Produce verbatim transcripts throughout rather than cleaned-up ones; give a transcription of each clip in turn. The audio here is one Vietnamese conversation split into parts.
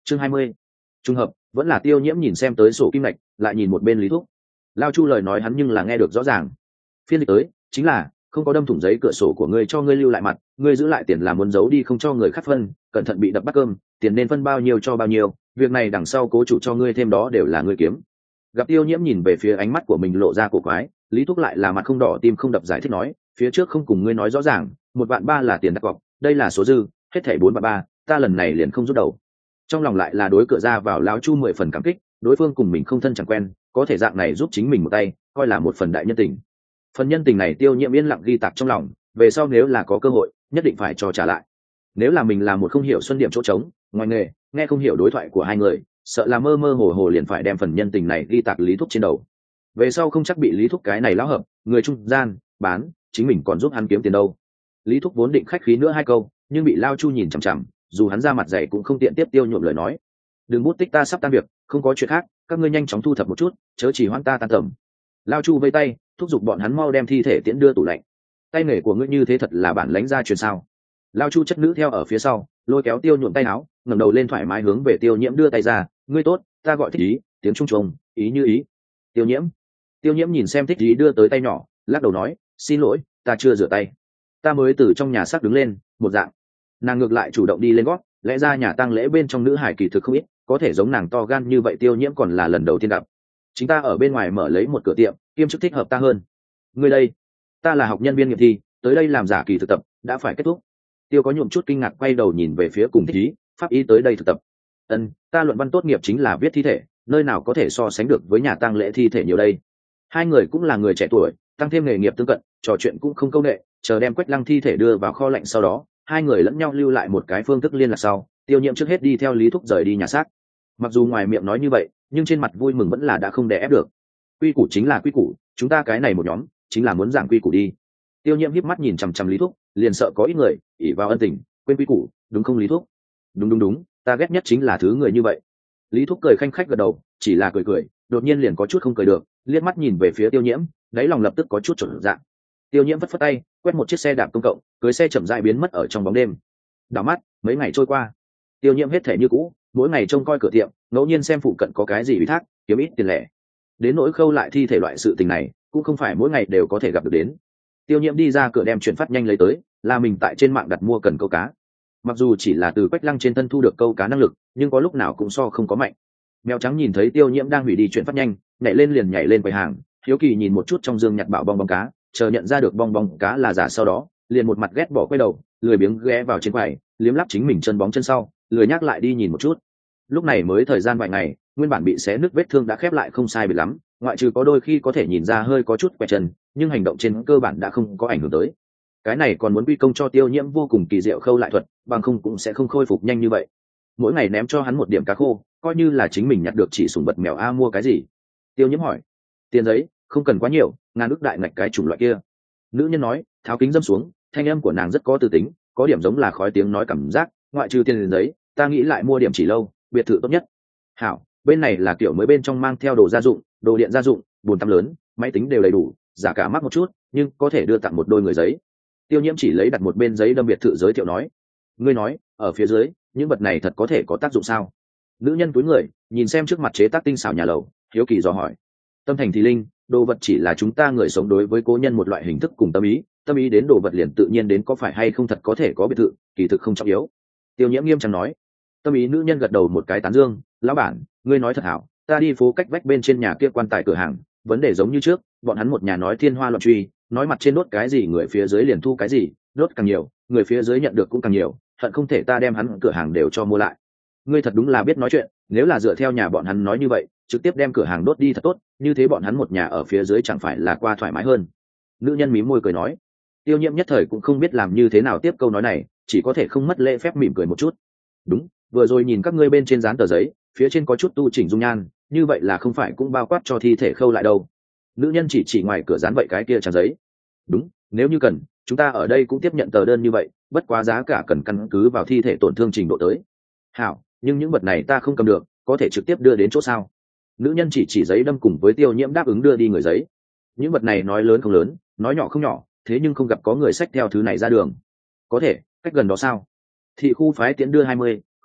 chương hai mươi. Trùng hợp vẫn là Tiêu Nhiễm nhìn xem tới sổ kim lạch, lại nhìn một bên Lý Thúc. Lao Chu lời nói hắn nhưng là nghe được rõ ràng. Phiên dịch tới chính là không có đâm thủng giấy cửa sổ của ngươi cho ngươi lưu lại mặt, ngươi giữ lại tiền là muốn giấu đi không cho người khác phân, cẩn thận bị đập bắt cơm, tiền nên phân bao nhiêu cho bao nhiêu, việc này đằng sau cố chủ cho ngươi thêm đó đều là ngươi kiếm. Gặp Tiêu Nhiễm nhìn về phía ánh mắt của mình lộ ra cổ quái, Lý Thúc lại là mặt không đỏ tim không đập giải thích nói, phía trước không cùng ngươi nói rõ ràng, một vạn ba là tiền đặt cọc, đây là số dư, hết thảy bốn vạn ba, ta lần này liền không rút đầu. Trong lòng lại là đối cửa ra vào lão Chu mười phần cảm kích, đối phương cùng mình không thân chẳng quen, có thể dạng này giúp chính mình một tay, coi là một phần đại nhân tình. Phần nhân tình này Tiêu Nhiễm yên lặng ghi tạc trong lòng, về sau nếu là có cơ hội, nhất định phải cho trả lại. Nếu là mình là một không hiểu xuân điểm chỗ trống, ngoài nghề, nghe không hiểu đối thoại của hai người, sợ là mơ mơ hồ hồ liền phải đem phần nhân tình này ghi tạc Lý Thúc trên đầu. Về sau không chắc bị Lý Thúc cái này lão hợp, người trung gian, bán, chính mình còn giúp hắn kiếm tiền đâu. Lý Thúc vốn định khách khí nữa hai câu, nhưng bị Lao Chu nhìn chằm chằm, dù hắn ra mặt dày cũng không tiện tiếp Tiêu nhuộm lời nói. Đừng bút tích, ta sắp tan việc, không có chuyện khác, các ngươi nhanh chóng thu thập một chút, chớ chỉ hoãn ta tan tầm. Lao Chu vây tay, thúc giục bọn hắn mau đem thi thể tiễn đưa tủ lạnh. Tay nghề của ngươi như thế thật là bản lãnh gia truyền sao? Lao Chu chất nữ theo ở phía sau, lôi kéo Tiêu nhuộm tay áo, ngẩng đầu lên thoải mái hướng về Tiêu Nhiễm đưa tay ra, ngươi tốt, ta gọi Thích Ý, tiếng Trung Trung, ý như ý. Tiêu Nhiễm. Tiêu Nhiễm nhìn xem Thích Ý đưa tới tay nhỏ, lắc đầu nói, xin lỗi, ta chưa rửa tay, ta mới từ trong nhà xác đứng lên, một dạng. Nàng ngược lại chủ động đi lên gót, lẽ ra nhà tang lễ bên trong nữ hải kỳ thực không ít, có thể giống nàng to gan như vậy Tiêu Nhiễm còn là lần đầu tiên gặp. Chính ta ở bên ngoài mở lấy một cửa tiệm, kiêm chức thích hợp ta hơn. Ngươi đây? Ta là học nhân viên nghiệm thi, tới đây làm giả kỳ thực tập, đã phải kết thúc. Tiêu có nhuộm chút kinh ngạc quay đầu nhìn về phía cùng Thích Ý, pháp ý tới đây thực tập. Ân, ta luận văn tốt nghiệp chính là viết thi thể, nơi nào có thể so sánh được với nhà tang lễ thi thể nhiều đây. Hai người cũng là người trẻ tuổi, tăng thêm nghề nghiệp tương cận, trò chuyện cũng không câu nệ, chờ đem Quách Lăng thi thể đưa vào kho lạnh sau đó, hai người lẫn nhau lưu lại một cái phương thức liên lạc sau, Tiêu Nhiễm trước hết đi theo Lý Thúc rời đi nhà xác. Mặc dù ngoài miệng nói như vậy, nhưng trên mặt vui mừng vẫn là đã không đè ép được. Quy củ chính là quy củ, chúng ta cái này một nhóm, chính là muốn giảng quy củ đi. Tiêu Nhiễm híp mắt nhìn chằm chằm Lý Thúc, liền sợ có ít người ỷ vào ân tình, quên quy củ, đúng không Lý Thúc? Đúng đúng đúng, ta ghét nhất chính là thứ người như vậy. Lý Thúc cười khanh khách gật đầu, chỉ là cười cười, đột nhiên liền có chút không cười được, liếc mắt nhìn về phía Tiêu Nhiễm, đáy lòng lập tức có chút chột dạ. Tiêu Nhiễm vất phất tay, quét một chiếc xe đạp công cộng, cưỡi xe chậm rãi biến mất ở trong bóng đêm. Đảo mắt, mấy ngày trôi qua, Tiêu Nhiễm hết thể như cũ, mỗi ngày trông coi cửa tiệm, ngẫu nhiên xem phụ cận có cái gì ủy thác, kiếm ít tiền lẻ. Đến nỗi khâu lại thi thể loại sự tình này, cũng không phải mỗi ngày đều có thể gặp được đến. Tiêu Nhiễm đi ra cửa đem chuyển phát nhanh lấy tới, là mình tại trên mạng đặt mua cần câu cá. Mặc dù chỉ là từ Quách Lăng trên thân thu được câu cá năng lực, nhưng có lúc nào cũng so không có mạnh. Mèo trắng nhìn thấy Tiêu Nhiễm đang hủy đi chuyển phát nhanh, nhảy lên liền nhảy lên quầy hàng, hiếu kỳ nhìn một chút trong dương nhặt bảo bong bóng cá, chờ nhận ra được bong bóng cá là giả sau đó, liền một mặt ghét bỏ quay đầu, lười biếng ghé vào trên quầy, liếm lắp chính mình chân bóng chân sau, lười nhắc lại đi nhìn một chút. Lúc này mới thời gian vài ngày, nguyên bản bị xé nứt vết thương đã khép lại không sai biệt lắm, ngoại trừ có đôi khi có thể nhìn ra hơi có chút quẹt chân, nhưng hành động trên cơ bản đã không có ảnh hưởng tới. Cái này còn muốn quy công cho Tiêu Nhiễm vô cùng kỳ diệu khâu lại thuật, bằng không cũng sẽ không khôi phục nhanh như vậy. Mỗi ngày ném cho hắn một điểm cá khô, coi như là chính mình nhặt được chỉ sủng vật mèo a. Mua cái gì? Tiêu Nhiễm hỏi. Tiền giấy, không cần quá nhiều, ngàn ức đại ngạch cái chủng loại kia. Nữ nhân nói, tháo kính dâm xuống, thanh âm của nàng rất có tư tính, có điểm giống là khói tiếng nói cảm giác, ngoại trừ tiền giấy, ta nghĩ lại mua điểm chỉ lâu, biệt thự tốt nhất. Hảo, bên này là kiểu mới bên trong mang theo đồ gia dụng, đồ điện gia dụng, bồn tắm lớn, máy tính đều đầy đủ, giá cả mắc một chút, nhưng có thể đưa tặng một đôi người giấy. Tiêu Nhiễm chỉ lấy đặt một bên giấy đâm biệt thự giới thiệu nói, ngươi nói, ở phía dưới, những vật này thật có thể có tác dụng sao? Nữ nhân túi người, nhìn xem trước mặt chế tác tinh xảo nhà lầu, hiếu kỳ dò hỏi. Tâm thành thì linh, đồ vật chỉ là chúng ta người sống đối với cố nhân một loại hình thức cùng tâm ý, tâm ý đến đồ vật liền tự nhiên đến có phải hay không thật có thể có biệt thự, kỳ thực không trọng yếu. Tiêu Nhiễm nghiêm trang nói. Tâm ý nữ nhân gật đầu một cái tán dương, lão bản, ngươi nói thật hảo, ta đi phố cách vách bên trên nhà kia quan tài cửa hàng, vấn đề giống như trước, bọn hắn một nhà nói thiên hoa loạn truy, nói mặt trên đốt cái gì người phía dưới liền thu cái gì, đốt càng nhiều, người phía dưới nhận được cũng càng nhiều, hận không thể ta đem hắn cửa hàng đều cho mua lại. Ngươi thật đúng là biết nói chuyện, nếu là dựa theo nhà bọn hắn nói như vậy, trực tiếp đem cửa hàng đốt đi thật tốt, như thế bọn hắn một nhà ở phía dưới chẳng phải là qua thoải mái hơn. Nữ nhân mím môi cười nói. Tiêu Nhiễm nhất thời cũng không biết làm như thế nào tiếp câu nói này, chỉ có thể không mất lễ phép mỉm cười một chút. Đúng, vừa rồi nhìn các ngươi bên trên dán tờ giấy, phía trên có chút tu chỉnh dung nhan, như vậy là không phải cũng bao quát cho thi thể khâu lại đâu? Nữ nhân chỉ chỉ ngoài cửa dán vậy cái kia trang giấy. Đúng, nếu như cần, chúng ta ở đây cũng tiếp nhận tờ đơn như vậy, bất quá giá cả cần căn cứ vào thi thể tổn thương trình độ tới. Hảo, nhưng những vật này ta không cầm được, có thể trực tiếp đưa đến chỗ sao? Nữ nhân chỉ chỉ giấy đâm cùng với Tiêu Nhiễm đáp ứng đưa đi người giấy. Những vật này nói lớn không lớn, nói nhỏ không nhỏ, thế nhưng không gặp có người xách theo thứ này ra đường. Có thể, cách gần đó sao? Thị khu phái tiễn đưa hai mươi,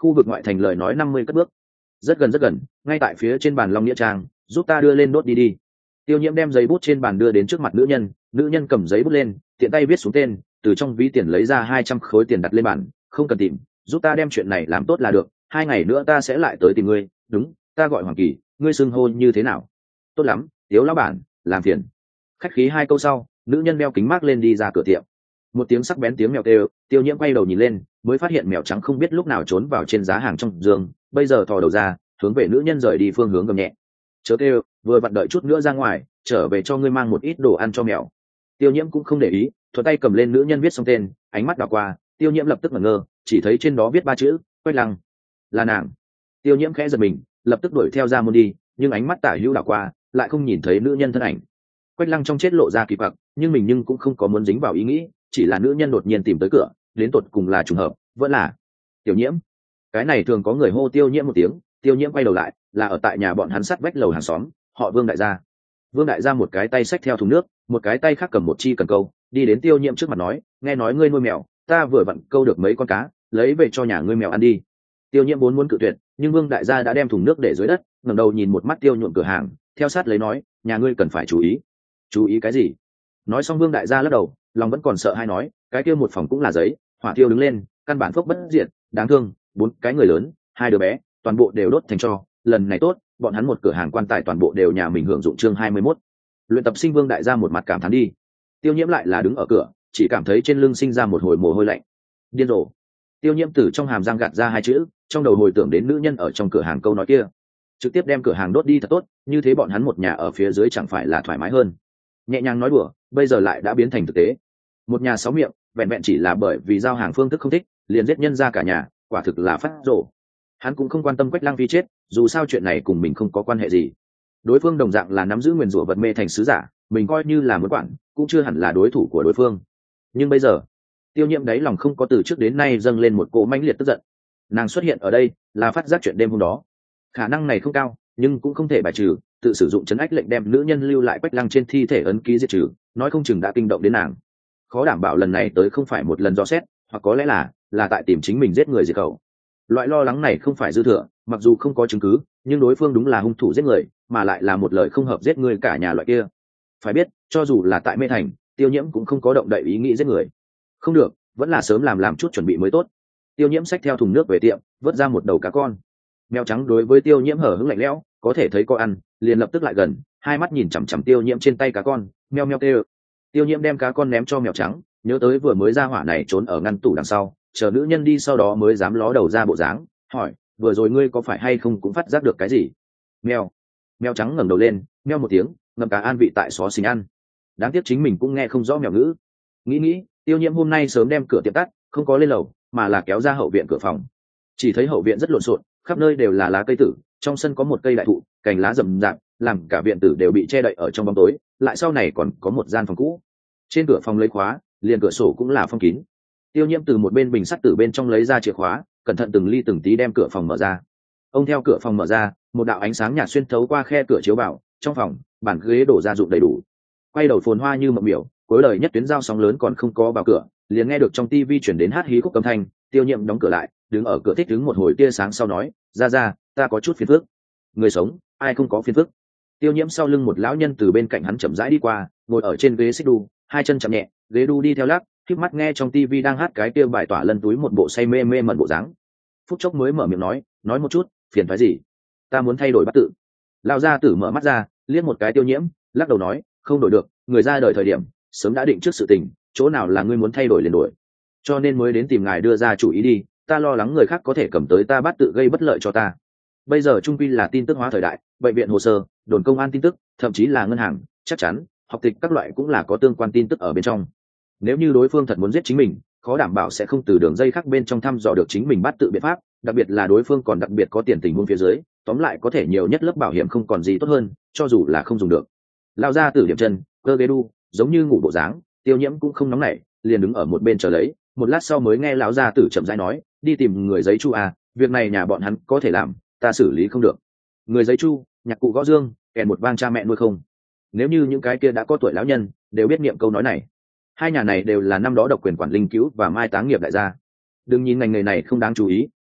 khu vực ngoại thành lời nói năm mươi cất bước. Rất gần rất gần, ngay tại phía trên bàn Long Nghĩa Trang, giúp ta đưa lên đốt đi đi. Tiêu Nhiễm đem giấy bút trên bàn đưa đến trước mặt nữ nhân, nữ nhân cầm giấy bút lên, tiện tay viết xuống tên, từ trong ví tiền lấy ra hai trăm khối tiền đặt lên bàn, không cần tìm, giúp ta đem chuyện này làm tốt là được, hai ngày nữa ta sẽ lại tới tìm ngươi. Đúng, ta gọi Hoàng Kỳ, ngươi xưng hô như thế nào? Tốt lắm, Tiếu lão bản, làm phiền. Khách khí hai câu sau, nữ nhân đeo kính mác lên đi ra cửa tiệm. Một tiếng sắc bén tiếng mèo kêu, Tiêu Nhiễm quay đầu nhìn lên, mới phát hiện mèo trắng không biết lúc nào trốn vào trên giá hàng trong giường, bây giờ thò đầu ra, hướng về nữ nhân rời đi phương hướng gầm nhẹ. Chớ kêu, vừa vặn đợi chút nữa ra ngoài, trở về cho ngươi mang một ít đồ ăn cho mèo. Tiêu Nhiễm cũng không để ý, thuận tay cầm lên nữ nhân viết xong tên, ánh mắt đảo qua, Tiêu Nhiễm lập tức ngẩn ngơ, chỉ thấy trên đó viết ba chữ, Quách Lăng. Là nàng. Tiêu Nhiễm khẽ giật mình, lập tức đuổi theo ra môn đi, nhưng ánh mắt tả hữu đảo qua, lại không nhìn thấy nữ nhân thân ảnh. Quách Lăng trong chết lộ ra kỳ quặc, nhưng mình nhưng cũng không có muốn dính vào ý nghĩ, chỉ là nữ nhân đột nhiên tìm tới cửa, đến tột cùng là trùng hợp, vẫn là Tiểu Nhiễm. Cái này thường có người hô Tiêu Nhiễm một tiếng, Tiêu Nhiễm quay đầu lại, là ở tại nhà bọn hắn sát vách lầu hàng xóm, họ Vương đại gia. Vương đại gia một cái tay xách theo thùng nước, một cái tay khác cầm một chi cần câu, đi đến Tiêu Nhiễm trước mặt nói, nghe nói ngươi nuôi mèo, ta vừa vặn câu được mấy con cá, lấy về cho nhà ngươi mèo ăn đi. Tiêu Nhiễm vốn muốn cự tuyệt, nhưng Vương đại gia đã đem thùng nước để dưới đất, ngẩng đầu nhìn một mắt Tiêu Nhuộm cửa hàng, theo sát lấy nói, nhà ngươi cần phải chú ý. Chú ý cái gì? Nói xong Vương đại gia lắc đầu, lòng vẫn còn sợ hay nói, cái kia một phòng cũng là giấy, hỏa thiêu đứng lên, căn bản phốc bất diệt, đáng thương, bốn cái người lớn, hai đứa bé, toàn bộ đều đốt thành tro, lần này tốt, bọn hắn một cửa hàng quan tài toàn bộ đều nhà mình hưởng dụng chương hai mươi mốt. Luyện tập sinh Vương đại gia một mặt cảm thán đi. Tiêu Nhiễm lại là đứng ở cửa, chỉ cảm thấy trên lưng sinh ra một hồi mồ hôi lạnh. Điên rồ. Tiêu Nhiễm từ trong hàm răng gạt ra hai chữ, trong đầu hồi tưởng đến nữ nhân ở trong cửa hàng câu nói kia, trực tiếp đem cửa hàng đốt đi thật tốt, như thế bọn hắn một nhà ở phía dưới chẳng phải là thoải mái hơn. Nhẹ nhàng nói đùa, bây giờ lại đã biến thành thực tế. Một nhà sáu miệng, vẹn vẹn chỉ là bởi vì giao hàng phương thức không thích, liền giết nhân ra cả nhà, quả thực là phát rồ. Hắn cũng không quan tâm Quách Lăng Phi chết, dù sao chuyện này cùng mình không có quan hệ gì. Đối phương đồng dạng là nắm giữ nguyền rủa vật mê thành sứ giả, mình coi như là muốn quản, cũng chưa hẳn là đối thủ của đối phương. Nhưng bây giờ, Tiêu Nhiễm đáy lòng không có từ trước đến nay dâng lên một cỗ mãnh liệt tức giận. Nàng xuất hiện ở đây là phát giác chuyện đêm hôm đó, khả năng này không cao, nhưng cũng không thể bài trừ. Tự sử dụng trấn ách lệnh đem nữ nhân lưu lại Quách Lăng trên thi thể ấn ký diệt trừ, nói không chừng đã kinh động đến nàng. Khó đảm bảo lần này tới không phải một lần dò xét, hoặc có lẽ là là tại tìm chính mình giết người diệt khẩu. Loại lo lắng này không phải dư thừa, mặc dù không có chứng cứ, nhưng đối phương đúng là hung thủ giết người, mà lại là một lời không hợp giết người cả nhà loại kia. Phải biết, cho dù là tại Mê Thành, Tiêu Nhiễm cũng không có động đậy ý nghĩ giết người. Không được, vẫn là sớm làm làm chút chuẩn bị mới tốt. Tiêu Nhiễm xách theo thùng nước về tiệm, vớt ra một đầu cá con. Mèo trắng đối với Tiêu Nhiễm hở hững lạnh lẽo, có thể thấy có ăn, liền lập tức lại gần, hai mắt nhìn chằm chằm Tiêu Nhiễm trên tay cá con, meo meo kêu. Tiêu Nhiễm đem cá con ném cho mèo trắng, nhớ tới vừa mới ra hỏa này trốn ở ngăn tủ đằng sau, chờ nữ nhân đi sau đó mới dám ló đầu ra bộ dáng, hỏi, vừa rồi ngươi có phải hay không cũng phát giác được cái gì? Mèo. Mèo trắng ngẩng đầu lên, meo một tiếng, ngậm cá an vị tại xó xình ăn. Đáng tiếc chính mình cũng nghe không rõ mèo ngữ. Nghĩ nghĩ, Tiêu Nhiễm hôm nay sớm đem cửa tiệm tắt, không có lên lầu, mà là kéo ra hậu viện cửa phòng. Chỉ thấy hậu viện rất lộn xộn, khắp nơi đều là lá cây tử, trong sân có một cây đại thụ, cành lá rậm rạp, làm cả viện tử đều bị che đậy ở trong bóng tối, lại sau này còn có một gian phòng cũ. Trên cửa phòng lấy khóa, liền cửa sổ cũng là phong kín. Tiêu Nhiễm từ một bên bình sắt từ bên trong lấy ra chìa khóa, cẩn thận từng ly từng tí đem cửa phòng mở ra. Ông theo cửa phòng mở ra, một đạo ánh sáng nhạt xuyên thấu qua khe cửa chiếu vào, trong phòng, bàn ghế đổ gia dụng đầy đủ. Quay đầu phồn hoa như mộng miểu, cuối đời nhất tuyến giao sóng lớn còn không có vào cửa, liền nghe được trong tivi chuyển đến hát hí khúc âm thanh. Tiêu Nhiễm đóng cửa lại, đứng ở cửa thích đứng một hồi tia sáng sau nói, ra ra, ta có chút phiền phức. Người sống, ai không có phiền phức. Tiêu Nhiễm sau lưng một lão nhân từ bên cạnh hắn chậm rãi đi qua, ngồi ở trên ghế xích đu, hai chân chậm nhẹ, ghế đu đi theo lắc, khép mắt nghe trong tivi đang hát cái kia bài tỏa lân túi một bộ say mê mê mẩn bộ dáng. Phút chốc mới mở miệng nói, nói một chút, phiền phái gì? Ta muốn thay đổi bắt tự. Lão gia tử mở mắt ra, liếc một cái Tiêu Nhiễm, lắc đầu nói, không đổi được, người ra đời thời điểm sớm đã định trước sự tình, chỗ nào là ngươi muốn thay đổi liền đổi, cho nên mới đến tìm ngài đưa ra chủ ý đi. Ta lo lắng người khác có thể cầm tới ta bắt tự gây bất lợi cho ta. Bây giờ trung quy là tin tức hóa thời đại, bệnh viện hồ sơ, đồn công an tin tức, thậm chí là ngân hàng, chắc chắn học tịch các loại cũng là có tương quan tin tức ở bên trong. Nếu như đối phương thật muốn giết chính mình, khó đảm bảo sẽ không từ đường dây khác bên trong thăm dò được chính mình bắt tự biện pháp, đặc biệt là đối phương còn đặc biệt có tiền tình huống phía dưới, tóm lại có thể nhiều nhất lớp bảo hiểm không còn gì tốt hơn, cho dù là không dùng được. Lao ra từ điểm chân, cơ ghế đu, giống như ngủ bộ dáng. Tiêu Nhiễm cũng không nóng nảy, liền đứng ở một bên chờ lấy. Một lát sau mới nghe lão gia tử chậm rãi nói, đi tìm người giấy chu à, việc này nhà bọn hắn có thể làm, ta xử lý không được. Người giấy chu, nhạc cụ gõ dương, kèn một vang cha mẹ nuôi không. Nếu như những cái kia đã có tuổi lão nhân đều biết niệm câu nói này. Hai nhà này đều là năm đó độc quyền quản linh cứu và mai táng nghiệp đại gia. Đừng nhìn ngành nghề này không đáng chú ý,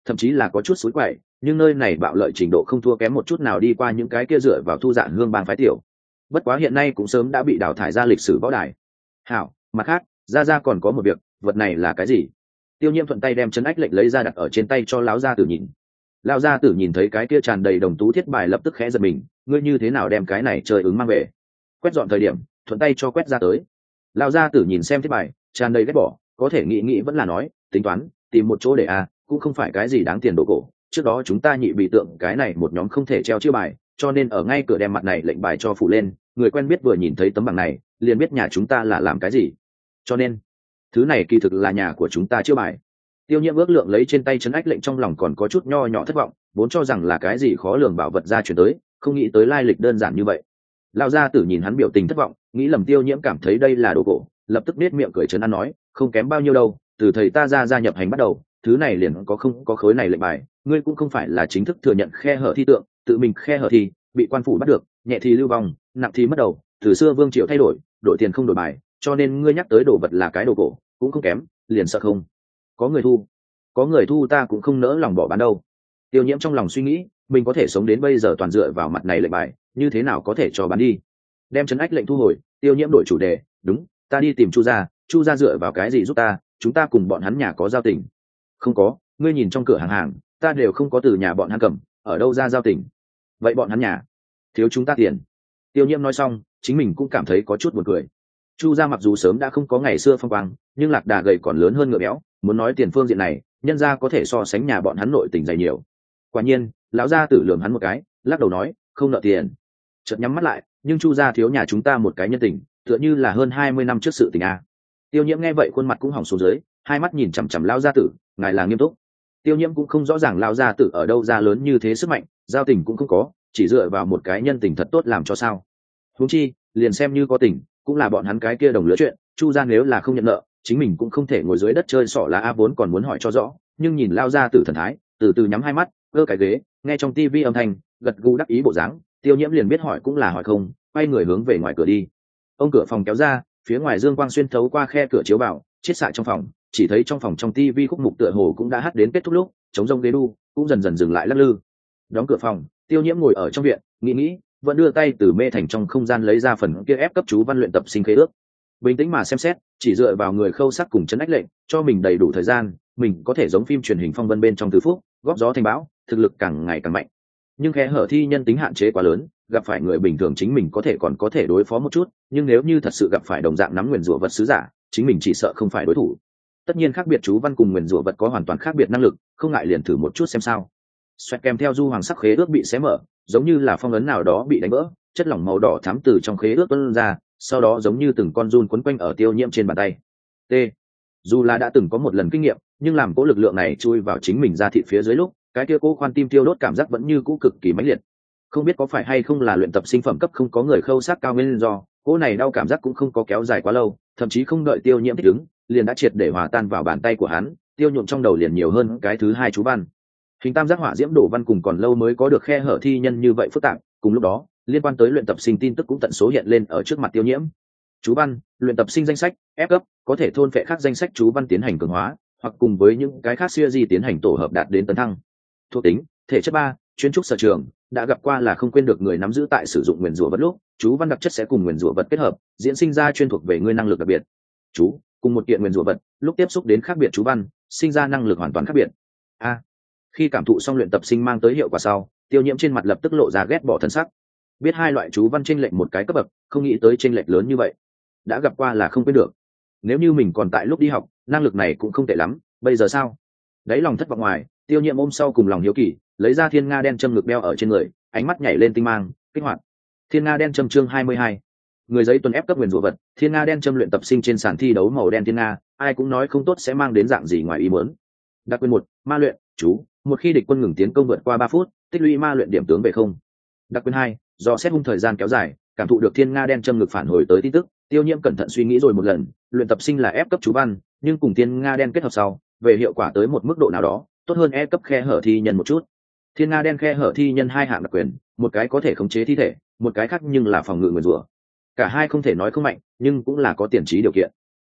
thậm chí là có chút xúi quậy, nhưng nơi này bạo lợi trình độ không thua kém một chút nào đi qua những cái kia dựa vào thu dạn hương bang phái tiểu. Bất quá hiện nay cũng sớm đã bị đào thải ra lịch sử võ đài. Hảo, mặt khác, ra ra còn có một việc, vật này là cái gì? Tiêu Nhiễm thuận tay đem chấn ách lệnh lấy ra đặt ở trên tay cho lão gia tử nhìn. Lão gia tử nhìn thấy cái kia tràn đầy đồng tú thiết bài lập tức khẽ giật mình, ngươi như thế nào đem cái này chơi ứng mang về? Quét dọn thời điểm, thuận tay cho quét ra tới. Lão gia tử nhìn xem thiết bài, tràn đầy ghét bỏ, có thể nghĩ nghĩ vẫn là nói, tính toán, tìm một chỗ để à, cũng không phải cái gì đáng tiền đồ cổ. Trước đó chúng ta nhị bị tượng cái này một nhóm không thể treo chữ bài, cho nên ở ngay cửa đem mặt này lệnh bài cho phụ lên, người quen biết vừa nhìn thấy tấm bằng này, liền biết nhà chúng ta là làm cái gì. Cho nên, thứ này kỳ thực là nhà của chúng ta chữ bài. Tiêu Nhiễm ước lượng lấy trên tay trấn ách lệnh trong lòng còn có chút nho nhỏ thất vọng, vốn cho rằng là cái gì khó lường bảo vật ra chuyển tới, không nghĩ tới lai lịch đơn giản như vậy. Lão gia tử nhìn hắn biểu tình thất vọng, nghĩ lầm Tiêu Nhiễm cảm thấy đây là đồ cổ, lập tức nết miệng cười trấn an nói, không kém bao nhiêu đâu, từ thầy ta ra gia nhập hành bắt đầu, thứ này liền có không có khối này lệnh bài, ngươi cũng không phải là chính thức thừa nhận khe hở thi tượng, tự mình khe hở thì bị quan phủ bắt được, nhẹ thì lưu vong, nặng thì mất đầu, từ xưa vương triều thay đổi, đổi tiền không đổi bài, cho nên ngươi nhắc tới đồ vật là cái đồ cổ, cũng không kém, liền sợ không có người thu. Có người thu ta cũng không nỡ lòng bỏ bán đâu. Tiêu Nhiễm trong lòng suy nghĩ, mình có thể sống đến bây giờ toàn dựa vào mặt này lệnh bài, như thế nào có thể cho bán đi. Đem trấn ách lệnh thu hồi, Tiêu Nhiễm đổi chủ đề, đúng, ta đi tìm Chu gia, Chu gia dựa vào cái gì giúp ta, chúng ta cùng bọn hắn nhà có giao tình. Không có, ngươi nhìn trong cửa hàng hàng, ta đều không có từ nhà bọn hắn cầm, ở đâu ra giao tình. Vậy bọn hắn nhà thiếu chúng ta tiền. Tiêu Nhiễm nói xong, chính mình cũng cảm thấy có chút buồn cười. Chu gia mặc dù sớm đã không có ngày xưa phong quang, nhưng lạc đà gầy còn lớn hơn ngựa béo, muốn nói tiền phương diện này, nhân gia có thể so sánh nhà bọn hắn nội tình dày nhiều. Quả nhiên, lão gia tử lườm hắn một cái, lắc đầu nói, không nợ tiền. Chợt nhắm mắt lại, nhưng Chu gia thiếu nhà chúng ta một cái nhân tình, tựa như là hơn hai mươi năm trước sự tình a. Tiêu Nhiễm nghe vậy khuôn mặt cũng hỏng xuống dưới, hai mắt nhìn chằm chằm lão gia tử, ngài là nghiêm túc. Tiêu Nhiễm cũng không rõ ràng lão gia tử ở đâu ra lớn như thế sức mạnh, giao tình cũng không có, chỉ dựa vào một cái nhân tình thật tốt làm cho sao? Huống chi, liền xem như có tình, cũng là bọn hắn cái kia đồng lứa chuyện, Chu gia nếu là không nhận nợ, chính mình cũng không thể ngồi dưới đất chơi xỏ lá a vốn còn muốn hỏi cho rõ, nhưng nhìn lao ra từ thần thái, từ từ nhắm hai mắt, cơ cái ghế, nghe trong tivi âm thanh, gật gù đắc ý bộ dáng, Tiêu Nhiễm liền biết hỏi cũng là hỏi không, quay người hướng về ngoài cửa đi. Ông cửa phòng kéo ra, phía ngoài dương quang xuyên thấu qua khe cửa chiếu vào, chiết xạ trong phòng, chỉ thấy trong phòng trong tivi khúc mục tựa hồ cũng đã hát đến kết thúc lúc, chống rông ghế đu cũng dần dần dừng lại lắc lư. Đóng cửa phòng, Tiêu Nhiễm ngồi ở trong viện, nghĩ nghĩ, vẫn đưa tay từ mê thành trong không gian lấy ra phần kia ép cấp chú văn luyện tập sinh khế ước. Bình tĩnh mà xem xét, chỉ dựa vào người khâu sắc cùng chấn ách lệnh, cho mình đầy đủ thời gian, mình có thể giống phim truyền hình phong vân bên trong Từ Phúc, góp gió thành bão, thực lực càng ngày càng mạnh. Nhưng khe hở thi nhân tính hạn chế quá lớn, gặp phải người bình thường chính mình có thể còn có thể đối phó một chút, nhưng nếu như thật sự gặp phải đồng dạng nắm nguyền rủa vật sứ giả, chính mình chỉ sợ không phải đối thủ. Tất nhiên khác biệt chú văn cùng nguyền rủa vật có hoàn toàn khác biệt năng lực, không ngại liền thử một chút xem sao. Xoẹt kèm theo du hoàng sắc khế ước bị xé mở, giống như là phong ấn nào đó bị đánh vỡ, chất lỏng màu đỏ thắm từ trong khế ước tuôn ra, sau đó giống như từng con giun quấn quanh ở Tiêu Nhiễm trên bàn tay. T. Dù là đã từng có một lần kinh nghiệm, nhưng làm cỗ lực lượng này chui vào chính mình ra thịt phía dưới lúc, cái kia cố khoan tim tiêu đốt cảm giác vẫn như cũ cực kỳ mãnh liệt. Không biết có phải hay không là luyện tập sinh phẩm cấp không có người khâu sát cao nguyên do, cỗ này đau cảm giác cũng không có kéo dài quá lâu, thậm chí không đợi Tiêu Nhiễm thích ứng, liền đã triệt để hòa tan vào bàn tay của hắn, tiêu nhuộm trong đầu liền nhiều hơn cái thứ hai chú văn. Hình tam giác hỏa diễm đổ văn cùng còn lâu mới có được khe hở thi nhân như vậy phức tạp, cùng lúc đó, liên quan tới luyện tập sinh tin tức cũng tận số hiện lên ở trước mặt Tiêu Nhiễm. Chú văn, luyện tập sinh danh sách, ép cấp, có thể thôn phệ khác danh sách chú văn tiến hành cường hóa, hoặc cùng với những cái khác siêu di tiến hành tổ hợp đạt đến tấn thăng. Thuộc tính, thể chất ba, chuyên trúc sở trường, đã gặp qua là không quên được người nắm giữ tại sử dụng nguyền rủa vật lúc, chú văn đặc chất sẽ cùng nguyền rủa vật kết hợp, diễn sinh ra chuyên thuộc về người năng lực đặc biệt. Chú, cùng một kiện nguyền rủa vật, lúc tiếp xúc đến khác biệt chú văn, sinh ra năng lực hoàn toàn khác biệt. A. Khi cảm thụ xong luyện tập sinh mang tới hiệu quả sau, Tiêu Nhiễm trên mặt lập tức lộ ra ghét bỏ thần sắc. Biết hai loại chú văn chênh lệch một cái cấp bậc, không nghĩ tới chênh lệch lớn như vậy. Đã gặp qua là không quên được. Nếu như mình còn tại lúc đi học, năng lực này cũng không tệ lắm, bây giờ sao? Đấy lòng thất vọng ngoài, Tiêu Nhiễm ôm sau cùng lòng hiếu kỳ, lấy ra thiên nga đen châm ngực đeo ở trên người, ánh mắt nhảy lên tinh mang, kích hoạt. Thiên nga đen châm chương hai mươi hai. Người giấy tuần ép cấp nguyền rủa vật, thiên nga đen châm luyện tập sinh trên sàn thi đấu màu đen thiên nga, ai cũng nói không tốt sẽ mang đến dạng gì ngoài ý muốn. Đặc quyền một, ma luyện, chú, một khi địch quân ngừng tiến công vượt qua ba phút, tích lũy ma luyện điểm tướng về không. Đặc quyền hai, do xét hung thời gian kéo dài, cảm thụ được thiên nga đen châm ngực phản hồi tới tin tức, Tiêu Nhiễm cẩn thận suy nghĩ rồi một lần, luyện tập sinh là ép cấp chú văn, nhưng cùng thiên nga đen kết hợp sau, về hiệu quả tới một mức độ nào đó, tốt hơn E cấp khe hở thi nhân một chút. Thiên nga đen khe hở thi nhân hai hạng đặc quyền, một cái có thể khống chế thi thể, một cái khác nhưng là phòng ngự nguyền rủa. Cả hai không thể nói không mạnh, nhưng cũng là có tiền trí điều kiện.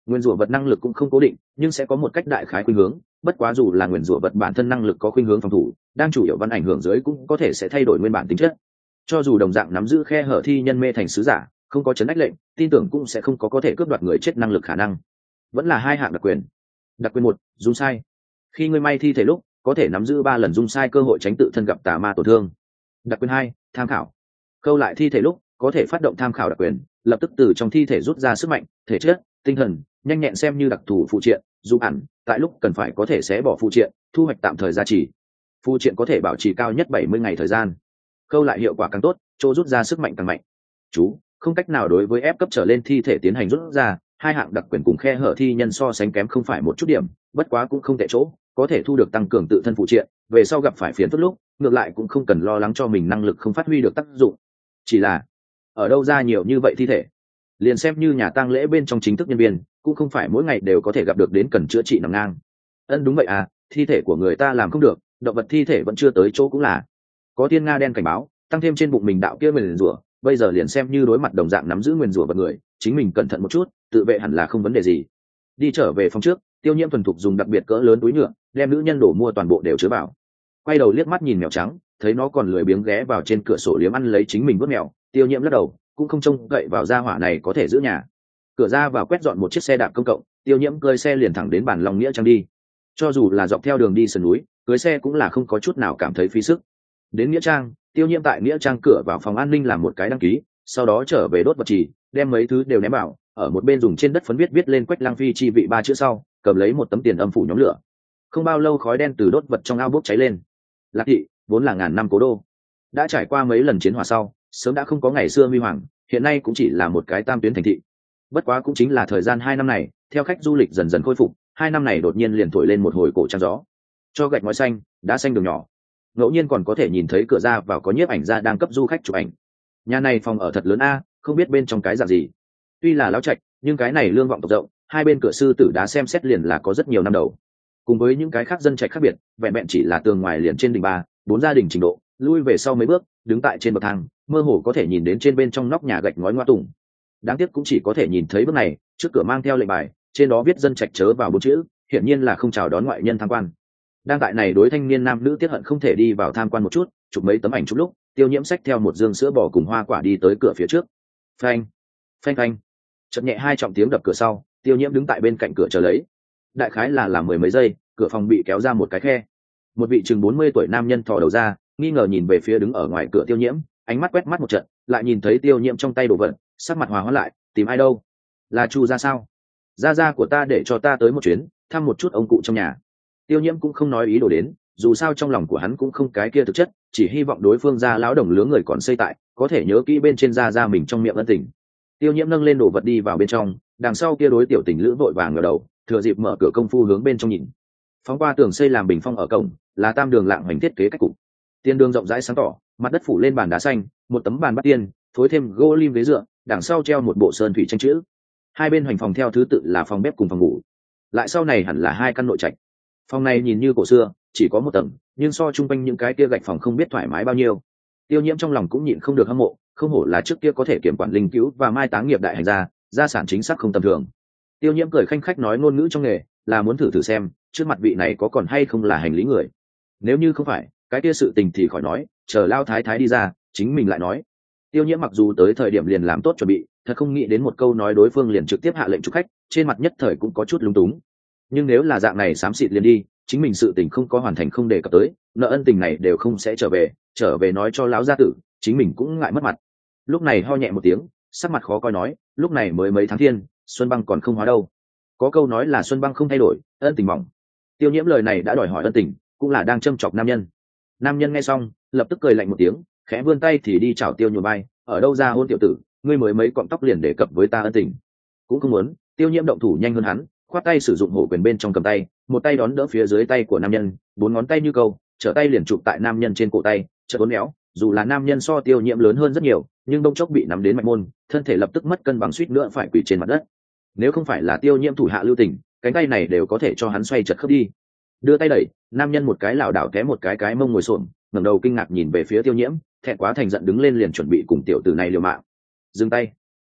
Nguyên rủa vật năng lực cũng không cố định, nhưng sẽ có một cách đại khái khuynh hướng, bất quá dù là nguyên rủa vật bản thân năng lực có khuynh hướng phòng thủ, đang chủ yếu văn ảnh hưởng dưới cũng có thể sẽ thay đổi nguyên bản tính chất. Cho dù đồng dạng nắm giữ khe hở thi nhân mê thành sứ giả, không có chấn ách lệnh, tin tưởng cũng sẽ không có có thể cướp đoạt người chết năng lực khả năng. Vẫn là hai hạng đặc quyền. Đặc quyền một, dung sai. Khi ngươi may thi thể lúc, có thể nắm giữ ba lần dung sai cơ hội tránh tự thân gặp tà ma tổn thương. Đặc quyền hai, tham khảo. Khâu lại thi thể lúc, có thể phát động tham khảo đặc quyền, lập tức từ trong thi thể rút ra sức mạnh, thể chất, tinh thần, nhanh nhẹn xem như đặc thù phụ triện, giúp ẩn, tại lúc cần phải có thể xé bỏ phụ triện, thu hoạch tạm thời giá trị. Phụ triện có thể bảo trì cao nhất bảy mươi ngày thời gian. Khâu lại hiệu quả càng tốt, chỗ rút ra sức mạnh càng mạnh. Chú, không cách nào đối với ép cấp trở lên thi thể tiến hành rút ra, hai hạng đặc quyền cùng khe hở thi nhân so sánh kém không phải một chút điểm, bất quá cũng không tệ chỗ, có thể thu được tăng cường tự thân phụ triện, về sau gặp phải phiền phức lúc, ngược lại cũng không cần lo lắng cho mình năng lực không phát huy được tác dụng. Chỉ là, ở đâu ra nhiều như vậy thi thể? Liền xem như nhà tang lễ bên trong chính thức nhân viên, cũng không phải mỗi ngày đều có thể gặp được đến cần chữa trị nằm ngang. Ân đúng vậy à, thi thể của người ta làm không được, động vật thi thể vẫn chưa tới chỗ cũng là. Có tiên nga đen cảnh báo, tăng thêm trên bụng mình đạo kia nguyền rủa, bây giờ liền xem như đối mặt đồng dạng nắm giữ nguyền rủa vật người, chính mình cẩn thận một chút, tự vệ hẳn là không vấn đề gì. Đi trở về phòng trước, Tiêu Nhiễm thuần thục dùng đặc biệt cỡ lớn túi nhựa, đem nữ nhân đổ mua toàn bộ đều chứa vào. Quay đầu liếc mắt nhìn mèo trắng, thấy nó còn lười biếng ghé vào trên cửa sổ liếm ăn lấy chính mình vuốt mèo, Tiêu Nhiễm lắc đầu, cũng không trông cậy vào gia hỏa này có thể giữ nhà. Cửa ra vào quét dọn một chiếc xe đạp công cộng, Tiêu Nhiễm cơi xe liền thẳng đến bản Long Nghĩa Trang đi. Cho dù là dọc theo đường đi sườn núi, cưới xe cũng là không có chút nào cảm thấy phí sức. Đến Nghĩa Trang, Tiêu Nhiễm tại Nghĩa Trang cửa vào phòng an ninh làm một cái đăng ký, sau đó trở về đốt vật trì, đem mấy thứ đều ném vào, ở một bên dùng trên đất phấn viết viết lên Quách Lăng Phi chi vị ba chữ sau, cầm lấy một tấm tiền âm phủ nhóm lửa. Không bao lâu khói đen từ đốt vật trong ao bốc cháy lên. Lạc thị vốn là ngàn năm cố đô, đã trải qua mấy lần chiến hỏa sau, sớm đã không có ngày xưa huy hoàng, hiện nay cũng chỉ là một cái tam tuyến thành thị. Bất quá cũng chính là thời gian hai năm này, theo khách du lịch dần dần khôi phục, hai năm này đột nhiên liền thổi lên một hồi cổ trăng gió. Cho gạch ngói xanh, đá xanh đường nhỏ, ngẫu nhiên còn có thể nhìn thấy cửa ra vào có nhiếp ảnh gia đang cấp du khách chụp ảnh. Nhà này phòng ở thật lớn a, không biết bên trong cái dạng gì. Tuy là lão trạch, nhưng cái này lương vọng tộc rộng, hai bên cửa sư tử đá xem xét liền là có rất nhiều năm đầu. Cùng với những cái khác dân trạch khác biệt, vẹn vẹn chỉ là tường ngoài liền trên đỉnh ba, bốn gia đình trình độ, lui về sau mấy bước, đứng tại trên bậc thang, mơ hồ có thể nhìn đến trên bên trong nóc nhà gạch ngói ngoa tùng. Đáng tiếc cũng chỉ có thể nhìn thấy bước này, trước cửa mang theo lệnh bài, trên đó viết dân trạch chớ vào bốn chữ, hiển nhiên là không chào đón ngoại nhân tham quan. Đang tại này đối thanh niên nam nữ tiết hận không thể đi vào tham quan một chút, chụp mấy tấm ảnh chụp lúc, Tiêu Nhiễm xách theo một dương sữa bò cùng hoa quả đi tới cửa phía trước. Phanh, phanh phanh. Chợt nhẹ hai trọng tiếng đập cửa sau, Tiêu Nhiễm đứng tại bên cạnh cửa chờ lấy. Đại khái là làm mười mấy giây, cửa phòng bị kéo ra một cái khe. Một vị chừng bốn mươi tuổi nam nhân thò đầu ra, nghi ngờ nhìn về phía đứng ở ngoài cửa Tiêu Nhiễm, ánh mắt quét mắt một trận, lại nhìn thấy Tiêu Nhiễm trong tay đồ vật, sắc mặt hòa hoãn lại, tìm ai đâu? Là Chu gia sao? Gia gia của ta để cho ta tới một chuyến, thăm một chút ông cụ trong nhà. Tiêu Nhiễm cũng không nói ý đồ đến, dù sao trong lòng của hắn cũng không cái kia thực chất, chỉ hy vọng đối phương gia lão đồng lứa người còn xây tại, có thể nhớ kỹ bên trên gia gia mình trong miệng ân tình. Tiêu Nhiễm nâng lên đồ vật đi vào bên trong, đằng sau kia đối tiểu tình lữ vội vàng ngửa đầu, thừa dịp mở cửa công phu hướng bên trong nhìn. Phóng qua tường xây làm bình phong ở cổng, là tam đường lạng hoành thiết kế cách cục. Tiên đường rộng rãi sáng tỏ, mặt đất phủ lên bàn đá xanh, một tấm bàn bắt tiên, phối thêm gỗ lim ghế dựa, đằng sau treo một bộ sơn thủy tranh chữ. Hai bên hoành phòng theo thứ tự là phòng bếp cùng phòng ngủ. Lại sau này hẳn là hai căn nội trạch. Phòng này nhìn như cổ xưa, chỉ có một tầng, nhưng so chung quanh những cái kia gạch phòng không biết thoải mái bao nhiêu. Tiêu Nhiễm trong lòng cũng nhịn không được hâm mộ, không hổ là trước kia có thể kiểm quản linh cứu và mai táng nghiệp đại hành gia, gia sản chính xác không tầm thường. Tiêu Nhiễm cười khanh khách nói ngôn ngữ trong nghề, là muốn thử thử xem, trước mặt vị này có còn hay không là hành lý người. Nếu như không phải, cái kia sự tình thì khỏi nói, chờ lao thái thái đi ra, chính mình lại nói. Tiêu Nhiễm mặc dù tới thời điểm liền làm tốt chuẩn bị, thật không nghĩ đến một câu nói đối phương liền trực tiếp hạ lệnh chụp khách, trên mặt nhất thời cũng có chút lúng túng. Nhưng nếu là dạng này xám xịt liền đi, chính mình sự tình không có hoàn thành không đề cập tới, nợ ân tình này đều không sẽ trở về, trở về nói cho lão gia tử, chính mình cũng ngại mất mặt. Lúc này ho nhẹ một tiếng, sắc mặt khó coi nói, lúc này mới mấy tháng thiên, xuân băng còn không hóa đâu. Có câu nói là xuân băng không thay đổi, ân tình mỏng. Tiêu Nhiễm lời này đã đòi hỏi ân tình, cũng là đang châm chọc nam nhân. Nam nhân nghe xong, lập tức cười lạnh một tiếng, khẽ vươn tay thì đi chào Tiêu Nhược Bay, ở đâu ra hôn tiểu tử, ngươi mới mấy cọng tóc liền đề cập với ta ân tình. Cũng không muốn, Tiêu Nhiễm động thủ nhanh hơn hắn, khoát tay sử dụng hổ quyền bên trong cầm tay, một tay đón đỡ phía dưới tay của nam nhân, bốn ngón tay như câu, trở tay liền chụp tại nam nhân trên cổ tay, chợt uốn éo, dù là nam nhân so Tiêu Nhiễm lớn hơn rất nhiều, nhưng đông chốc bị nắm đến mạch môn, thân thể lập tức mất cân bằng suýt nữa phải quỳ trên mặt đất. Nếu không phải là Tiêu Nhiễm thủ hạ lưu tình, cánh tay này đều có thể cho hắn xoay chật khớp đi. Đưa tay đẩy, nam nhân một cái lảo đảo té một cái cái mông ngồi xổm, ngẩng đầu kinh ngạc nhìn về phía Tiêu Nhiễm, thẹn quá thành giận đứng lên liền chuẩn bị cùng tiểu tử này liều mạng. Dừng tay. Mẹ,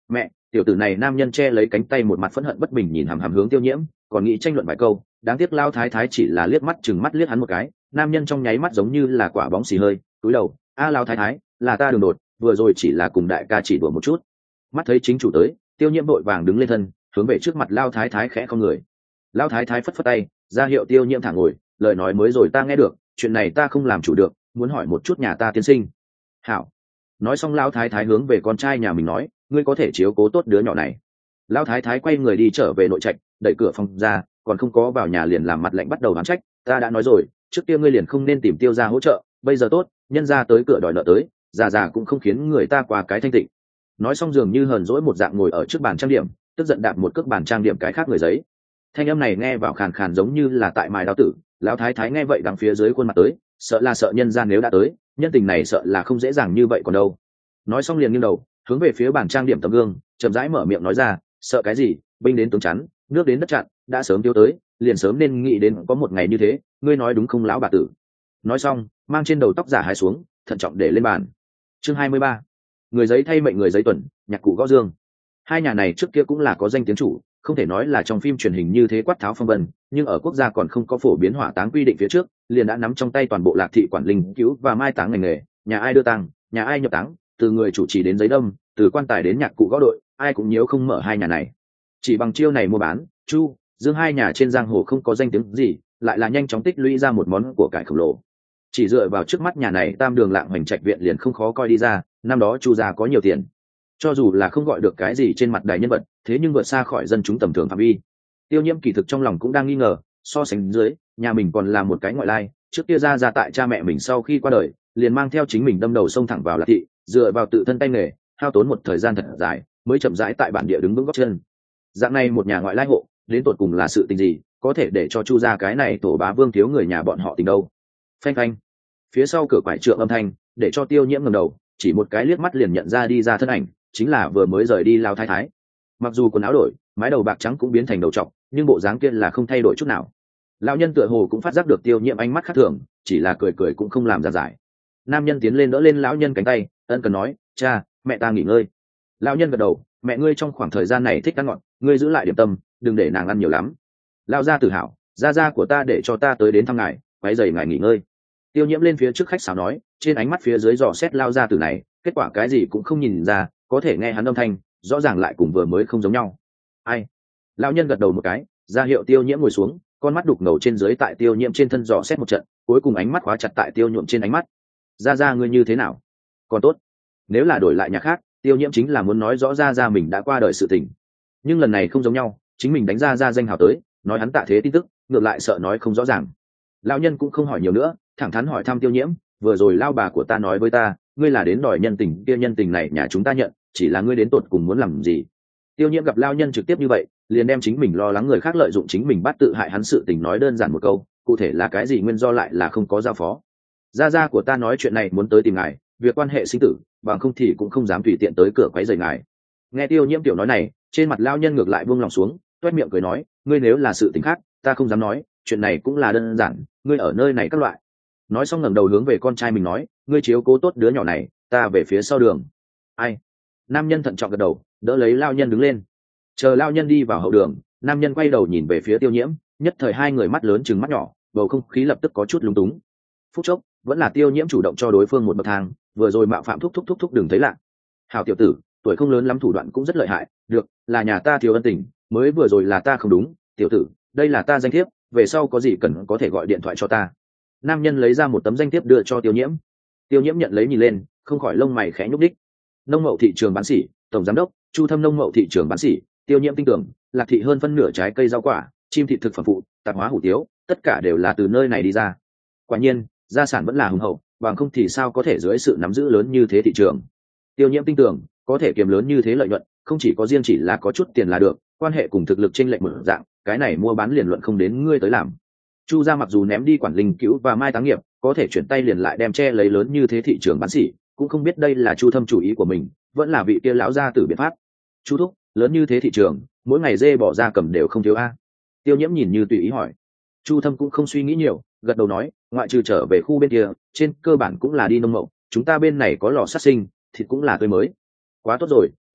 tiểu tử này nam nhân che lấy cánh tay một mặt phẫn hận bất bình nhìn hàm hàm hướng Tiêu Nhiễm, còn nghĩ tranh luận vài câu, đáng tiếc lao thái thái chỉ là liếc mắt chừng mắt liếc hắn một cái, nam nhân trong nháy mắt giống như là quả bóng xì hơi, cúi đầu, a lao thái thái, là ta đường đột, vừa rồi chỉ là cùng đại ca chỉ đùa một chút. Mắt thấy chính chủ tới, Tiêu Nhiễm vội vàng đứng lên thân, hướng về trước mặt lao thái thái khẽ không người. Lao thái thái phất phất tay, ra hiệu Tiêu Nhiễm thẳng ngồi, lời nói mới rồi ta nghe được, chuyện này ta không làm chủ được, muốn hỏi một chút nhà ta tiên sinh. Hảo. Nói xong lao thái thái hướng về con trai nhà mình nói, ngươi có thể chiếu cố tốt đứa nhỏ này. Lao thái thái quay người đi trở về nội trạch, đẩy cửa phòng ra, còn không có vào nhà liền làm mặt lạnh bắt đầu đoán trách, ta đã nói rồi, trước kia ngươi liền không nên tìm Tiêu gia hỗ trợ, bây giờ tốt, nhân gia tới cửa đòi nợ tới, già già cũng không khiến người ta qua cái thanh tịnh. Nói xong dường như hờn dỗi một dạng ngồi ở trước bàn trang điểm, tức giận đạp một cước bàn trang điểm cái khác người giấy. Thanh âm này nghe vào khàn khàn giống như là tại mài đao tử, lão thái thái nghe vậy đằng phía dưới khuôn mặt tới, sợ là sợ nhân gian nếu đã tới, nhân tình này sợ là không dễ dàng như vậy còn đâu. Nói xong liền nghiêng đầu, hướng về phía bàn trang điểm tấm gương, chậm rãi mở miệng nói ra, sợ cái gì, binh đến tướng chắn, nước đến đất chặn, đã sớm tiêu tới, liền sớm nên nghĩ đến có một ngày như thế, ngươi nói đúng không lão bà tử. Nói xong, mang trên đầu tóc giả hái xuống, thận trọng để lên bàn. Chương hai mươi ba, người giấy thay mệnh người giấy tuần, nhạc cụ gõ dương. Hai nhà này trước kia cũng là có danh tiếng chủ, không thể nói là trong phim truyền hình như thế quát tháo phong vân, nhưng ở quốc gia còn không có phổ biến hỏa táng quy định phía trước, liền đã nắm trong tay toàn bộ lạc thị quản linh cứu và mai táng ngành nghề, nhà ai đưa tang, nhà ai nhập táng, từ người chủ trì đến giấy đông, từ quan tài đến nhạc cụ gõ đội, ai cũng nhiễu không mở hai nhà này. Chỉ bằng chiêu này mua bán, Chu, Dương hai nhà trên giang hồ không có danh tiếng gì, lại là nhanh chóng tích lũy ra một món của cải khổng lồ. Chỉ dựa vào trước mắt nhà này tam đường lạng hoành trạch viện liền không khó coi đi ra, năm đó Chu gia có nhiều tiền, cho dù là không gọi được cái gì trên mặt đài nhân vật, thế nhưng vượt xa khỏi dân chúng tầm thường phạm vi. Tiêu Nhiễm kỳ thực trong lòng cũng đang nghi ngờ, so sánh dưới, nhà mình còn là một cái ngoại lai, trước kia ra ra tại cha mẹ mình sau khi qua đời, liền mang theo chính mình đâm đầu xông thẳng vào lạc thị, dựa vào tự thân tay nghề, hao tốn một thời gian thật dài, mới chậm rãi tại bản địa đứng vững gót chân. Dạng này một nhà ngoại lai hộ, đến tột cùng là sự tình gì, có thể để cho Chu gia cái này tổ bá vương thiếu người nhà bọn họ tình đâu? Phanh phanh. Phía sau cửa quải trượng âm thanh, để cho Tiêu Nhiễm ngẩng đầu, chỉ một cái liếc mắt liền nhận ra đi ra thân ảnh, chính là vừa mới rời đi lao thái thái. Mặc dù quần áo đổi, mái đầu bạc trắng cũng biến thành đầu trọc, nhưng bộ dáng kia là không thay đổi chút nào. Lão nhân tựa hồ cũng phát giác được Tiêu Nhiễm ánh mắt khác thường, chỉ là cười cười cũng không làm ra giải. Nam nhân tiến lên đỡ lên lão nhân cánh tay, ân cần nói, cha, mẹ ta nghỉ ngơi. Lão nhân gật đầu, mẹ ngươi trong khoảng thời gian này thích ăn ngọt, ngươi giữ lại điểm tâm, đừng để nàng ăn nhiều lắm. Lão gia tự hào, gia gia của ta để cho ta tới đến thăm ngài, quấy rầy ngài nghỉ ngơi. Tiêu Nhiễm lên phía trước khách sáo nói, trên ánh mắt phía dưới dò xét lao gia tử này, kết quả cái gì cũng không nhìn ra, có thể nghe hắn âm thanh, rõ ràng lại cùng vừa mới không giống nhau. Ai? Lão nhân gật đầu một cái, ra hiệu Tiêu Nhiễm ngồi xuống, con mắt đục ngầu trên dưới tại Tiêu Nhiễm trên thân dò xét một trận, cuối cùng ánh mắt khóa chặt tại Tiêu Nhuộm trên ánh mắt. Gia gia ngươi như thế nào? Còn tốt. Nếu là đổi lại nhà khác, Tiêu Nhiễm chính là muốn nói rõ ra ra mình đã qua đời sự tình, nhưng lần này không giống nhau, chính mình đánh ra ra danh hào tới, nói hắn tạ thế tin tức, ngược lại sợ nói không rõ ràng. Lão nhân cũng không hỏi nhiều nữa, thẳng thắn hỏi thăm Tiêu Nhiễm, vừa rồi lao bà của ta nói với ta, ngươi là đến đòi nhân tình, kia nhân tình này nhà chúng ta nhận, chỉ là ngươi đến tột cùng muốn làm gì? Tiêu Nhiễm gặp lao nhân trực tiếp như vậy, liền đem chính mình lo lắng người khác lợi dụng chính mình bắt tự hại hắn sự tình nói đơn giản một câu, cụ thể là cái gì nguyên do lại là không có giao phó. Gia gia của ta nói chuyện này muốn tới tìm ngài, việc quan hệ sinh tử, bằng không thì cũng không dám tùy tiện tới cửa quấy rầy ngài. Nghe Tiêu Nhiễm tiểu nói này, trên mặt lao nhân ngược lại buông lòng xuống, toét miệng cười nói, ngươi nếu là sự tình khác, ta không dám nói, chuyện này cũng là đơn giản, ngươi ở nơi này các loại. Nói xong ngẩng đầu hướng về con trai mình nói, ngươi chiếu cố tốt đứa nhỏ này, ta về phía sau đường. Ai? Nam nhân thận trọng gật đầu, đỡ lấy lao nhân đứng lên. Chờ lao nhân đi vào hậu đường, nam nhân quay đầu nhìn về phía Tiêu Nhiễm, nhất thời hai người mắt lớn chừng mắt nhỏ, bầu không khí lập tức có chút lúng túng. Phút chốc, vẫn là Tiêu Nhiễm chủ động cho đối phương một bậc thang, vừa rồi mạo phạm thúc thúc thúc thúc đừng thấy lạ. Hảo tiểu tử, tuổi không lớn lắm thủ đoạn cũng rất lợi hại, được, là nhà ta thiếu ân tình, mới vừa rồi là ta không đúng, tiểu tử, đây là ta danh thiếp, về sau có gì cần có thể gọi điện thoại cho ta. Nam nhân lấy ra một tấm danh thiếp đưa cho Tiêu Nhiễm. Tiêu Nhiễm nhận lấy nhìn lên, không khỏi lông mày khẽ nhúc đích. Nông mậu thị trường bán sỉ, tổng giám đốc, Chu Thâm nông mậu thị trường bán sỉ. Tiêu Nhiễm tin tưởng, lạc thị hơn phân nửa trái cây rau quả, chim thịt thực phẩm phụ, tạp hóa hủ tiếu, tất cả đều là từ nơi này đi ra. Quả nhiên, gia sản vẫn là hùng hậu, bằng không thì sao có thể dưới sự nắm giữ lớn như thế thị trường. Tiêu Nhiễm tin tưởng, có thể kiếm lớn như thế lợi nhuận, không chỉ có riêng chỉ là có chút tiền là được, quan hệ cùng thực lực chênh lệch một dạng, cái này mua bán liền luận không đến ngươi tới làm. Chu gia mặc dù ném đi quản linh cứu và mai táng nghiệp, có thể chuyển tay liền lại đem che lấy lớn như thế thị trường bán sỉ, cũng không biết đây là Chu Thâm chủ ý của mình, vẫn là vị kia lão gia tử biện pháp. Chu thúc, lớn như thế thị trường, mỗi ngày dê bỏ ra cầm đều không thiếu a. Tiêu Nhiễm nhìn như tùy ý hỏi. Chu Thâm cũng không suy nghĩ nhiều, gật đầu nói, ngoại trừ trở về khu bên kia, trên cơ bản cũng là đi nông mậu, chúng ta bên này có lò sát sinh, thịt cũng là tươi mới. Quá tốt rồi,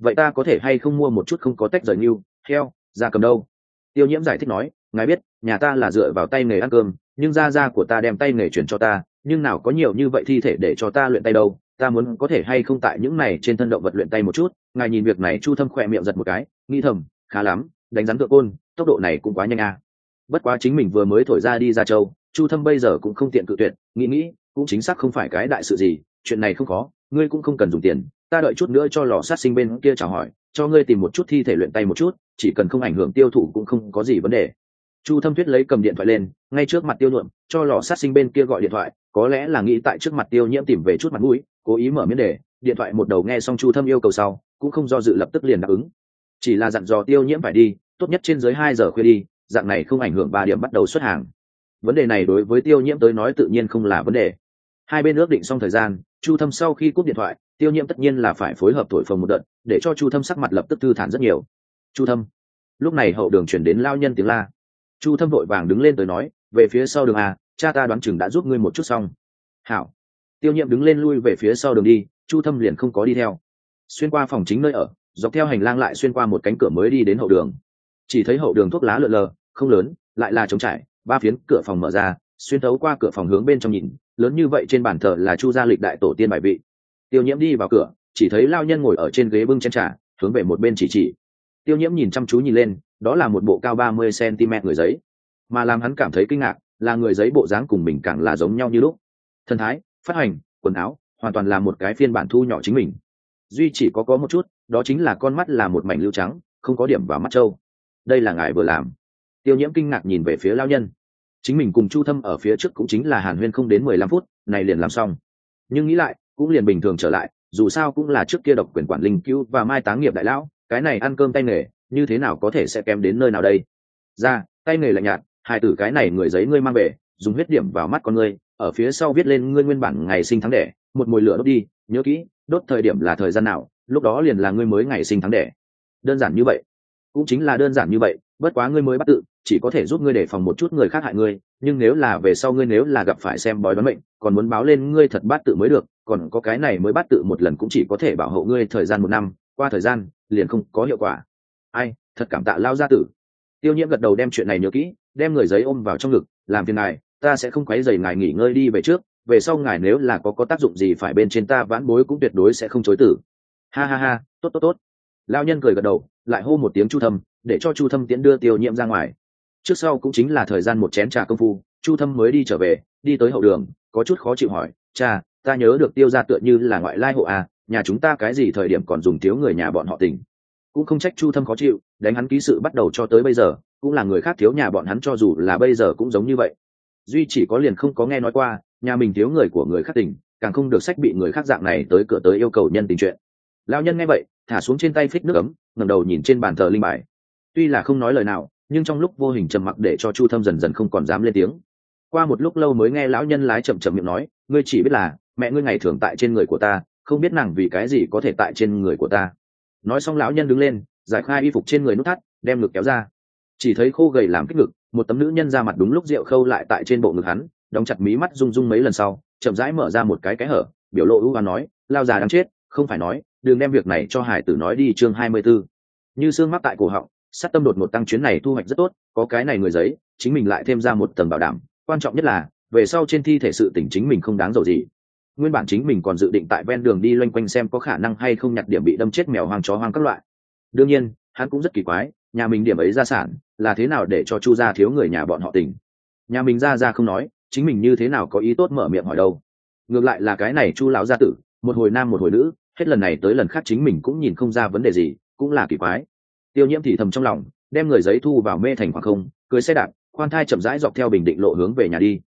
vậy ta có thể hay không mua một chút không có tách rời như heo da cầm đâu? Tiêu Nhiễm giải thích nói, ngài biết nhà ta là dựa vào tay nghề ăn cơm, nhưng gia gia của ta đem tay nghề chuyển cho ta, nhưng nào có nhiều như vậy thi thể để cho ta luyện tay đâu, ta muốn có thể hay không tại những này trên thân động vật luyện tay một chút. Ngài nhìn việc này. Chu Thâm khỏe miệng giật một cái, nghĩ thầm, khá lắm, đánh rắn cựa côn, tốc độ này cũng quá nhanh à. Bất quá chính mình vừa mới thổi ra đi ra châu, Chu Thâm bây giờ cũng không tiện cự tuyệt, nghĩ nghĩ cũng chính xác không phải cái đại sự gì, chuyện này không khó, ngươi cũng không cần dùng tiền, ta đợi chút nữa cho lò sát sinh bên kia chào hỏi, cho ngươi tìm một chút thi thể luyện tay một chút, chỉ cần không ảnh hưởng tiêu thụ cũng không có gì vấn đề. Chu Thâm Thuyết lấy cầm điện thoại lên, ngay trước mặt Tiêu Nhuộm, cho lò sát sinh bên kia gọi điện thoại, có lẽ là nghĩ tại trước mặt Tiêu Nhiễm tìm về chút mặt mũi, cố ý mở miễn đề. Điện thoại một đầu nghe xong Chu Thâm yêu cầu sau, cũng không do dự lập tức liền đáp ứng. Chỉ là dặn dò Tiêu Nhiễm phải đi, tốt nhất trên dưới hai giờ khuya đi, dạng này không ảnh hưởng ba điểm bắt đầu xuất hàng. Vấn đề này đối với Tiêu Nhiễm tới nói tự nhiên không là vấn đề. Hai bên ước định xong thời gian, Chu Thâm sau khi cúp điện thoại, Tiêu Nhiễm tất nhiên là phải phối hợp thổi phồng một đợt, để cho Chu Thâm sắc mặt lập tức thư thản rất nhiều. Chu Thâm. Lúc này hậu đường chuyển đến lao nhân tiếng la. Chu Thâm vội vàng đứng lên tới nói, về phía sau đường à, cha ta đoán chừng đã giúp ngươi một chút xong. Hảo. Tiêu Nhiệm đứng lên lui về phía sau đường đi, Chu Thâm liền không có đi theo. Xuyên qua phòng chính nơi ở, dọc theo hành lang lại xuyên qua một cánh cửa mới đi đến hậu đường. Chỉ thấy hậu đường thuốc lá lượn lờ, không lớn, lại là trống trải, ba phiến cửa phòng mở ra, xuyên thấu qua cửa phòng hướng bên trong nhìn, lớn như vậy trên bàn thờ là Chu gia lịch đại tổ tiên bài vị. Tiêu Nhiễm đi vào cửa, chỉ thấy lao nhân ngồi ở trên ghế bưng chén trà, hướng về một bên chỉ chỉ. Tiêu Nhiễm nhìn chăm chú nhìn lên, đó là một bộ cao ba mươi xăng-ti-mét người giấy, mà làm hắn cảm thấy kinh ngạc là người giấy bộ dáng cùng mình càng là giống nhau như lúc. Thân thái, phát hành, quần áo, hoàn toàn là một cái phiên bản thu nhỏ chính mình. Duy chỉ có có một chút, đó chính là con mắt là một mảnh lưu trắng, không có điểm vào mắt trâu. Đây là ngài vừa làm. Tiêu Nhiễm kinh ngạc nhìn về phía lao nhân. Chính mình cùng Chu Thâm ở phía trước cũng chính là hàn huyên không đến mười lăm phút, này liền làm xong. Nhưng nghĩ lại, cũng liền bình thường trở lại, dù sao cũng là trước kia độc quyền quản linh cứu và mai táng nghiệp đại lão, cái này ăn cơm tay nghề, như thế nào có thể sẽ kém đến nơi nào đây? Ra, tay nghề lạnh nhạt, hai tử cái này người giấy ngươi mang về, dùng huyết điểm vào mắt con ngươi, ở phía sau viết lên ngươi nguyên bản ngày sinh tháng đẻ, một mồi lửa đốt đi, nhớ kỹ, đốt thời điểm là thời gian nào, lúc đó liền là ngươi mới ngày sinh tháng đẻ. Đơn giản như vậy. Cũng chính là đơn giản như vậy, bất quá ngươi mới bắt tự, chỉ có thể giúp ngươi đề phòng một chút người khác hại ngươi, nhưng nếu là về sau ngươi nếu là gặp phải xem bói đoán mệnh, còn muốn báo lên ngươi thật bát tự mới được, còn có cái này mới bát tự một lần cũng chỉ có thể bảo hộ ngươi thời gian một năm, qua thời gian liền không có hiệu quả. Ai, thật cảm tạ lao gia tử. Tiêu Nhiễm gật đầu đem chuyện này nhớ kỹ, đem người giấy ôm vào trong ngực, làm phiền ngài, ta sẽ không quấy rầy ngài nghỉ ngơi đi về trước, về sau ngài nếu là có có tác dụng gì phải bên trên ta vãn bối cũng tuyệt đối sẽ không chối từ. Ha ha ha, tốt tốt tốt. Lão nhân cười gật đầu, lại hô một tiếng Chu Thâm, để cho Chu Thâm tiễn đưa Tiêu Nhiễm ra ngoài. Trước sau cũng chính là thời gian một chén trà công phu, Chu Thâm mới đi trở về, đi tới hậu đường, có chút khó chịu hỏi, cha, ta nhớ được Tiêu gia tựa như là ngoại lai hộ à, nhà chúng ta cái gì thời điểm còn dùng thiếu người nhà bọn họ tình. Cũng không trách Chu Thâm khó chịu, đánh hắn ký sự bắt đầu cho tới bây giờ, cũng là người khác thiếu nhà bọn hắn cho dù là bây giờ cũng giống như vậy. Duy chỉ có liền không có nghe nói qua, nhà mình thiếu người của người khác tình, càng không được sách bị người khác dạng này tới cửa tới yêu cầu nhân tình chuyện. Lão nhân nghe vậy, thả xuống trên tay phích nước ấm, ngẩng đầu nhìn trên bàn thờ linh bài. Tuy là không nói lời nào, nhưng trong lúc vô hình trầm mặc để cho Chu Thâm dần dần không còn dám lên tiếng. Qua một lúc lâu mới nghe lão nhân lái chậm chậm miệng nói, ngươi chỉ biết là mẹ ngươi ngày thường tại trên người của ta, không biết nàng vì cái gì có thể tại trên người của ta. Nói xong lão nhân đứng lên, giải khai y phục trên người nút thắt, đem ngực kéo ra. Chỉ thấy khô gầy làm kích ngực, một tấm nữ nhân ra mặt đúng lúc rượu khâu lại tại trên bộ ngực hắn, đóng chặt mí mắt rung rung mấy lần sau, chậm rãi mở ra một cái cái hở, biểu lộ ưu ám nói, lao già đáng chết, không phải nói, đừng đem việc này cho hải tử nói đi. Chương hai mươi 24. Như xương mắc tại cổ họng, sát tâm đột một tăng, chuyến này thu hoạch rất tốt, có cái này người giấy, chính mình lại thêm ra một tầng bảo đảm, quan trọng nhất là về sau trên thi thể sự tình chính mình không đáng dầu gì. Nguyên bản chính mình còn dự định tại ven đường đi loanh quanh xem có khả năng hay không nhặt điểm bị đâm chết mèo hoang chó hoang các loại. Đương nhiên, hắn cũng rất kỳ quái, nhà mình điểm ấy gia sản là thế nào để cho Chu gia thiếu người nhà bọn họ tình. Nhà mình ra ra không nói, chính mình như thế nào có ý tốt mở miệng hỏi đâu. Ngược lại là cái này Chu lão gia tử, một hồi nam một hồi nữ, hết lần này tới lần khác chính mình cũng nhìn không ra vấn đề gì, cũng là kỳ quái. Tiêu Nhiễm thì thầm trong lòng, đem người giấy thu vào mê thành khoảng không, cưới xe đạp, khoan thai chậm rãi dọc theo Bình Định lộ hướng về nhà đi.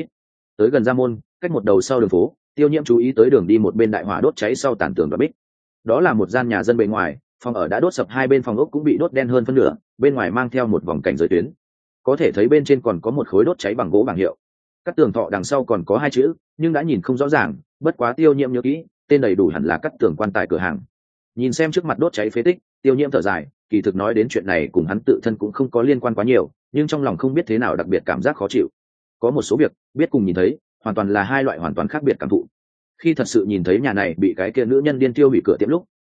Tới gần Gia Môn, cách một đầu sau đường phố, Tiêu Nhiễm chú ý tới đường đi một bên đại hỏa đốt cháy sau tàn tường đoạt bích. Đó là một gian nhà dân bề ngoài, phòng ở đã đốt sập, hai bên phòng ốc cũng bị đốt đen hơn phân nửa, bên ngoài mang theo một vòng cảnh giới tuyến. Có thể thấy bên trên còn có một khối đốt cháy bằng gỗ bảng hiệu. Các tường thọ đằng sau còn có hai chữ, nhưng đã nhìn không rõ ràng, bất quá Tiêu Nhiễm nhớ kỹ, tên đầy đủ hẳn là Cắt Tường quan tài cửa hàng. Nhìn xem trước mặt đốt cháy phế tích, Tiêu Nhiễm thở dài, kỳ thực nói đến chuyện này cùng hắn tự thân cũng không có liên quan quá nhiều, nhưng trong lòng không biết thế nào đặc biệt cảm giác khó chịu. Có một số việc, biết cùng nhìn thấy, hoàn toàn là hai loại hoàn toàn khác biệt cảm thụ. Khi thật sự nhìn thấy nhà này bị cái kia nữ nhân điên tiêu hủy cửa tiệm lúc,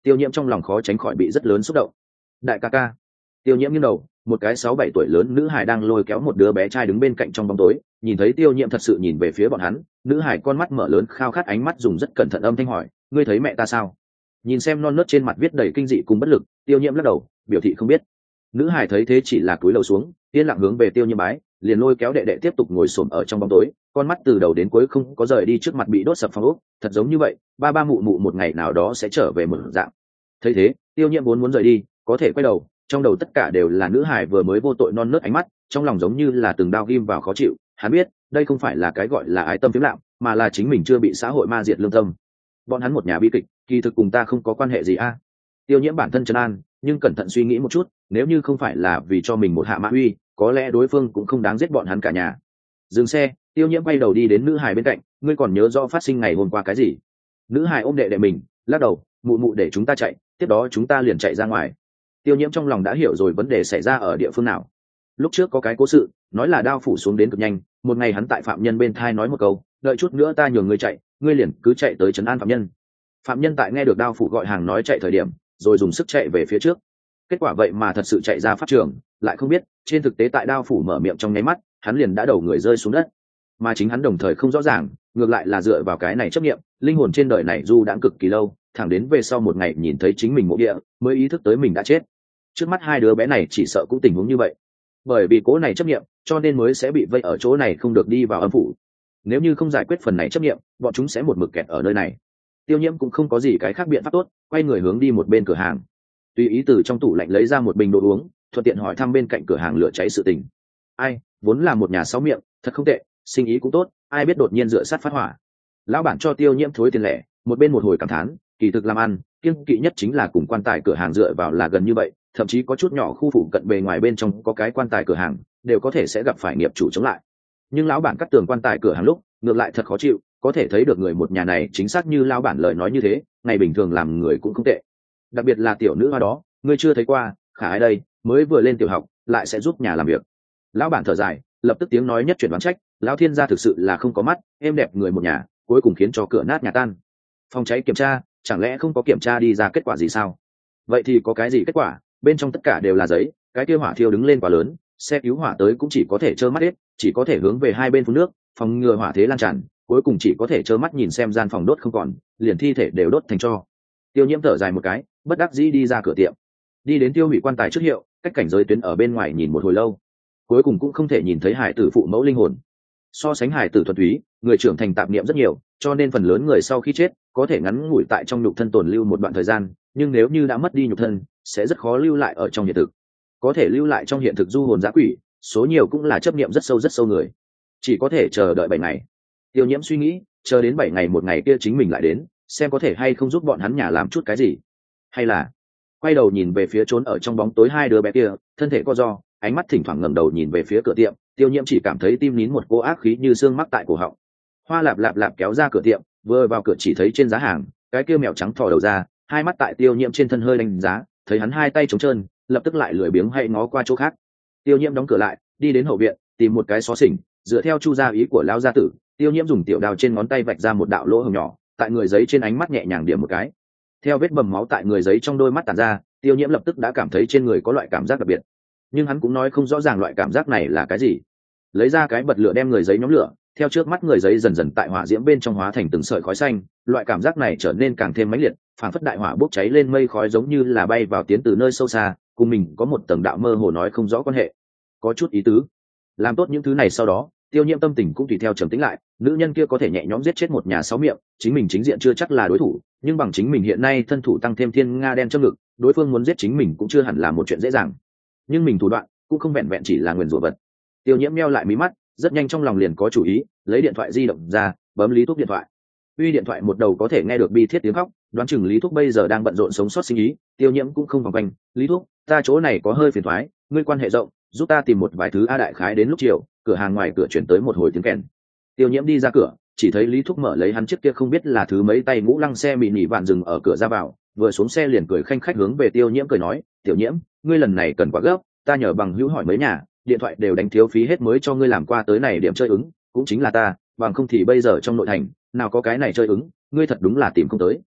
tiêu nhiễm trong lòng khó tránh khỏi bị rất lớn xúc động. Đại ca ca. Tiêu nhiễm nghiêng đầu, một cái sáu bảy tuổi lớn nữ hải đang lôi kéo một đứa bé trai đứng bên cạnh trong bóng tối, nhìn thấy tiêu nhiễm thật sự nhìn về phía bọn hắn, nữ hải con mắt mở lớn khao khát, ánh mắt dùng rất cẩn thận âm thanh hỏi, ngươi thấy mẹ ta sao? Nhìn xem non nớt trên mặt viết đầy kinh dị cùng bất lực, tiêu nhiễm lắc đầu biểu thị không biết. Nữ hải thấy thế chỉ là cúi đầu xuống, yên lặng hướng về tiêu nhiễm bái, liền lôi kéo đệ đệ tiếp tục ngồi xổm ở trong bóng tối, con mắt từ đầu đến cuối không có rời đi trước mặt bị đốt sập phòng ốc, thật giống như vậy ba ba mụ mụ một ngày nào đó sẽ trở về một dạng. Thấy thế tiêu nhiễm vốn muốn rời đi, có thể quay đầu, trong đầu tất cả đều là nữ hải vừa mới vô tội non nớt ánh mắt, trong lòng giống như là từng đao ghim vào khó chịu. Hắn biết đây không phải là cái gọi là ái tâm phiếm lạm, mà là chính mình chưa bị xã hội ma diệt lương tâm. Bọn hắn một nhà bi kịch, kỳ thực cùng ta không có quan hệ gì a. Tiêu nhiễm bản thân trấn an, nhưng cẩn thận suy nghĩ một chút, nếu như không phải là vì cho mình một hạ mã uy, có lẽ đối phương cũng không đáng giết bọn hắn cả nhà. Dừng xe, tiêu nhiễm quay đầu đi đến nữ hải bên cạnh, ngươi còn nhớ rõ phát sinh ngày hôm qua cái gì? Nữ hải ôm đệ đệ mình, lắc đầu, mụ mụ để chúng ta chạy, tiếp đó chúng ta liền chạy ra ngoài. Tiêu nhiễm trong lòng đã hiểu rồi vấn đề xảy ra ở địa phương nào. Lúc trước có cái cố sự nói là đao phủ xuống đến cực nhanh, một ngày hắn tại phạm nhân bên thai nói một câu, đợi chút nữa ta nhường ngươi chạy, ngươi liền cứ chạy tới trấn an phạm nhân. Phạm nhân tại nghe được đao phủ gọi hàng nói chạy thời điểm, rồi dùng sức chạy về phía trước. Kết quả vậy mà thật sự chạy ra pháp trường, lại không biết trên thực tế tại đao phủ mở miệng trong nháy mắt, hắn liền đã đầu người rơi xuống đất. Mà chính hắn đồng thời không rõ ràng, ngược lại là dựa vào cái này chấp nghiệm, linh hồn trên đời này du đãng cực kỳ lâu, thẳng đến về sau một ngày nhìn thấy chính mình mộ địa, mới ý thức tới mình đã chết. Trước mắt hai đứa bé này chỉ sợ cũng tình huống như vậy, bởi vì cố này chấp nghiệm, cho nên mới sẽ bị vây ở chỗ này không được đi vào âm phủ. Nếu như không giải quyết phần này chấp nghiệm, bọn chúng sẽ một mực kẹt ở nơi này. Tiêu nhiễm cũng không có gì cái khác biện pháp tốt, quay người hướng đi một bên cửa hàng, tùy ý từ trong tủ lạnh lấy ra một bình đồ uống, thuận tiện hỏi thăm bên cạnh cửa hàng lửa cháy sự tình. Ai, vốn là một nhà sáu miệng, thật không tệ, sinh ý cũng tốt, ai biết đột nhiên rửa sắt phát hỏa. Lão bản cho tiêu nhiễm thối tiền lẻ, một bên một hồi cảm thán, kỳ thực làm ăn kiêng kỵ nhất chính là cùng quan tài cửa hàng dựa vào là gần như vậy, thậm chí có chút nhỏ khu phụ cận bề ngoài bên trong có cái quan tài cửa hàng, đều có thể sẽ gặp phải nghiệp chủ chống lại. Nhưng lão bản cắt tường quan tài cửa hàng lúc, ngược lại thật khó chịu, có thể thấy được người một nhà này chính xác như lão bản lời nói như thế, ngày bình thường làm người cũng không tệ. Đặc biệt là tiểu nữ hoa đó, ngươi chưa thấy qua, khả ai đây, mới vừa lên tiểu học, lại sẽ giúp nhà làm việc. Lão bản thở dài, lập tức tiếng nói nhất chuyển đoán trách, lão thiên gia thực sự là không có mắt, êm đẹp người một nhà, cuối cùng khiến cho cửa nát nhà tan. Phòng cháy kiểm tra, chẳng lẽ không có kiểm tra đi ra kết quả gì sao? Vậy thì có cái gì kết quả? Bên trong tất cả đều là giấy, cái kia hỏa thiêu đứng lên quá lớn, xe cứu hỏa tới cũng chỉ có thể trơ mắt hết, chỉ có thể hướng về hai bên phun nước, phòng ngừa hỏa thế lan tràn, cuối cùng chỉ có thể trơ mắt nhìn xem gian phòng đốt không còn, liền thi thể đều đốt thành tro. Tiêu nhiễm thở dài một cái, bất đắc dĩ đi ra cửa tiệm, đi đến tiêu hủy quan tài trước hiệu, cách cảnh giới tuyến ở bên ngoài nhìn một hồi lâu, cuối cùng cũng không thể nhìn thấy hải tử phụ mẫu linh hồn. So sánh hải tử thuần túy, người trưởng thành tạp niệm rất nhiều, cho nên phần lớn người sau khi chết có thể ngắn ngủi tại trong nhục thân tồn lưu một đoạn thời gian, nhưng nếu như đã mất đi nhục thân, sẽ rất khó lưu lại ở trong hiện thực. Có thể lưu lại trong hiện thực du hồn dã quỷ, số nhiều cũng là chấp niệm rất sâu rất sâu người, chỉ có thể chờ đợi bảy ngày. Tiêu nhiễm suy nghĩ, chờ đến bảy ngày một ngày kia chính mình lại đến, xem có thể hay không giúp bọn hắn nhà làm chút cái gì, hay là quay đầu nhìn về phía trốn ở trong bóng tối hai đứa bé kia, thân thể co ro, ánh mắt thỉnh thoảng ngẩng đầu nhìn về phía cửa tiệm. Tiêu nhiễm chỉ cảm thấy tim nín một cô ác khí như xương mắc tại cổ họng. Hoa lạp lạp lạp kéo ra cửa tiệm, vừa vào cửa chỉ thấy trên giá hàng cái kia mèo trắng thò đầu ra, hai mắt tại tiêu nhiễm trên thân hơi đánh giá, thấy hắn hai tay trống trơn, lập tức lại lười biếng hay ngó qua chỗ khác. Tiêu nhiễm đóng cửa lại, đi đến hậu viện, tìm một cái xó xỉnh, dựa theo chu gia ý của lão gia tử, tiêu nhiễm dùng tiểu đao trên ngón tay vạch ra một đạo lỗ hổng nhỏ, tại người giấy trên ánh mắt nhẹ nhàng điểm một cái. Theo vết bầm máu tại người giấy trong đôi mắt tản ra, tiêu nhiễm lập tức đã cảm thấy trên người có loại cảm giác đặc biệt, nhưng hắn cũng nói không rõ ràng loại cảm giác này là cái gì. Lấy ra cái bật lửa đem người giấy nhóm lửa, theo trước mắt người giấy dần dần tại hỏa diễm bên trong hóa thành từng sợi khói xanh, loại cảm giác này trở nên càng thêm mãnh liệt, phảng phất đại hỏa bốc cháy lên mây khói, giống như là bay vào tiến từ nơi sâu xa, cùng mình có một tầng đạo mơ hồ nói không rõ quan hệ, có chút ý tứ. Làm tốt những thứ này sau đó, tiêu nhiễm tâm tình cũng tùy theo trầm tĩnh lại. Nữ nhân kia có thể nhẹ nhõm giết chết một nhà sáu miệng, chính mình chính diện chưa chắc là đối thủ, nhưng bằng chính mình hiện nay thân thủ tăng thêm thiên nga đen trong ngực, đối phương muốn giết chính mình cũng chưa hẳn là một chuyện dễ dàng. Nhưng mình thủ đoạn cũng không vẹn vẹn chỉ là nguyền rủa vật. Tiêu nhiễm meo lại mí mắt, rất nhanh trong lòng liền có chủ ý, lấy điện thoại di động ra, bấm Lý Thúc điện thoại. Uy điện thoại một đầu có thể nghe được bi thiết tiếng khóc, đoán chừng Lý Thúc bây giờ đang bận rộn sống sót sinh ý. Tiêu nhiễm cũng không vòng quanh, Lý Thúc, ta chỗ này có hơi phiền toái, ngươi quan hệ rộng, giúp ta tìm một vài thứ a. Đại khái đến lúc chiều, cửa hàng ngoài cửa chuyển tới một hồi tiếng kèn. Tiêu nhiễm đi ra cửa, chỉ thấy Lý Thúc mở lấy hắn chiếc kia không biết là thứ mấy tay ngũ lăng xe mị nỉ vạn dừng ở cửa ra vào, vừa xuống xe liền cười khanh khách hướng về Tiêu nhiễm cười nói, tiểu nhiễm, ngươi lần này cần quá gấp, ta nhờ bằng hữu hỏi mấy nhà, điện thoại đều đánh thiếu phí hết mới cho ngươi làm qua tới này điểm chơi ứng, cũng chính là ta, bằng không thì bây giờ trong nội thành nào có cái này chơi ứng, ngươi thật đúng là tìm không tới.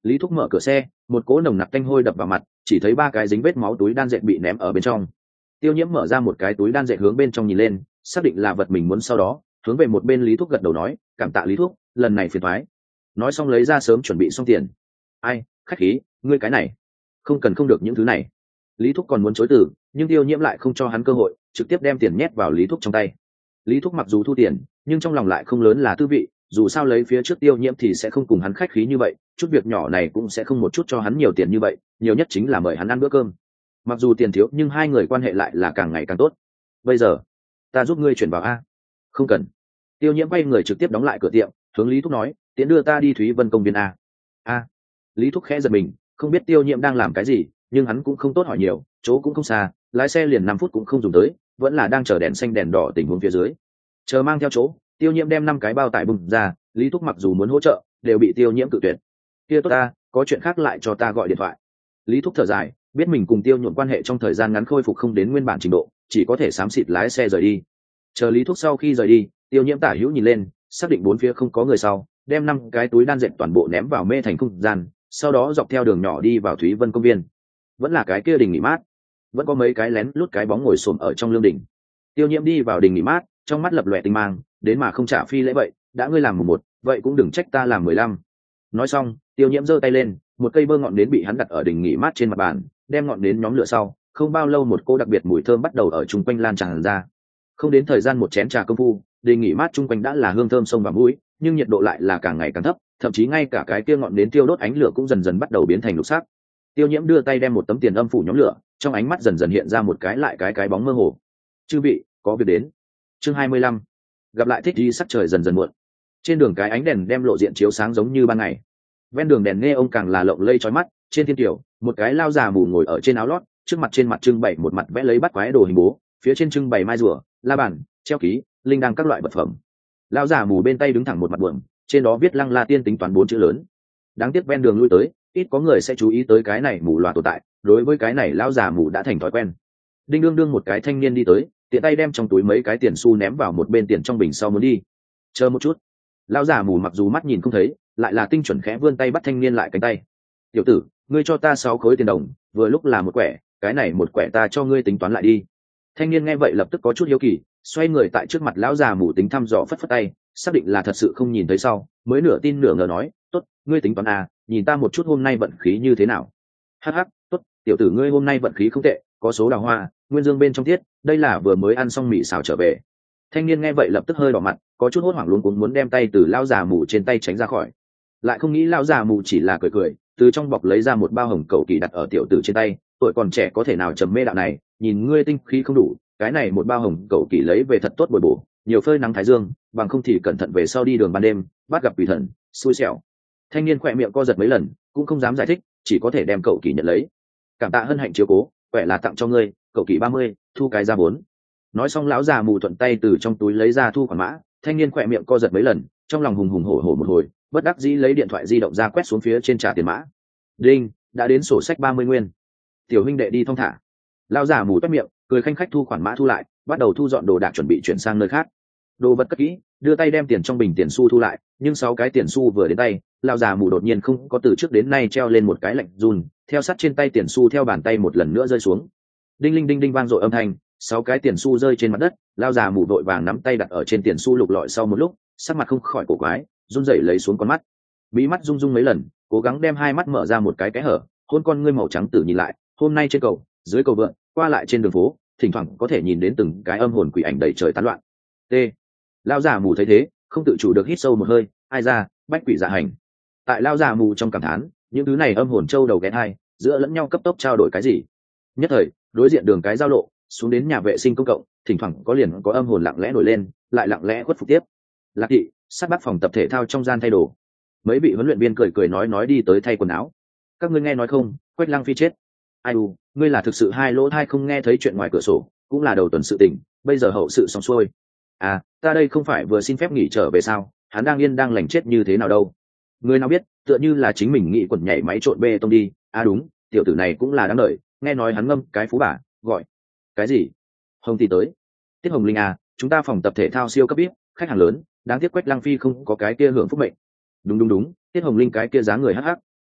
Lý Thúc mở cửa xe, một cỗ nồng nặc tanh hôi đập vào mặt, chỉ thấy ba cái dính vết máu túi đan dệt bị ném ở bên trong. Tiêu Nhiễm mở ra một cái túi đan dệt hướng bên trong nhìn lên, xác định là vật mình muốn, sau đó hướng về một bên Lý Thúc gật đầu nói, cảm tạ Lý Thúc, lần này phiền toái. Nói xong lấy ra sớm chuẩn bị xong tiền. Ai, khách khí, ngươi cái này không cần, không được những thứ này. Lý Thúc còn muốn chối từ, nhưng Tiêu Nhiễm lại không cho hắn cơ hội, trực tiếp đem tiền nhét vào Lý Thúc trong tay. Lý Thúc mặc dù thu tiền, nhưng trong lòng lại không lớn là tư vị, dù sao lấy phía trước Tiêu Nhiễm thì sẽ không cùng hắn khách khí như vậy, chút việc nhỏ này cũng sẽ không một chút cho hắn nhiều tiền như vậy, nhiều nhất chính là mời hắn ăn bữa cơm. Mặc dù tiền thiếu nhưng hai người quan hệ lại là càng ngày càng tốt. Bây giờ ta giúp ngươi chuyển vào a. Không cần. Tiêu Nhiễm quay người trực tiếp đóng lại cửa tiệm, hướng Lý Thúc nói, tiễn đưa ta đi Thúy Vân công viên a. A. Lý Thúc khẽ giật mình, không biết Tiêu Nhiễm đang làm cái gì, nhưng hắn cũng không tốt hỏi nhiều, chỗ cũng không xa, lái xe liền năm phút cũng không dùng tới, vẫn là đang chờ đèn xanh đèn đỏ tình huống phía dưới. Chờ mang theo chỗ, Tiêu Nhiễm đem năm cái bao tải bùng ra, Lý Thúc mặc dù muốn hỗ trợ, đều bị Tiêu Nhiễm cự tuyệt. Kia tốt ta, có chuyện khác lại cho ta gọi điện thoại. Lý Thúc thở dài, biết mình cùng Tiêu Nhuộm quan hệ trong thời gian ngắn khôi phục không đến nguyên bản trình độ, chỉ có thể xám xịt lái xe rời đi. Chờ Lý Thúc sau khi rời đi, Tiêu Nhiễm tả hữu nhìn lên, xác định bốn phía không có người sau, đem năm cái túi đan dệt toàn bộ ném vào mê thành không gian, sau đó dọc theo đường nhỏ đi vào Thúy Vân công viên. Vẫn là cái kia đình nghỉ mát, vẫn có mấy cái lén lút cái bóng ngồi xổm ở trong lương đình. Tiêu Nhiễm đi vào đình nghỉ mát, trong mắt lập lòe tinh mang, đến mà không trả phi lễ vậy, đã ngươi làm mùng một, vậy cũng đừng trách ta làm mười lăm. Nói xong, Tiêu Nhiễm giơ tay lên, một cây bơ ngọn nến bị hắn đặt ở đình nghỉ mát trên mặt bàn, đem ngọn nến nhóm lửa sau, không bao lâu một cô đặc biệt mùi thơm bắt đầu ở chung quanh lan tràn ra. Không đến thời gian một chén trà công phu, đình nghỉ mát chung quanh đã là hương thơm sông vào mũi, nhưng nhiệt độ lại là càng ngày càng thấp, thậm chí ngay cả cái kia ngọn nến tiêu đốt ánh lửa cũng dần dần bắt đầu biến thành lục sắc. Tiêu Nhiễm đưa tay đem một tấm tiền âm phủ nhóm lửa, trong ánh mắt dần dần hiện ra một cái lại cái cái bóng mơ hồ. Chư vị, có việc đến. Chương hai mươi lăm. Gặp lại thích đi, sắc trời dần dần muộn. Trên đường cái ánh đèn đem lộ diện chiếu sáng giống như ban ngày. Ven đường đèn nghe ông càng là lộng lây chói mắt, trên thiên tiểu, một cái lao già mù ngồi ở trên áo lót, trước mặt trên mặt trưng bày một mặt vẽ lấy bắt quái đồ hình bố, phía trên trưng bày mai rùa, la bàn, treo ký, linh đăng các loại vật phẩm. Lao già mù bên tay đứng thẳng một mặt buồm, trên đó viết Lăng La Tiên tính toán bốn chữ lớn. Đáng tiếc ven đường lui tới, ít có người sẽ chú ý tới cái này mù loà tồn tại, đối với cái này lao già mù đã thành thói quen. Đinh đương đương một cái thanh niên đi tới, tiện tay đem trong túi mấy cái tiền xu ném vào một bên tiền trong bình sau muốn đi. Chờ một chút. Lao già mù mặc dù mắt nhìn không thấy, lại là tinh chuẩn khẽ vươn tay bắt thanh niên lại cánh tay. Tiểu tử, ngươi cho ta sáu khối tiền đồng, vừa lúc là một quẻ, cái này một quẻ ta cho ngươi tính toán lại đi. Thanh niên nghe vậy lập tức có chút hiếu kỳ, xoay người tại trước mặt lão già mù tính thăm dò phất phất tay, xác định là thật sự không nhìn thấy sau, mới nửa tin nửa ngờ nói, tốt, ngươi tính toán à, nhìn ta một chút hôm nay vận khí như thế nào. Hắc hắc, tốt, tiểu tử ngươi hôm nay vận khí không tệ, có số đào hoa, nguyên dương bên trong thiết, đây là vừa mới ăn xong mì xào trở về. Thanh niên nghe vậy lập tức hơi đỏ mặt, có chút hốt hoảng luống cuống muốn đem tay từ lão già mù trên tay tránh ra khỏi, lại không nghĩ lão già mù chỉ là cười cười, từ trong bọc lấy ra một bao hồng cầu kỳ đặt ở tiểu tử trên tay, tuổi còn trẻ có thể nào trầm mê đạo này, nhìn ngươi tinh khí không đủ, cái này một bao hồng cầu kỳ lấy về thật tốt bồi bổ, nhiều phơi nắng thái dương, bằng không thì cẩn thận về sau đi đường ban đêm, bắt gặp quỷ thần, xui xẻo. Thanh niên khỏe miệng co giật mấy lần, cũng không dám giải thích, chỉ có thể đem cầu kỳ nhận lấy. Cảm tạ hân hạnh chiếu cố, quẻ là tặng cho ngươi, cầu kỳ ba mươi, thu cái ra bốn. Nói xong lão già mù thuận tay từ trong túi lấy ra thu khoản mã, thanh niên khỏe miệng co giật mấy lần, trong lòng hùng hùng hổ hổ một hồi, bất đắc dĩ lấy điện thoại di động ra quét xuống phía trên trả tiền mã. Đinh, đã đến sổ sách ba mươi nguyên. Tiểu huynh đệ đi thong thả. Lão già mù toét miệng, cười khanh khách thu khoản mã thu lại, bắt đầu thu dọn đồ đạc chuẩn bị chuyển sang nơi khác. Đồ vật cất kỹ, đưa tay đem tiền trong bình tiền xu thu lại, nhưng sáu cái tiền xu vừa đến tay, lão già mù đột nhiên không có từ trước đến nay treo lên một cái lạnh run, theo sát trên tay tiền xu theo bàn tay một lần nữa rơi xuống. Đinh linh đinh đinh vang dội âm thanh, sáu cái tiền xu rơi trên mặt đất, lão già mù vội vàng nắm tay đặt ở trên tiền xu lục lọi sau một lúc, sắc mặt không khỏi cổ quái, run rẩy lấy xuống con mắt. Bí mắt rung rung mấy lần, cố gắng đem hai mắt mở ra một cái kẽ hở, hôn con ngươi màu trắng tử nhìn lại, hôm nay trên cầu, dưới cầu vượn, qua lại trên đường phố, thỉnh thoảng có thể nhìn đến từng cái âm hồn quỷ ảnh đầy trời tán loạn. T. Lão già mù thấy thế, không tự chủ được hít sâu một hơi, ai ra, bách quỷ dạ hành. Tại lão già mù trong cảm thán, những thứ này âm hồn châu đầu ghé hai, giữa lẫn nhau cấp tốc trao đổi cái gì. Nhất thời, đối diện đường cái giao lộ, xuống đến nhà vệ sinh công cộng, thỉnh thoảng có liền có âm hồn lặng lẽ nổi lên, lại lặng lẽ khuất phục tiếp. Lạc thị, sát bắt phòng tập thể thao trong gian thay đồ. Mấy vị huấn luyện viên cười cười nói nói đi tới thay quần áo. Các ngươi nghe nói không, Quách Lăng Phi chết. Ai u, ngươi là thực sự hai lỗ thai không nghe thấy chuyện ngoài cửa sổ, cũng là đầu tuần sự tình, bây giờ hậu sự xong xuôi. À, ta đây không phải vừa xin phép nghỉ trở về sao, hắn đang yên đang lành chết như thế nào đâu. Ngươi nào biết, tựa như là chính mình nghĩ quần nhảy máy trộn bê tông đi. À đúng, tiểu tử này cũng là đáng đợi, nghe nói hắn ngâm cái phú bà, gọi cái gì? Hồng tỷ tới. Tiết Hồng Linh à, chúng ta phòng tập thể thao siêu cấp vê i pê, khách hàng lớn, đáng tiếc Quách Lăng Phi không có cái kia hưởng phúc mệnh. Đúng đúng đúng, Tiết Hồng Linh cái kia giá người hắc hắc.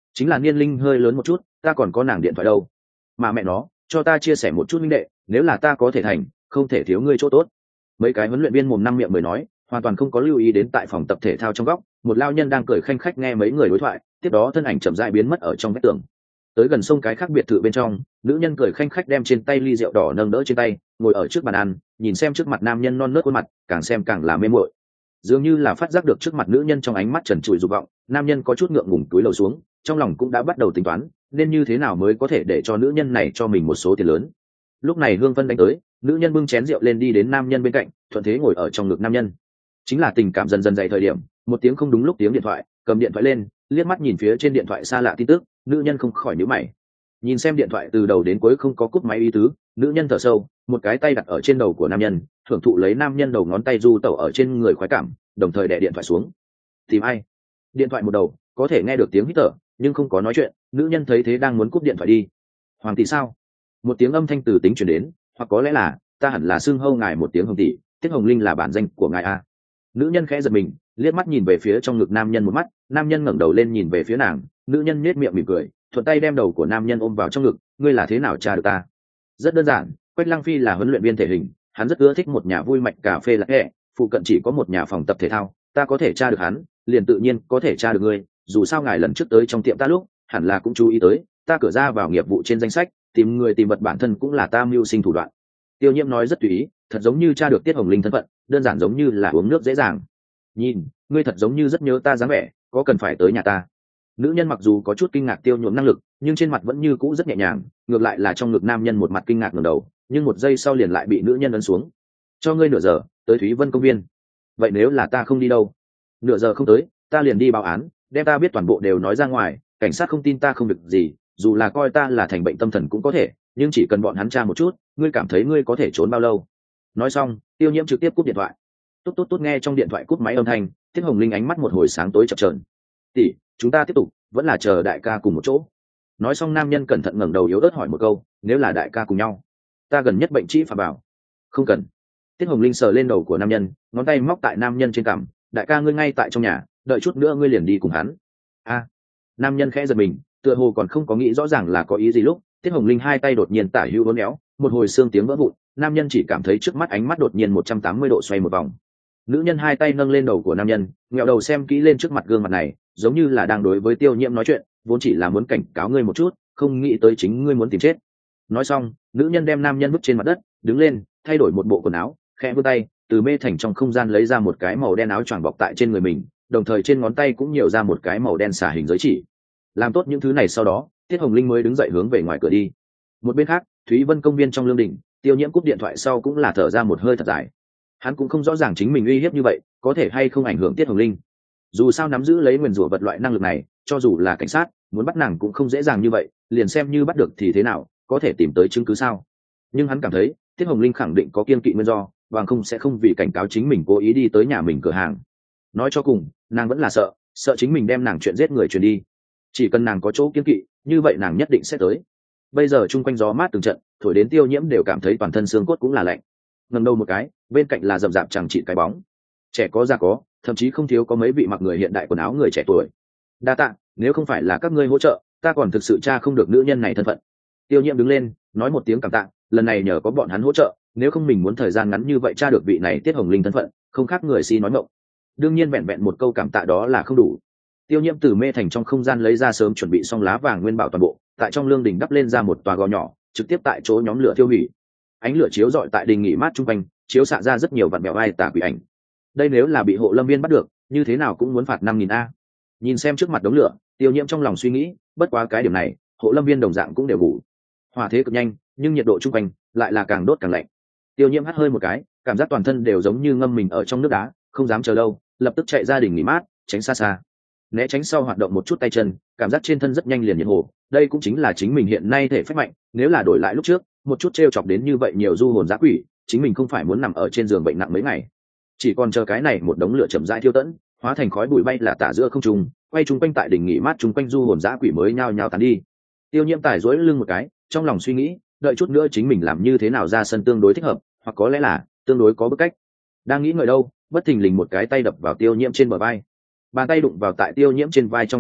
chính là niên linh hơi lớn một chút, ta còn có nàng điện thoại đâu. Mà mẹ nó, cho ta chia sẻ một chút minh đệ, nếu là ta có thể thành, không thể thiếu ngươi chỗ tốt. Mấy cái huấn luyện viên mồm năm miệng mới nói, hoàn toàn không có lưu ý đến tại phòng tập thể thao trong góc, một lao nhân đang cười khanh khách nghe mấy người đối thoại, tiếp đó thân ảnh chậm rãi biến mất ở trong vách tường. Tới gần sông cái khác biệt thự bên trong, nữ nhân cười khanh khách đem trên tay ly rượu đỏ nâng đỡ trên tay, ngồi ở trước bàn ăn, nhìn xem trước mặt nam nhân non nớt khuôn mặt, càng xem càng là mê muội. Dường như là phát giác được trước mặt nữ nhân trong ánh mắt trần trụi dục vọng, nam nhân có chút ngượng ngùng túi lầu xuống, trong lòng cũng đã bắt đầu tính toán nên như thế nào mới có thể để cho nữ nhân này cho mình một số tiền lớn. Lúc này hương vân đánh tới, nữ nhân bưng chén rượu lên đi đến nam nhân bên cạnh, thuận thế ngồi ở trong ngực nam nhân. Chính là tình cảm dần dần dày thời điểm, một tiếng không đúng lúc tiếng điện thoại, cầm điện thoại lên, liếc mắt nhìn phía trên điện thoại xa lạ tin tức, nữ nhân không khỏi nhíu mày. Nhìn xem điện thoại từ đầu đến cuối không có cúp máy ý tứ, nữ nhân thở sâu, một cái tay đặt ở trên đầu của nam nhân, thưởng thụ lấy nam nhân đầu ngón tay du tẩu ở trên người khoái cảm, đồng thời đè điện thoại xuống. Tìm ai? Điện thoại một đầu, có thể nghe được tiếng hít thở, nhưng không có nói chuyện. Nữ nhân thấy thế đang muốn cúp điện thoại đi. Hoàng tỷ sao? Một tiếng âm thanh từ tính truyền đến, hoặc có lẽ là ta hẳn là xưng hâu ngài một tiếng hồng tỷ, Tiết Hồng Linh là bản danh của ngài a. Nữ nhân khẽ giật mình, liếc mắt nhìn về phía trong ngực nam nhân một mắt, nam nhân ngẩng đầu lên nhìn về phía nàng, nữ nhân nhếch miệng mỉm cười, thuận tay đem đầu của nam nhân ôm vào trong ngực. Ngươi là thế nào tra được ta? Rất đơn giản, Quách Lăng Phi là huấn luyện viên thể hình, hắn rất ưa thích một nhà vui mạch cà phê lạc hẹ, phụ cận chỉ có một nhà phòng tập thể thao, ta có thể tra được hắn, liền tự nhiên có thể tra được ngươi. Dù sao ngài lần trước tới trong tiệm ta lúc, hẳn là cũng chú ý tới, ta cửa ra vào nghiệp vụ trên danh sách, tìm người tìm vật bản thân cũng là ta mưu sinh thủ đoạn. Tiêu Nhiễm nói rất tùy ý, thật giống như tra được Tiết Hồng Linh thân phận, đơn giản giống như là uống nước dễ dàng. Nhìn, ngươi thật giống như rất nhớ ta dáng vẻ, có cần phải tới nhà ta? Nữ nhân mặc dù có chút kinh ngạc Tiêu Nhuộm năng lực, nhưng trên mặt vẫn như cũ rất nhẹ nhàng, ngược lại là trong ngực nam nhân một mặt kinh ngạc ngẩng đầu, nhưng một giây sau liền lại bị nữ nhân ấn xuống. Cho ngươi nửa giờ, tới Thúy Vân công viên. Vậy nếu là ta không đi đâu? Nửa giờ không tới, ta liền đi báo án, đem ta biết toàn bộ đều nói ra ngoài, cảnh sát không tin ta không được gì, dù là coi ta là thành bệnh tâm thần cũng có thể, nhưng chỉ cần bọn hắn tra một chút, ngươi cảm thấy ngươi có thể trốn bao lâu? Nói xong, Tiêu Nhiễm trực tiếp cúp điện thoại. Tốt tốt tốt nghe trong điện thoại cúp máy âm thanh, Tiết Hồng Linh ánh mắt một hồi sáng tối chập chờn. Tỷ, chúng ta tiếp tục, vẫn là chờ đại ca cùng một chỗ. Nói xong nam nhân cẩn thận ngẩng đầu yếu ớt hỏi một câu, nếu là đại ca cùng nhau, ta gần nhất bệnh trĩ phà bảo. Không cần. Tiết Hồng Linh sờ lên đầu của nam nhân, ngón tay móc tại nam nhân trên cằm, đại ca ngươi ngay tại trong nhà, đợi chút nữa ngươi liền đi cùng hắn. A. Nam nhân khẽ giật mình, tựa hồ còn không có nghĩ rõ ràng là có ý gì lúc, Tiết Hồng Linh hai tay đột nhiên tả hữu uốn éo, một hồi xương tiếng vỡ vụn, nam nhân chỉ cảm thấy trước mắt ánh mắt đột nhiên một trăm tám mươi độ xoay một vòng. Nữ nhân hai tay nâng lên đầu của nam nhân, ngẹo đầu xem kỹ lên trước mặt gương mặt này, giống như là đang đối với Tiêu Nhiễm nói chuyện, vốn chỉ là muốn cảnh cáo ngươi một chút, không nghĩ tới chính ngươi muốn tìm chết. Nói xong, nữ nhân đem nam nhân vứt trên mặt đất, đứng lên, thay đổi một bộ quần áo, khẽ vươn tay, từ mê thành trong không gian lấy ra một cái màu đen áo choàng bọc tại trên người mình, đồng thời trên ngón tay cũng nhiều ra một cái màu đen xả hình giới chỉ. Làm tốt những thứ này sau đó, Tiết Hồng Linh mới đứng dậy hướng về ngoài cửa đi. Một bên khác, Thúy Vân công viên trong lương đình, Tiêu Nhiễm cúp điện thoại sau cũng là thở ra một hơi thật dài. Hắn cũng không rõ ràng chính mình uy hiếp như vậy có thể hay không ảnh hưởng Tiết Hồng Linh. Dù sao nắm giữ lấy nguyền rủa vật loại năng lực này, cho dù là cảnh sát muốn bắt nàng cũng không dễ dàng như vậy, liền xem như bắt được thì thế nào, có thể tìm tới chứng cứ sao? Nhưng hắn cảm thấy Tiết Hồng Linh khẳng định có kiên kỵ nguyên do, bằng không sẽ không vì cảnh cáo chính mình cố ý đi tới nhà mình cửa hàng. Nói cho cùng, nàng vẫn là sợ, sợ chính mình đem nàng chuyện giết người truyền đi. Chỉ cần nàng có chỗ kiên kỵ, như vậy nàng nhất định sẽ tới. Bây giờ chung quanh gió mát từng trận, thổi đến Tiêu Nhiễm đều cảm thấy toàn thân xương cốt cũng là lạnh. Ngẩng đầu một cái, bên cạnh là rậm rạp chẳng trị cái bóng. Trẻ có già có, thậm chí không thiếu có mấy vị mặc người hiện đại quần áo người trẻ tuổi. Đa tạ, nếu không phải là các ngươi hỗ trợ, ta còn thực sự tra không được nữ nhân này thân phận. Tiêu Nhiễm đứng lên, nói một tiếng cảm tạ, lần này nhờ có bọn hắn hỗ trợ, nếu không mình muốn thời gian ngắn như vậy tra được vị này Tiết Hồng Linh thân phận, không khác người si nói mộng. Đương nhiên vẹn vẹn một câu cảm tạ đó là không đủ. Tiêu Nhiễm từ mê thành trong không gian lấy ra sớm chuẩn bị xong lá vàng nguyên bảo toàn bộ, tại trong lương đình đắp lên ra một tòa gò nhỏ, trực tiếp tại chỗ nhóm lửa thiêu hủy. Ánh lửa chiếu rọi tại đình nghỉ mát trung quanh, chiếu xạ ra rất nhiều vạn mèo ai tả quỷ ảnh. Đây nếu là bị hộ lâm viên bắt được, như thế nào cũng muốn phạt năm nghìn a. Nhìn xem trước mặt đống lửa, Tiêu Nhiễm trong lòng suy nghĩ, bất quá cái điểm này, hộ lâm viên đồng dạng cũng đều ngủ. Hỏa thế cực nhanh, nhưng nhiệt độ trung quanh lại là càng đốt càng lạnh. Tiêu Nhiễm hắt hơi một cái, cảm giác toàn thân đều giống như ngâm mình ở trong nước đá, không dám chờ lâu, lập tức chạy ra đình nghỉ mát, tránh xa xa. Né tránh sau hoạt động một chút tay chân, cảm giác trên thân rất nhanh liền nhiệt hồ, đây cũng chính là chính mình hiện nay thể phách mạnh, nếu là đổi lại lúc trước, một chút trêu chọc đến như vậy nhiều du hồn dã quỷ, chính mình không phải muốn nằm ở trên giường bệnh nặng mấy ngày. Chỉ còn chờ cái này một đống lửa chậm rãi thiêu tẫn, hóa thành khói bụi bay là tả giữa không trung, quay trung quanh tại đỉnh nghỉ mát trung quanh du hồn dã quỷ mới nhao nhao tán đi. Tiêu Nhiễm tải duỗi lưng một cái, trong lòng suy nghĩ, đợi chút nữa chính mình làm như thế nào ra sân tương đối thích hợp, hoặc có lẽ là tương đối có bức cách. Đang nghĩ ngợi đâu, bất thình lình một cái tay đập vào Tiêu Nhiễm trên bờ vai. Bàn tay đụng vào tại Tiêu Nhiễm trên vai trong nháy mắt,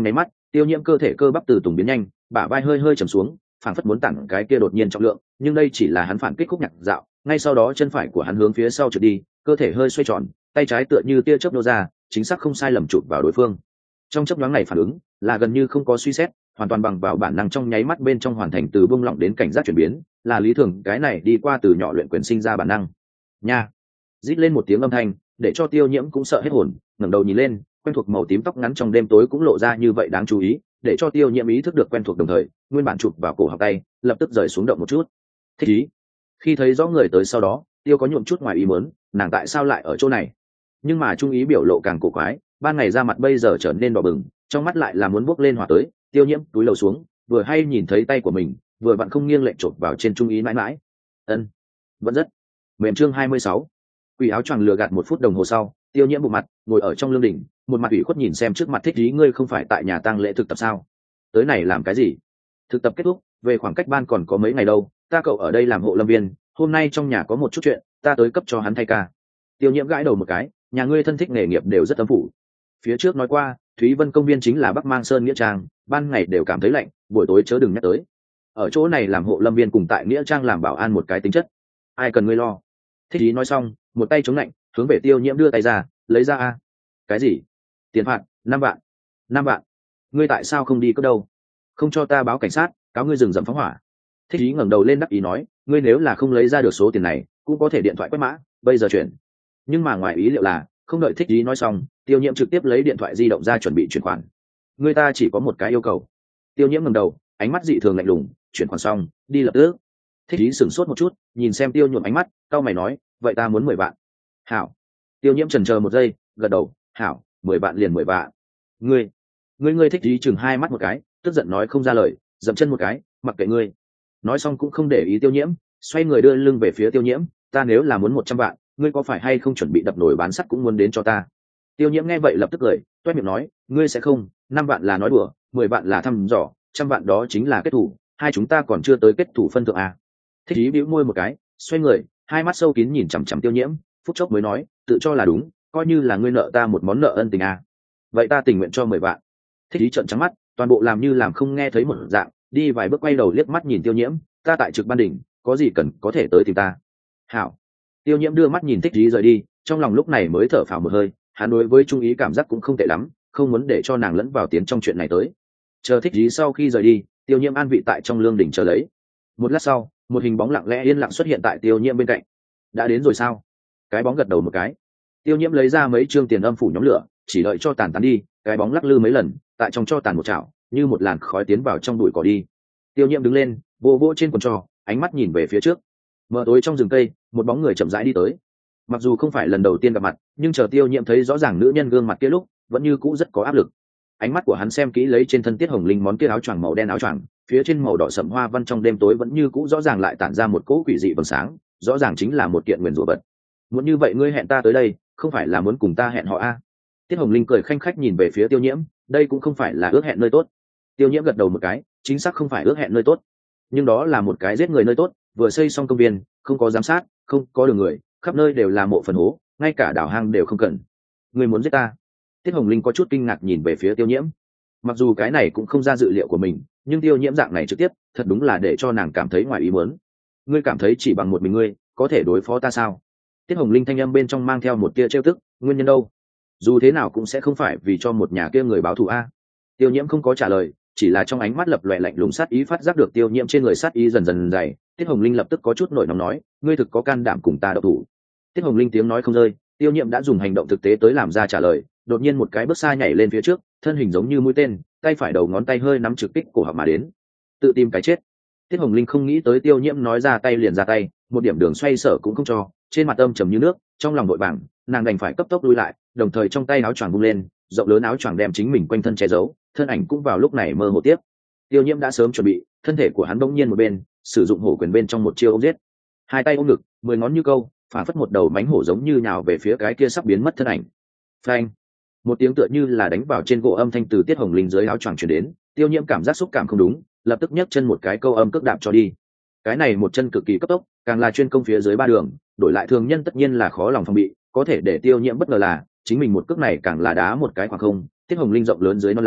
Tiêu nhiễm cơ thể cơ bắp từ tùng biến nhanh, bả vai hơi hơi trầm xuống, phảng phất muốn tặng cái kia đột nhiên trọng lượng, nhưng đây chỉ là hắn phản kích khúc nhạc dạo, ngay sau đó chân phải của hắn hướng phía sau trượt đi, cơ thể hơi xoay tròn, tay trái tựa như tia chớp nô ra, chính xác không sai lầm chụp vào đối phương. Trong chớp nhoáng này phản ứng là gần như không có suy xét, hoàn toàn bằng vào bản năng trong nháy mắt bên trong hoàn thành từ buông lỏng đến cảnh giác chuyển biến, là lý thường cái này đi qua từ nhỏ luyện quyền sinh ra bản năng. Nha! Rít lên một tiếng âm thanh, để cho Tiêu Nhiễm cũng sợ hết hồn, ngẩng đầu nhìn lên, quen thuộc màu tím tóc ngắn trong đêm tối cũng lộ ra như vậy đáng chú ý, để cho Tiêu Nhiễm ý thức được quen thuộc đồng thời, nguyên bản chụp vào cổ học tay, lập tức rời xuống động một chút. Thích ý. Khi thấy rõ người tới sau đó, Tiêu có nhuộm chút ngoài ý muốn, nàng tại sao lại ở chỗ này? Nhưng mà trung ý biểu lộ càng cổ quái, ban ngày ra mặt bây giờ trở nên đỏ bừng, trong mắt lại là muốn bốc lên hỏa tới. Tiêu Nhiễm túi lầu xuống, vừa hay nhìn thấy tay của mình, vừa vặn không nghiêng lệnh chộp vào trên trung ý mãi mãi. Ân, vẫn rất mềm. Chương hai mươi sáu. Quỷ áo choàng lừa gạt một phút đồng hồ sau, Tiêu Nhiễm bụng mặt ngồi ở trong lương đỉnh, một mặt ủy khuất nhìn xem trước mặt thích ý, ngươi không phải tại nhà tang lễ thực tập sao? Tới này làm cái gì? Thực tập kết thúc, về khoảng cách ban còn có mấy ngày đâu, ta cậu ở đây làm hộ lâm viên, hôm nay trong nhà có một chút chuyện, ta tới cấp cho hắn thay ca. Tiêu Nhiễm gãi đầu một cái, nhà ngươi thân thích nghề nghiệp đều rất âm phủ. Phía trước nói qua, Thúy Vân công viên chính là Bắc Mang Sơn nghĩa trang, ban ngày đều cảm thấy lạnh, buổi tối chớ đừng nhắc tới. Ở chỗ này làm hộ lâm viên cùng tại nghĩa trang làm bảo an một cái tính chất, ai cần ngươi lo. Thích ý nói xong, một tay chống lạnh, hướng về Tiêu Nhiễm đưa tay ra, lấy ra a. Cái gì? Tiền phạt năm vạn. Năm vạn? Ngươi tại sao không đi cướp đâu? Không cho ta báo cảnh sát, cáo ngươi rừng rậm phóng hỏa. Thích ý ngẩng đầu lên đắc ý nói, ngươi nếu là không lấy ra được số tiền này, cũng có thể điện thoại quét mã, bây giờ chuyển. Nhưng mà ngoài ý liệu là, không đợi Thích ý nói xong, Tiêu Nhiễm trực tiếp lấy điện thoại di động ra chuẩn bị chuyển khoản. Người ta chỉ có một cái yêu cầu. Tiêu Nhiễm ngẩng đầu, ánh mắt dị thường lạnh lùng, chuyển khoản xong, đi lập tức. Thích ý sửng sốt một chút, nhìn xem Tiêu Nhuộm ánh mắt, cau mày nói, vậy ta muốn mười vạn. Hảo. Tiêu Nhiễm chần chờ một giây, gật đầu, hảo, mười vạn liền mười vạn. Ngươi, ngươi ngươi Thích ý chừng hai mắt một cái, tức giận nói không ra lời, dậm chân một cái, mặc kệ ngươi. Nói xong cũng không để ý Tiêu Nhiễm, xoay người đưa lưng về phía Tiêu Nhiễm, ta nếu là muốn một trăm vạn, ngươi có phải hay không chuẩn bị đập nồi bán sắt cũng muốn đến cho ta? Tiêu Nhiễm nghe vậy lập tức cười, toét miệng nói, ngươi sẽ không, năm vạn là nói đùa, mười vạn là thăm dò, trăm vạn đó chính là kết thủ, hai chúng ta còn chưa tới kết thủ phân thượng à? Thích ý bĩu môi một cái, xoay người, hai mắt sâu kín nhìn chằm chằm Tiêu Nhiễm, phút chốc mới nói, tự cho là đúng, coi như là ngươi nợ ta một món nợ ân tình à? Vậy ta tình nguyện cho mười vạn. Thích ý trợn trắng mắt, toàn bộ làm như làm không nghe thấy một dạng, đi vài bước quay đầu liếc mắt nhìn Tiêu Nhiễm, ta tại trực ban đỉnh, có gì cần có thể tới tìm ta. Hảo. Tiêu Nhiễm đưa mắt nhìn Thích ý rời đi, trong lòng lúc này mới thở phào một hơi, hắn đối với trung ý cảm giác cũng không tệ lắm, không muốn để cho nàng lẫn vào tiến trong chuyện này tới. Chờ Thích ý sau khi rời đi, Tiêu Nhiễm an vị tại trong lương đỉnh chờ lấy. Một lát sau, một hình bóng lặng lẽ yên lặng xuất hiện tại Tiêu Nhiễm bên cạnh. Đã đến rồi sao? Cái bóng gật đầu một cái. Tiêu Nhiễm lấy ra mấy trương tiền âm phủ nhóm lửa, chỉ đợi cho tàn tán đi, cái bóng lắc lư mấy lần, tại trong cho tàn một chảo, như một làn khói tiến vào trong bụi cỏ đi. Tiêu Nhiễm đứng lên, vô vô trên quần trò, ánh mắt nhìn về phía trước. Mờ tối trong rừng cây, một bóng người chậm rãi đi tới. Mặc dù không phải lần đầu tiên gặp mặt, nhưng chờ Tiêu Nhiễm thấy rõ ràng nữ nhân gương mặt kia lúc, vẫn như cũ rất có áp lực. Ánh mắt của hắn xem kỹ lấy trên thân Tiết Hồng Linh món kia áo choàng màu đen áo choàng, phía trên màu đỏ sẫm hoa văn trong đêm tối vẫn như cũ rõ ràng lại tản ra một cỗ quỷ dị vầng sáng, rõ ràng chính là một kiện nguyền rủa vật. Muốn như vậy ngươi hẹn ta tới đây, không phải là muốn cùng ta hẹn họ a? Tiết Hồng Linh cười khanh khách nhìn về phía Tiêu Nhiễm, đây cũng không phải là ước hẹn nơi tốt. Tiêu Nhiễm gật đầu một cái, chính xác không phải ước hẹn nơi tốt, nhưng đó là một cái giết người nơi tốt, vừa xây xong công viên, không có giám sát, không có đường người, khắp nơi đều là mộ phần hố, ngay cả đảo hang đều không cần. Ngươi muốn giết ta? Tiết Hồng Linh có chút kinh ngạc nhìn về phía Tiêu Nhiễm. Mặc dù cái này cũng không ra dự liệu của mình, nhưng Tiêu Nhiễm dạng này trực tiếp, thật đúng là để cho nàng cảm thấy ngoài ý muốn. Ngươi cảm thấy chỉ bằng một mình ngươi, có thể đối phó ta sao? Tiết Hồng Linh thanh âm bên trong mang theo một tia trêu tức, nguyên nhân đâu? Dù thế nào cũng sẽ không phải vì cho một nhà kia người báo thù a. Tiêu Nhiễm không có trả lời, chỉ là trong ánh mắt lập lòe lạnh lùng sát ý phát giác được Tiêu Nhiễm trên người sát ý dần dần dày. Tiết Hồng Linh lập tức có chút nổi nóng nói, ngươi thực có can đảm cùng ta độc thủ? Tiết Hồng Linh tiếng nói không rơi, Tiêu Nhiễm đã dùng hành động thực tế tới làm ra trả lời, đột nhiên một cái bước xa nhảy lên phía trước, thân hình giống như mũi tên, tay phải đầu ngón tay hơi nắm trực kích cổ họng mà đến. Tự tìm cái chết. Tiết Hồng Linh không nghĩ tới Tiêu Nhiễm nói ra tay liền ra tay, một điểm đường xoay sở cũng không cho, trên mặt âm trầm như nước, trong lòng vội vàng, nàng đành phải cấp tốc lui lại, đồng thời trong tay áo choàng vung lên, rộng lớn áo choàng đem chính mình quanh thân che giấu, thân ảnh cũng vào lúc này mơ hồ tiếp. Tiêu Nhiễm đã sớm chuẩn bị, thân thể của hắn bỗng nhiên một bên, sử dụng hổ quyền bên trong một chiêu ôm giết. Hai tay ôm ngực, mười ngón như câu, phản phất một đầu mánh hổ giống như nhào về phía cái kia sắp biến mất thân ảnh. Phanh! Một tiếng tựa như là đánh vào trên gỗ âm thanh từ Tiết Hồng Linh dưới áo choàng truyền đến, Tiêu Nhiễm cảm giác xúc cảm không đúng, lập tức nhấc chân một cái câu âm cước đạp cho đi. Cái này một chân cực kỳ cấp tốc, càng là chuyên công phía dưới ba đường, đổi lại thường nhân tất nhiên là khó lòng phòng bị, có thể để Tiêu Nhiễm bất ngờ là chính mình một cước này càng là đá một cái khoảng không. Tiết Hồng Linh rộng lớn dưới non lá,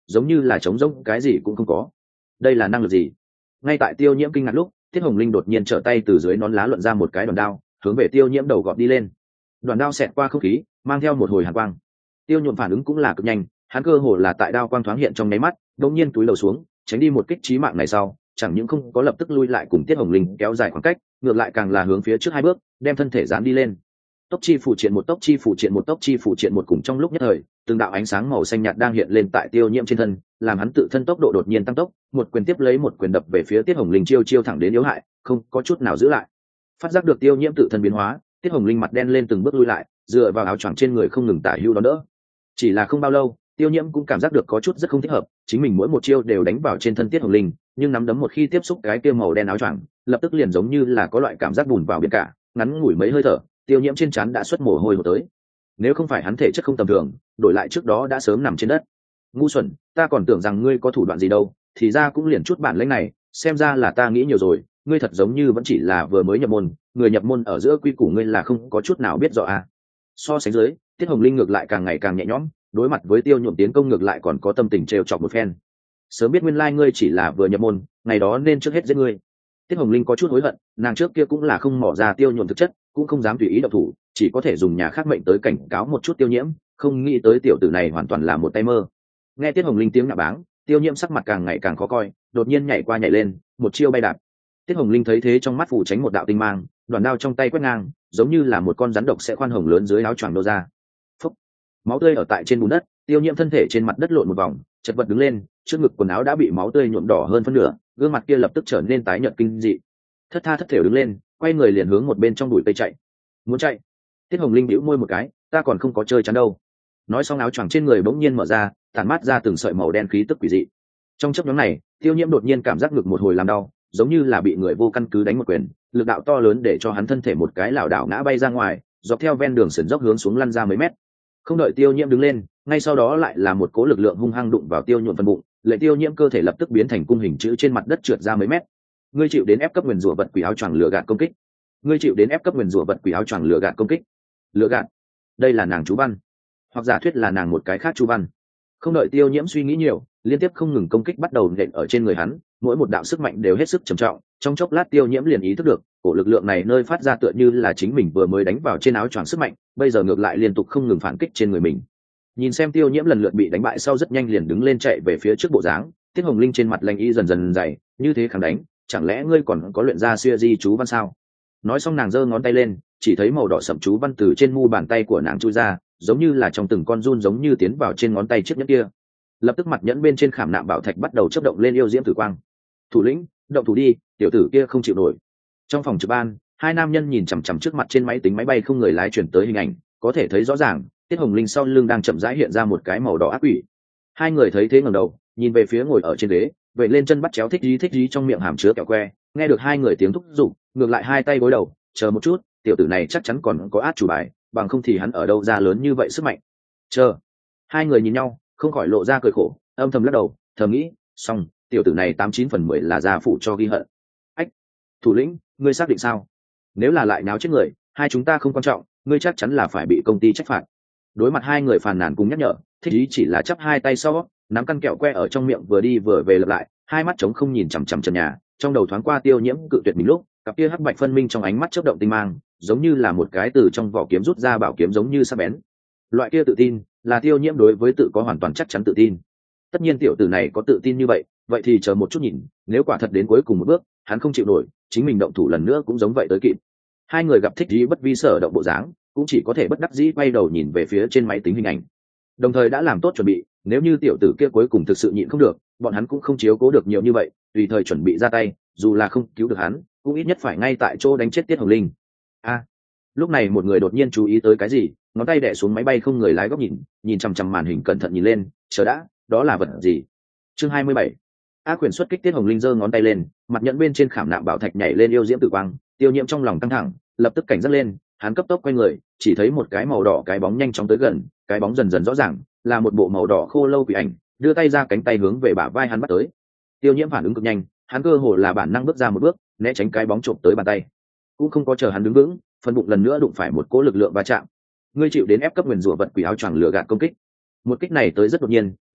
giống như là trống rỗng cái gì cũng không có. Đây là năng lực gì? Ngay tại Tiêu Nhiễm kinh ngạc lúc, Tiết Hồng Linh đột nhiên trở tay từ dưới nón lá luận ra một cái đòn đao, hướng về Tiêu Nhiễm đầu gọt đi lên. Đoàn đao xẹt qua không khí, mang theo một hồi hàn quang. Tiêu Nhuộm phản ứng cũng là cực nhanh, hắn cơ hồ là tại đao quang thoáng hiện trong nháy mắt, đột nhiên túi đầu xuống, tránh đi một kích chí mạng này sau, chẳng những không có lập tức lui lại cùng Tiết Hồng Linh kéo dài khoảng cách, ngược lại càng là hướng phía trước hai bước, đem thân thể dán đi lên. Tốc chi phủ triện một tốc chi phủ triện một tốc chi phủ triện một cùng trong lúc nhất thời, từng đạo ánh sáng màu xanh nhạt đang hiện lên tại Tiêu Nhiễm trên thân, làm hắn tự thân tốc độ đột nhiên tăng tốc, một quyền tiếp lấy một quyền đập về phía Tiết Hồng Linh chiêu chiêu thẳng đến yếu hại, không có chút nào giữ lại. Phát giác được Tiêu Nhiễm tự thân biến hóa, Tiết Hồng Linh mặt đen lên từng bước lui lại, dựa vào áo choàng trên người không ngừng tả hữu đón đỡ. Chỉ là không bao lâu, Tiêu Nhiễm cũng cảm giác được có chút rất không thích hợp, chính mình mỗi một chiêu đều đánh vào trên thân Tiết Hồng Linh, nhưng nắm đấm một khi tiếp xúc cái kia màu đen áo choàng, lập tức liền giống như là có loại cảm giác bùn vào biển cả, ngắn ngủi mấy hơi thở, Tiêu Nhiễm trên trán đã xuất mồ hôi hột tới. Nếu không phải hắn thể chất không tầm thường, đổi lại trước đó đã sớm nằm trên đất. Ngu xuẩn, ta còn tưởng rằng ngươi có thủ đoạn gì đâu, thì ra cũng liền chút bản lĩnh này, xem ra là ta nghĩ nhiều rồi, ngươi thật giống như vẫn chỉ là vừa mới nhập môn, người nhập môn ở giữa quy củ ngươi là không có chút nào biết rõ à. So sánh dưới, Tiết Hồng Linh ngược lại càng ngày càng nhẹ nhõm, đối mặt với Tiêu Nhuộm tiến công ngược lại còn có tâm tình trêu chọc một phen. Sớm biết nguyên lai ngươi chỉ là vừa nhập môn, ngày đó nên trước hết giết ngươi. Tiết Hồng Linh có chút hối hận, nàng trước kia cũng là không mỏ ra Tiêu Nhuộm thực chất, cũng không dám tùy ý động thủ, chỉ có thể dùng nhà khác mệnh tới cảnh cáo một chút Tiêu Nhiễm, không nghĩ tới tiểu tử này hoàn toàn là một tay mơ. Nghe Tiết Hồng Linh tiếng nhạ báng, Tiêu Nhiễm sắc mặt càng ngày càng khó coi, đột nhiên nhảy qua nhảy lên, một chiêu bay đạp. Tiết Hồng Linh thấy thế trong mắt phủ tránh một đạo tinh mang, đoàn đao trong tay quét ngang, giống như là một con rắn độc sẽ khoan hồng lớn dưới áo choàng nô ra. Phúc! Máu tươi ở tại trên bùn đất, Tiêu Nhiễm thân thể trên mặt đất lộn một vòng, chật vật đứng lên, trước ngực quần áo đã bị máu tươi nhuộm đỏ hơn phân nửa, gương mặt kia lập tức trở nên tái nhợt kinh dị. Thất tha thất thểu đứng lên, quay người liền hướng một bên trong bụi cây chạy. Muốn chạy? Tiết Hồng Linh bĩu môi một cái, ta còn không có chơi chán đâu. Nói xong áo choàng trên người bỗng nhiên mở ra, tản mát ra từng sợi màu đen khí tức quỷ dị. Trong chốc ngắn này, Tiêu Nhiễm đột nhiên cảm giác ngực một hồi làm đau, giống như là bị người vô căn cứ đánh một quyền, lực đạo to lớn để cho hắn thân thể một cái lảo đảo ngã bay ra ngoài, dọc theo ven đường sườn dốc hướng xuống lăn ra mấy mét. Không đợi Tiêu Nhiễm đứng lên, ngay sau đó lại là một cỗ lực lượng hung hăng đụng vào Tiêu Nhuộm phần bụng, lệ Tiêu Nhiễm cơ thể lập tức biến thành cung hình chữ trên mặt đất trượt ra mấy mét. Ngươi chịu đến ép cấp nguyền rủa vật quỷ áo choàng lửa gạt công kích. Ngươi chịu đến ép cấp nguyền rủa vật quỷ áo choàng lửa gạt công kích. Lửa gạt? Đây là nàng chú văn, hoặc giả thuyết là nàng một cái khác chú văn. Không đợi Tiêu Nhiễm suy nghĩ nhiều, liên tiếp không ngừng công kích bắt đầu nện ở trên người hắn, mỗi một đạo sức mạnh đều hết sức trầm trọng. Trong chốc lát Tiêu Nhiễm liền ý thức được, cổ lực lượng này nơi phát ra tựa như là chính mình vừa mới đánh vào trên áo choàng sức mạnh, bây giờ ngược lại liên tục không ngừng phản kích trên người mình. Nhìn xem Tiêu Nhiễm lần lượt bị đánh bại sau rất nhanh liền đứng lên chạy về phía trước bộ dáng, Tiết Hồng Linh trên mặt lanh y dần dần dày, như thế khẳng đánh, chẳng lẽ ngươi còn có luyện ra xuya di chú văn sao? Nói xong nàng giơ ngón tay lên, chỉ thấy màu đỏ sẫm chú văn từ trên mu bàn tay của nàng chui ra, giống như là trong từng con giun giống như tiến vào trên ngón tay chiếc nhẫn kia. Lập tức mặt nhẫn bên trên khảm nạm bảo thạch bắt đầu chớp động lên yêu diễm tử quang. Thủ lĩnh, động thủ đi, tiểu tử kia không chịu nổi. Trong phòng trực ban, hai nam nhân nhìn chằm chằm trước mặt trên máy tính máy bay không người lái chuyển tới hình ảnh, có thể thấy rõ ràng, Tiết Hồng Linh sau lưng đang chậm rãi hiện ra một cái màu đỏ ác quỷ. Hai người thấy thế ngẩng đầu, nhìn về phía ngồi ở trên ghế, vậy lên chân bắt chéo thích dí thích dí trong miệng hàm chứa kẹo que, nghe được hai người tiếng thúc giục, ngược lại hai tay gối đầu, chờ một chút, tiểu tử này chắc chắn còn có át chủ bài, bằng không thì hắn ở đâu ra lớn như vậy sức mạnh. Chờ. Hai người nhìn nhau, không khỏi lộ ra cười khổ, âm thầm lắc đầu, thầm nghĩ, xong, tiểu tử này tám chín phần mười là gia phụ cho ghi hận. Ách, thủ lĩnh, ngươi xác định sao? Nếu là lại náo chết người, hai chúng ta không quan trọng, ngươi chắc chắn là phải bị công ty trách phạt. Đối mặt hai người phàn nàn cùng nhắc nhở, thích ý chỉ là chắp hai tay sau, nắm căn kẹo que ở trong miệng vừa đi vừa về lặp lại, hai mắt trống không nhìn chằm chằm trần nhà, trong đầu thoáng qua Tiêu Nhiễm cự tuyệt mình lúc, cặp kia hắc bạch phân minh trong ánh mắt chớp động tinh mang, giống như là một cái từ trong vỏ kiếm rút ra bảo kiếm giống như sắc bén. Loại kia tự tin, là Tiêu Nhiễm đối với tự có hoàn toàn chắc chắn tự tin. Tất nhiên tiểu tử này có tự tin như vậy, vậy thì chờ một chút nhìn, nếu quả thật đến cuối cùng một bước, hắn không chịu nổi, chính mình động thủ lần nữa cũng giống vậy tới kịp. Hai người gặp thích ý bất vi sở động bộ dáng, cũng chỉ có thể bất đắc dĩ quay đầu nhìn về phía trên máy tính hình ảnh. Đồng thời đã làm tốt chuẩn bị, nếu như tiểu tử kia cuối cùng thực sự nhịn không được, bọn hắn cũng không chiếu cố được nhiều như vậy, tùy thời chuẩn bị ra tay, dù là không cứu được hắn, cũng ít nhất phải ngay tại chỗ đánh chết Tiết Hồng Linh. A, à, lúc này một người đột nhiên chú ý tới cái gì, ngón tay đè xuống máy bay không người lái góc nhìn, nhìn chằm chằm màn hình cẩn thận nhìn lên, chờ đã, đó là vật gì? Chương hai mươi bảy. Ác quyền xuất kích. Tiết Hồng Linh giơ ngón tay lên, mặt nhẫn bên trên khảm nạm bảo thạch nhảy lên yêu diễm tử quang, Tiêu Nhiễm trong lòng căng thẳng, lập tức cảnh giác lên, hắn cấp tốc quay người, chỉ thấy một cái màu đỏ cái bóng nhanh chóng tới gần, cái bóng dần dần rõ ràng, là một bộ màu đỏ khô lâu quỷ ảnh, đưa tay ra cánh tay hướng về bả vai hắn bắt tới. Tiêu Nhiễm phản ứng cực nhanh, hắn cơ hồ là bản năng bước ra một bước, né tránh cái bóng trộm tới bàn tay. Cũng không có chờ hắn đứng vững, phần bụng lần nữa đụng phải một cỗ lực lượng va chạm. Ngươi chịu đến ép cấp nguyền rủa vật quỷ áo choàng lửa gạt công kích. Một kích này tới rất đột nhiên,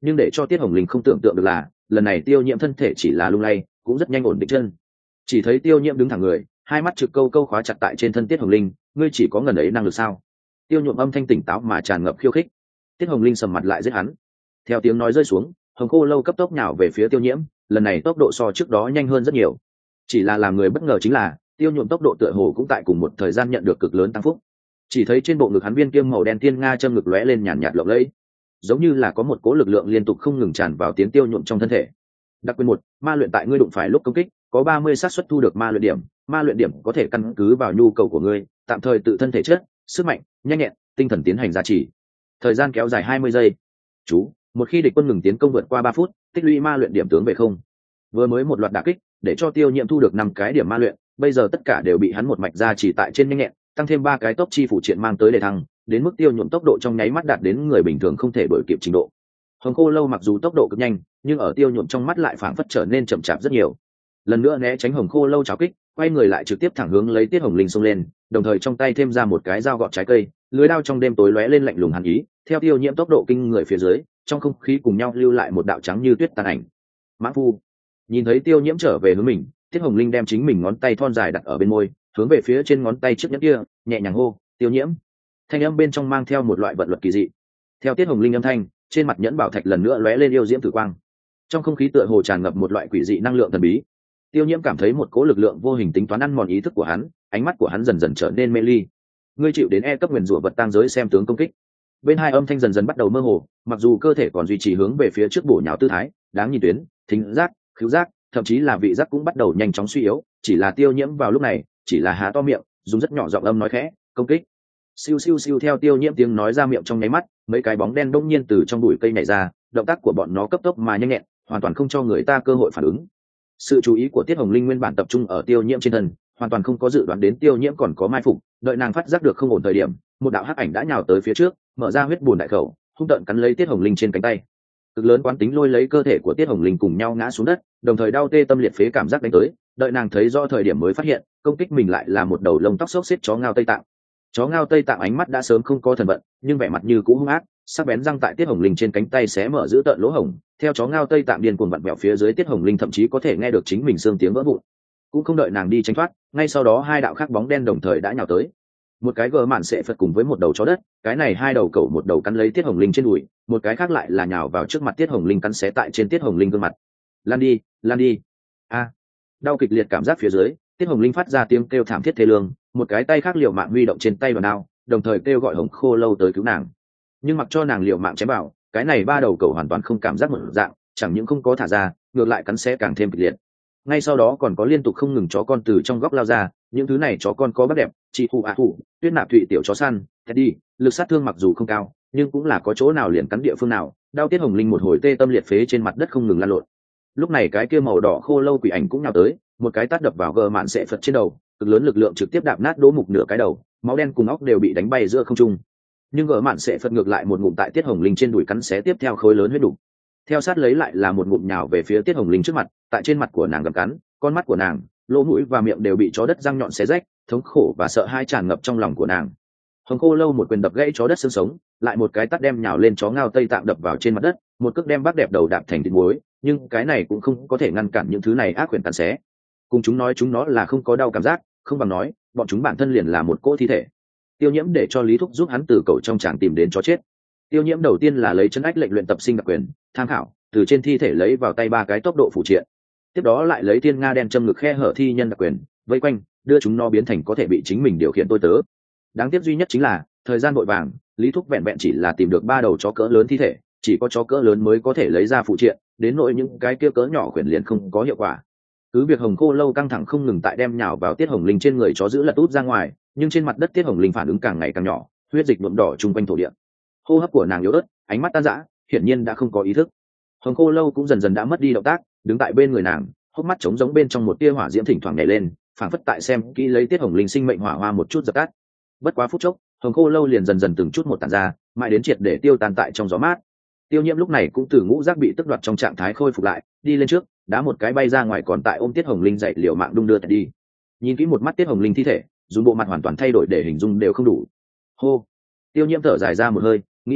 nhưng để cho tiết hồng linh không tưởng tượng được là lần này tiêu nhiễm thân thể chỉ là lung lay cũng rất nhanh ổn định chân. Chỉ thấy tiêu nhiễm đứng thẳng người, hai mắt trực câu câu khóa chặt tại trên thân tiết hồng linh. Ngươi chỉ có ngần ấy năng lực sao? Tiêu nhuộm âm thanh tỉnh táo mà tràn ngập khiêu khích. Tiết hồng linh sầm mặt lại giết hắn. Theo tiếng nói rơi xuống, hồng khô lâu cấp tốc nhào về phía tiêu nhiễm, lần này tốc độ so trước đó nhanh hơn rất nhiều. Chỉ là làm người bất ngờ chính là tiêu nhuộm tốc độ tựa hồ cũng tại cùng một thời gian nhận được cực lớn tăng phúc. Chỉ thấy trên bộ ngực hắn viên kiêm màu đen tiên nga châm ngực lóe lên nhàn nhạt lộng lẫy, giống như là có một cố lực lượng liên tục không ngừng tràn vào tiến tiêu nhuộm trong thân thể. Đặc quyền một, ma luyện tại ngươi đụng phải lúc công kích có ba mươi xác suất thu được ma luyện điểm. Ma luyện điểm có thể căn cứ vào nhu cầu của ngươi tạm thời tự thân thể chất, sức mạnh, nhanh nhẹn, tinh thần tiến hành giá trị. Thời gian kéo dài hai mươi giây. Chú, một khi địch quân ngừng tiến công vượt qua ba phút, tích lũy ma luyện điểm tướng về không. Vừa mới một loạt đả kích để cho tiêu nhiệm thu được năm cái điểm ma luyện, bây giờ tất cả đều bị hắn một mạch giá trị tại trên nhanh nhẹn, tăng thêm ba cái tốc chi phụ triện mang tới để thăng, đến mức tiêu nhuộm tốc độ trong nháy mắt đạt đến người bình thường không thể đuổi kịp trình độ. Hồng khô lâu mặc dù tốc độ cực nhanh, nhưng ở tiêu nhuộm trong mắt lại phảng phất trở nên chậm chạp rất nhiều. Lần nữa né tránh hồng khô lâu chảo kích, quay người lại trực tiếp thẳng hướng lấy tiết hồng linh xông lên, đồng thời trong tay thêm ra một cái dao gọt trái cây, lưới đao trong đêm tối lóe lên lạnh lùng hàn ý. Theo tiêu nhiễm tốc độ kinh người phía dưới, trong không khí cùng nhau lưu lại một đạo trắng như tuyết tàn ảnh. Mã phu nhìn thấy tiêu nhiễm trở về hướng mình, tiết hồng linh đem chính mình ngón tay thon dài đặt ở bên môi, hướng về phía trên ngón tay trước nhẫn kia, nhẹ nhàng hô tiêu nhiễm. Thanh âm bên trong mang theo một loại vận luật kỳ dị. Theo tiết hồng linh âm thanh, trên mặt nhẫn bảo thạch lần nữa lóe lên yêu diễm tử quang, trong không khí tựa hồ tràn ngập một loại quỷ dị năng lượng thần bí. Tiêu nhiễm cảm thấy một cỗ lực lượng vô hình tính toán ăn mòn ý thức của hắn, ánh mắt của hắn dần dần trở nên mê ly. Ngươi chịu đến e cấp nguyền rủa vật tang giới xem tướng công kích. Bên hai âm thanh dần dần bắt đầu mơ hồ, mặc dù cơ thể còn duy trì hướng về phía trước bổ nhào tư thái, đáng nhìn tuyến, thính giác, khứu giác, thậm chí là vị giác cũng bắt đầu nhanh chóng suy yếu. Chỉ là tiêu nhiễm vào lúc này chỉ là há to miệng, dùng rất nhỏ giọng âm nói khẽ công kích. Siêu siêu siêu, theo tiêu nhiễm tiếng nói ra miệng trong nháy mắt, mấy cái bóng đen đông nhiên từ trong bụi cây nhảy ra, động tác của bọn nó cấp tốc mà nhanh nhẹn, hoàn toàn không cho người ta cơ hội phản ứng. Sự chú ý của tiết hồng linh nguyên bản tập trung ở tiêu nhiễm trên thân, hoàn toàn không có dự đoán đến tiêu nhiễm còn có mai phục. Đợi nàng phát giác được không ổn thời điểm, một đạo hắc ảnh đã nhào tới phía trước, mở ra huyết bùn đại khẩu, hung tợn cắn lấy tiết hồng linh trên cánh tay. Cực lớn quán tính lôi lấy cơ thể của tiết hồng linh cùng nhau ngã xuống đất, đồng thời đau tê tâm liệt phế cảm giác đánh tới. Đợi nàng thấy rõ thời điểm mới phát hiện công kích mình lại là một đầu lông tóc xốc xếp chó ngao tây tạng. Chó ngao tây tạng ánh mắt đã sớm không có thần vận, nhưng vẻ mặt như cũ hung ác, sắc bén răng tại tiết hồng linh trên cánh tay xé mở giữ tợn lỗ hổng. Theo chó ngao tây tạng điên cuồng vặn vẹo phía dưới, tiết hồng linh thậm chí có thể nghe được chính mình xương tiếng vỡ vụn. Cũng không đợi nàng đi tránh thoát, ngay sau đó hai đạo khác bóng đen đồng thời đã nhào tới. Một cái gờ mạn sệ phật cùng với một đầu chó đất, cái này hai đầu cẩu một đầu cắn lấy tiết hồng linh trên đùi, một cái khác lại là nhào vào trước mặt tiết hồng linh cắn xé tại trên tiết hồng linh gương mặt. Lan đi, lan đi. A. Đau kịch liệt cảm giác phía dưới, tiết hồng linh phát ra tiếng kêu thảm thiết thê lương, một cái tay khác liều mạng huy động trên tay vào đao, đồng thời kêu gọi hồng khô lâu tới cứu nàng. Nhưng mặc cho nàng liều mạng chém vào, cái này ba đầu cẩu hoàn toàn không cảm giác một dạng, chẳng những không có thả ra, ngược lại cắn xé càng thêm kịch liệt. Ngay sau đó còn có liên tục không ngừng chó con từ trong góc lao ra, những thứ này chó con có bắt đẹp, chị hù ạ hù, tuyết nạp thụy tiểu chó săn, Teddy, lực sát thương mặc dù không cao, nhưng cũng là có chỗ nào liền cắn địa phương nào. Đao tiết hồng linh một hồi tê tâm liệt phế trên mặt đất không ngừng lăn lộn. Lúc này cái kia màu đỏ khô lâu quỷ ảnh cũng nhào tới, một cái tát đập vào gờ mạn sệ phật trên đầu, cực lớn lực lượng trực tiếp đạp nát đố mục nửa cái đầu, máu đen cùng óc đều bị đánh bay giữa không trung. Nhưng gờ mạn sệ phật ngược lại một ngụm tại tiết hồng linh trên đùi cắn xé tiếp theo khối lớn huyết đủ. Theo sát lấy lại là một ngụm nhào về phía tiết hồng linh trước mặt, tại trên mặt của nàng gặm cắn, con mắt của nàng, lỗ mũi và miệng đều bị chó đất răng nhọn xé rách, thống khổ và sợ hãi tràn ngập trong lòng của nàng. Hồng khô lâu một quyền đập gãy chó đất xương sống, lại một cái tát đem nhào lên chó ngao tây tạng đập vào trên mặt đất, một cước đem bác đẹp đầu đạp thành thịt muối, nhưng cái này cũng không có thể ngăn cản những thứ này ác quyền cắn xé. Cùng chúng nói chúng nó là không có đau cảm giác, không bằng nói bọn chúng bản thân liền là một cỗ thi thể. Tiêu nhiễm để cho lý thúc giúp hắn từ cậu trong tràng tìm đến chó chết. Tiêu nhiễm đầu tiên là lấy chân ách lệnh luyện tập sinh đặc quyền tham khảo, từ trên thi thể lấy vào tay ba cái tốc độ phụ triện, tiếp đó lại lấy thiên nga đen châm ngực khe hở thi nhân đặc quyền vây quanh, đưa chúng nó biến thành có thể bị chính mình điều khiển tôi tớ. Đáng tiếc duy nhất chính là thời gian vội vàng, lý thúc vẹn vẹn chỉ là tìm được ba đầu chó cỡ lớn thi thể, chỉ có chó cỡ lớn mới có thể lấy ra phụ triện, đến nỗi những cái kia cỡ nhỏ quyền liền không có hiệu quả. Cứ việc hồng khô lâu căng thẳng không ngừng tại đem nhào vào tiết hồng linh trên người chó giữ lật út ra ngoài, nhưng trên mặt đất tiết hồng linh phản ứng càng ngày càng nhỏ, huyết dịch nhuộm đỏ chung quanh thổ địa. Hô hấp của nàng yếu ớt, ánh mắt tan rã, hiển nhiên đã không có ý thức. Hồng khô lâu cũng dần dần đã mất đi động tác, đứng tại bên người nàng, hốc mắt trống giống bên trong một tia hỏa diễm thỉnh thoảng nhảy lên, phảng phất tại xem kỹ lấy tiết hồng linh sinh mệnh hỏa hoa một chút dập tắt. Bất quá phút chốc, hồng khô lâu liền dần dần từng chút một tàn ra, mãi đến triệt để tiêu tan tại trong gió mát. Tiêu nhiễm lúc này cũng từ ngũ giác bị tức đoạt trong trạng thái khôi phục lại, đi lên trước, đá một cái bay ra ngoài, còn tại ôm tiết hồng linh dậy liều mạng đung đưa đi. Nhìn kỹ một mắt tiết hồng linh thi thể, dùng bộ mặt hoàn toàn thay đổi để hình dung đều không đủ. Hô. Tiêu nhiễm thở dài ra một hơi, nghĩ nghĩ,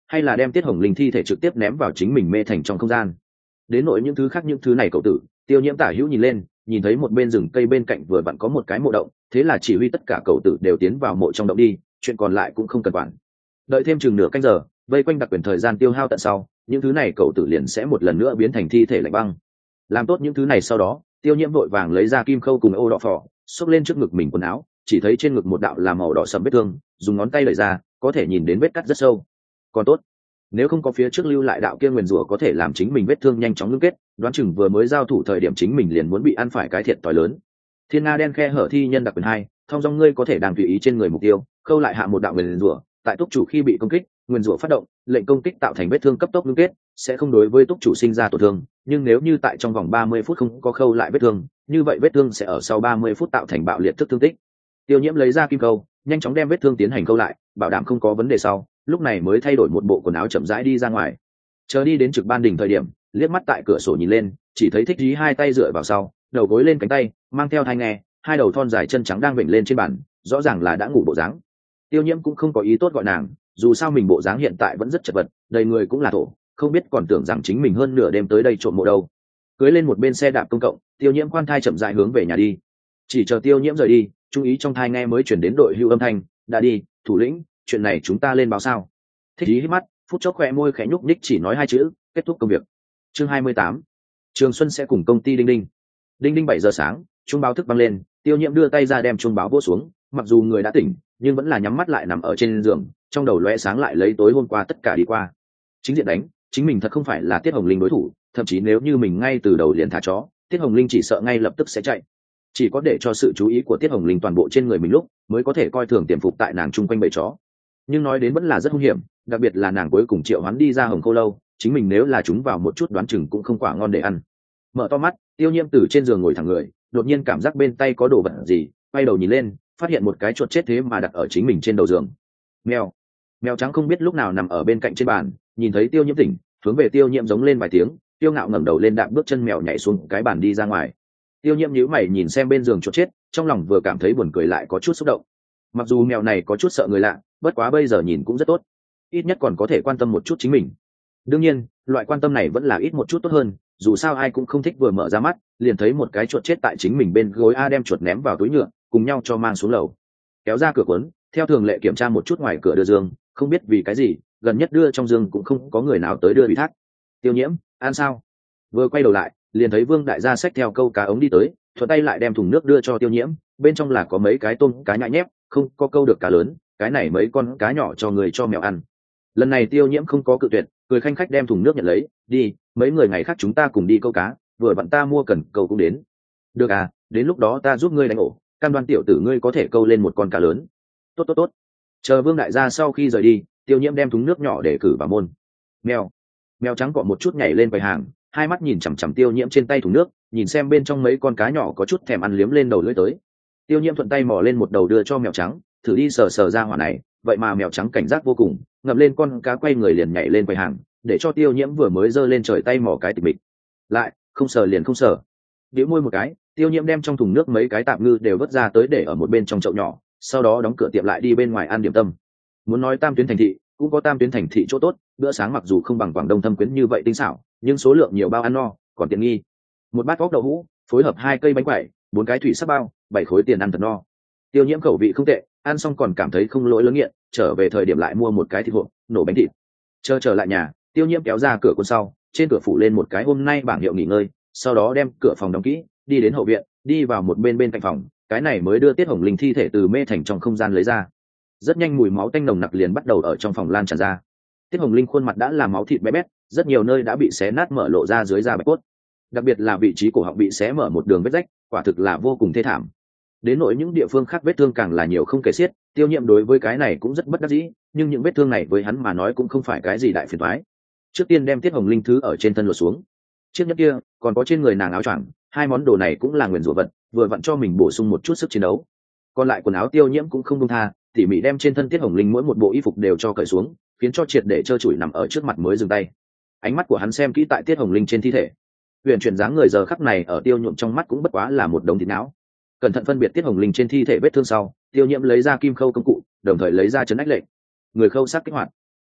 hay là đem tiết hồng linh thi thể trực tiếp ném vào chính mình mê thành trong không gian. Đến nỗi những thứ khác những thứ này cậu tử, Tiêu Nhiễm tả hữu nhìn lên, nhìn thấy một bên rừng cây bên cạnh vừa vặn có một cái mộ động, thế là chỉ huy tất cả cậu tử đều tiến vào mộ trong động đi, chuyện còn lại cũng không cần quản. Đợi thêm chừng nửa canh giờ, vây quanh đặc quyền thời gian tiêu hao tận sau, những thứ này cậu tử liền sẽ một lần nữa biến thành thi thể lạnh băng. Làm tốt những thứ này sau đó, Tiêu Nhiễm vội vàng lấy ra kim khâu cùng ô đỏ phỏ, xốc lên trước ngực mình quần áo, chỉ thấy trên ngực một đạo là màu đỏ sẫm vết thương, dùng ngón tay đẩy ra, có thể nhìn đến vết cắt rất sâu. Còn tốt, nếu không có phía trước lưu lại đạo kia nguyền rủa có thể làm chính mình vết thương nhanh chóng ngưng kết, đoán chừng vừa mới giao thủ thời điểm chính mình liền muốn bị ăn phải cái thiệt thòi lớn. Thiên Nga đen khe hở thi nhân đặc quyền hai, thông dong ngươi có thể đang tùy ý trên người mục tiêu, khâu lại hạ một đạo nguyền rủa, tại túc chủ khi bị công kích, nguyền rủa phát động, lệnh công kích tạo thành vết thương cấp tốc ngưng kết, sẽ không đối với túc chủ sinh ra tổn thương, nhưng nếu như tại trong vòng ba mươi phút không có khâu lại vết thương, như vậy vết thương sẽ ở sau ba mươi phút tạo thành bạo liệt thức thương tích. Tiêu Nhiễm lấy ra kim câu, nhanh chóng đem vết thương tiến hành khâu lại, bảo đảm không có vấn đề sau, lúc này mới thay đổi một bộ quần áo chậm rãi đi ra ngoài. Chờ đi đến trực ban đỉnh thời điểm, liếc mắt tại cửa sổ nhìn lên, chỉ thấy Thích Dí hai tay dựa vào sau, đầu gối lên cánh tay, mang theo thai nghe, hai đầu thon dài chân trắng đang vểnh lên trên bàn, rõ ràng là đã ngủ bộ dáng. Tiêu Nhiễm cũng không có ý tốt gọi nàng, dù sao mình bộ dáng hiện tại vẫn rất chật vật, đầy người cũng là thổ, không biết còn tưởng rằng chính mình hơn nửa đêm tới đây trộm mộ đâu. Cưới lên một bên xe đạp công cộng, Tiêu Nhiễm khoan thai chậm rãi hướng về nhà đi. Chỉ chờ Tiêu Nhiễm rời đi, chú ý trong thai nghe mới chuyển đến đội hưu âm thanh, đã đi, thủ lĩnh, chuyện này chúng ta lên báo sao? Thích Dí hít mắt, phút chốc khỏe môi khẽ nhúc nhích chỉ nói hai chữ, kết thúc công việc. Chương hai mươi tám, Trường Xuân sẽ cùng công ty Đinh Đinh. Đinh Đinh bảy giờ sáng, chuông báo thức vang lên, Tiêu Nhiễm đưa tay ra đem chuông báo vỗ xuống, mặc dù người đã tỉnh, nhưng vẫn là nhắm mắt lại nằm ở trên giường, trong đầu lóe sáng lại lấy tối hôm qua tất cả đi qua. Chính diện đánh, chính mình thật không phải là Tiết Hồng Linh đối thủ, thậm chí nếu như mình ngay từ đầu liền thả chó, Tiết Hồng Linh chỉ sợ ngay lập tức sẽ chạy. Chỉ có để cho sự chú ý của Tiết Hồng Linh toàn bộ trên người mình lúc, mới có thể coi thường tiềm phục tại nàng chung quanh bầy chó. Nhưng nói đến vẫn là rất hung hiểm, đặc biệt là nàng cuối cùng triệu hoán đi ra Hồng Khô Lâu, chính mình nếu là chúng vào một chút đoán chừng cũng không quả ngon để ăn. Mở to mắt, Tiêu Nhiễm từ trên giường ngồi thẳng người, đột nhiên cảm giác bên tay có đồ vật gì, quay đầu nhìn lên, phát hiện một cái chuột chết thế mà đặt ở chính mình trên đầu giường. Mèo, mèo trắng không biết lúc nào nằm ở bên cạnh trên bàn, nhìn thấy Tiêu Nhiễm tỉnh, hướng về Tiêu Nhiễm giống lên vài tiếng, Tiêu Ngạo ngẩng đầu lên đạp bước chân mèo nhảy xuống cái bàn đi ra ngoài. Tiêu Nhiễm nhíu mày nhìn xem bên giường chuột chết, trong lòng vừa cảm thấy buồn cười lại có chút xúc động. Mặc dù mèo này có chút sợ người lạ, bất quá bây giờ nhìn cũng rất tốt, ít nhất còn có thể quan tâm một chút chính mình. Đương nhiên, loại quan tâm này vẫn là ít một chút tốt hơn, dù sao ai cũng không thích vừa mở ra mắt liền thấy một cái chuột chết tại chính mình bên gối, a đem chuột ném vào túi nhựa, cùng nhau cho mang xuống lầu. Kéo ra cửa cuốn, theo thường lệ kiểm tra một chút ngoài cửa đưa giường, không biết vì cái gì, gần nhất đưa trong giường cũng không có người nào tới đưa ủy thác. Tiêu Nhiễm, ăn sao? Vừa quay đầu lại, liền thấy Vương đại gia xách theo câu cá ống đi tới, thuận tay lại đem thùng nước đưa cho Tiêu Nhiễm, bên trong là có mấy cái tôm cá nhại nhép, không có câu được cá lớn, cái này mấy con cá nhỏ cho người cho mèo ăn. Lần này Tiêu Nhiễm không có cự tuyệt, cười khanh khách đem thùng nước nhận lấy, đi, mấy người ngày khác chúng ta cùng đi câu cá, vừa vặn ta mua cần câu cũng đến. Được à, đến lúc đó ta giúp ngươi đánh ổ, cam đoan tiểu tử ngươi có thể câu lên một con cá lớn. Tốt tốt tốt. Chờ Vương đại gia sau khi rời đi, Tiêu Nhiễm đem thùng nước nhỏ để cử vào môn. Mèo, mèo trắng cọ một chút nhảy lên quầy hàng, hai mắt nhìn chằm chằm Tiêu Nhiễm trên tay thùng nước, nhìn xem bên trong mấy con cá nhỏ có chút thèm ăn liếm lên đầu lưỡi tới. Tiêu Nhiễm thuận tay mò lên một đầu đưa cho mèo trắng, thử đi sờ sờ ra hỏa này, vậy mà mèo trắng cảnh giác vô cùng, ngậm lên con cá quay người liền nhảy lên quầy hàng, để cho Tiêu Nhiễm vừa mới giơ lên trời tay mò cái tịch mịch. Lại, không sờ liền không sờ. Bĩu môi một cái, Tiêu Nhiễm đem trong thùng nước mấy cái tạm ngư đều vớt ra tới để ở một bên trong chậu nhỏ, sau đó đóng cửa tiệm lại đi bên ngoài ăn điểm tâm. Muốn nói tam tuyến thành thị, cũng có tam tuyến thành thị chỗ tốt, bữa sáng mặc dù không bằng Quảng Đông thâm quyến như vậy tinh xảo, nhưng số lượng nhiều bao ăn no, còn tiện nghi. Một bát óc đậu hũ, phối hợp hai cây bánh quẩy, bốn cái thủy sắc bao, bảy khối tiền ăn thật no. Tiêu Nhiễm khẩu vị không tệ, ăn xong còn cảm thấy không lỗi lớn nghiện, trở về thời điểm lại mua một cái thịt hộp, nổ bánh thịt. Chờ trở lại nhà, Tiêu Nhiễm kéo ra cửa cuốn sau, trên cửa phủ lên một cái hôm nay bảng hiệu nghỉ ngơi, sau đó đem cửa phòng đóng kỹ, đi đến hậu viện, đi vào một bên bên cạnh phòng, cái này mới đưa Tiết Hồng Linh thi thể từ mê thành trong không gian lấy ra. Rất nhanh mùi máu tanh nồng nặc liền bắt đầu ở trong phòng lan tràn ra. Tiết Hồng Linh khuôn mặt đã là máu thịt bé bét, rất nhiều nơi đã bị xé nát mở lộ ra dưới da bạch cốt, đặc biệt là vị trí cổ họng bị xé mở một đường vết rách, quả thực là vô cùng thê thảm. Đến nỗi những địa phương khác vết thương càng là nhiều không kể xiết, Tiêu Nhiễm đối với cái này cũng rất bất đắc dĩ, nhưng những vết thương này với hắn mà nói cũng không phải cái gì đại phiền toái. Trước tiên đem Tiết Hồng Linh thứ ở trên thân lột xuống, chiếc nhẫn kia còn có trên người nàng áo choàng, hai món đồ này cũng là nguyền rủa vật, vừa vặn cho mình bổ sung một chút sức chiến đấu. Còn lại quần áo Tiêu Nhiễm cũng không buông tha, tỉ mỉ đem trên thân Tiết Hồng Linh mỗi một bộ y phục đều cho cởi xuống, khiến cho triệt để trơ trụi nằm ở trước mặt mới dừng tay. Ánh mắt của hắn xem kỹ tại Tiết Hồng Linh trên thi thể, huyền chuyển dáng người giờ khắc này ở Tiêu Nhuộm trong mắt cũng bất quá là một đống thịt não. Cẩn thận phân biệt Tiết Hồng Linh trên thi thể vết thương sau, Tiêu Nhiễm lấy ra kim khâu công cụ, đồng thời lấy ra chấn ách lệnh, người khâu sắc kích hoạt.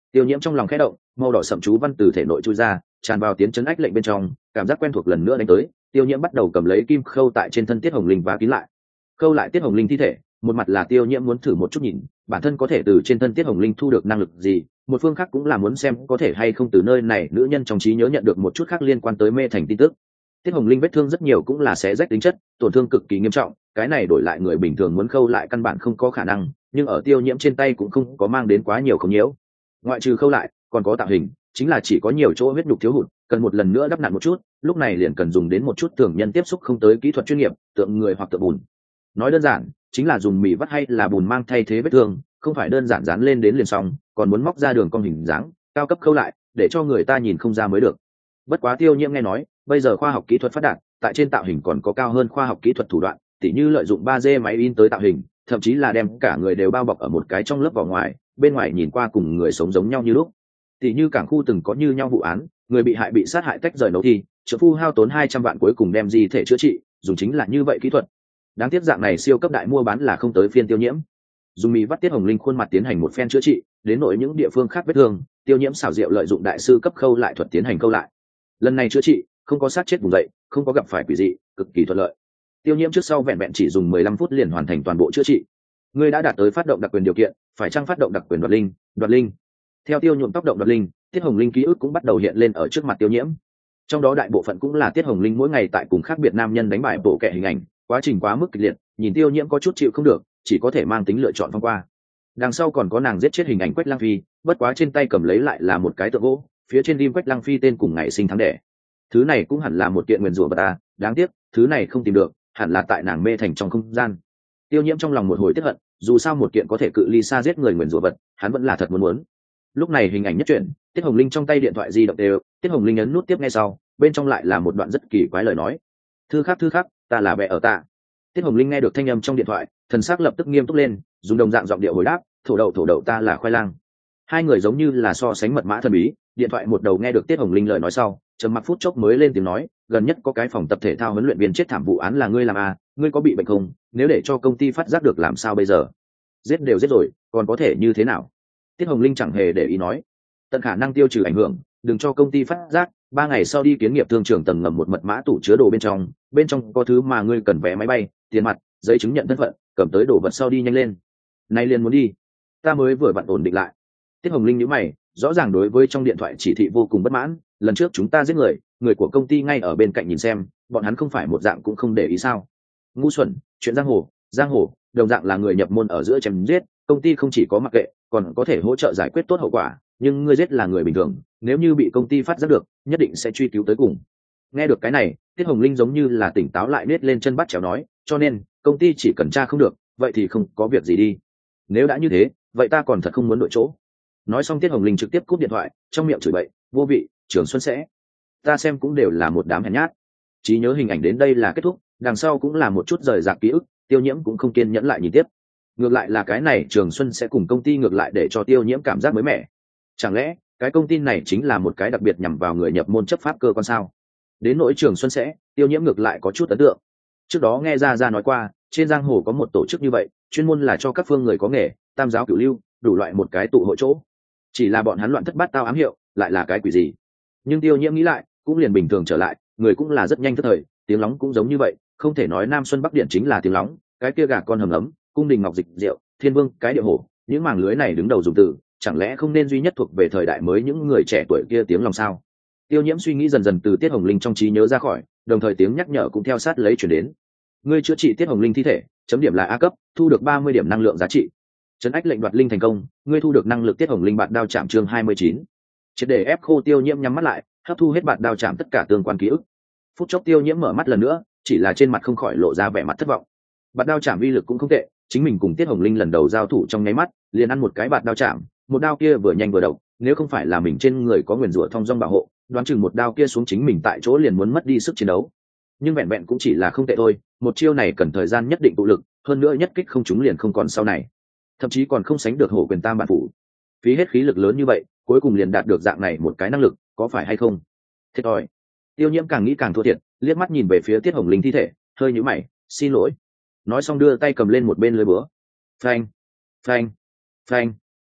Tiêu nhiễm trong lòng khẽ động, màu đỏ sậm chú văn từ thể nội chui ra, tràn vào tiến chấn ách lệnh bên trong, cảm giác quen thuộc lần nữa đánh tới. Tiêu nhiễm bắt đầu cầm lấy kim khâu tại trên thân Tiết Hồng Linh và kín lại, khâu lại Tiết Hồng Linh thi thể. Một mặt là Tiêu nhiễm muốn thử một chút nhìn bản thân có thể từ trên thân Tiết Hồng Linh thu được năng lực gì, một phương khác cũng là muốn xem có thể hay không từ nơi này nữ nhân trong trí nhớ nhận được một chút khác liên quan tới mê thành tin tức. Tiết Hồng Linh vết thương rất nhiều cũng là xé rách tính chất, tổn thương cực kỳ nghiêm trọng, cái này đổi lại người bình thường muốn khâu lại căn bản không có khả năng, nhưng ở Tiêu nhiễm trên tay cũng không có mang đến quá nhiều không nhiễu. Ngoại trừ khâu lại, còn có tạo hình, chính là chỉ có nhiều chỗ huyết nhục thiếu hụt, cần một lần nữa đắp nặn một chút, lúc này liền cần dùng đến một chút thường nhân tiếp xúc không tới kỹ thuật chuyên nghiệp, tượng người hoặc tượng bùn. Nói đơn giản, chính là dùng mì vắt hay là bùn mang thay thế vết thương, không phải đơn giản dán lên đến liền xong, còn muốn móc ra đường cong hình dáng, cao cấp khâu lại, để cho người ta nhìn không ra mới được. Bất quá Tiêu nhiễm nghe nói, bây giờ khoa học kỹ thuật phát đạt, tại trên tạo hình còn có cao hơn khoa học kỹ thuật thủ đoạn, tỉ như lợi dụng ba D máy in tới tạo hình, thậm chí là đem cả người đều bao bọc ở một cái trong lớp vỏ ngoài, bên ngoài nhìn qua cùng người sống giống nhau như lúc. Tỉ như cảng khu từng có như nhau vụ án, người bị hại bị sát hại tách rời nấu thi, trợ phu hao tốn hai trăm vạn cuối cùng đem di thể chữa trị, dùng chính là như vậy kỹ thuật. Đáng tiếc dạng này siêu cấp đại mua bán là không tới phiên Tiêu nhiễm. Dùng mì vắt Tiết Hồng Linh khuôn mặt tiến hành một phen chữa trị, đến nội những địa phương khác vết thương, Tiêu nhiễm xảo diệu lợi dụng đại sư cấp khâu lại thuật tiến hành khâu lại. Lần này chữa trị, không có sát chết vùng dậy, không có gặp phải quỷ dị, cực kỳ thuận lợi. Tiêu nhiễm trước sau vẹn vẹn chỉ dùng mười lăm phút liền hoàn thành toàn bộ chữa trị. Ngươi đã đạt tới phát động đặc quyền điều kiện, phải chăng phát động đặc quyền đoạt linh, đoạt linh. Theo Tiêu nhuộm tốc động đoạt linh, Tiết Hồng Linh ký ức cũng bắt đầu hiện lên ở trước mặt Tiêu nhiễm. Trong đó đại bộ phận cũng là Tiết Hồng Linh mỗi ngày tại cùng khác biệt nam nhân đánh bại bộ kệ hình ảnh, quá trình quá mức kịch liệt, nhìn Tiêu nhiễm có chút chịu không được, chỉ có thể mang tính lựa chọn phong qua. Đằng sau còn có nàng giết chết hình ảnh Quách Lăng Phi, bất quá trên tay cầm lấy lại là một cái tượng gỗ, phía trên rim Quách Lăng Phi tên cùng ngày sinh tháng đẻ. Thứ này cũng hẳn là một kiện nguyền rủa bà ta, đáng tiếc thứ này không tìm được, hẳn là tại nàng mê thành trong không gian. Tiêu nhiễm trong lòng một hồi tiếc hận, dù sao một kiện có thể cự ly xa giết người nguyền rủa vật, hắn vẫn là thật muốn muốn. Lúc này hình ảnh nhất chuyển, Tiết Hồng Linh trong tay điện thoại di động đều, Tiết Hồng Linh ấn nút tiếp nghe sau, bên trong lại là một đoạn rất kỳ quái lời nói. Thư khắc thư khắc, ta là bè ở ta. Tiết Hồng Linh nghe được thanh âm trong điện thoại, thần sắc lập tức nghiêm túc lên, dùng đồng dạng giọng điệu hồi đáp, thổ đậu thổ đậu ta là khoai lang. Hai người giống như là so sánh mật mã thần bí, điện thoại một đầu nghe được Tiết Hồng Linh lời nói sau, trầm mặc phút chốc mới lên tiếng nói, gần nhất có cái phòng tập thể thao huấn luyện viên chết thảm vụ án là ngươi làm à, ngươi có bị bệnh không? Nếu để cho công ty phát giác được làm sao bây giờ? Giết đều giết rồi, còn có thể như thế nào? Tiết Hồng Linh chẳng hề để ý nói, tận khả năng tiêu trừ ảnh hưởng, đừng cho công ty phát giác. Ba ngày sau đi kiến nghiệp thương trường tầng ngầm một mật mã tủ chứa đồ bên trong, bên trong có thứ mà ngươi cần vé máy bay, tiền mặt, giấy chứng nhận thân phận, cầm tới đồ vật sau đi nhanh lên. Nay liền muốn đi, ta mới vừa vặn ổn định lại. Tiết Hồng Linh nhíu mày, rõ ràng đối với trong điện thoại chỉ thị vô cùng bất mãn, lần trước chúng ta giết người, người của công ty ngay ở bên cạnh nhìn xem, bọn hắn không phải một dạng cũng không để ý sao? Ngu xuẩn, chuyện giang hồ, giang hồ, đồng dạng là người nhập môn ở giữa chém giết, công ty không chỉ có mặc kệ, còn có thể hỗ trợ giải quyết tốt hậu quả, nhưng ngươi giết là người bình thường, nếu như bị công ty phát giác được, nhất định sẽ truy cứu tới cùng. Nghe được cái này, Tiết Hồng Linh giống như là tỉnh táo lại, nết lên chân bắt chéo nói, cho nên công ty chỉ cần tra không được, vậy thì không có việc gì đi. Nếu đã như thế, vậy ta còn thật không muốn đổi chỗ. Nói xong Tiết Hồng Linh trực tiếp cúp điện thoại, trong miệng chửi bậy, vô vị, Trường Xuân sẽ, ta xem cũng đều là một đám hèn nhát. Trí nhớ hình ảnh đến đây là kết thúc, đằng sau cũng là một chút rời rạc ký ức, Tiêu nhiễm cũng không kiên nhẫn lại nhìn tiếp. Ngược lại là cái này Trường Xuân sẽ cùng công ty ngược lại để cho Tiêu nhiễm cảm giác mới mẻ. Chẳng lẽ cái công ty này chính là một cái đặc biệt nhằm vào người nhập môn chấp pháp cơ quan sao? Đến nỗi Trường Xuân sẽ, Tiêu nhiễm ngược lại có chút ấn tượng. Trước đó nghe ra ra nói qua, trên giang hồ có một tổ chức như vậy, chuyên môn là cho các phương người có nghề, tam giáo cửu lưu, đủ loại một cái tụ hội chỗ. Chỉ là bọn hắn loạn thất bát tao ám hiệu, lại là cái quỷ gì? Nhưng Tiêu nhiễm nghĩ lại, cũng liền bình thường trở lại, người cũng là rất nhanh thất thời, tiếng lóng cũng giống như vậy, không thể nói Nam Xuân Bắc Điện chính là tiếng lóng, cái kia gà con hầm ấm, cung đình ngọc dịch rượu, thiên vương cái địa hổ, những mảng lưới này đứng đầu dùng từ, chẳng lẽ không nên duy nhất thuộc về thời đại mới những người trẻ tuổi kia tiếng lòng sao? Tiêu nhiễm suy nghĩ dần dần từ Tiết Hồng Linh trong trí nhớ ra khỏi, đồng thời tiếng nhắc nhở cũng theo sát lấy chuyển đến. Ngươi chữa trị Tiết Hồng Linh thi thể, chấm điểm là A cấp, thu được ba mươi điểm năng lượng giá trị. Trấn ách lệnh đoạt linh thành công, ngươi thu được năng lực Tiết Hồng Linh bạt đao chạm chương hai mươi chín. Triệt để ép khô Tiêu nhiễm nhắm mắt lại, hấp thu hết bạt đao chạm tất cả tương quan ký ức. Phút chốc Tiêu nhiễm mở mắt lần nữa, chỉ là trên mặt không khỏi lộ ra vẻ mặt thất vọng. Bạt đao chạm uy lực cũng không tệ, chính mình cùng Tiết Hồng Linh lần đầu giao thủ trong nháy mắt, liền ăn một cái bạt đao chạm, một đao kia vừa nhanh vừa độc, nếu không phải là mình trên người có nguyền rủa thông dong bảo hộ, đoán chừng một đao kia xuống chính mình tại chỗ liền muốn mất đi sức chiến đấu. Nhưng vẹn vẹn cũng chỉ là không tệ thôi, một chiêu này cần thời gian nhất định tụ lực, hơn nữa nhất kích không trúng liền không còn sau này, thậm chí còn không sánh được hổ quyền tam bản phủ. Phí hết khí lực lớn như vậy, cuối cùng liền đạt được dạng này một cái năng lực, có phải hay không? Thiệt thòi. Tiêu nhiễm càng nghĩ càng thua thiệt, liếc mắt nhìn về phía Tiết Hồng Linh thi thể, hơi nhíu mày, xin lỗi. Nói xong đưa tay cầm lên một bên lưới búa. Phanh, phanh, phanh.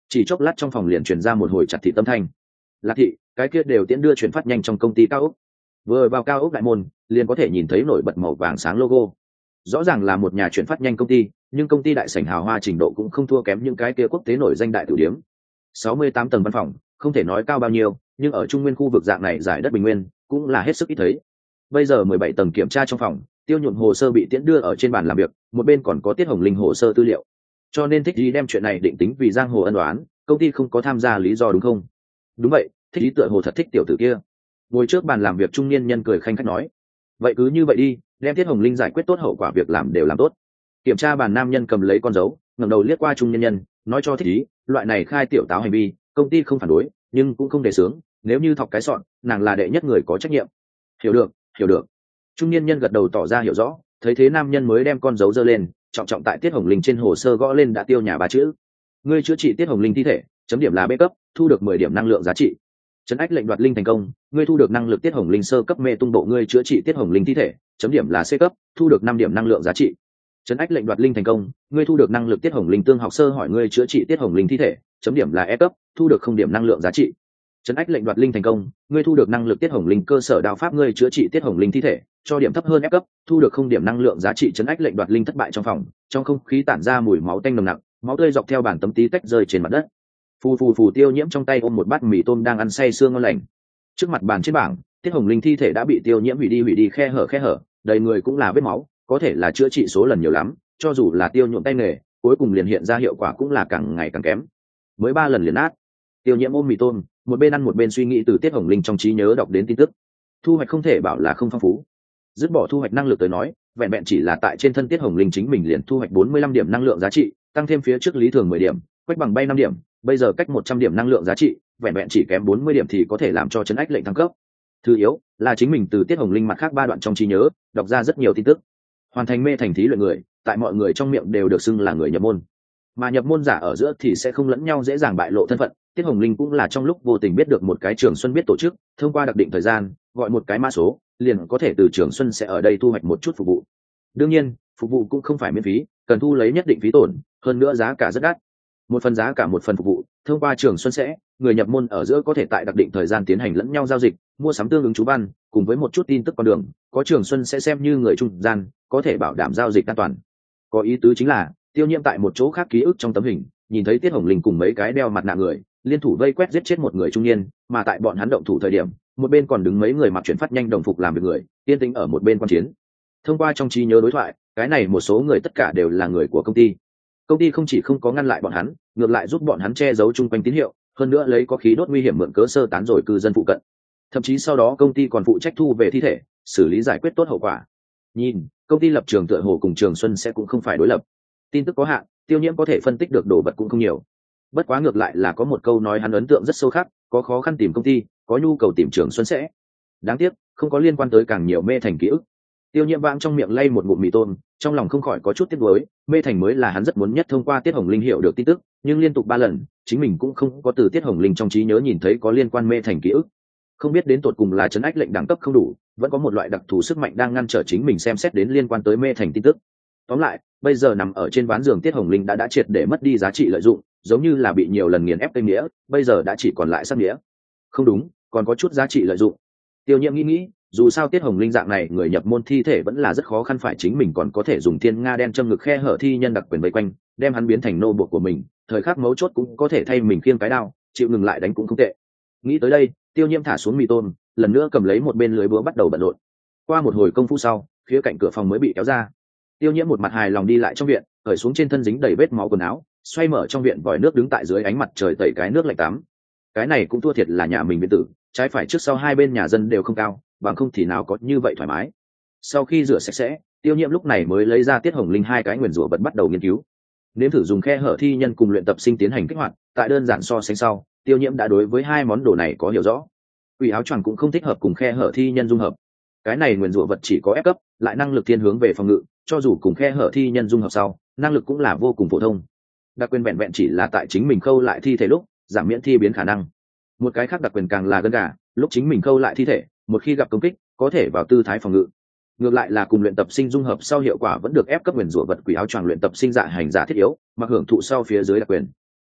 Chỉ chốc lát trong phòng liền truyền ra một hồi chặt thị tâm thanh. Lạc thị, cái kia đều tiễn đưa chuyển phát nhanh trong công ty cao ốc. Vừa vào cao ốc đại môn liền có thể nhìn thấy nổi bật màu vàng sáng logo. Rõ ràng là một nhà chuyển phát nhanh công ty, nhưng công ty đại sảnh hào hoa trình độ cũng không thua kém những cái kia quốc tế nổi danh đại tử điếm. sáu mươi tám tầng văn phòng, không thể nói cao bao nhiêu, nhưng ở trung nguyên khu vực dạng này giải đất bình nguyên cũng là hết sức ít thấy. Bây giờ mười bảy tầng kiểm tra trong phòng, Tiêu Nhuộm hồ sơ bị tiễn đưa ở trên bàn làm việc, một bên còn có Tiết Hồng Linh hồ sơ tư liệu. Cho nên Thích Ý đem chuyện này định tính vì giang hồ ân oán, công ty không có tham gia lý do đúng không? Đúng vậy, Thích Ý tựa hồ thật thích tiểu tử kia. Ngồi trước bàn làm việc trung niên nhân cười khanh khách nói, vậy cứ như vậy đi, đem Tiết Hồng Linh giải quyết tốt hậu quả việc làm đều làm tốt. Kiểm tra bàn nam nhân cầm lấy con dấu, ngẩng đầu liếc qua trung niên nhân, nói cho Thích Ý, loại này khai tiểu táo hành vi, công ty không phản đối, nhưng cũng không đề xướng, nếu như thọc cái sọn, nàng là đệ nhất người có trách nhiệm. Hiểu được, hiểu được. Trung niên nhân gật đầu tỏ ra hiểu rõ, thấy thế nam nhân mới đem con dấu giơ lên, trọng trọng tại Tiết Hồng Linh trên hồ sơ gõ lên đã tiêu nhà ba chữ. Ngươi chữa trị Tiết Hồng Linh thi thể, chấm điểm là B cấp, thu được mười điểm năng lượng giá trị. Trấn ách lệnh đoạt linh thành công, ngươi thu được năng lực Tiết Hồng Linh sơ cấp mê tung bộ, ngươi chữa trị Tiết Hồng Linh thi thể, chấm điểm là C cấp, thu được năm điểm năng lượng giá trị. Trấn ách lệnh đoạt linh thành công, ngươi thu được năng lực Tiết Hồng Linh tương học sơ hỏi, ngươi chữa trị Tiết Hồng Linh thi thể, chấm điểm là E cấp, thu được không điểm năng lượng giá trị. Trấn ách lệnh đoạt linh thành công, ngươi thu được năng lực Tiết Hồng Linh cơ sở đao pháp, ngươi chữa trị Tiết Hồng Linh thi thể, cho điểm thấp hơn F cấp, thu được không điểm năng lượng giá trị. Trấn ách lệnh đoạt linh thất bại. Trong phòng, trong không khí tản ra mùi máu tanh nồng nặc, máu tươi dọc theo bàn tấm tí tách rơi trên mặt đất. Phù phù phù, Tiêu Nhiễm trong tay ôm một bát mì tôm đang ăn say sưa ngon lành. Trước mặt bàn trên bảng, Tiết Hồng Linh thi thể đã bị Tiêu Nhiễm hủy đi hủy đi khe hở khe hở, đầy người cũng là vết máu, có thể là chữa trị số lần nhiều lắm, cho dù là Tiêu Nhuộm tay nghề, cuối cùng liền hiện ra hiệu quả cũng là càng ngày càng kém. Mới ba lần liền nát. Tiêu Nhiễm ôm mì tôm, một bên ăn một bên suy nghĩ từ Tiết Hồng Linh trong trí nhớ đọc đến tin tức. Thu hoạch không thể bảo là không phong phú. Dứt bỏ thu hoạch năng lực tới nói, vẹn vẹn chỉ là tại trên thân Tiết Hồng Linh chính mình liền thu hoạch bốn mươi lăm điểm năng lượng giá trị, tăng thêm phía trước Lý Thường mười điểm, Quách Bằng bay năm điểm, bây giờ cách một trăm điểm năng lượng giá trị, vẹn vẹn chỉ kém bốn mươi điểm thì có thể làm cho trấn ách lệnh thăng cấp. Thứ yếu là chính mình từ Tiết Hồng Linh mặt khác ba đoạn trong trí nhớ đọc ra rất nhiều tin tức. Hoàn thành mê thành thí luyện người, tại mọi người trong miệng đều được xưng là người nhập môn, mà nhập môn giả ở giữa thì sẽ không lẫn nhau dễ dàng bại lộ thân phận. Tiết Hồng Linh cũng là trong lúc vô tình biết được một cái Trường Xuân biết tổ chức, thông qua đặc định thời gian gọi một cái mã số, liền có thể từ Trường Xuân sẽ ở đây thu hoạch một chút phục vụ. Đương nhiên, phục vụ cũng không phải miễn phí, cần thu lấy nhất định phí tổn, hơn nữa giá cả rất đắt. Một phần giá cả một phần phục vụ, thông qua Trường Xuân sẽ, người nhập môn ở giữa có thể tại đặc định thời gian tiến hành lẫn nhau giao dịch, mua sắm tương ứng chú văn, cùng với một chút tin tức con đường, có Trường Xuân sẽ xem như người trung gian, có thể bảo đảm giao dịch an toàn. Có ý tứ chính là, Tiêu Nhiễm tại một chỗ khác ký ức trong tấm hình, nhìn thấy Tiết Hồng Linh cùng mấy cái đeo mặt nạ người liên thủ vây quét giết chết một người trung niên, mà tại bọn hắn động thủ thời điểm, một bên còn đứng mấy người mặc chuyển phát nhanh đồng phục làm việc người, yên tĩnh ở một bên quan chiến. Thông qua trong trí nhớ đối thoại, cái này một số người tất cả đều là người của công ty. Công ty không chỉ không có ngăn lại bọn hắn, ngược lại giúp bọn hắn che giấu chung quanh tín hiệu, hơn nữa lấy có khí đốt nguy hiểm mượn cớ sơ tán rồi cư dân phụ cận. Thậm chí sau đó công ty còn phụ trách thu về thi thể, xử lý giải quyết tốt hậu quả. Nhìn, công ty lập trường tựa hồ cùng Trường Xuân sẽ cũng không phải đối lập. Tin tức có hạn, Tiêu Nhiễm có thể phân tích được đồ vật cũng không nhiều. Bất quá ngược lại là có một câu nói hắn ấn tượng rất sâu khắc, có khó khăn tìm công ty, có nhu cầu tìm Trường Xuân sẽ. Đáng tiếc, không có liên quan tới càng nhiều mê thành ký ức. Tiêu Nhiễm vãng trong miệng lay một ngụm mì tôm, trong lòng không khỏi có chút tiếc nuối, mê thành mới là hắn rất muốn nhất thông qua Tiết Hồng Linh hiểu được tin tức, nhưng liên tục ba lần, chính mình cũng không có từ Tiết Hồng Linh trong trí nhớ nhìn thấy có liên quan mê thành ký ức. Không biết đến tột cùng là trấn ách lệnh đẳng cấp không đủ, vẫn có một loại đặc thù sức mạnh đang ngăn trở chính mình xem xét đến liên quan tới mê thành tin tức. Tóm lại, bây giờ nằm ở trên ván giường Tiết Hồng Linh đã đã triệt để mất đi giá trị lợi dụng, giống như là bị nhiều lần nghiền ép tây nghĩa, bây giờ đã chỉ còn lại sát nghĩa. Không đúng, còn có chút giá trị lợi dụng. Tiêu Nhiễm nghĩ nghĩ, dù sao Tiết Hồng Linh dạng này người nhập môn thi thể vẫn là rất khó khăn, phải chính mình còn có thể dùng thiên nga đen châm ngực khe hở thi nhân đặc quyền vây quanh, đem hắn biến thành nô buộc của mình, thời khắc mấu chốt cũng có thể thay mình khiêng cái đao, chịu ngừng lại đánh cũng không tệ. Nghĩ tới đây, Tiêu Nhiễm thả xuống mì tôm, lần nữa cầm lấy một bên lưới búa bắt đầu bận rộn. Qua một hồi công phu sau, phía cạnh cửa phòng mới bị kéo ra. Tiêu Nhiễm một mặt hài lòng đi lại trong viện, cởi xuống trên thân dính đầy vết máu quần áo, xoay mở trong viện vòi nước đứng tại dưới ánh mặt trời tẩy cái nước lạnh tắm. Cái này cũng thua thiệt là nhà mình biệt tử, trái phải trước sau hai bên nhà dân đều không cao, bằng không thì nào có như vậy thoải mái. Sau khi rửa sạch sẽ, Tiêu Nhiễm lúc này mới lấy ra Tiết Hồng Linh hai cái nguyền rủa vật bắt đầu nghiên cứu. Nếm thử dùng khe hở thi nhân cùng luyện tập sinh tiến hành kích hoạt, tại đơn giản so sánh sau, Tiêu Nhiễm đã đối với hai món đồ này có hiểu rõ. Quỷ áo choàng cũng không thích hợp cùng khe hở thi nhân dung hợp. Cái này nguyền rủa vật chỉ có ép cấp, lại năng lực thiên hướng về phòng ngự, cho dù cùng khe hở thi nhân dung hợp sau, năng lực cũng là vô cùng phổ thông. Đặc quyền vẹn vẹn chỉ là tại chính mình khâu lại thi thể lúc, giảm miễn thi biến khả năng. Một cái khác đặc quyền càng là gân gà, lúc chính mình khâu lại thi thể, một khi gặp công kích, có thể vào tư thái phòng ngự. Ngược lại là cùng luyện tập sinh dung hợp sau hiệu quả vẫn được ép cấp nguyền rủa vật quỷ áo choàng luyện tập sinh dạ hành giả thiết yếu, mặc hưởng thụ sau phía dưới đặc quyền.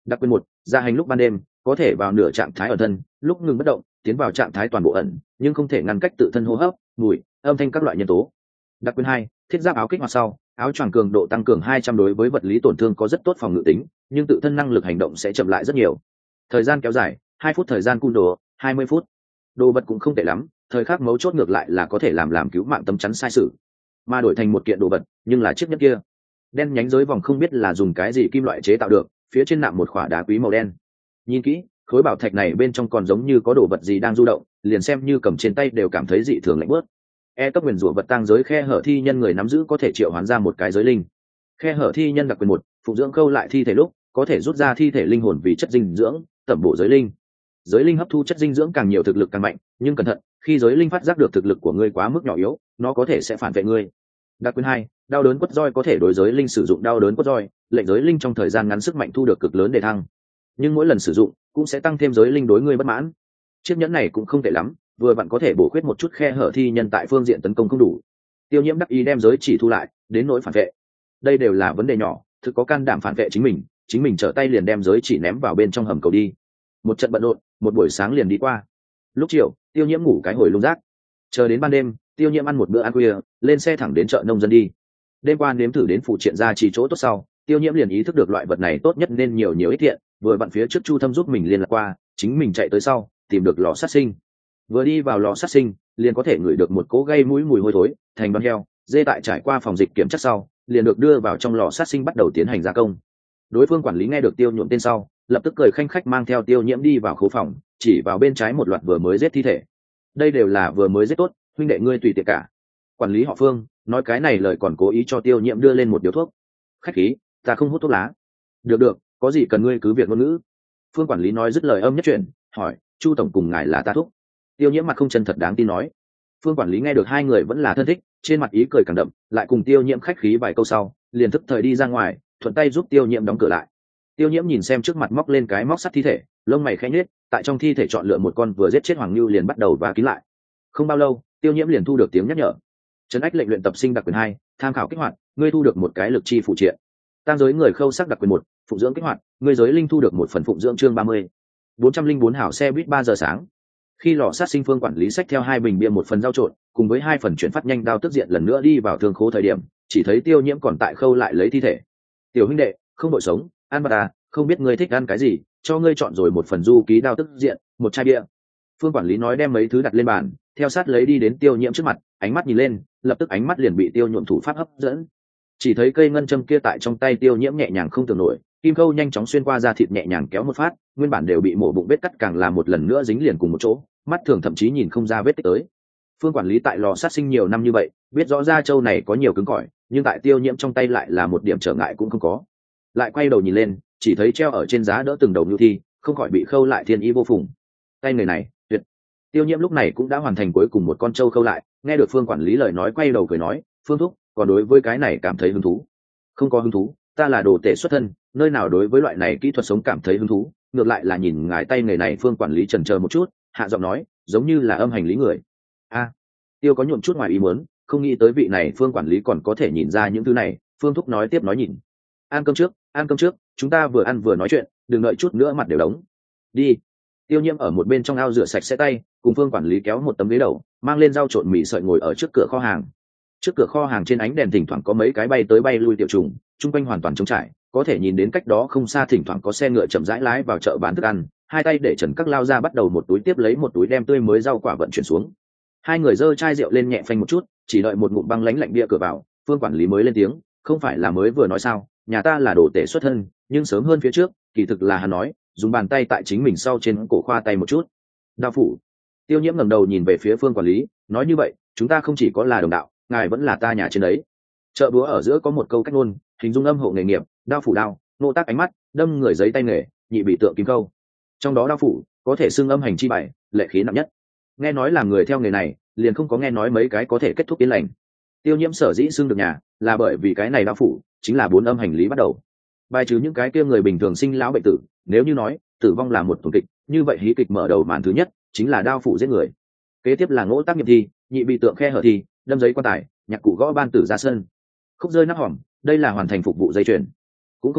Đặc quyền một, gia hành lúc ban đêm có thể vào nửa trạng thái ẩn thân, lúc ngừng bất động tiến vào trạng thái toàn bộ ẩn, nhưng không thể ngăn cách tự thân hô hấp, mùi, âm thanh các loại nhân tố. Đặc quyền hai, thiết giáp áo kích hoạt sau, áo choàng cường độ tăng cường hai trăm đối với vật lý tổn thương có rất tốt phòng ngự tính, nhưng tự thân năng lực hành động sẽ chậm lại rất nhiều. Thời gian kéo dài, hai phút thời gian cung đồ, hai mươi phút. Đồ vật cũng không tệ lắm, thời khắc mấu chốt ngược lại là có thể làm làm cứu mạng tấm chắn sai sự. Mà đổi thành một kiện đồ vật, nhưng là chiếc nhẫn kia. Đen nhánh giới vòng không biết là dùng cái gì kim loại chế tạo được, phía trên nạm một khỏa đá quý màu đen. Nhìn kỹ, khối bảo thạch này bên trong còn giống như có đồ vật gì đang du động, liền xem như cầm trên tay đều cảm thấy dị thường lạnh bớt. E cấp nguyền rủa vật tang giới khe hở thi nhân người nắm giữ có thể triệu hoán ra một cái giới linh. Khe hở thi nhân đặc quyền một, phụng dưỡng khâu lại thi thể lúc có thể rút ra thi thể linh hồn vì chất dinh dưỡng, tẩm bổ giới linh. Giới linh hấp thu chất dinh dưỡng càng nhiều thực lực càng mạnh, nhưng cẩn thận, khi giới linh phát giác được thực lực của ngươi quá mức nhỏ yếu, nó có thể sẽ phản vệ ngươi. Đặc quyền hai, đau đớn quất roi có thể đối giới linh sử dụng đau đớn quất roi, lệnh giới linh trong thời gian ngắn sức mạnh thu được cực lớn để thăng, nhưng mỗi lần sử dụng cũng sẽ tăng thêm giới linh đối ngươi bất mãn. Chiếc nhẫn này cũng không tệ lắm, vừa vặn có thể bổ khuyết một chút khe hở thi nhân tại phương diện tấn công không đủ. Tiêu Nhiễm đắc ý đem giới chỉ thu lại, đến nỗi phản vệ, đây đều là vấn đề nhỏ, thực có can đảm phản vệ chính mình, chính mình trở tay liền đem giới chỉ ném vào bên trong hầm cầu đi. Một trận bận rộn, một buổi sáng liền đi qua. Lúc chiều, Tiêu Nhiễm ngủ cái hồi lung rác. Chờ đến ban đêm, Tiêu Nhiễm ăn một bữa ăn khuya, lên xe thẳng đến chợ nông dân đi. Đêm qua nếm thử đến phụ triện ra chỉ chỗ tốt sau, Tiêu Nhiễm liền ý thức được loại vật này tốt nhất nên nhiều nhiều ít thiện, vừa vặn phía trước Chu Thâm giúp mình liên lạc qua, chính mình chạy tới sau, tìm được lò sát sinh. Vừa đi vào lò sát sinh, liền có thể ngửi được một cỗ gây mũi mùi hôi thối, thành băng heo, dê tại trải qua phòng dịch kiểm tra sau, liền được đưa vào trong lò sát sinh bắt đầu tiến hành gia công. Đối phương quản lý nghe được Tiêu Nhuộm tên sau, lập tức cười khanh khách mang theo Tiêu Nhiễm đi vào khố phòng, chỉ vào bên trái một loạt vừa mới giết thi thể. Đây đều là vừa mới giết tốt, huynh đệ ngươi tùy tiện cả. Quản lý họ Phương nói cái này lời còn cố ý cho Tiêu Nhiễm đưa lên một điếu thuốc. Khách khí, ta không hút thuốc lá. Được được, có gì cần ngươi cứ việc ngôn ngữ. Phương quản lý nói dứt lời âm nhất chuyện, hỏi, Chu tổng cùng ngài là ta thúc? Tiêu Nhiễm mặt không chân thật đáng tin nói. Phương quản lý nghe được hai người vẫn là thân thích, trên mặt ý cười càng đậm, lại cùng Tiêu Nhiễm khách khí vài câu sau, liền thức thời đi ra ngoài, thuận tay giúp Tiêu Nhiễm đóng cửa lại. Tiêu Nhiễm nhìn xem trước mặt móc lên cái móc sắt thi thể, lông mày khẽ nhếch, tại trong thi thể chọn lựa một con vừa giết chết Hoàng Nưu liền bắt đầu và kín lại. Không bao lâu, Tiêu Nhiễm liền thu được tiếng nhắc nhở. Trấn ách lệnh luyện tập sinh đặc quyền hai, tham khảo kích hoạt, ngươi thu được một cái lực chi phụ triện. Tam giới người khâu sắc đặc quyền một, phụng dưỡng kích hoạt, ngươi giới linh thu được một phần phụng dưỡng chương ba mươi. bốn trăm linh bốn hảo xe buýt ba giờ sáng. Khi lò sát sinh Phương quản lý xách theo hai bình bia một phần rau trộn, cùng với hai phần chuyển phát nhanh đao tức diện lần nữa đi vào thương khố thời điểm, chỉ thấy Tiêu Nhiễm còn tại khâu lại lấy thi thể. Tiểu huynh đệ, không đội sống, ăn bát à, không biết ngươi thích ăn cái gì, cho ngươi chọn rồi một phần du ký đao tức diện, một chai bia. Phương quản lý nói đem mấy thứ đặt lên bàn, theo sát lấy đi đến Tiêu Nhiễm trước mặt, ánh mắt nhìn lên, lập tức ánh mắt liền bị Tiêu Nhuộm thủ pháp hấp dẫn. Chỉ thấy cây ngân châm kia tại trong tay Tiêu Nhiễm nhẹ nhàng không tưởng nổi, kim khâu nhanh chóng xuyên qua da thịt nhẹ nhàng kéo một phát, nguyên bản đều bị mổ bụng vết cắt càng là một lần nữa dính liền cùng một chỗ, mắt thường thậm chí nhìn không ra vết tích tới. Phương quản lý tại lò sát sinh nhiều năm như vậy, biết rõ da trâu này có nhiều cứng cỏi, nhưng tại Tiêu Nhiễm trong tay lại là một điểm trở ngại cũng không có. Lại quay đầu nhìn lên, chỉ thấy treo ở trên giá đỡ từng đầu nhu thi, không khỏi bị khâu lại thiên ý vô phùng. Tay người này, tuyệt. Tiêu Nhiễm lúc này cũng đã hoàn thành cuối cùng một con trâu khâu lại, nghe được Phương quản lý lời nói quay đầu cười nói, Phương thúc, còn đối với cái này cảm thấy hứng thú? Không có hứng thú, ta là đồ tể xuất thân, nơi nào đối với loại này kỹ thuật sống cảm thấy hứng thú, ngược lại là nhìn ngài tay người này. Phương quản lý chần chờ một chút, hạ giọng nói, giống như là âm hành lý người. A, Tiêu có nhuộm chút ngoài ý muốn, không nghĩ tới vị này Phương quản lý còn có thể nhìn ra những thứ này. Phương thúc nói tiếp nói nhìn, ăn cơm trước, ăn cơm trước, chúng ta vừa ăn vừa nói chuyện, đừng đợi chút nữa mặt đều đóng. Đi. Tiêu Nhiễm ở một bên trong ao rửa sạch sẽ tay, cùng Phương quản lý kéo một tấm ghế đầu, mang lên rau trộn mì sợi ngồi ở trước cửa kho hàng. Trước cửa kho hàng trên ánh đèn thỉnh thoảng có mấy cái bay tới bay lui tiểu trùng, chung quanh hoàn toàn trống trải, có thể nhìn đến cách đó không xa thỉnh thoảng có xe ngựa chậm rãi lái vào chợ bán thức ăn, hai tay để trần các lao ra bắt đầu một túi tiếp lấy một túi đem tươi mới rau quả vận chuyển xuống. Hai người giơ chai rượu lên nhẹ phanh một chút, chỉ đợi một ngụm băng lánh lạnh bia cửa vào, Phương quản lý mới lên tiếng, không phải là mới vừa nói sao, nhà ta là đồ tể xuất thân, nhưng sớm hơn phía trước, kỳ thực là hắn nói, dùng bàn tay tại chính mình sau trên cổ khoa tay một chút. Đao phủ. Tiêu Nhiễm ngẩng đầu nhìn về phía Phương quản lý, nói như vậy, chúng ta không chỉ có là đồng đạo, ngài vẫn là ta nhà trên đấy. Chợ búa ở giữa có một câu cách ngôn, hình dung âm hộ nghề nghiệp, đao phủ đao, nộ tác ánh mắt, đâm người giấy tay nghề, nhị bị tượng kim câu. Trong đó đao phủ có thể xưng âm hành chi bảy, lệ khí nặng nhất. Nghe nói là người theo nghề này, liền không có nghe nói mấy cái có thể kết thúc yên lành. Tiêu Nhiễm sở dĩ xưng được nhà, là bởi vì cái này đao phủ chính là bốn âm hành lý bắt đầu. Bài trừ những cái kia người bình thường sinh lão bệnh tử, nếu như nói tử vong là một tuần kịch, như vậy hí kịch mở đầu màn thứ nhất chính là đao phủ giết người. Kế tiếp là ngỗ tác nghiệp thi, nhị bị tượng khe hở thi, đâm giấy quan tài, nhạc cụ gõ ban tử ra sân, khúc rơi nắp hòm, đây là hoàn thành phục vụ dây chuyền. Cũng không sao,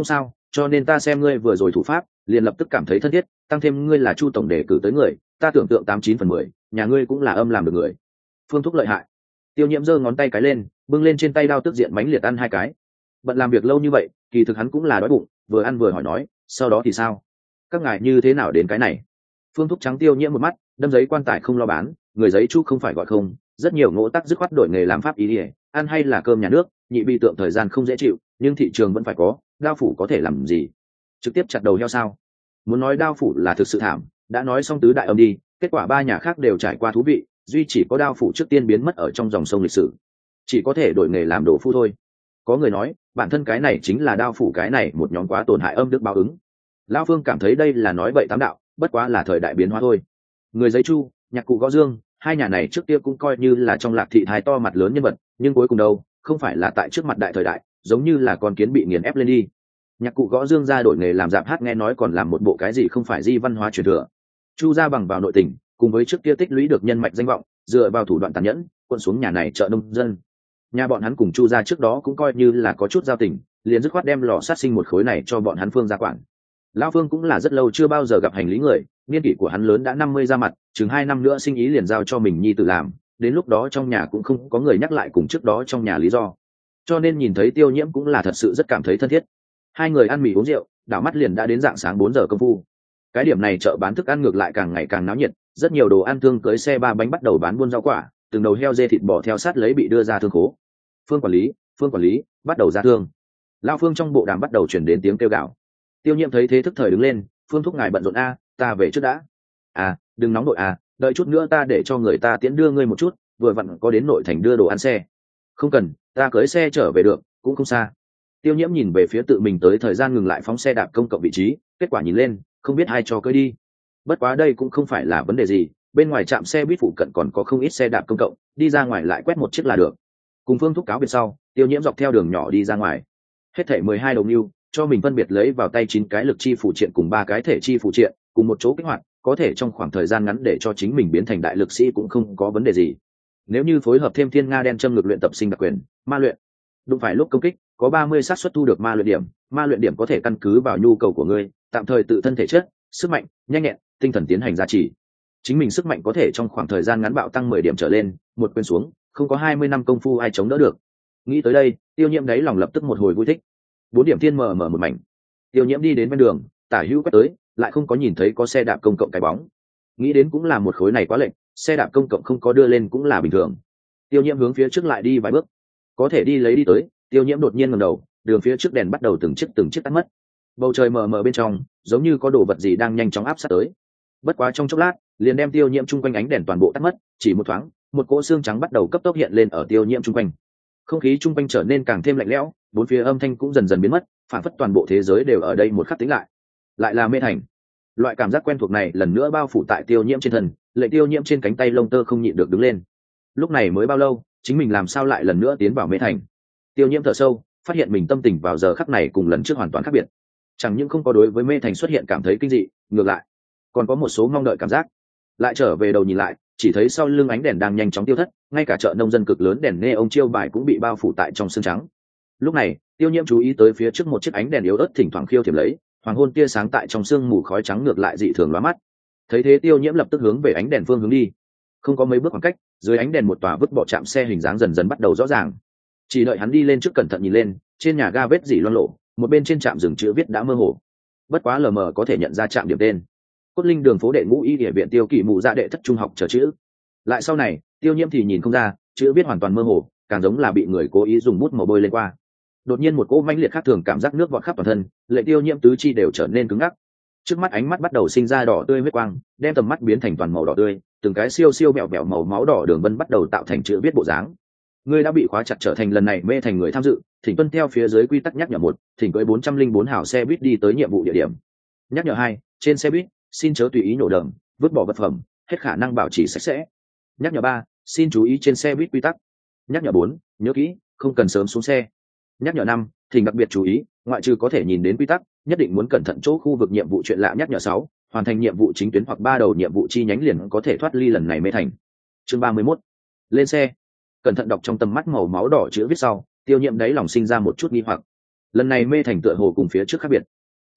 cho nên ta xem ngươi vừa rồi thủ pháp liền lập tức cảm thấy thân thiết, tăng thêm ngươi là Chu tổng đề cử tới người, ta tưởng tượng tám chín phần mười nhà ngươi cũng là âm làm được người. Phương Thúc lợi hại. Tiêu Nhiễm giơ ngón tay cái lên, bưng lên trên tay đao tức diện bánh liệt ăn hai cái. Bận làm việc lâu như vậy, kỳ thực hắn cũng là đói bụng, vừa ăn vừa hỏi nói, sau đó thì sao? Các ngài như thế nào đến cái này? Phương Thúc trắng Tiêu Nhiễm một mắt, đâm giấy quan tài không lo bán, người giấy chu không phải gọi không, rất nhiều ngỗ tắc dứt khoát đổi nghề làm pháp ý ỉa, ăn hay là cơm nhà nước, nhị bị tượng thời gian không dễ chịu, nhưng thị trường vẫn phải có, đao phủ có thể làm gì? Trực tiếp chặt đầu heo sao? Muốn nói đao phủ là thực sự thảm, đã nói xong tứ đại âm đi, kết quả ba nhà khác đều trải qua thú vị, duy chỉ có đao phủ trước tiên biến mất ở trong dòng sông lịch sử, chỉ có thể đổi nghề làm đồ phu thôi. Có người nói bản thân cái này chính là đao phủ cái này một nhóm quá tổn hại âm đức báo ứng. Lão Phương cảm thấy đây là nói vậy tám đạo, bất quá là thời đại biến hóa thôi. Người giấy chu, nhạc cụ gõ dương, hai nhà này trước kia cũng coi như là trong lạc thị thái to mặt lớn nhân vật, nhưng cuối cùng đâu không phải là tại trước mặt đại thời đại, giống như là con kiến bị nghiền ép lên đi. Nhạc cụ gõ dương ra đổi nghề làm dạp hát, nghe nói còn làm một bộ cái gì không phải di văn hóa truyền thừa. Chu gia bằng vào nội tình, cùng với trước kia tích lũy được nhân mạch danh vọng, dựa vào thủ đoạn tàn nhẫn quận xuống nhà này chợ nông dân. Nhà bọn hắn cùng Chu gia trước đó cũng coi như là có chút giao tình, liền dứt khoát đem lò sát sinh một khối này cho bọn hắn Phương gia quản. Lão Phương cũng là rất lâu chưa bao giờ gặp hành lý người, niên kỷ của hắn lớn đã năm mươi ra mặt, chừng hai năm nữa sinh ý liền giao cho mình nhi tự làm, đến lúc đó trong nhà cũng không có người nhắc lại cùng trước đó trong nhà lý do. Cho nên nhìn thấy Tiêu Nhiễm cũng là thật sự rất cảm thấy thân thiết. Hai người ăn mì uống rượu, đảo mắt liền đã đến dạng sáng bốn giờ công phu. Cái điểm này chợ bán thức ăn ngược lại càng ngày càng náo nhiệt, rất nhiều đồ ăn thương cưới xe ba bánh bắt đầu bán buôn rau quả, từng đầu heo dê thịt bò theo sát lấy bị đưa ra thương khố. Phương quản lý, Phương quản lý, bắt đầu ra thương. Lão Phương trong bộ đàm bắt đầu chuyển đến tiếng kêu gào. Tiêu Nhiễm thấy thế thức thời đứng lên, Phương thúc ngài bận rộn a, ta về trước đã. À, đừng nóng đội à, đợi chút nữa ta để cho người ta tiễn đưa ngươi một chút, vừa vặn có đến nội thành đưa đồ ăn xe. Không cần, ta cưới xe trở về được, cũng không xa. Tiêu Nhiễm nhìn về phía tự mình tới thời gian ngừng lại phóng xe đạp công cộng vị trí, kết quả nhìn lên, không biết ai cho cưới đi. Bất quá đây cũng không phải là vấn đề gì, bên ngoài trạm xe buýt phụ cận còn có không ít xe đạp công cộng, đi ra ngoài lại quét một chiếc là được. Cùng Phương thúc cáo biệt sau, Tiêu Nhiễm dọc theo đường nhỏ đi ra ngoài. Hết thảy mười hai đồng lưu, cho mình phân biệt lấy vào tay chín cái lực chi phụ triện cùng ba cái thể chi phụ triện, cùng một chỗ kích hoạt, có thể trong khoảng thời gian ngắn để cho chính mình biến thành đại lực sĩ cũng không có vấn đề gì. Nếu như phối hợp thêm thiên nga đen châm ngực luyện tập sinh đặc quyền, ma luyện, đụng phải lúc công kích, có ba mươi xác suất thu được ma luyện điểm, ma luyện điểm có thể căn cứ vào nhu cầu của ngươi, tạm thời tự thân thể chất, sức mạnh, nhanh nhẹn, tinh thần tiến hành gia trì. Chính mình sức mạnh có thể trong khoảng thời gian ngắn bạo tăng mười điểm trở lên, một quyền xuống, không có hai mươi năm công phu ai chống đỡ được. Nghĩ tới đây, Tiêu Nhiễm đáy lòng lập tức một hồi vui thích. Bốn điểm thiên mờ mở một mảnh. Tiêu Nhiễm đi đến bên đường, tả hữu quét tới, lại không có nhìn thấy có xe đạp công cộng cái bóng. Nghĩ đến cũng là một khối này quá lệch, xe đạp công cộng không có đưa lên cũng là bình thường. Tiêu Nhiễm hướng phía trước lại đi vài bước, có thể đi lấy đi tới. Tiêu Nhiễm đột nhiên ngẩng đầu, đường phía trước đèn bắt đầu từng chiếc từng chiếc tắt mất. Bầu trời mờ mờ bên trong, giống như có đồ vật gì đang nhanh chóng áp sát tới. Bất quá trong chốc lát, liền đem Tiêu Nhiễm chung quanh ánh đèn toàn bộ tắt mất, chỉ một thoáng, một cỗ xương trắng bắt đầu cấp tốc hiện lên ở Tiêu Nhiễm chung quanh. Không khí chung quanh trở nên càng thêm lạnh lẽo, bốn phía âm thanh cũng dần dần biến mất, phản phất toàn bộ thế giới đều ở đây một khắc tĩnh lại. Lại là mê thành. Loại cảm giác quen thuộc này lần nữa bao phủ tại Tiêu Nhiễm trên thân, lệ Tiêu Nhiễm trên cánh tay lông tơ không nhịn được đứng lên. Lúc này mới bao lâu, chính mình làm sao lại lần nữa tiến vào mê thành? Tiêu Nhiễm thở sâu, phát hiện mình tâm tình vào giờ khắc này cùng lần trước hoàn toàn khác biệt. Chẳng những không có đối với mê thành xuất hiện cảm thấy kinh dị, ngược lại, còn có một số mong đợi cảm giác. Lại trở về đầu nhìn lại, chỉ thấy sau lưng ánh đèn đang nhanh chóng tiêu thất, ngay cả chợ nông dân cực lớn đèn nghe ông chiêu bài cũng bị bao phủ tại trong sương trắng. Lúc này, Tiêu Nhiễm chú ý tới phía trước một chiếc ánh đèn yếu ớt thỉnh thoảng khiêu thiểm lấy, hoàng hôn tia sáng tại trong sương mù khói trắng ngược lại dị thường lóa mắt. Thấy thế, Tiêu Nhiễm lập tức hướng về ánh đèn phương hướng đi. Không có mấy bước khoảng cách, dưới ánh đèn một tòa vứt bỏ trạm xe hình dáng dần dần bắt đầu rõ ràng. Chỉ đợi hắn đi lên trước cẩn thận nhìn lên, trên nhà ga vết dỉ loang lộ, một bên trên trạm dừng chữ viết đã mơ hồ. Bất quá lờ mờ có thể nhận ra trạm điểm tên. Cốt Linh đường phố đệ ngũ y địa viện Tiêu Kỷ mụ dạ đệ thất trung học chờ chữ. Lại sau này, Tiêu Nhiễm thì nhìn không ra, chữ viết hoàn toàn mơ hồ, càng giống là bị người cố ý dùng bút màu bôi lên qua. Đột nhiên một cỗ mãnh liệt khác thường cảm giác nước vọt khắp toàn thân, lệ Tiêu Nhiễm tứ chi đều trở nên cứng ngắc. Trước mắt ánh mắt bắt đầu sinh ra đỏ tươi huyết quang, đem tầm mắt biến thành toàn màu đỏ tươi, từng cái siêu siêu bẹo bẹo màu máu đỏ đường vân bắt đầu tạo thành chữ viết bộ dáng. Ngươi đã bị khóa chặt trở thành lần này mê thành người tham dự, thỉnh tuân theo phía dưới quy tắc nhắc nhở một, thỉnh cưỡi bốn trăm linh bốn hào xe buýt đi tới nhiệm vụ địa điểm. Nhắc nhở hai, trên xe buýt, xin chớ tùy ý nhổ đờm, vứt bỏ vật phẩm, hết khả năng bảo trì sạch sẽ. Nhắc nhở ba, xin chú ý trên xe buýt quy tắc. Nhắc nhở bốn, nhớ kỹ, không cần sớm xuống xe. Nhắc nhở năm, thỉnh đặc biệt chú ý, ngoại trừ có thể nhìn đến quy tắc, nhất định muốn cẩn thận chỗ khu vực nhiệm vụ chuyện lạ. Nhắc nhở sáu, hoàn thành nhiệm vụ chính tuyến hoặc ba đầu nhiệm vụ chi nhánh liền có thể thoát ly lần này mê thành. Chương ba mươi mốt, lên xe. Cẩn thận đọc trong tầm mắt màu máu đỏ chữ viết sau, Tiêu Nhiễm đáy lòng sinh ra một chút nghi hoặc. Lần này mê thành tựa hồ cùng phía trước khác biệt.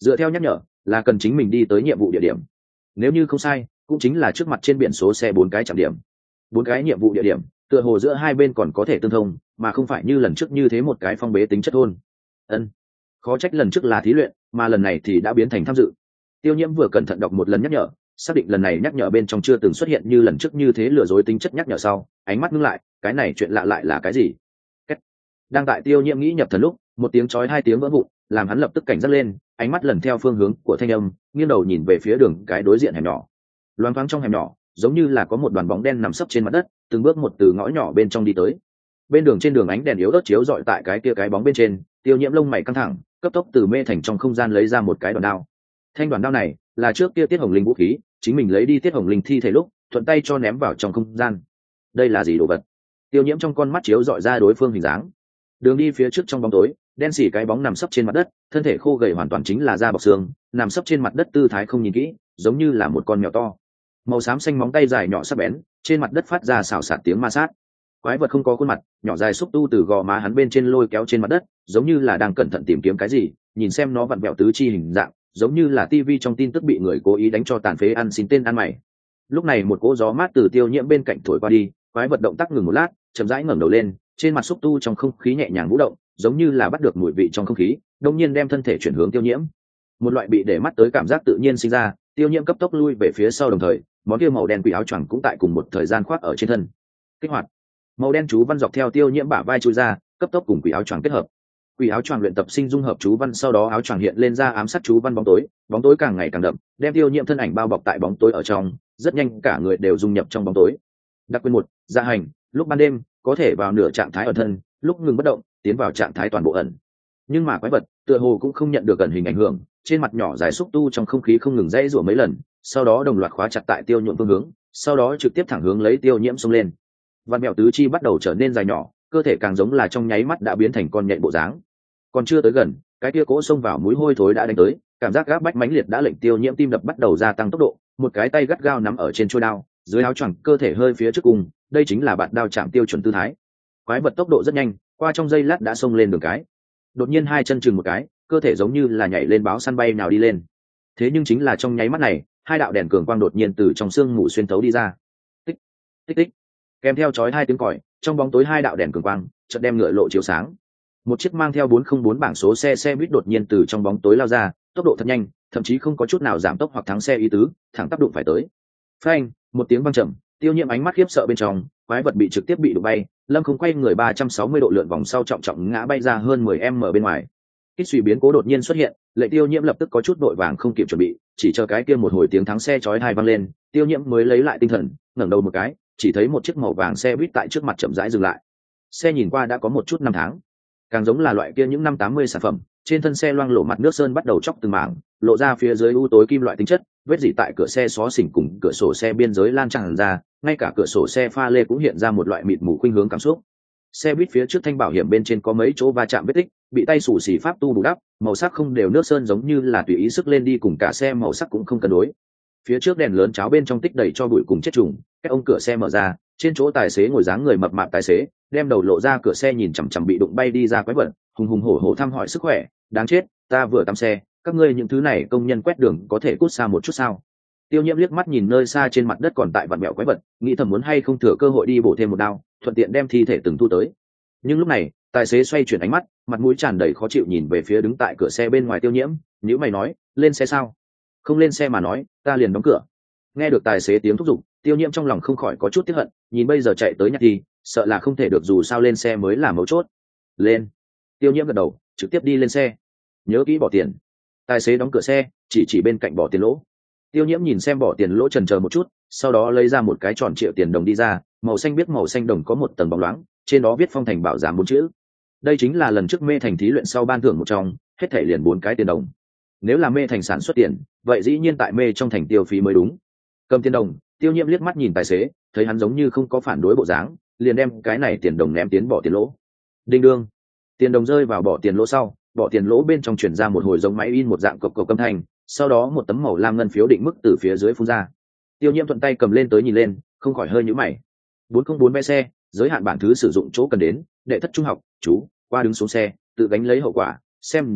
dựa theo nhắc nhở là cần chính mình đi tới nhiệm vụ địa điểm, nếu như không sai cũng chính là trước mặt trên biển số xe bốn cái trạm điểm. Bốn cái nhiệm vụ địa điểm tựa hồ giữa hai bên còn có thể tương thông, mà không phải như lần trước như thế một cái phong bế tính chất thôn. Ân, khó trách lần trước là thí luyện mà lần này thì đã biến thành tham dự. Tiêu Nhiễm vừa cẩn thận đọc một lần nhắc nhở, xác định lần này nhắc nhở bên trong chưa từng xuất hiện như lần trước như thế lừa dối tính chất nhắc nhở sau, ánh mắt ngưng lại, cái này chuyện lạ lại là cái gì? Cách. Đang tại Tiêu Nhiễm nghĩ nhập thần lúc, một tiếng chói hai tiếng vỡ vụn làm hắn lập tức cảnh giác lên, ánh mắt lần theo phương hướng của thanh âm, nghiêng đầu nhìn về phía đường cái đối diện hẻm nhỏ. Loáng thoáng trong hẻm nhỏ giống như là có một đoàn bóng đen nằm sấp trên mặt đất, từng bước một từ ngõ nhỏ bên trong đi tới. Bên đường trên đường ánh đèn yếu ớt chiếu rọi tại cái kia cái bóng bên trên, Tiêu Nhiễm lông mày căng thẳng, cấp tốc từ mê thành trong không gian lấy ra một cái đoàn đao. Thanh đoàn đao này là trước kia Tiết Hồng Linh vũ khí, chính mình lấy đi Tiết Hồng Linh thi thể lúc thuận tay cho ném vào trong không gian. Đây là gì đồ vật? Tiêu Nhiễm trong con mắt chiếu rọi ra đối phương hình dáng. Đường đi phía trước trong bóng tối, đen xỉ cái bóng nằm sấp trên mặt đất, thân thể khô gầy hoàn toàn chính là da bọc xương, nằm sấp trên mặt đất tư thái không nhìn kỹ, giống như là một con mèo to. Màu xám xanh móng tay dài nhỏ sắc bén, trên mặt đất phát ra xào xạc tiếng ma sát. Quái vật không có khuôn mặt, nhỏ dài xúc tu từ gò má hắn bên trên lôi kéo trên mặt đất, giống như là đang cẩn thận tìm kiếm cái gì, nhìn xem nó vặn vẹo tứ chi hình dạng, giống như là tivi trong tin tức bị người cố ý đánh cho tàn phế ăn xin tên ăn mày. Lúc này một cỗ gió mát từ Tiêu Nhiễm bên cạnh thổi qua đi, quái vật động tác ngừng một lát, chậm rãi ngẩng đầu lên, trên mặt xúc tu trong không khí nhẹ nhàng vũ động, giống như là bắt được mùi vị trong không khí, đột nhiên đem thân thể chuyển hướng Tiêu Nhiễm. Một loại bị để mắt tới cảm giác tự nhiên sinh ra, Tiêu Nhiễm cấp tốc lui về phía sau, đồng thời món kia màu đen quỷ áo choàng cũng tại cùng một thời gian khoác ở trên thân. Kích hoạt. Màu đen chú văn dọc theo Tiêu Nhiễm bả vai chui ra, cấp tốc cùng quỷ áo choàng kết hợp. Quỷ áo choàng luyện tập sinh dung hợp chú văn, sau đó áo choàng hiện lên ra ám sát chú văn bóng tối, bóng tối càng ngày càng đậm, đem Tiêu Nhiễm thân ảnh bao bọc tại bóng tối ở trong, rất nhanh cả người đều dung nhập trong bóng tối. Đặc quyền một, dạ hành, lúc ban đêm có thể vào nửa trạng thái ẩn thân, lúc ngừng bất động tiến vào trạng thái toàn bộ ẩn. Nhưng mà quái vật tựa hồ cũng không nhận được ẩn hình ảnh hưởng, trên mặt nhỏ dài xúc tu trong không khí không ngừng dãy rủa mấy lần, sau đó đồng loạt khóa chặt tại Tiêu Nhiễm phương hướng, sau đó trực tiếp thẳng hướng lấy Tiêu Nhiễm xông lên. Vạn mèo tứ chi bắt đầu trở nên dài nhỏ, cơ thể càng giống là trong nháy mắt đã biến thành con nhện bộ dáng. Còn chưa tới gần, cái kia cỗ xông vào mũi hôi thối đã đánh tới, cảm giác gáp bách mãnh liệt đã lệnh Tiêu Nhiễm tim đập bắt đầu gia tăng tốc độ, một cái tay gắt gao nắm ở trên chuôi đao, dưới áo choàng cơ thể hơi phía trước cùng, đây chính là bạt đao chạm tiêu chuẩn tư thái. Quái vật tốc độ rất nhanh, qua trong giây lát đã xông lên đường cái. Đột nhiên hai chân chừng một cái, cơ thể giống như là nhảy lên báo săn bay nào đi lên. Thế nhưng chính là trong nháy mắt này, hai đạo đèn cường quang đột nhiên từ trong xương mù xuyên thấu đi ra. Tích, tích tích. Kèm theo chói hai tiếng còi, trong bóng tối hai đạo đèn cường quang chợt đem ngựa lộ chiếu sáng. Một chiếc mang theo bốn không bốn bảng số xe xe buýt đột nhiên từ trong bóng tối lao ra, tốc độ thật nhanh, thậm chí không có chút nào giảm tốc hoặc thắng xe ý tứ, thẳng tắp đụng phải tới. Phanh, một tiếng vang trầm, Tiêu Nhiễm ánh mắt khiếp sợ bên trong, quái vật bị trực tiếp bị đụng bay, Lâm không quay người ba trăm sáu mươi độ lượn vòng sau trọng trọng ngã bay ra hơn mười mét bên ngoài. Kích suy biến cố đột nhiên xuất hiện, lệ Tiêu Nhiễm lập tức có chút vội vàng không kịp chuẩn bị, chỉ chờ cái kia một hồi tiếng thắng xe chói tai vang lên, Tiêu Nhiễm mới lấy lại tinh thần, ngẩng đầu một cái, chỉ thấy một chiếc màu vàng xe buýt tại trước mặt chậm rãi dừng lại. Xe nhìn qua đã có một chút năm tháng, càng giống là loại kia những năm tám mươi sản phẩm, trên thân xe loang lổ mặt nước sơn bắt đầu chóc từng mảng, lộ ra phía dưới u tối kim loại tính chất, vết dỉ tại cửa xe xó xỉnh cùng cửa sổ xe biên giới lan tràn ra, ngay cả cửa sổ xe pha lê cũng hiện ra một loại mịt mù khuynh hướng cảm xúc. Xe buýt phía trước thanh bảo hiểm bên trên có mấy chỗ va chạm vết tích, bị tay xù xì pháp tu bù đắp, màu sắc không đều, nước sơn giống như là tùy ý sức lên đi, cùng cả xe màu sắc cũng không cân đối. Phía trước đèn lớn cháo bên trong tích đầy cho bụi cùng chết trùng, các ông cửa xe mở ra, trên chỗ tài xế ngồi dáng người mập mạp tài xế, đem đầu lộ ra cửa xe nhìn chằm chằm bị đụng bay đi ra quái vật, hùng hùng hổ hổ thăm hỏi sức khỏe. Đáng chết, ta vừa tắm xe, các ngươi những thứ này công nhân quét đường có thể cút xa một chút sao? Tiêu Nhiễm liếc mắt nhìn nơi xa trên mặt đất còn tại vặn mẹo quái vật, nghĩ thầm muốn hay không thừa cơ hội đi bổ thêm một đao, thuận tiện đem thi thể từng thu tới. Nhưng lúc này, tài xế xoay chuyển ánh mắt, mặt mũi tràn đầy khó chịu nhìn về phía đứng tại cửa xe bên ngoài Tiêu Nhiễm, nhíu mày nói, lên xe sao? Không lên xe mà nói, ta liền đóng cửa. Nghe được tài xế tiếng thúc giục, Tiêu Nhiễm trong lòng không khỏi có chút tiếc hận, nhìn bây giờ chạy tới nhặt thì sợ là không thể được, dù sao lên xe mới là mấu chốt. Lên. Tiêu Nhiễm gật đầu, trực tiếp đi lên xe. Nhớ kỹ bỏ tiền. Tài xế đóng cửa xe, chỉ chỉ bên cạnh bỏ tiền lỗ. Tiêu Nhiễm nhìn xem bỏ tiền lỗ chần chờ một chút, sau đó lấy ra một cái tròn triệu tiền đồng đi ra, màu xanh biết màu xanh đồng có một tầng bóng loáng, trên đó viết Phong Thành bảo giảm bốn chữ. Đây chính là lần trước mê thành thí luyện sau ban thưởng một trong, hết thảy liền bốn cái tiền đồng. Nếu là mê thành sản xuất tiền, vậy dĩ nhiên tại mê trong thành tiêu phí mới đúng. Cầm tiền đồng, Tiêu Nhiễm liếc mắt nhìn tài xế, thấy hắn giống như không có phản đối bộ dáng, liền đem cái này tiền đồng ném tiến bỏ tiền lỗ. Đinh đương, tiền đồng rơi vào bỏ tiền lỗ sau, bỏ tiền lỗ bên trong chuyển ra một hồi giống máy in một dạng cộc cộc âm thanh, sau đó một tấm màu lam ngân phiếu định mức từ phía dưới phun ra. Tiêu Nhiễm thuận tay cầm lên tới nhìn lên, không khỏi hơi nhíu mày. bốn không bốn vé xe, giới hạn bản thứ sử dụng chỗ cần đến, đệ thất trung học, chú, qua đứng xuống xe, tự gánh lấy hậu quả, xem ra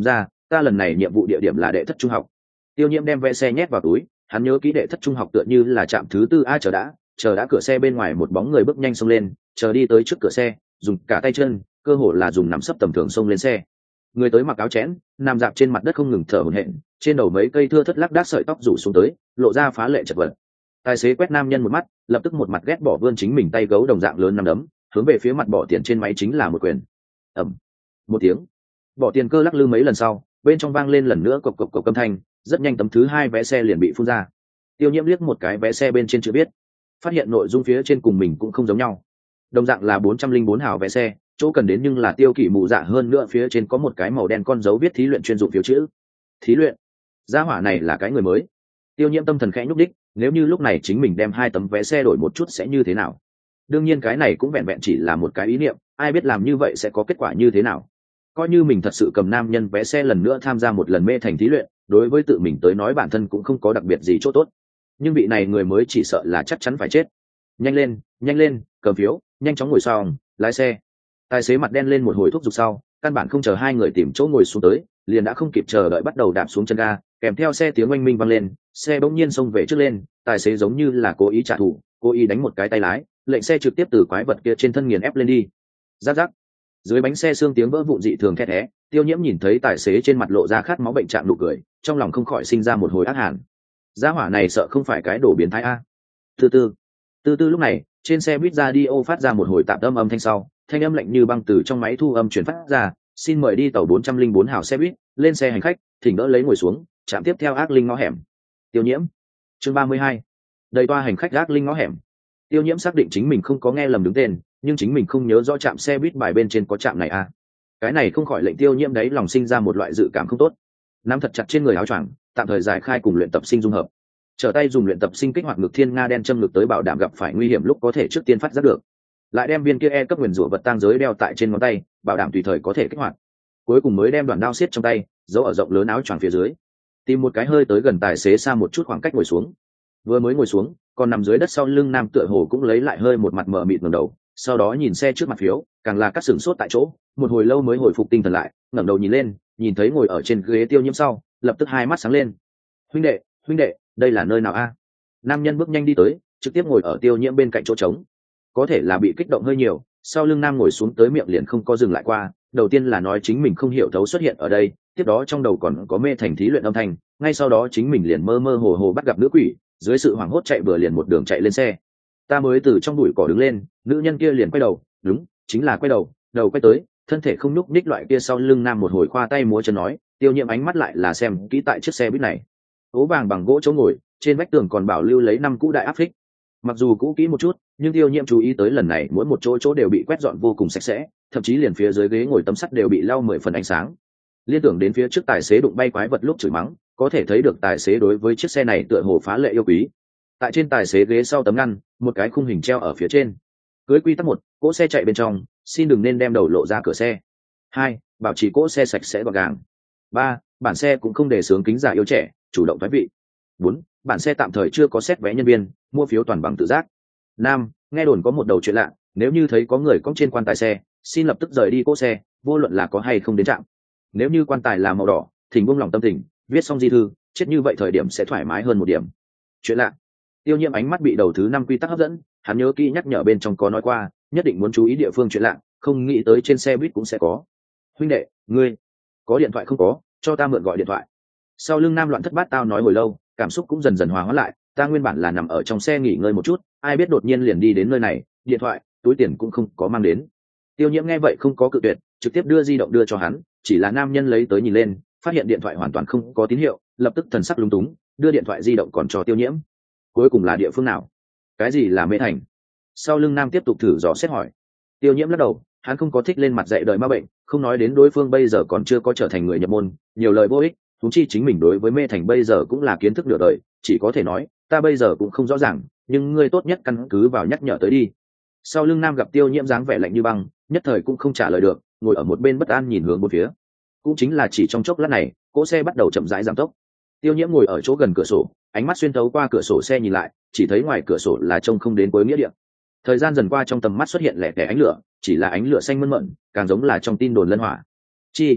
ta lần này nhiệm vụ địa điểm là đệ thất trung học. Tiêu Nhiễm đem vé xe nhét vào túi, hắn nhớ kỹ đệ thất trung học tựa như là trạm thứ tư a. Chờ đã, chờ đã cửa xe bên ngoài một bóng người bước nhanh xông lên, chờ đi tới trước cửa xe, dùng cả tay chân, cơ hồ là dùng nằm sấp tầm thường xông lên xe. Người tới mặc áo chẽn, nằm dạp trên mặt đất không ngừng thở hổn hển, trên đầu mấy cây thưa thất lác đác sợi tóc rủ xuống tới, lộ ra phá lệ chật vật. Tài xế quét nam nhân một mắt, lập tức một mặt ghét bỏ vươn chính mình tay gấu đồng dạng lớn nắm đấm, hướng về phía mặt bỏ tiền trên máy chính là một quyền. Ầm, một tiếng, bỏ tiền cơ lắc lư mấy lần sau, bên trong vang lên lần nữa cộc cộc cộc âm thanh, rất nhanh tấm thứ hai vé xe liền bị phun ra. Tiêu Nhiễm liếc một cái vé xe bên trên chữ viết, phát hiện nội dung phía trên cùng mình cũng không giống nhau. Đồng dạng là bốn trăm linh bốn hào vé xe, chỗ cần đến nhưng là Tiêu Kỷ mụ dạ hơn nữa, phía trên có một cái màu đen con dấu viết thí luyện chuyên dụng phiếu chữ. Thí luyện? Gia hỏa này là cái người mới. Tiêu Nhiễm tâm thần khẽ nhúc đích, nếu như lúc này chính mình đem hai tấm vé xe đổi một chút sẽ như thế nào? Đương nhiên cái này cũng vẹn vẹn chỉ là một cái ý niệm, ai biết làm như vậy sẽ có kết quả như thế nào. Coi như mình thật sự cầm nam nhân vé xe lần nữa tham gia một lần mê thành thí luyện, đối với tự mình tới nói bản thân cũng không có đặc biệt gì chỗ tốt. Nhưng vị này người mới chỉ sợ là chắc chắn phải chết. Nhanh lên, nhanh lên, cầm phiếu, nhanh chóng ngồi xong, lái xe. Tài xế mặt đen lên một hồi thúc giục sau, căn bản không chờ hai người tìm chỗ ngồi xuống tới, liền đã không kịp chờ đợi bắt đầu đạp xuống chân ga, kèm theo xe tiếng oanh minh vang lên, xe bỗng nhiên xông về trước lên, tài xế giống như là cố ý trả thù, cố ý đánh một cái tay lái, lệnh xe trực tiếp từ quái vật kia trên thân nghiền ép lên đi. Rắc rắc. Dưới bánh xe xương tiếng vỡ vụn dị thường thét thé, Tiêu Nhiễm nhìn thấy tài xế trên mặt lộ ra khát máu bệnh trạng nụ cười, trong lòng không khỏi sinh ra một hồi ác hàn. Gia hỏa này sợ không phải cái đổ biến thái a. Từ từ, từ từ lúc này, trên xe buýt radio phát ra một hồi tạm âm âm thanh sau, thanh âm lạnh như băng từ trong máy thu âm truyền phát ra, xin mời đi tàu bốn trăm linh bốn hào xe buýt, lên xe hành khách, thỉnh đỡ lấy ngồi xuống, trạm tiếp theo ác linh ngõ hẻm. Tiêu Nhiễm. Chương ba mươi hai. Đầy toa hành khách ác linh ngõ hẻm. Tiêu Nhiễm xác định chính mình không có nghe lầm đứng tên, nhưng chính mình không nhớ rõ trạm xe buýt bài bên trên có trạm này à. Cái này không khỏi lệnh Tiêu Nhiễm đấy lòng sinh ra một loại dự cảm không tốt. Nắm thật chặt trên người áo choàng, tạm thời giải khai cùng luyện tập sinh dung hợp. Trở tay dùng luyện tập sinh kích hoạt ngực thiên nga đen châm ngực tới bảo đảm gặp phải nguy hiểm lúc có thể trước tiên phát giác được. Lại đem viên kia e cấp nguyền rủa vật tang giới đeo tại trên ngón tay, bảo đảm tùy thời có thể kích hoạt. Cuối cùng mới đem đoạn đao xiết trong tay, giấu ở rộng lớn áo choàng phía dưới. Tìm một cái hơi tới gần tài xế xa một chút khoảng cách ngồi xuống. Vừa mới ngồi xuống, còn nằm dưới đất sau lưng nam tựa hồ cũng lấy lại hơi một mặt mờ mịt ngẩng đầu, sau đó nhìn xe trước mặt phiếu, càng là cắt sừng sốt tại chỗ, một hồi lâu mới hồi phục tinh thần lại, ngẩng đầu nhìn lên, nhìn thấy ngồi ở trên ghế Tiêu Nhiễm sau, lập tức hai mắt sáng lên. Huynh đệ, huynh đệ, đây là nơi nào a? Nam nhân bước nhanh đi tới, trực tiếp ngồi ở Tiêu Nhiễm bên cạnh chỗ trống. Có thể là bị kích động hơi nhiều, sau lưng nam ngồi xuống tới miệng liền không có dừng lại qua, đầu tiên là nói chính mình không hiểu thấu xuất hiện ở đây, tiếp đó trong đầu còn có mê thành thí luyện âm thanh, ngay sau đó chính mình liền mơ mơ hồ hồ bắt gặp nữ quỷ, dưới sự hoảng hốt chạy bừa liền một đường chạy lên xe. Ta mới từ trong bụi cỏ đứng lên, nữ nhân kia liền quay đầu, đúng, chính là quay đầu, đầu quay tới, thân thể không nhúc nhích loại kia. Sau lưng nam một hồi khoa tay múa chân nói, Tiêu Nhiễm ánh mắt lại là xem kỹ tại chiếc xe buýt này. Ố vàng bằng gỗ chỗ ngồi, trên vách tường còn bảo lưu lấy năm cũ đại áp phích. Mặc dù cũ kỹ một chút, nhưng Tiêu Nhiễm chú ý tới lần này mỗi một chỗ chỗ đều bị quét dọn vô cùng sạch sẽ, thậm chí liền phía dưới ghế ngồi tấm sắt đều bị lau mười phần ánh sáng. Liên tưởng đến phía trước tài xế đụng bay quái vật lúc chửi mắng, có thể thấy được tài xế đối với chiếc xe này tựa hồ phá lệ yêu quý. Tại trên tài xế ghế sau tấm ngăn, một cái khung hình treo ở phía trên. Cưới quy tắc một, cỗ xe chạy bên trong, xin đừng nên đem đầu lộ ra cửa xe. Hai, bảo trì cỗ xe sạch sẽ gọn gàng. Ba, bản xe cũng không để sướng kính già yêu trẻ, chủ động thoái vị. Bốn, bản xe tạm thời chưa có xét vé nhân viên, mua phiếu toàn bằng tự giác. Năm, nghe đồn có một đầu chuyện lạ, nếu như thấy có người cõng trên quan tài xe, xin lập tức rời đi cỗ xe, vô luận là có hay không đến trạm. Nếu như quan tài là màu đỏ, thỉnh buông lòng tâm tình, viết xong di thư, chết như vậy thời điểm sẽ thoải mái hơn một điểm. Chuyện lạ. Tiêu Nhiễm ánh mắt bị đầu thứ năm quy tắc hấp dẫn, hắn nhớ kỹ nhắc nhở bên trong có nói qua, nhất định muốn chú ý địa phương chuyện lạ, không nghĩ tới trên xe buýt cũng sẽ có. Huynh đệ, ngươi có điện thoại không có, cho ta mượn gọi điện thoại. Sau lưng nam loạn thất bát tao nói hồi lâu, cảm xúc cũng dần dần hòa hóa lại, ta nguyên bản là nằm ở trong xe nghỉ ngơi một chút, ai biết đột nhiên liền đi đến nơi này, điện thoại, túi tiền cũng không có mang đến. Tiêu Nhiễm nghe vậy không có cự tuyệt, trực tiếp đưa di động đưa cho hắn, chỉ là nam nhân lấy tới nhìn lên, phát hiện điện thoại hoàn toàn không có tín hiệu, lập tức thần sắc lúng túng, đưa điện thoại di động còn cho Tiêu Nhiễm. Cuối cùng là địa phương nào? Cái gì là mê thành? Sau lưng nam tiếp tục thử dò xét hỏi. Tiêu Nhiễm lắc đầu, hắn không có thích lên mặt dạy đời ma bệnh, không nói đến đối phương bây giờ còn chưa có trở thành người nhập môn, nhiều lời vô ích, huống chi chính mình đối với mê thành bây giờ cũng là kiến thức nửa đời, chỉ có thể nói, ta bây giờ cũng không rõ ràng, nhưng ngươi tốt nhất căn cứ vào nhắc nhở tới đi. Sau lưng nam gặp Tiêu Nhiễm dáng vẻ lạnh như băng, nhất thời cũng không trả lời được, ngồi ở một bên bất an nhìn hướng một phía. Cũng chính là chỉ trong chốc lát này, cỗ xe bắt đầu chậm rãi giảm tốc. Tiêu Nhiễm ngồi ở chỗ gần cửa sổ, ánh mắt xuyên thấu qua cửa sổ xe nhìn lại, chỉ thấy ngoài cửa sổ là trông không đến cuối nghĩa địa. Thời gian dần qua trong tầm mắt xuất hiện lẻ tẻ ánh lửa, chỉ là ánh lửa xanh mơn mởn, càng giống là trong tin đồn lân hỏa. Chi?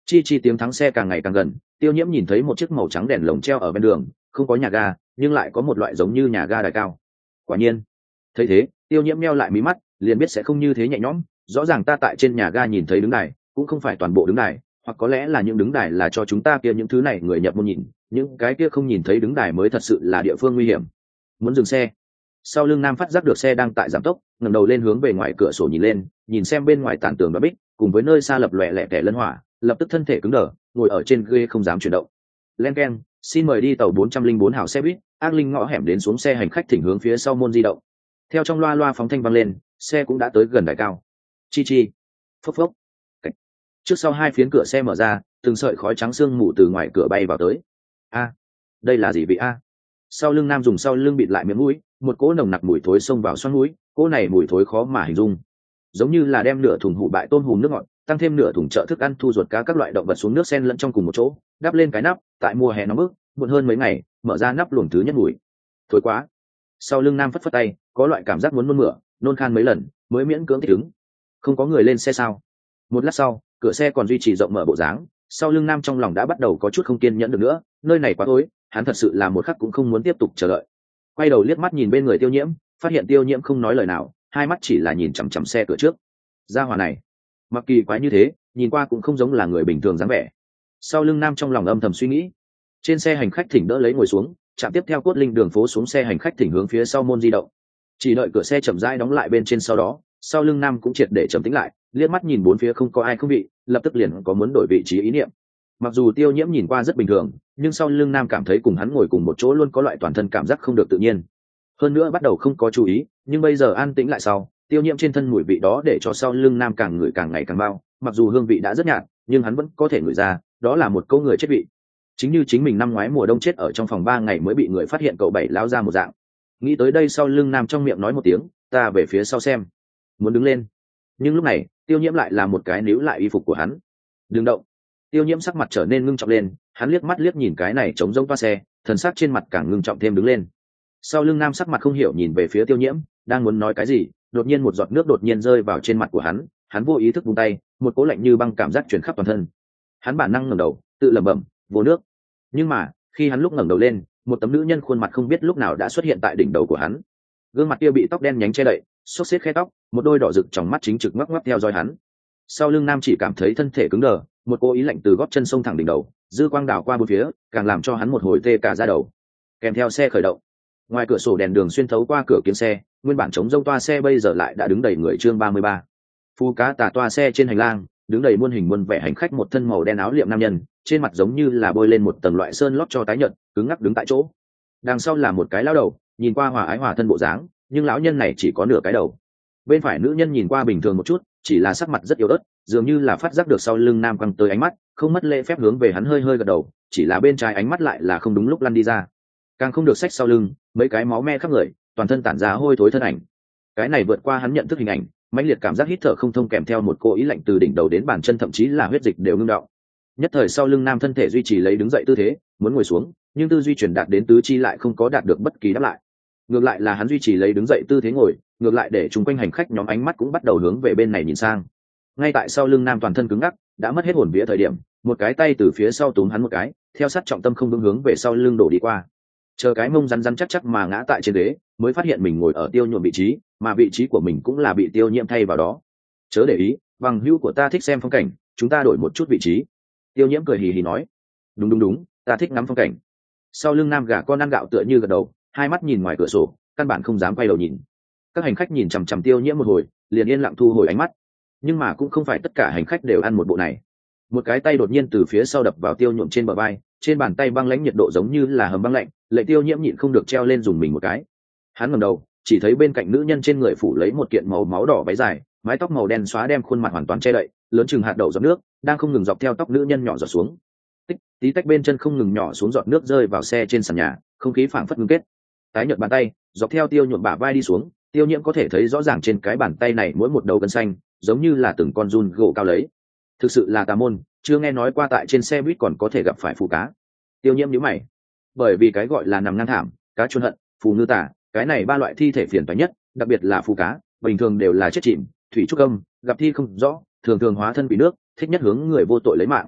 Chi chi tiếng thắng xe càng ngày càng gần, Tiêu Nhiễm nhìn thấy một chiếc màu trắng đèn lồng treo ở bên đường, không có nhà ga nhưng lại có một loại giống như nhà ga đài cao. Quả nhiên. Thấy thế, Tiêu Nhiễm nheo lại mí mắt, liền biết sẽ không như thế nhẹ nhõm, rõ ràng ta tại trên nhà ga nhìn thấy đứng đài, cũng không phải toàn bộ đứng đài, hoặc có lẽ là những đứng đài là cho chúng ta kia những thứ này người nhập môn nhìn, những cái kia không nhìn thấy đứng đài mới thật sự là địa phương nguy hiểm. Muốn dừng xe. Sau lưng Nam phát giác được xe đang tại giảm tốc, ngẩng đầu lên hướng về ngoài cửa sổ nhìn lên, nhìn xem bên ngoài tàn tường và bích, cùng với nơi xa lập lòe lẻ tẻ lân hỏa, lập tức thân thể cứng đờ, ngồi ở trên ghế không dám chuyển động. Len keng, xin mời đi tàu bốn trăm linh bốn hào xe buýt, ác linh ngõ hẻm đến xuống xe hành khách thỉnh hướng phía sau môn di động. Theo trong loa loa phóng thanh vang lên, xe cũng đã tới gần đài cao. Chi chi, phốc phốc. Cách. Trước sau hai phiến cửa xe mở ra, từng sợi khói trắng sương mù từ ngoài cửa bay vào tới. A, đây là gì vị a? Sau lưng Nam dùng sau lưng bịt lại miệng mũi, một cỗ nồng nặc mùi thối xông vào xoắn mũi, cỗ này mùi thối khó mà hình dung, giống như là đem nửa thùng hủ bại tôm hùm nước ngọt, tăng thêm nửa thùng chợ thức ăn thu ruột cá các loại động vật xuống nước xen lẫn trong cùng một chỗ, đắp lên cái nắp. Tại mùa hè nóng bức, muộn hơn mấy ngày, mở ra nắp luồng thứ nhất mùi thối quá. Sau lưng Nam phất phất tay, có loại cảm giác muốn nôn mửa, nôn khan mấy lần mới miễn cưỡng thích ứng. Không có người lên xe sao? Một lát sau, cửa xe còn duy trì rộng mở bộ dáng, sau lưng Nam trong lòng đã bắt đầu có chút không kiên nhẫn được nữa, nơi này quá tối, hắn thật sự là một khắc cũng không muốn tiếp tục chờ đợi. Quay đầu liếc mắt nhìn bên người Tiêu Nhiễm, phát hiện Tiêu Nhiễm không nói lời nào, hai mắt chỉ là nhìn chằm chằm xe cửa trước. Gia hỏa này, mặc kỳ quái như thế, nhìn qua cũng không giống là người bình thường dáng vẻ. Sau lưng Nam trong lòng âm thầm suy nghĩ. Trên xe hành khách thỉnh đỡ lấy ngồi xuống, chạm tiếp theo cốt linh đường phố xuống xe hành khách thỉnh hướng phía sau môn di động. Chỉ đợi cửa xe chậm rãi đóng lại bên trên, sau đó sau lưng Nam cũng triệt để trầm tĩnh lại, liếc mắt nhìn bốn phía không có ai không bị, lập tức liền có muốn đổi vị trí ý niệm. Mặc dù Tiêu Nhiễm nhìn qua rất bình thường, nhưng sau lưng Nam cảm thấy cùng hắn ngồi cùng một chỗ luôn có loại toàn thân cảm giác không được tự nhiên. Hơn nữa bắt đầu không có chú ý, nhưng bây giờ an tĩnh lại sau, Tiêu Nhiễm trên thân mùi vị đó để cho sau lưng Nam càng ngửi càng ngày càng bao, mặc dù hương vị đã rất nhạt, nhưng hắn vẫn có thể ngửi ra, đó là một câu người chết vị. Chính như chính mình năm ngoái mùa đông chết ở trong phòng ba ngày mới bị người phát hiện cậu bảy lao ra một dạng. Nghĩ tới đây, sau lưng Nam trong miệng nói một tiếng, ta về phía sau xem. Muốn đứng lên, nhưng lúc này Tiêu Nhiễm lại là một cái níu lại y phục của hắn. Đừng động. Tiêu Nhiễm sắc mặt trở nên ngưng trọng lên, hắn liếc mắt liếc nhìn cái này trống rỗng toa xe, thần sắc trên mặt càng ngưng trọng thêm đứng lên. Sau lưng Nam sắc mặt không hiểu nhìn về phía Tiêu Nhiễm, đang muốn nói cái gì, đột nhiên một giọt nước đột nhiên rơi vào trên mặt của hắn, hắn vô ý thức vung tay, một cỗ lạnh như băng cảm giác truyền khắp toàn thân. Hắn bản năng ngẩng đầu, tự lẩm bẩm, vô nước. Nhưng mà, khi hắn lúc ngẩng đầu lên, một tấm nữ nhân khuôn mặt không biết lúc nào đã xuất hiện tại đỉnh đầu của hắn. Gương mặt kia bị tóc đen nhánh che đậy, xốc xếch khe tóc, một đôi đỏ rực trong mắt chính trực ngoắc ngoắc theo dõi hắn. Sau lưng Nam chỉ cảm thấy thân thể cứng đờ, một cô ý lạnh từ gót chân sông thẳng đỉnh đầu, dư quang đảo qua bốn phía, càng làm cho hắn một hồi tê cả da đầu. Kèm theo xe khởi động, ngoài cửa sổ đèn đường xuyên thấu qua cửa kính xe, nguyên bản chống rông toa xe bây giờ lại đã đứng đầy người. Chương ba mươi ba. Phu cá tà toa xe trên hành lang, đứng đầy muôn hình muôn vẻ hành khách, một thân màu đen áo liệm nam nhân, trên mặt giống như là bôi lên một tầng loại sơn lót cho tái nhợt, cứng ngắc đứng tại chỗ. Đằng sau là một cái lão đầu, nhìn qua hòa ái hòa thân bộ dáng, nhưng lão nhân này chỉ có nửa cái đầu. Bên phải nữ nhân nhìn qua bình thường một chút, chỉ là sắc mặt rất yếu ớt, dường như là phát giác được sau lưng Nam quăng tới ánh mắt, không mất lễ phép hướng về hắn hơi hơi gật đầu, chỉ là bên trái ánh mắt lại là không đúng lúc lăn đi ra, càng không được xách sau lưng mấy cái máu me khắp người, toàn thân tản ra hôi thối thân ảnh. Cái này vượt qua hắn nhận thức hình ảnh, mãnh liệt cảm giác hít thở không thông kèm theo một cô ý lạnh từ đỉnh đầu đến bàn chân, thậm chí là huyết dịch đều ngưng đọng. Nhất thời sau lưng Nam thân thể duy trì lấy đứng dậy tư thế, muốn ngồi xuống, nhưng tư duy truyền đạt đến tứ chi lại không có đạt được bất kỳ đáp lại. Ngược lại là hắn duy trì lấy đứng dậy tư thế ngồi, ngược lại để chúng quanh hành khách nhóm ánh mắt cũng bắt đầu hướng về bên này nhìn sang. Ngay tại sau lưng Nam toàn thân cứng ngắc, đã mất hết hồn vía thời điểm, một cái tay từ phía sau túm hắn một cái, theo sát trọng tâm không đúng hướng về sau lưng đổ đi qua. Chờ cái mông rắn rắn chắc chắc mà ngã tại trên ghế, mới phát hiện mình ngồi ở Tiêu Nhuộm vị trí, mà vị trí của mình cũng là bị Tiêu Nhiễm thay vào đó. Chớ để ý, bằng hữu của ta thích xem phong cảnh, chúng ta đổi một chút vị trí. Tiêu Nhiễm cười hì hì nói. Đúng đúng đúng, ta thích ngắm phong cảnh. Sau lưng Nam gà con ăn gạo tựa như gật đầu, hai mắt nhìn ngoài cửa sổ, căn bản không dám quay đầu nhìn. Các hành khách nhìn chằm chằm Tiêu Nhiễm một hồi, liền yên lặng thu hồi ánh mắt. Nhưng mà cũng không phải tất cả hành khách đều ăn một bộ này. Một cái tay đột nhiên từ phía sau đập vào Tiêu Nhuộm trên bờ vai, trên bàn tay băng lãnh nhiệt độ giống như là hầm băng lạnh, lệ Tiêu Nhiễm nhịn không được treo lên dùng mình một cái. Hắn ngẩng đầu, chỉ thấy bên cạnh nữ nhân trên người phủ lấy một kiện màu máu đỏ váy dài, mái tóc màu đen xóa đem khuôn mặt hoàn toàn che đậy, lớn chừng hạt đậu giọt nước đang không ngừng dọc theo tóc nữ nhân nhỏ giọt xuống. Tích, tí tách bên chân không ngừng nhỏ xuống giọt nước rơi vào xe trên sàn nhà, không khí phảng phất ngưng kết. Tái nhợt bàn tay dọc theo Tiêu Nhuộm bả vai đi xuống, Tiêu Nhiễm có thể thấy rõ ràng trên cái bàn tay này mỗi một đầu gân xanh, giống như là từng con giun gỗ cao lấy. Thực sự là tà môn, chưa nghe nói qua tại trên xe buýt còn có thể gặp phải phù cá. Tiêu Nhiễm nhíu mày, bởi vì cái gọi là nằm ngang thảm, cá chôn hận, phù ngư tả, cái này ba loại thi thể phiền toái nhất, đặc biệt là phù cá, bình thường đều là chết chìm, thủy trúc âm, gặp thi không rõ, thường thường hóa thân bị nước, thích nhất hướng người vô tội lấy mạng.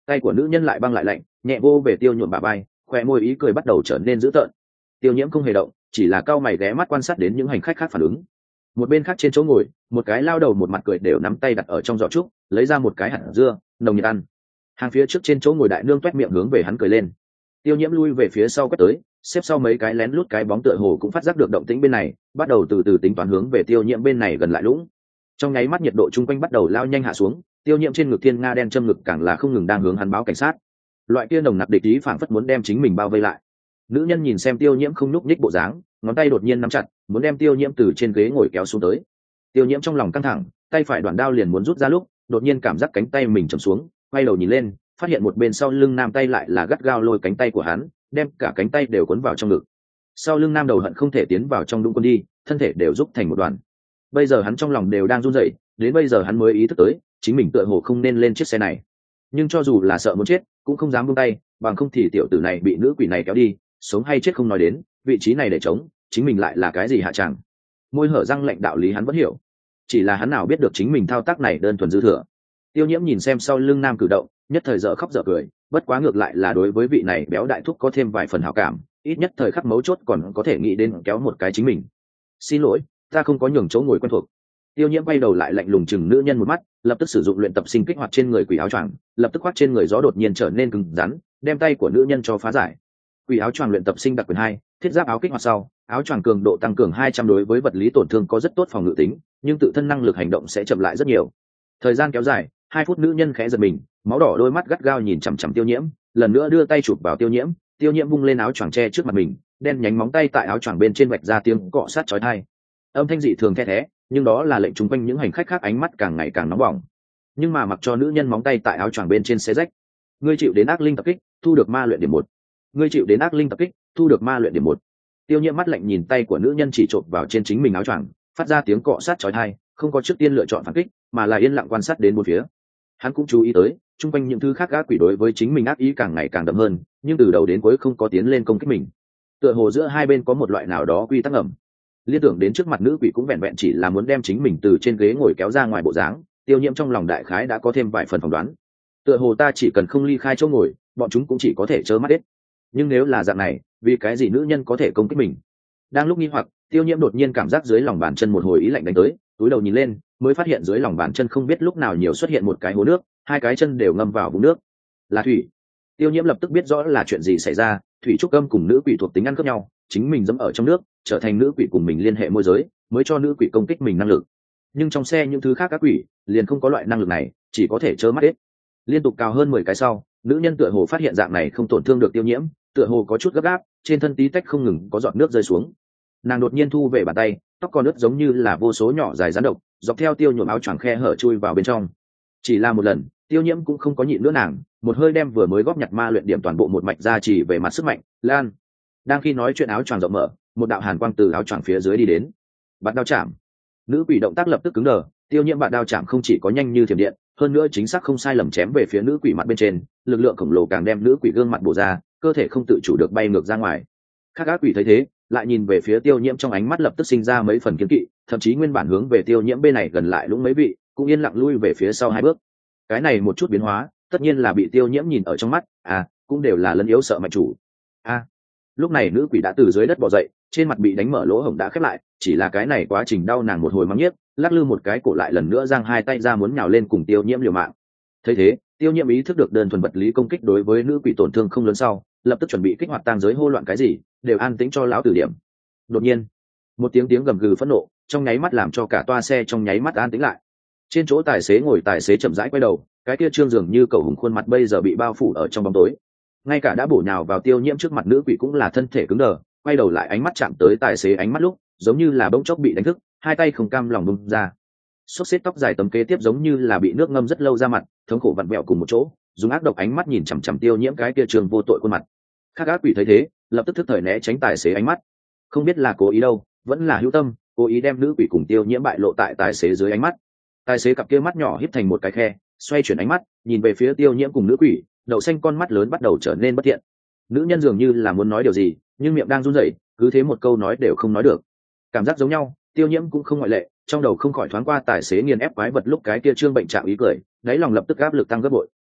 tay của nữ nhân lại băng lại lạnh, nhẹ vô về tiêu nhuộm bà bay, khoe môi ý cười bắt đầu trở nên dữ tợn. Tiêu nhiễm không hề động, chỉ là cau mày ghé mắt quan sát đến những hành khách khác phản ứng. Một bên khác trên chỗ ngồi, một cái lao đầu một mặt cười đều nắm tay đặt ở trong giỏ trúc, lấy ra một cái hạt dưa nồng nhiệt ăn. Hàng phía trước trên chỗ ngồi đại nương toét miệng hướng về hắn cười lên. Tiêu nhiễm lui về phía sau quét tới, xếp sau mấy cái lén lút cái bóng tựa hồ cũng phát giác được động tĩnh bên này, bắt đầu từ từ tính toán hướng về tiêu nhiễm bên này gần lại lũng. Trong nháy mắt nhiệt độ chung quanh bắt đầu lao nhanh hạ xuống, tiêu nhiễm trên ngực thiên nga đen châm ngực càng là không ngừng đang hướng hắn báo cảnh sát. Loại kia nồng nặc địch ý phảng phất muốn đem chính mình bao vây lại. Nữ nhân nhìn xem tiêu nhiễm không nhúc nhích bộ dáng, ngón tay đột nhiên nắm chặt, muốn đem tiêu nhiễm từ trên ghế ngồi kéo xuống tới. Tiêu nhiễm trong lòng căng thẳng, tay phải đoạn đao liền muốn rút ra lúc, đột nhiên cảm giác cánh tay mình trầm xuống, quay đầu nhìn lên, phát hiện một bên sau lưng nam tay lại là gắt gao lôi cánh tay của hắn, đem cả cánh tay đều cuốn vào trong ngực. Sau lưng nam đầu hận không thể tiến vào trong đũng quân đi, thân thể đều rúc thành một đoàn. Bây giờ hắn trong lòng đều đang run rẩy, đến bây giờ hắn mới ý thức tới, chính mình tựa hồ không nên lên chiếc xe này. Nhưng cho dù là sợ muốn chết, cũng không dám buông tay, bằng không thì tiểu tử này bị nữ quỷ này kéo đi, sống hay chết không nói đến, vị trí này để trống, chính mình lại là cái gì hạ chẳng. Môi hở răng lạnh đạo lý hắn vẫn hiểu, chỉ là hắn nào biết được chính mình thao tác này đơn thuần dư thừa. Tiêu nhiễm nhìn xem sau lưng nam cử động, nhất thời dở khóc dở cười, bất quá ngược lại là đối với vị này béo đại thúc có thêm vài phần hảo cảm, ít nhất thời khắc mấu chốt còn có thể nghĩ đến kéo một cái chính mình. Xin lỗi, ta không có nhường chỗ ngồi quen thuộc. Tiêu nhiễm bay đầu lại lạnh lùng chừng nữ nhân một mắt, lập tức sử dụng luyện tập sinh kích hoạt trên người quỷ áo choàng, lập tức khoác trên người gió đột nhiên trở nên cứng rắn, đem tay của nữ nhân cho phá giải. Quỷ áo choàng luyện tập sinh đặc quyền hai, thiết giáp áo kích hoạt sau, áo choàng cường độ tăng cường hai trăm đối với vật lý tổn thương có rất tốt phòng ngự tính, nhưng tự thân năng lực hành động sẽ chậm lại rất nhiều. Thời gian kéo dài, hai phút nữ nhân khẽ giật mình, máu đỏ đôi mắt gắt gao nhìn chằm chằm Tiêu nhiễm, lần nữa đưa tay chụp vào Tiêu nhiễm, Tiêu nhiễm vung lên áo choàng che trước mặt mình, đen nhánh móng tay tại áo choàng bên trên vạch ra tiếng cọ sát chói tai. Âm thanh dị thường the thé, nhưng đó là lệnh chung quanh những hành khách khác ánh mắt càng ngày càng nóng bỏng. Nhưng mà mặc cho nữ nhân móng tay tại áo choàng bên trên xé rách. Ngươi chịu đến ác linh tập kích, thu được ma luyện điểm một. Ngươi chịu đến ác linh tập kích, thu được ma luyện điểm một. Tiêu nhiễm mắt lạnh nhìn tay của nữ nhân chỉ trộn vào trên chính mình áo choàng, phát ra tiếng cọ sát chói tai, không có trước tiên lựa chọn phản kích, mà là yên lặng quan sát đến bốn phía. Hắn cũng chú ý tới, chung quanh những thứ khác ác quỷ đối với chính mình ác ý càng ngày càng đậm hơn, nhưng từ đầu đến cuối không có tiến lên công kích mình. Tựa hồ giữa hai bên có một loại nào đó quy tắc ngầm. Liên tưởng đến trước mặt nữ quỷ cũng vẹn vẹn chỉ là muốn đem chính mình từ trên ghế ngồi kéo ra ngoài bộ dáng, Tiêu nhiễm trong lòng đại khái đã có thêm vài phần phỏng đoán. Tựa hồ ta chỉ cần không ly khai chỗ ngồi, bọn chúng cũng chỉ có thể trơ mắt hết. Nhưng nếu là dạng này, vì cái gì nữ nhân có thể công kích mình? Đang lúc nghi hoặc, Tiêu nhiễm đột nhiên cảm giác dưới lòng bàn chân một hồi ý lạnh đánh tới, túi đầu nhìn lên, mới phát hiện dưới lòng bàn chân không biết lúc nào nhiều xuất hiện một cái hố nước, hai cái chân đều ngâm vào vũng nước. Là thủy. Tiêu nhiễm lập tức biết rõ là chuyện gì xảy ra, thủy trúc âm cùng nữ quỷ thuộc tính ăn cướp nhau, chính mình dẫm ở trong nước, trở thành nữ quỷ cùng mình liên hệ môi giới, mới cho nữ quỷ công kích mình năng lực. Nhưng trong xe những thứ khác các quỷ liền không có loại năng lực này, chỉ có thể trơ mắt hết. Liên tục cào hơn mười cái sau, nữ nhân tựa hồ phát hiện dạng này không tổn thương được Tiêu nhiễm, tựa hồ có chút gấp gáp, trên thân tí tách không ngừng có giọt nước rơi xuống. Nàng đột nhiên thu về bàn tay, tóc còn ướt giống như là vô số nhỏ dài rắn độc, dọc theo tiêu nhuộm áo choàng khe hở chui vào bên trong. Chỉ là một lần, Tiêu nhiễm cũng không có nhịn nữa nàng, một hơi đem vừa mới góp nhặt ma luyện điểm toàn bộ một mạch ra chỉ về mặt sức mạnh, lan. Đang khi nói chuyện áo choàng rộng mở, một đạo hàn quang từ áo choàng phía dưới đi đến. Bạt đao chạm. Nữ quỷ động tác lập tức cứng đờ, Tiêu nhiễm bạt đao chạm không chỉ có nhanh như thiểm điện, hơn nữa chính xác không sai lầm chém về phía nữ quỷ mặt bên trên, lực lượng khổng lồ càng đem nữ quỷ gương mặt bổ ra, cơ thể không tự chủ được bay ngược ra ngoài. Khác ác quỷ thấy thế, lại nhìn về phía Tiêu nhiễm trong ánh mắt lập tức sinh ra mấy phần kiêng kỵ, thậm chí nguyên bản hướng về Tiêu nhiễm bên này gần lại lũng mấy vị, cũng yên lặng lui về phía sau hai bước. Cái này một chút biến hóa, tất nhiên là bị Tiêu nhiễm nhìn ở trong mắt, à, cũng đều là lấn yếu sợ mạnh chủ. A. À, lúc này nữ quỷ đã từ dưới đất bò dậy, trên mặt bị đánh mở lỗ hổng đã khép lại, chỉ là cái này quá trình đau nàng một hồi mắng nhiếc, lắc lư một cái cổ lại lần nữa giang hai tay ra muốn nhào lên cùng Tiêu nhiễm liều mạng. Thấy thế, Tiêu nhiễm ý thức được đơn thuần vật lý công kích đối với nữ quỷ tổn thương không lớn sau, lập tức chuẩn bị kích hoạt tang giới hô loạn cái gì, đều an tĩnh cho lão tử điểm. Đột nhiên, một tiếng tiếng gầm gừ phẫn nộ, trong nháy mắt làm cho cả toa xe trong nháy mắt an tĩnh lại. Trên chỗ tài xế ngồi tài xế chậm rãi quay đầu, cái kia trương dường như cầu hùng khuôn mặt bây giờ bị bao phủ ở trong bóng tối. Ngay cả đã bổ nhào vào Tiêu nhiễm trước mặt nữ quỷ cũng là thân thể cứng đờ, quay đầu lại ánh mắt chạm tới tài xế ánh mắt lúc, giống như là bỗng chốc bị đánh thức, hai tay không cam lòng bung ra. Xốc xếp tóc dài tấm kế tiếp giống như là bị nước ngâm rất lâu ra mặt, thống khổ vặn vẹo cùng một chỗ, dùng ác độc ánh mắt nhìn chằm chằm Tiêu nhiễm cái kia trường vô tội khuôn mặt. Khác ác quỷ thấy thế, lập tức thức thời né tránh tài xế ánh mắt. Không biết là cố ý đâu, vẫn là hữu tâm, cố ý đem nữ quỷ cùng Tiêu nhiễm bại lộ tại tài xế dưới ánh mắt. Tài xế cặp kia mắt nhỏ híp thành một cái khe, xoay chuyển ánh mắt, nhìn về phía Tiêu nhiễm cùng nữ quỷ, đậu xanh con mắt lớn bắt đầu trở nên bất thiện. Nữ nhân dường như là muốn nói điều gì, nhưng miệng đang run rẩy, cứ thế một câu nói đều không nói được. Cảm giác giống nhau, Tiêu nhiễm cũng không ngoại lệ, trong đầu không khỏi thoáng qua tài xế nghiền ép quái vật lúc cái kia trương bệnh trạng ý cười, đáy lòng lập tức áp lực tăng gấp bội.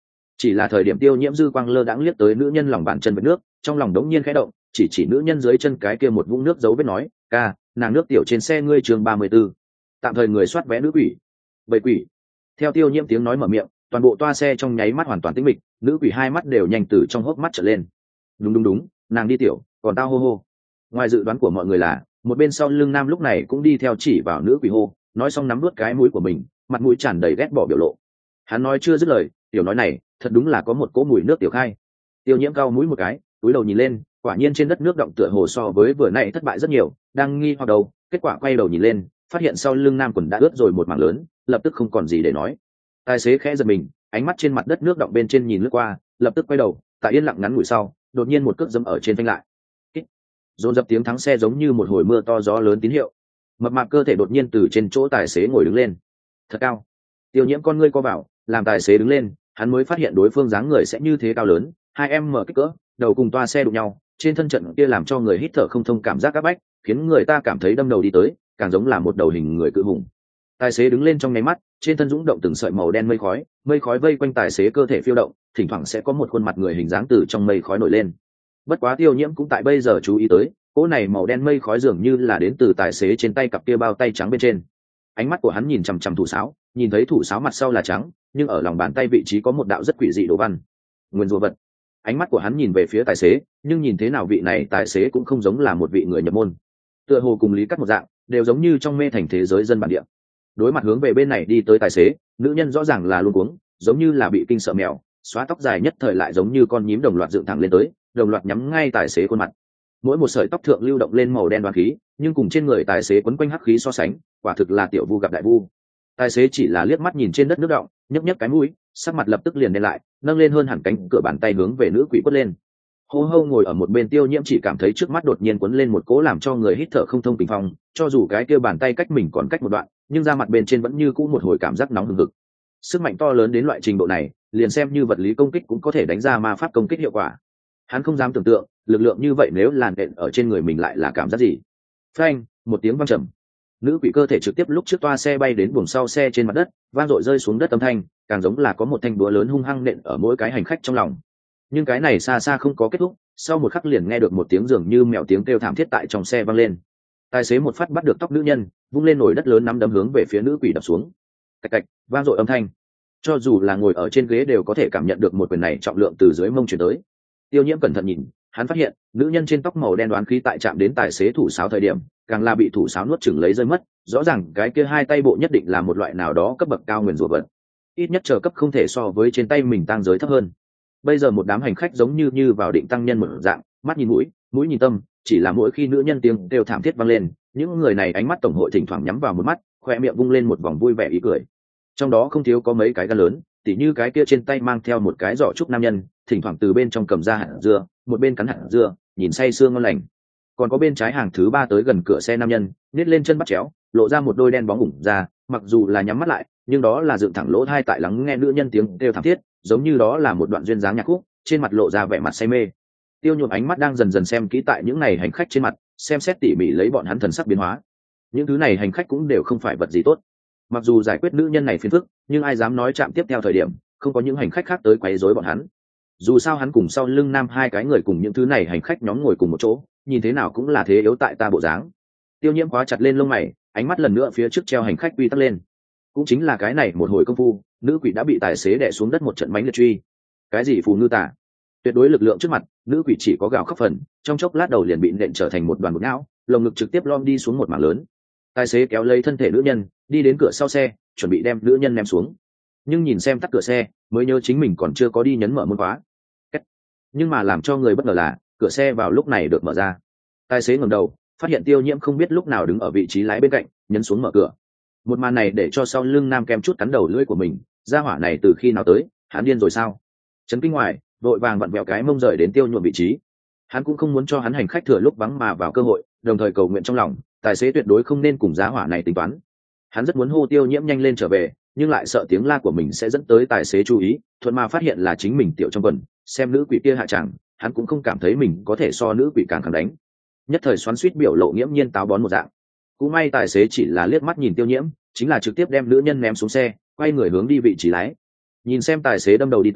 chỉ là thời điểm tiêu nhiễm dư quang lơ đãng liếc tới nữ nhân lòng bàn chân vết nước, trong lòng đống nhiên khẽ động, chỉ chỉ nữ nhân dưới chân cái kia một vũng nước dấu vết nói, ca, nàng nước tiểu trên xe ngươi chương ba mươi b ố, tạm thời người soát vé nữ quỷ. Vậy quỷ. Theo tiêu nhiễm tiếng nói mở miệng, toàn bộ toa xe trong nháy mắt hoàn toàn tĩnh mịch, nữ quỷ hai mắt đều nhanh từ trong hốc mắt trở lên. Đúng đúng đúng, nàng đi tiểu, còn tao hô hô. Ngoài dự đoán của mọi người là, một bên sau lưng nam lúc này cũng đi theo chỉ vào nữ quỷ hô, nói xong nắm nuốt cái mũi của mình, mặt mũi tràn đầy ghét bỏ biểu lộ. Hắn nói chưa dứt lời, tiểu nói này, thật đúng là có một cỗ mùi nước tiểu khai. Tiêu nhiễm cao mũi một cái, cúi đầu nhìn lên, quả nhiên trên đất nước động tựa hồ so với vừa nãy thất bại rất nhiều, đang nghi hoặc đầu, kết quả quay đầu nhìn lên, phát hiện sau lưng nam quần đã ướt rồi một mảng lớn, lập tức không còn gì để nói. Tài xế khẽ giật mình, ánh mắt trên mặt đất nước động bên trên nhìn lướt qua, lập tức quay đầu, tại yên lặng ngắn ngủi sau, đột nhiên một cước dẫm ở trên phanh lại. Dồn dập tiếng thắng xe giống như một hồi mưa to gió lớn tín hiệu. Mập mạp cơ thể đột nhiên từ trên chỗ tài xế ngồi đứng lên, thật cao. Tiêu nhiễm con ngươi co vào, làm tài xế đứng lên, hắn mới phát hiện đối phương dáng người sẽ như thế cao lớn, hai em mở kích cỡ, đầu cùng toa xe đụng nhau, trên thân trận kia làm cho người hít thở không thông cảm giác áp bách, khiến người ta cảm thấy đâm đầu đi tới, càng giống là một đầu hình người cự hùng. Tài xế đứng lên trong nháy mắt, trên thân dũng động từng sợi màu đen mây khói, mây khói vây quanh tài xế cơ thể phiêu động, thỉnh thoảng sẽ có một khuôn mặt người hình dáng từ trong mây khói nổi lên. Bất quá tiêu nhiễm cũng tại bây giờ chú ý tới, cỗ này màu đen mây khói dường như là đến từ tài xế trên tay cặp kia bao tay trắng bên trên. Ánh mắt của hắn nhìn chằm chằm thủ sáo, nhìn thấy thủ sáo mặt sau là trắng, nhưng ở lòng bàn tay vị trí có một đạo rất quỷ dị đồ văn, nguyên rùa vật. Ánh mắt của hắn nhìn về phía tài xế, nhưng nhìn thế nào vị này tài xế cũng không giống là một vị người nhập môn, tựa hồ cùng Lý Cắt một dạng, đều giống như trong mê thành thế giới dân bản địa. Đối mặt hướng về bên này đi tới tài xế, nữ nhân rõ ràng là luống cuống, giống như là bị kinh sợ mèo, xóa tóc dài nhất thời lại giống như con nhím đồng loạt dựng thẳng lên tới, đồng loạt nhắm ngay tài xế khuôn mặt. Mỗi một sợi tóc thượng lưu động lên màu đen đoán khí, nhưng cùng trên người tài xế quấn quanh hắc khí so sánh, quả thực là tiểu vu gặp đại vu. Tài xế chỉ là liếc mắt nhìn trên đất nước động, nhấc nhấc cái mũi, sắc mặt lập tức liền đen lại, nâng lên hơn hẳn cánh cửa bàn tay hướng về nữ quỷ quất lên. Hô hô ngồi ở một bên tiêu nhiễm chỉ cảm thấy trước mắt đột nhiên quấn lên một cỗ làm cho người hít thở không thông bình phong, cho dù cái kia bàn tay cách mình còn cách một đoạn, nhưng da mặt bên trên vẫn như cũ một hồi cảm giác nóng hừng hực. Sức mạnh to lớn đến loại trình độ này, liền xem như vật lý công kích cũng có thể đánh ra ma pháp công kích hiệu quả. Hắn không dám tưởng tượng, lực lượng như vậy nếu làn đện ở trên người mình lại là cảm giác gì. Phanh, một tiếng vang trầm. Nữ quỷ cơ thể trực tiếp lúc trước toa xe bay đến buồng sau xe trên mặt đất, vang dội rơi xuống đất âm thanh, càng giống là có một thanh búa lớn hung hăng nện ở mỗi cái hành khách trong lòng. Nhưng cái này xa xa không có kết thúc, sau một khắc liền nghe được một tiếng dường như mèo tiếng kêu thảm thiết tại trong xe vang lên. Tài xế một phát bắt được tóc nữ nhân, vung lên nồi đất lớn nắm đấm hướng về phía nữ quỷ đập xuống. Cạch cạch, vang dội âm thanh. Cho dù là ngồi ở trên ghế đều có thể cảm nhận được một quyền này trọng lượng từ dưới mông truyền tới. Tiêu nhiễm cẩn thận nhìn, hắn phát hiện nữ nhân trên tóc màu đen đoán khí tại chạm đến tài xế thủ sáo thời điểm, càng là bị thủ sáo nuốt chửng lấy rơi mất. Rõ ràng cái kia hai tay bộ nhất định là một loại nào đó cấp bậc cao nguyền rủa vật, ít nhất chờ cấp không thể so với trên tay mình tăng giới thấp hơn. Bây giờ một đám hành khách giống như như vào định tăng nhân một dạng, mắt nhìn mũi, mũi nhìn tâm, chỉ là mỗi khi nữ nhân tiếng kêu thảm thiết vang lên, những người này ánh mắt tổng hội thỉnh thoảng nhắm vào một mắt, khoe miệng vung lên một vòng vui vẻ ý cười. Trong đó không thiếu có mấy cái gan lớn, tỉ như cái kia trên tay mang theo một cái giỏ trúc nam nhân, thỉnh thoảng từ bên trong cầm ra hạt dưa, một bên cắn hạt dưa, nhìn say sưa ngon lành. Còn có bên trái hàng thứ ba tới gần cửa xe nam nhân, nết lên chân bắt chéo, lộ ra một đôi đen bóng ủng ra, mặc dù là nhắm mắt lại, nhưng đó là dựng thẳng lỗ tai tại lắng nghe nữ nhân tiếng kêu thảm thiết, giống như đó là một đoạn duyên dáng nhạc khúc, trên mặt lộ ra vẻ mặt say mê. Tiêu Nhuộm ánh mắt đang dần dần xem kỹ tại những này hành khách trên mặt, xem xét tỉ mỉ lấy bọn hắn thần sắc biến hóa. Những thứ này hành khách cũng đều không phải vật gì tốt. Mặc dù giải quyết nữ nhân này phiền phức, nhưng ai dám nói chạm tiếp theo thời điểm, không có những hành khách khác tới quấy rối bọn hắn. Dù sao hắn cùng sau lưng nam hai cái người cùng những thứ này hành khách nhóm ngồi cùng một chỗ, nhìn thế nào cũng là thế yếu tại ta bộ dáng. Tiêu Nhiễm khóa chặt lên lông mày, ánh mắt lần nữa phía trước treo hành khách quy tắc lên. Cũng chính là cái này một hồi công phu, nữ quỷ đã bị tài xế đè xuống đất một trận mánh liệt truy. Cái gì phù ngư tả? Tuyệt đối lực lượng trước mặt, nữ quỷ chỉ có gào khóc phần, trong chốc lát đầu liền bị nện trở thành một đoàn bột não, lồng ngực trực tiếp lom đi xuống một mảng lớn. Tài xế kéo lấy thân thể nữ nhân, đi đến cửa sau xe, chuẩn bị đem nữ nhân ném xuống. Nhưng nhìn xem tắt cửa xe, mới nhớ chính mình còn chưa có đi nhấn mở môn khóa. Nhưng mà làm cho người bất ngờ là, cửa xe vào lúc này được mở ra. Tài xế ngẩng đầu, phát hiện Tiêu Nhiễm không biết lúc nào đứng ở vị trí lái bên cạnh, nhấn xuống mở cửa. Một màn này để cho sau lưng nam kem chút cắn đầu lưỡi của mình, gia hỏa này từ khi nào tới, hắn điên rồi sao? Chấn kinh ngoài, vội vàng vặn vẹo cái mông rời đến Tiêu Nhuộm vị trí. Hắn cũng không muốn cho hắn hành khách thừa lúc vắng mà vào cơ hội, đồng thời cầu nguyện trong lòng, tài xế tuyệt đối không nên cùng gia hỏa này tính toán. Hắn rất muốn hô Tiêu Nhiễm nhanh lên trở về, nhưng lại sợ tiếng la của mình sẽ dẫn tới tài xế chú ý, thuận mà phát hiện là chính mình tiểu trong quần, xem nữ quỷ kia hạ tràng, hắn cũng không cảm thấy mình có thể so nữ quỷ càng kháng đánh. Nhất thời xoắn xuýt biểu lộ nghiễm nhiên táo bón một dạng. Cũng may tài xế chỉ là liếc mắt nhìn Tiêu Nhiễm, chính là trực tiếp đem nữ nhân ném xuống xe, quay người hướng đi vị trí lái. Nhìn xem tài xế đâm đầu đi tới,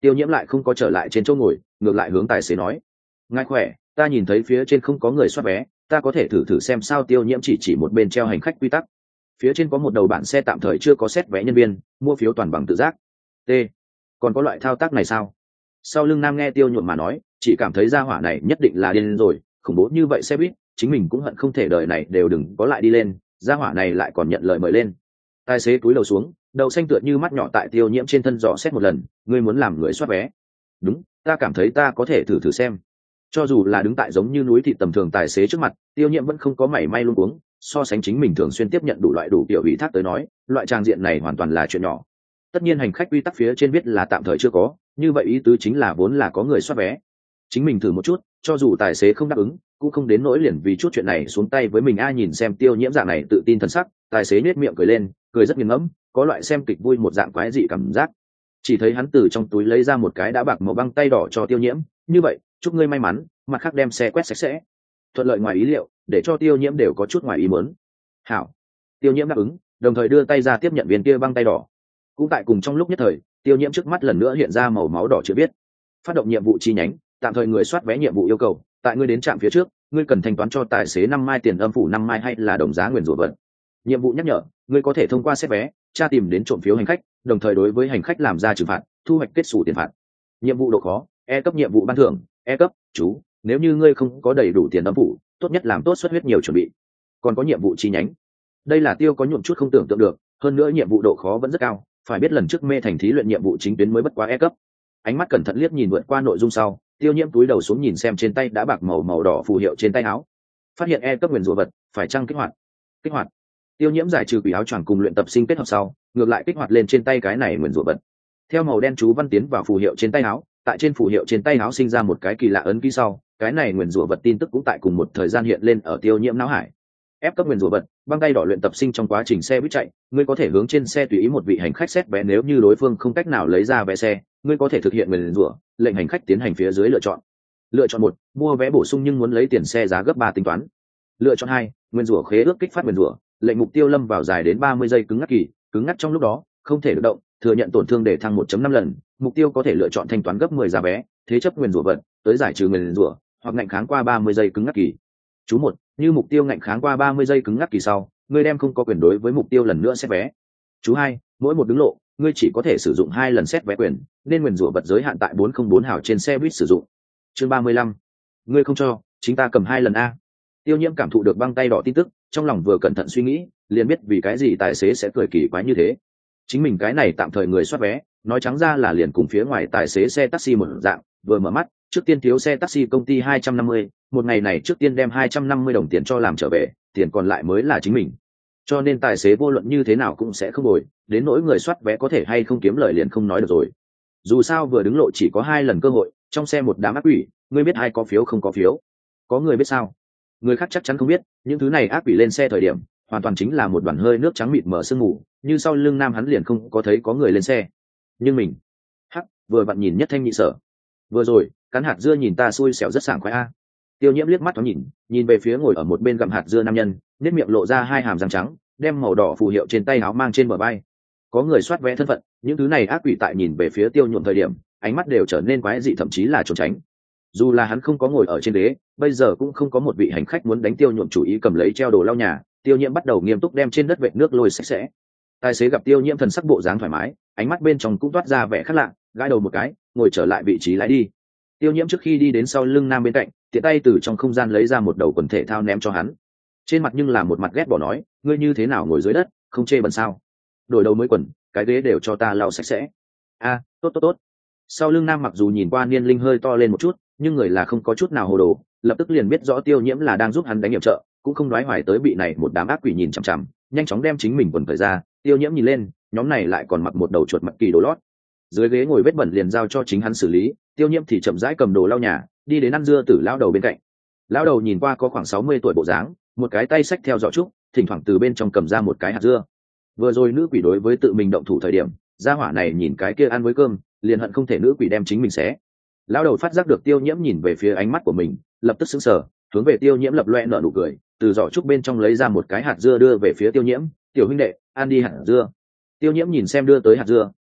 Tiêu nhiễm lại không có trở lại trên chỗ ngồi, ngược lại hướng tài xế nói: ngài khỏe, ta nhìn thấy phía trên không có người soát vé, ta có thể thử thử xem sao. Tiêu nhiễm chỉ chỉ một bên treo hành khách quy tắc, phía trên có một đầu bản xe tạm thời chưa có xét vé nhân viên, mua phiếu toàn bằng tự giác. T, còn có loại thao tác này sao? Sau lưng Nam nghe Tiêu nhuộm mà nói, chỉ cảm thấy gia hỏa này nhất định là điên rồi, khủng bố như vậy xe buýt, chính mình cũng hận không thể đời này đều đừng có lại đi lên, gia hỏa này lại còn nhận lời mời lên. Tài xế cúi đầu xuống, đầu xanh tựa như mắt nhỏ tại Tiêu nhiễm trên thân dò xét một lần: ngươi muốn làm người soát vé? Đúng, ta cảm thấy ta có thể thử thử xem. Cho dù là đứng tại giống như núi thịt tầm thường tài xế trước mặt, Tiêu nhiễm vẫn không có mảy may luống cuống. So sánh chính mình thường xuyên tiếp nhận đủ loại đủ kiểu ủy thác tới nói, loại trang diện này hoàn toàn là chuyện nhỏ. Tất nhiên hành khách quy tắc phía trên viết là tạm thời chưa có, như vậy ý tứ chính là vốn là có người soát vé. Chính mình thử một chút, cho dù tài xế không đáp ứng, cũng không đến nỗi liền vì chút chuyện này xuống tay với mình. Ai nhìn xem Tiêu nhiễm dạng này tự tin thần sắc, tài xế nết miệng cười lên, cười rất nghiền ngẫm, có loại xem kịch vui một dạng quái dị cảm giác. Chỉ thấy hắn từ trong túi lấy ra một cái đã bạc màu băng tay đỏ cho Tiêu nhiễm: như vậy, chúc ngươi may mắn, mặt khác đem xe quét sạch sẽ. Thuận lợi ngoài ý liệu, để cho Tiêu nhiễm đều có chút ngoài ý muốn. Hảo. Tiêu nhiễm đáp ứng, đồng thời đưa tay ra tiếp nhận viên kia băng tay đỏ. Cũng tại cùng trong lúc nhất thời, Tiêu nhiễm trước mắt lần nữa hiện ra màu máu đỏ chữ viết: phát động nhiệm vụ chi nhánh, tạm thời người soát vé nhiệm vụ yêu cầu, tại ngươi đến trạm phía trước, ngươi cần thanh toán cho tài xế năm mai tiền âm phủ năm mai hay là đồng giá nguyền rủa vật. Nhiệm vụ nhắc nhở, ngươi có thể thông qua xét vé tra tìm đến trộm phiếu hành khách, đồng thời đối với hành khách làm ra trừng phạt, thu hoạch kết xù tiền phạt. Nhiệm vụ độ khó: E cấp. Nhiệm vụ ban thưởng: E cấp. Chú, nếu như ngươi không có đầy đủ tiền âm phủ, tốt nhất làm tốt xuất huyết nhiều chuẩn bị. Còn có nhiệm vụ chi nhánh, đây là Tiêu có nhuộm chút không tưởng tượng được, hơn nữa nhiệm vụ độ khó vẫn rất cao, phải biết lần trước mê thành thí luyện nhiệm vụ chính tuyến mới bất quá E cấp. Ánh mắt cẩn thận liếc nhìn vượt qua nội dung sau, Tiêu nhiễm túi đầu xuống nhìn xem trên tay đã bạc màu màu đỏ phù hiệu trên tay áo, phát hiện E cấp nguyền rủa vật, phải chăng kích hoạt? Kích hoạt. Tiêu nhiễm giải trừ quỷ áo choàng cùng luyện tập sinh kết hợp sau, ngược lại kích hoạt lên trên tay cái này nguyền rủa vật. Theo màu đen chú văn tiến vào phù hiệu trên tay áo, tại trên phù hiệu trên tay áo sinh ra một cái kỳ lạ ấn ký sau, cái này nguyền rủa vật tin tức cũng tại cùng một thời gian hiện lên ở Tiêu nhiễm não hải. Ép cấp nguyền rủa vật, băng tay đỏ luyện tập sinh trong quá trình xe buýt chạy, ngươi có thể hướng trên xe tùy ý một vị hành khách xét vé, nếu như đối phương không cách nào lấy ra vé xe, ngươi có thể thực hiện nguyền rủa, lệnh hành khách tiến hành phía dưới lựa chọn. Lựa chọn một, mua vé bổ sung nhưng muốn lấy tiền xe giá gấp ba tính toán. Lựa chọn hai, nguyền rủa khế ước kích phát nguyền rủa, lệnh mục tiêu lâm vào dài đến ba mươi giây cứng ngắc kỳ, cứng ngắc trong lúc đó không thể được động, thừa nhận tổn thương để thăng một phẩy năm lần, mục tiêu có thể lựa chọn thanh toán gấp mười giá vé, thế chấp nguyền rủa vật, tới giải trừ nguyền rủa, hoặc ngạnh kháng qua ba mươi giây cứng ngắc kỳ. Chú một, như mục tiêu ngạnh kháng qua ba mươi giây cứng ngắc kỳ sau, ngươi đem không có quyền đối với mục tiêu lần nữa xét vé. Chú hai, mỗi một đứng lộ, ngươi chỉ có thể sử dụng hai lần xét vé quyền, nên nguyền rủa vật giới hạn tại bốn không bốn hào trên xe buýt sử dụng. Chương ba mươi lăm, ngươi không cho, chính ta cầm hai lần a. Tiêu nhiễm cảm thụ được băng tay đỏ tin tức, trong lòng vừa cẩn thận suy nghĩ, liền biết vì cái gì tài xế sẽ cười kỳ quái như thế. Chính mình cái này tạm thời người soát vé, nói trắng ra là liền cùng phía ngoài tài xế xe taxi một dạng, vừa mở mắt, trước tiên thiếu xe taxi công ty hai trăm năm mươi, một ngày này trước tiên đem hai trăm năm mươi đồng tiền cho làm trở về, tiền còn lại mới là chính mình. Cho nên tài xế vô luận như thế nào cũng sẽ không bồi, đến nỗi người soát vé có thể hay không kiếm lời liền không nói được rồi. Dù sao vừa đứng lộ chỉ có hai lần cơ hội, trong xe một đám ác quỷ, ngươi biết ai có phiếu không có phiếu? Có người biết sao? Người khác chắc chắn không biết, những thứ này ác quỷ lên xe thời điểm, hoàn toàn chính là một đoàn hơi nước trắng mịt mở sương mù, như sau lưng Nam hắn liền không có thấy có người lên xe. Nhưng mình, hắc, vừa vặn nhìn nhất thanh nhị sở. Vừa rồi, cắn hạt dưa nhìn ta xui xẻo rất sảng khoái a. Tiêu nhiễm liếc mắt thoáng nhìn, nhìn về phía ngồi ở một bên gặm hạt dưa nam nhân, nét miệng lộ ra hai hàm răng trắng, đem màu đỏ phù hiệu trên tay áo mang trên bờ vai. Có người soát vé thân phận, những thứ này ác quỷ tại nhìn về phía Tiêu nhuộm thời điểm, ánh mắt đều trở nên quái dị, thậm chí là trốn tránh. Dù là hắn không có ngồi ở trên ghế, bây giờ cũng không có một vị hành khách muốn đánh Tiêu nhuộm chủ ý cầm lấy treo đồ lau nhà. Tiêu nhiễm bắt đầu nghiêm túc đem trên đất vệt nước lôi sạch sẽ. Tài xế gặp Tiêu nhiễm thần sắc bộ dáng thoải mái, ánh mắt bên trong cũng toát ra vẻ khác lạ, gãi đầu một cái, ngồi trở lại vị trí lái đi. Tiêu nhiễm trước khi đi đến sau lưng Nam bên cạnh, tiện tay từ trong không gian lấy ra một đầu quần thể thao ném cho hắn. Trên mặt nhưng là một mặt ghét bỏ nói, ngươi như thế nào ngồi dưới đất, không chê bẩn sao? Đổi đầu mới quần, cái ghế đều cho ta lau sạch sẽ. A, tốt tốt tốt. Sau lưng Nam mặc dù nhìn qua niên linh hơi to lên một chút, nhưng người là không có chút nào hồ đồ, lập tức liền biết rõ Tiêu nhiễm là đang giúp hắn đánh nhiệm trợ, cũng không đoái hoài tới bị này một đám ác quỷ nhìn chằm chằm, nhanh chóng đem chính mình quần cởi ra. Tiêu nhiễm nhìn lên, nhóm này lại còn mặc một đầu chuột mặt kỳ đồ lót. Dưới ghế ngồi vết bẩn liền giao cho chính hắn xử lý, Tiêu nhiễm thì chậm rãi cầm đồ lau nhà, đi đến ăn dưa tử lão đầu bên cạnh. Lão đầu nhìn qua có khoảng sáu mươi tuổi bộ dáng, một cái tay xách theo giỏ trúc, thỉnh thoảng từ bên trong cầm ra một cái hạt dưa. Vừa rồi nữ quỷ đối với tự mình động thủ thời điểm, gia hỏa này nhìn cái kia ăn với cơm, liền hận không thể nữ quỷ đem chính mình xé. Lão đầu phát giác được Tiêu nhiễm nhìn về phía ánh mắt của mình, lập tức sững sờ, hướng về Tiêu nhiễm lập loe nở nụ cười, từ giỏ trúc bên trong lấy ra một cái hạt dưa đưa về phía Tiêu nhiễm, "Tiểu huynh đệ, ăn đi hạt dưa." Tiêu nhiễm nhìn xem đưa tới hạt dưa,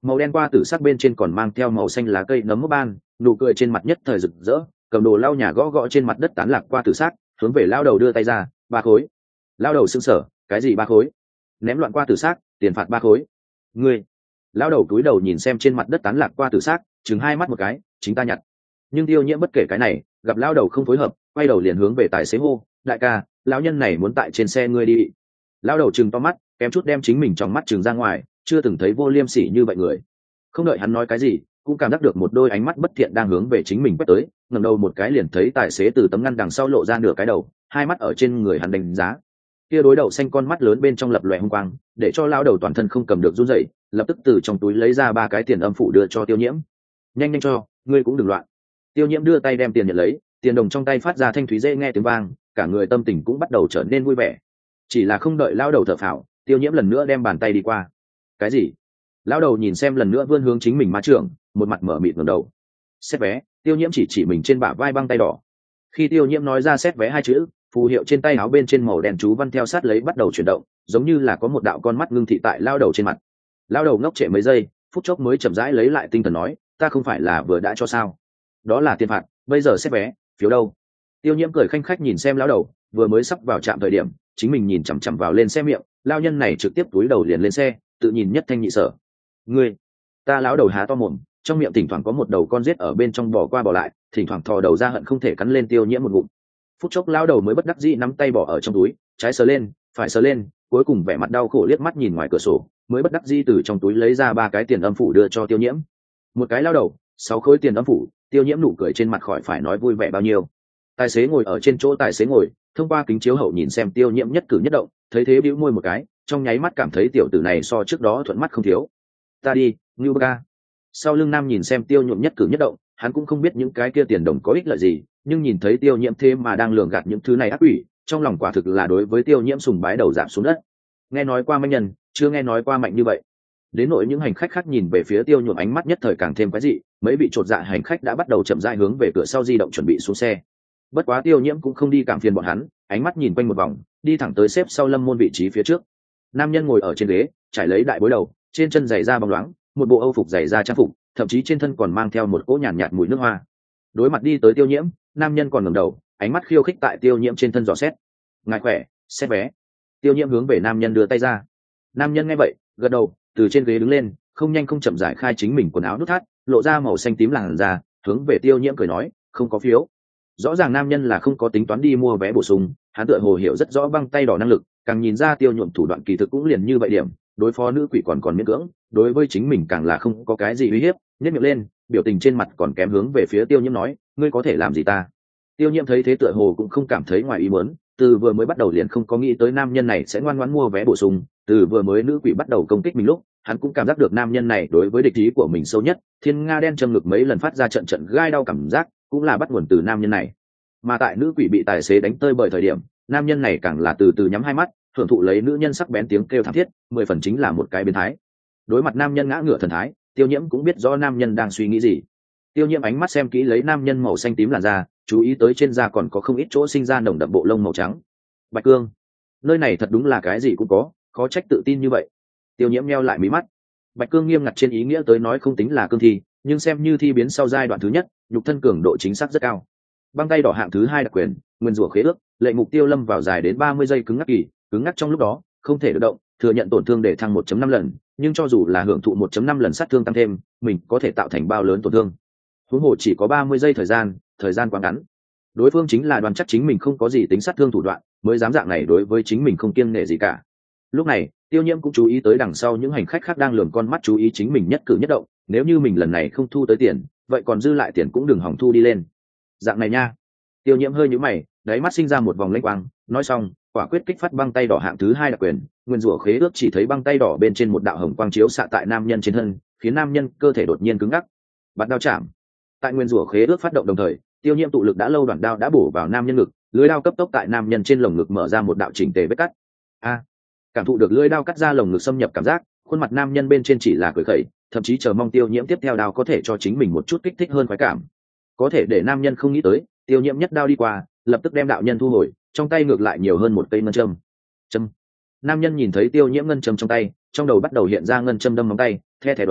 màu đen qua tử sắc bên trên còn mang theo màu xanh lá cây nấm mốc ban, nụ cười trên mặt nhất thời rực rỡ, cầm đồ lau nhà gõ gõ trên mặt đất tán lạc qua tử sắc, hướng về lao đầu đưa tay ra. Ba khối. Lao đầu sững sờ, cái gì ba khối? Ném loạn qua tử sắc, tiền phạt ba khối. Ngươi. Lao đầu cúi đầu nhìn xem trên mặt đất tán lạc qua tử sắc, chừng hai mắt một cái, chính ta nhặt. Nhưng Tiêu Nhiễm bất kể cái này, gặp lao đầu không phối hợp, quay đầu liền hướng về tài xế hô, đại ca, lão nhân này muốn tại trên xe ngươi đi. Lao đầu chừng to mắt, kém chút đem chính mình trong mắt chừng ra ngoài, chưa từng thấy vô liêm sỉ như vậy người. Không đợi hắn nói cái gì, cũng cảm giác được một đôi ánh mắt bất thiện đang hướng về chính mình quét tới, ngẩng đầu một cái liền thấy tài xế từ tấm ngăn đằng sau lộ ra nửa cái đầu, hai mắt ở trên người hắn đánh giá. Kia đối đầu xanh con mắt lớn bên trong lập lòe hung quang, để cho lao đầu toàn thân không cầm được run rẩy, lập tức từ trong túi lấy ra ba cái tiền âm phủ đưa cho Tiêu Nhiễm. Nhanh nhanh cho, ngươi cũng đừng loạn. Tiêu Nhiễm đưa tay đem tiền nhận lấy, tiền đồng trong tay phát ra thanh thúy dễ nghe tiếng vang, cả người tâm tình cũng bắt đầu trở nên vui vẻ. Chỉ là không đợi lao đầu thở phào, Tiêu Nhiễm lần nữa đem bàn tay đi qua. Cái gì? Lao đầu nhìn xem lần nữa vươn hướng chính mình ma trưởng, một mặt mở mịt ngẩng đầu. Xét vé. Tiêu Nhiễm chỉ chỉ mình trên bả vai băng tay đỏ. Khi Tiêu Nhiễm nói ra xét vé hai chữ, phù hiệu trên tay áo bên trên màu đen chú văn theo sát lấy bắt đầu chuyển động, giống như là có một đạo con mắt ngưng thị tại lao đầu trên mặt. Lao đầu ngốc trệ mấy giây, phút chốc mới chậm rãi lấy lại tinh thần nói, ta không phải là vừa đã cho sao? Đó là tiền phạt, bây giờ xét vé, phiếu đâu? Tiêu Nhiễm cười khanh khách nhìn xem lao đầu, vừa mới sắp vào trạm thời điểm, chính mình nhìn chằm chằm vào lên xe miệng, lao nhân này trực tiếp túi đầu liền lên xe, tự nhìn nhất thanh nhị sở. Ngươi, ta lão đầu há to mồm, trong miệng thỉnh thoảng có một đầu con rết ở bên trong bò qua bò lại, thỉnh thoảng thò đầu ra hận không thể cắn lên Tiêu Nhiễm một ngụm. Phút chốc lão đầu mới bất đắc dĩ nắm tay bỏ ở trong túi, trái sờ lên, phải sờ lên, cuối cùng vẻ mặt đau khổ liếc mắt nhìn ngoài cửa sổ, mới bất đắc dĩ từ trong túi lấy ra ba cái tiền âm phủ đưa cho Tiêu Nhiễm. Một cái lão đầu, sáu khối tiền âm phủ, Tiêu Nhiễm nụ cười trên mặt khỏi phải nói vui vẻ bao nhiêu. Tài xế ngồi ở trên chỗ tài xế ngồi, thông qua kính chiếu hậu nhìn xem Tiêu Nhiễm nhất cử nhất động, thấy thế bĩu môi một cái, trong nháy mắt cảm thấy tiểu tử này so trước đó thuận mắt không thiếu. Ta đi, Ngưu Ca. Sau lưng nam nhìn xem Tiêu Nhiễm nhất cử nhất động, hắn cũng không biết những cái kia tiền đồng có ích lợi gì, nhưng nhìn thấy Tiêu Nhiễm thế mà đang lường gạt những thứ này ác quỷ, trong lòng quả thực là đối với Tiêu Nhiễm sùng bái đầu giảm xuống đất. Nghe nói qua mạnh nhân, chưa nghe nói qua mạnh như vậy. Đến nỗi những hành khách khác nhìn về phía Tiêu Nhiễm ánh mắt nhất thời càng thêm quái dị, mấy vị chột dạ hành khách đã bắt đầu chậm rãi hướng về cửa sau di động chuẩn bị xuống xe. Bất quá Tiêu Nhiễm cũng không đi cảm phiền bọn hắn, ánh mắt nhìn quanh một vòng, đi thẳng tới xếp sau Lâm Môn vị trí phía trước. Nam nhân ngồi ở trên ghế, trải lấy đại bối đầu, trên chân giày da bóng loáng, một bộ âu phục giày da trang phục, thậm chí trên thân còn mang theo một cỗ nhàn nhạt, nhạt mùi nước hoa. Đối mặt đi tới Tiêu Nhiễm, nam nhân còn ngẩng đầu, ánh mắt khiêu khích tại Tiêu Nhiễm trên thân dò xét. Ngài khỏe, xét vé. Tiêu Nhiễm hướng về nam nhân đưa tay ra. Nam nhân nghe vậy, gật đầu, từ trên ghế đứng lên, không nhanh không chậm giải khai chính mình quần áo nút thắt, lộ ra màu xanh tím làn da, hướng về Tiêu Nhiễm cười nói, không có phiếu. Rõ ràng nam nhân là không có tính toán đi mua vé bổ sung, hắn tựa hồ hiểu rất rõ băng tay đỏ năng lực, càng nhìn ra Tiêu Nhuộm thủ đoạn kỳ thực cũng liền như vậy điểm, đối phó nữ quỷ còn còn miễn cưỡng, đối với chính mình càng là không có cái gì uy hiếp, nhếch miệng lên, biểu tình trên mặt còn kém hướng về phía Tiêu Nhiễm nói, ngươi có thể làm gì ta? Tiêu Nhiễm thấy thế tựa hồ cũng không cảm thấy ngoài ý muốn, từ vừa mới bắt đầu liền không có nghĩ tới nam nhân này sẽ ngoan ngoãn mua vé bổ sung, từ vừa mới nữ quỷ bắt đầu công kích mình lúc, hắn cũng cảm giác được nam nhân này đối với địch ý của mình sâu nhất, thiên nga đen châm ngực mấy lần phát ra trận trận gai đau cảm giác, cũng là bắt nguồn từ nam nhân này. Mà tại nữ quỷ bị tài xế đánh tơi bởi thời điểm, nam nhân này càng là từ từ nhắm hai mắt, hưởng thụ lấy nữ nhân sắc bén tiếng kêu thảm thiết, mười phần chính là một cái biến thái. Đối mặt nam nhân ngã ngửa thần thái, Tiêu Nhiễm cũng biết rõ nam nhân đang suy nghĩ gì. Tiêu Nhiễm ánh mắt xem kỹ lấy nam nhân màu xanh tím làn da, chú ý tới trên da còn có không ít chỗ sinh ra nồng đậm bộ lông màu trắng. Bạch cương, nơi này thật đúng là cái gì cũng có, khó trách tự tin như vậy. Tiêu Nhiễm nheo lại mí mắt. Bạch cương nghiêm ngặt trên ý nghĩa tới nói không tính là cương thi, nhưng xem như thi biến sau giai đoạn thứ nhất, nhục thân cường độ chính xác rất cao. Băng tay đỏ hạng thứ hai đặc quyền, nguyên rủa khế ước, lệnh mục tiêu lâm vào dài đến ba mươi giây cứng ngắc kỳ, cứng ngắc trong lúc đó không thể được động, thừa nhận tổn thương để thăng một phẩy năm lần, nhưng cho dù là hưởng thụ một phẩy năm lần sát thương tăng thêm, mình có thể tạo thành bao lớn tổn thương. Huống hồ chỉ có ba mươi giây thời gian, thời gian quá ngắn. Đối phương chính là đoán chắc chính mình không có gì tính sát thương thủ đoạn, mới dám dạng này đối với chính mình không kiêng nể gì cả. Lúc này, Tiêu Nhiễm cũng chú ý tới đằng sau những hành khách khác đang lườm con mắt chú ý chính mình nhất cử nhất động, nếu như mình lần này không thu tới tiền, vậy còn dư lại tiền cũng đừng hỏng thu đi lên. Dạng này nha. Tiêu Nhiễm hơi nhíu mày, đáy mắt sinh ra một vòng lanh quang, nói xong, quả quyết kích phát băng tay đỏ hạng thứ hai đặc quyền, nguyên rủa khế ước chỉ thấy băng tay đỏ bên trên một đạo hồng quang chiếu xạ tại nam nhân trên thân, khiến nam nhân cơ thể đột nhiên cứng ngắc. Bạt đao chạm. Tại nguyên rủa khế ước phát động đồng thời, Tiêu Nhiễm tụ lực đã lâu đoạn đao đã bổ vào nam nhân ngực, lưỡi đao cấp tốc tại nam nhân trên lồng ngực mở ra một đạo chỉnh tề vết cắt. A, cảm thụ được lưỡi đao cắt ra lồng ngực xâm nhập cảm giác, khuôn mặt nam nhân bên trên chỉ là cười khẩy, thậm chí chờ mong Tiêu Nhiễm tiếp theo đao có thể cho chính mình một chút kích thích hơn khoái cảm. Có thể để nam nhân không nghĩ tới, Tiêu Nhiễm nhất đao đi qua, lập tức đem đạo nhân thu hồi, trong tay ngược lại nhiều hơn một cây ngân châm. Châm. Nam nhân nhìn thấy Tiêu Nhiễm ngân châm trong tay, trong đầu bắt đầu hiện ra ngân châm đâm móng tay, the thé đoá,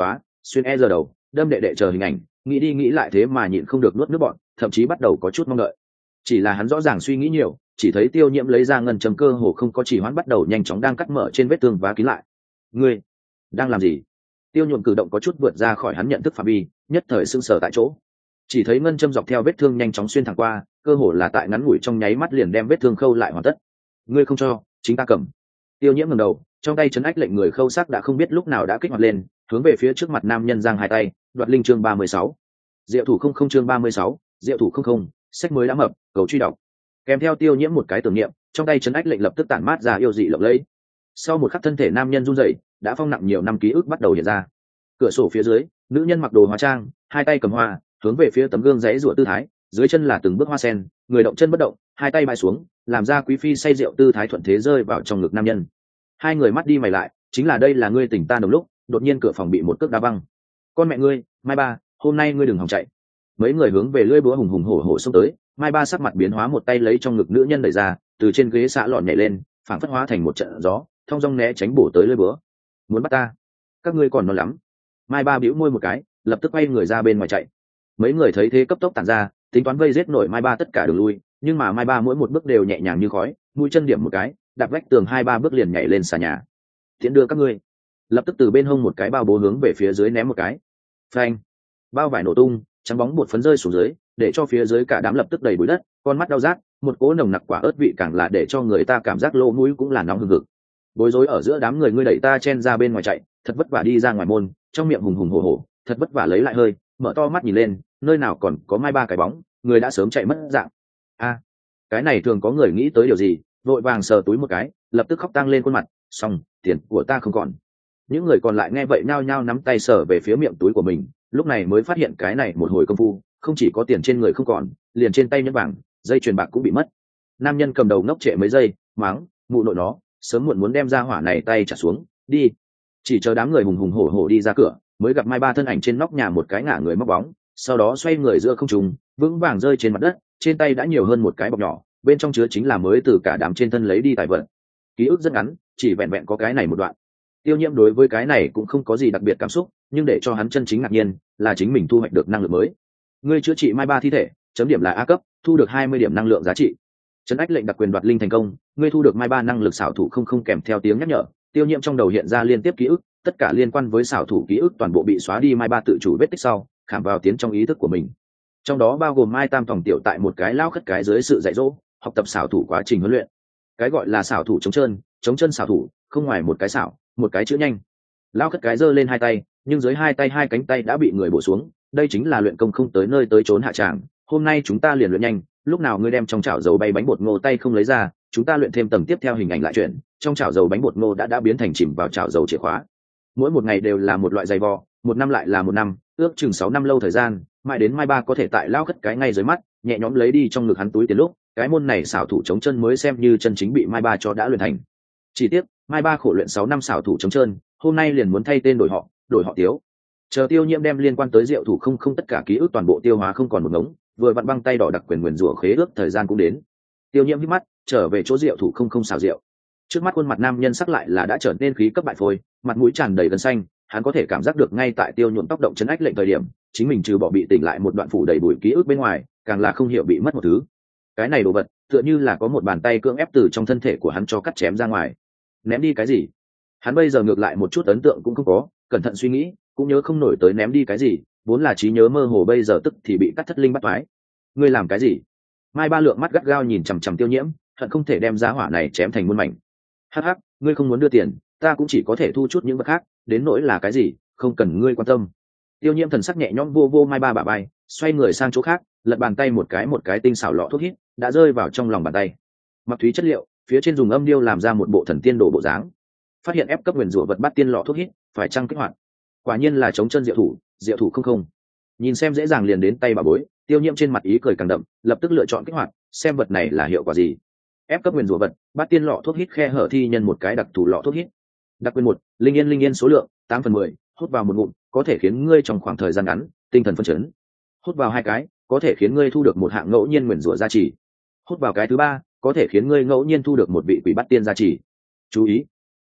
xuyên e giờ đầu đâm đệ đệ chờ hình ảnh, nghĩ đi nghĩ lại thế mà nhịn không được nuốt nước bọn, thậm chí bắt đầu có chút mong đợi. Chỉ là hắn rõ ràng suy nghĩ nhiều, chỉ thấy Tiêu Nhiễm lấy ra ngân châm cơ hồ không có chỉ hoãn bắt đầu nhanh chóng đang cắt mở trên vết thương vá kín lại. Ngươi đang làm gì? Tiêu Nhuộm cử động có chút vượt ra khỏi hắn nhận thức phạm vi, nhất thời sững sờ tại chỗ. Chỉ thấy ngân châm dọc theo vết thương nhanh chóng xuyên thẳng qua, cơ hồ là tại ngắn ngủi trong nháy mắt liền đem vết thương khâu lại hoàn tất. Ngươi không cho, chính ta cầm. Tiêu Nhiễm ngẩng đầu, trong tay trấn ách lệnh người khâu sắc đã không biết lúc nào đã kích hoạt lên, hướng về phía trước mặt nam nhân giang hai tay, đoạt linh chương ba mươi sáu. Diệu thủ không không chương ba mươi sáu, Diệu thủ không không, sách mới đã mập, cầu truy đọc. Kèm theo Tiêu Nhiễm một cái tưởng niệm, trong tay trấn ách lệnh lập tức tản mát ra yêu dị lộng lẫy. Sau một khắc thân thể nam nhân run rẩy, đã phong nặng nhiều năm ký ức bắt đầu hiện ra. Cửa sổ phía dưới, nữ nhân mặc đồ hóa trang, hai tay cầm hoa, hướng về phía tấm gương giấy rủa tư thái, dưới chân là từng bước hoa sen, người động chân bất động, hai tay bay xuống, làm ra quý phi say rượu tư thái thuận thế rơi vào trong ngực nam nhân. Hai người mắt đi mày lại, chính là đây là ngươi tỉnh ta đồng lúc, đột nhiên cửa phòng bị một cước đá văng. Con mẹ ngươi, Mai Ba, hôm nay ngươi đừng hòng chạy. Mấy người hướng về lưỡi búa hùng hùng hổ hổ xông tới, Mai Ba sắc mặt biến hóa một tay lấy trong ngực nữ nhân đẩy ra, từ trên ghế xạ lọn nhảy lên, phảng phất hóa thành một trận gió, thông dong né tránh bổ tới lưỡi búa. Muốn bắt ta? Các ngươi còn non lắm. Mai Ba bĩu môi một cái, lập tức quay người ra bên ngoài chạy. Mấy người thấy thế cấp tốc tản ra, tính toán vây giết nổi Mai Ba tất cả đường lui, nhưng mà Mai Ba mỗi một bước đều nhẹ nhàng như khói, mũi chân điểm một cái, đạp vách tường hai ba bước liền nhảy lên xà nhà. Tiễn đưa các ngươi. Lập tức từ bên hông một cái bao bố hướng về phía dưới ném một cái. Phanh! Bao vải nổ tung, trắng bóng bột phấn rơi xuống dưới, để cho phía dưới cả đám lập tức đầy bụi đất, con mắt đau rát, một cỗ nồng nặc quả ớt vị càng là để cho người ta cảm giác lỗ mũi cũng là nóng hừng hực. Bối rối ở giữa đám người ngươi đẩy ta chen ra bên ngoài chạy, thật vất vả đi ra ngoài môn, trong miệng hùng hùng hổ hổ, thật vất vả lấy lại hơi, mở to mắt nhìn lên, nơi nào còn có Mai Ba cái bóng, người đã sớm chạy mất dạng. A, cái này thường có người nghĩ tới điều gì, vội vàng sờ túi một cái, lập tức khóc tang lên khuôn mặt, xong, tiền của ta không còn. Những người còn lại nghe vậy nhao nhao nắm tay sờ về phía miệng túi của mình, lúc này mới phát hiện cái này một hồi công phu, không chỉ có tiền trên người không còn, liền trên tay nhẫn vàng, dây chuyền bạc cũng bị mất. Nam nhân cầm đầu ngốc trệ mấy giây, mắng, mụ nội nó, sớm muộn muốn đem ra hỏa này tay trả xuống, đi. Chỉ chờ đám người hùng hùng hổ hổ đi ra cửa, mới gặp Mai Ba thân ảnh trên nóc nhà một cái ngả người móc bóng, sau đó xoay người giữa không trung, vững vàng rơi trên mặt đất, trên tay đã nhiều hơn một cái bọc nhỏ, bên trong chứa chính là mới từ cả đám trên thân lấy đi tài vật. Ký ức rất ngắn, chỉ vẹn vẹn có cái này một đoạn. Tiêu Nhiễm đối với cái này cũng không có gì đặc biệt cảm xúc, nhưng để cho hắn chân chính ngạc nhiên là chính mình thu hoạch được năng lượng mới. Ngươi chữa trị Mai Ba thi thể, chấm điểm là A cấp, thu được hai mươi điểm năng lượng giá trị. Trấn ách lệnh đặc quyền đoạt linh thành công, ngươi thu được Mai Ba năng lực xảo thủ không không kèm theo tiếng nhắc nhở. Tiêu Nhiễm trong đầu hiện ra liên tiếp ký ức, tất cả liên quan với xảo thủ ký ức toàn bộ bị xóa đi. Mai Ba tự chủ vết tích sau, khảm vào tiến trong ý thức của mình. Trong đó bao gồm Mai Tam phòng tiểu tại một cái lao khất cái dưới sự dạy dỗ, học tập xảo thủ quá trình huấn luyện. Cái gọi là xảo thủ chống chân, chống chân xảo thủ, không ngoài một cái xảo, một cái chữ nhanh. Lao khất cái giơ lên hai tay, nhưng dưới hai tay hai cánh tay đã bị người bổ xuống, đây chính là luyện công không tới nơi tới trốn hạ tràng. Hôm nay chúng ta liền luyện nhanh, lúc nào ngươi đem trong chảo dầu bay bánh bột ngô tay không lấy ra, chúng ta luyện thêm tầng tiếp theo hình ảnh lại chuyện, trong chảo dầu bánh bột ngô đã đã biến thành chìm vào chảo dầu chìa khóa. Mỗi một ngày đều là một loại dày vò, một năm lại là một năm, ước chừng sáu năm lâu thời gian, mãi đến Mai Ba có thể tại lao khất cái ngay dưới mắt, nhẹ nhõm lấy đi trong ngực hắn túi tiền lúc, cái môn này xảo thủ chống chân mới xem như chân chính bị Mai Ba cho đã luyện thành. Chỉ tiếc, Mai Ba khổ luyện sáu năm xảo thủ chống chân, hôm nay liền muốn thay tên đổi họ, đổi họ Tiếu. Chờ Tiêu Nhiễm đem liên quan tới Diệu thủ không không tất cả ký ức toàn bộ tiêu hóa không còn một ngống, vừa vặn băng tay đỏ đặc quyền nguyền rủa khế ước thời gian cũng đến. Tiêu Nhiễm hít mắt, trở về chỗ Diệu thủ không không xảo diệu. Trước mắt khuôn mặt nam nhân sắc lại là đã trở nên khí cấp bại phôi, mặt mũi tràn đầy gân xanh, hắn có thể cảm giác được ngay tại Tiêu Nhuộm tóc động chấn ách lệnh thời điểm, chính mình trừ bỏ bị tỉnh lại một đoạn phủ đầy bụi ký ức bên ngoài, càng là không hiểu bị mất một thứ. Cái này đồ vật, tựa như là có một bàn tay cưỡng ép từ trong thân thể của hắn cho cắt chém ra ngoài. Ném đi cái gì? Hắn bây giờ ngược lại một chút ấn tượng cũng không có, cẩn thận suy nghĩ, cũng nhớ không nổi tới ném đi cái gì, vốn là trí nhớ mơ hồ bây giờ tức thì bị cắt thất linh bắt toái. Ngươi làm cái gì? Mai Ba lượng mắt gắt gao nhìn chằm chằm Tiêu Nhiễm, hận không thể đem giá hỏa này chém thành muôn mảnh. Hắc hắc, ngươi không muốn đưa tiền, ta cũng chỉ có thể thu chút những vật khác, đến nỗi là cái gì, không cần ngươi quan tâm. Tiêu Nhiễm thần sắc nhẹ nhõm vô vô Mai Ba bả vai, xoay người sang chỗ khác, lật bàn tay một cái một cái tinh xảo lọ thuốc hít đã rơi vào trong lòng bàn tay. Mặc thúy chất liệu, phía trên dùng âm điêu làm ra một bộ thần tiên đồ bộ dáng. Phát hiện ép cấp nguyền rủa vật bắt tiên lọ thuốc hít, phải chăng kích hoạt? Quả nhiên là chống chân diệu thủ, diệu thủ không không. Nhìn xem dễ dàng liền đến tay bà bối, Tiêu Nhiễm trên mặt ý cười càng đậm, lập tức lựa chọn kích hoạt, xem vật này là hiệu quả gì. Ép cấp nguyền rủa vật, bắt tiên lọ thuốc hít khe hở thi nhân một cái đặc thù lọ thuốc hít. Đặc quyền một, linh yên linh yên số lượng tám phần mười, hút vào một ngụm có thể khiến ngươi trong khoảng thời gian ngắn tinh thần phấn chấn. Hút vào hai cái có thể khiến ngươi thu được một hạng ngẫu nhiên nguyền rủa gia trì. Hút vào cái thứ ba có thể khiến ngươi ngẫu nhiên thu được một vị quỷ bắt tiên gia trì. Chú ý,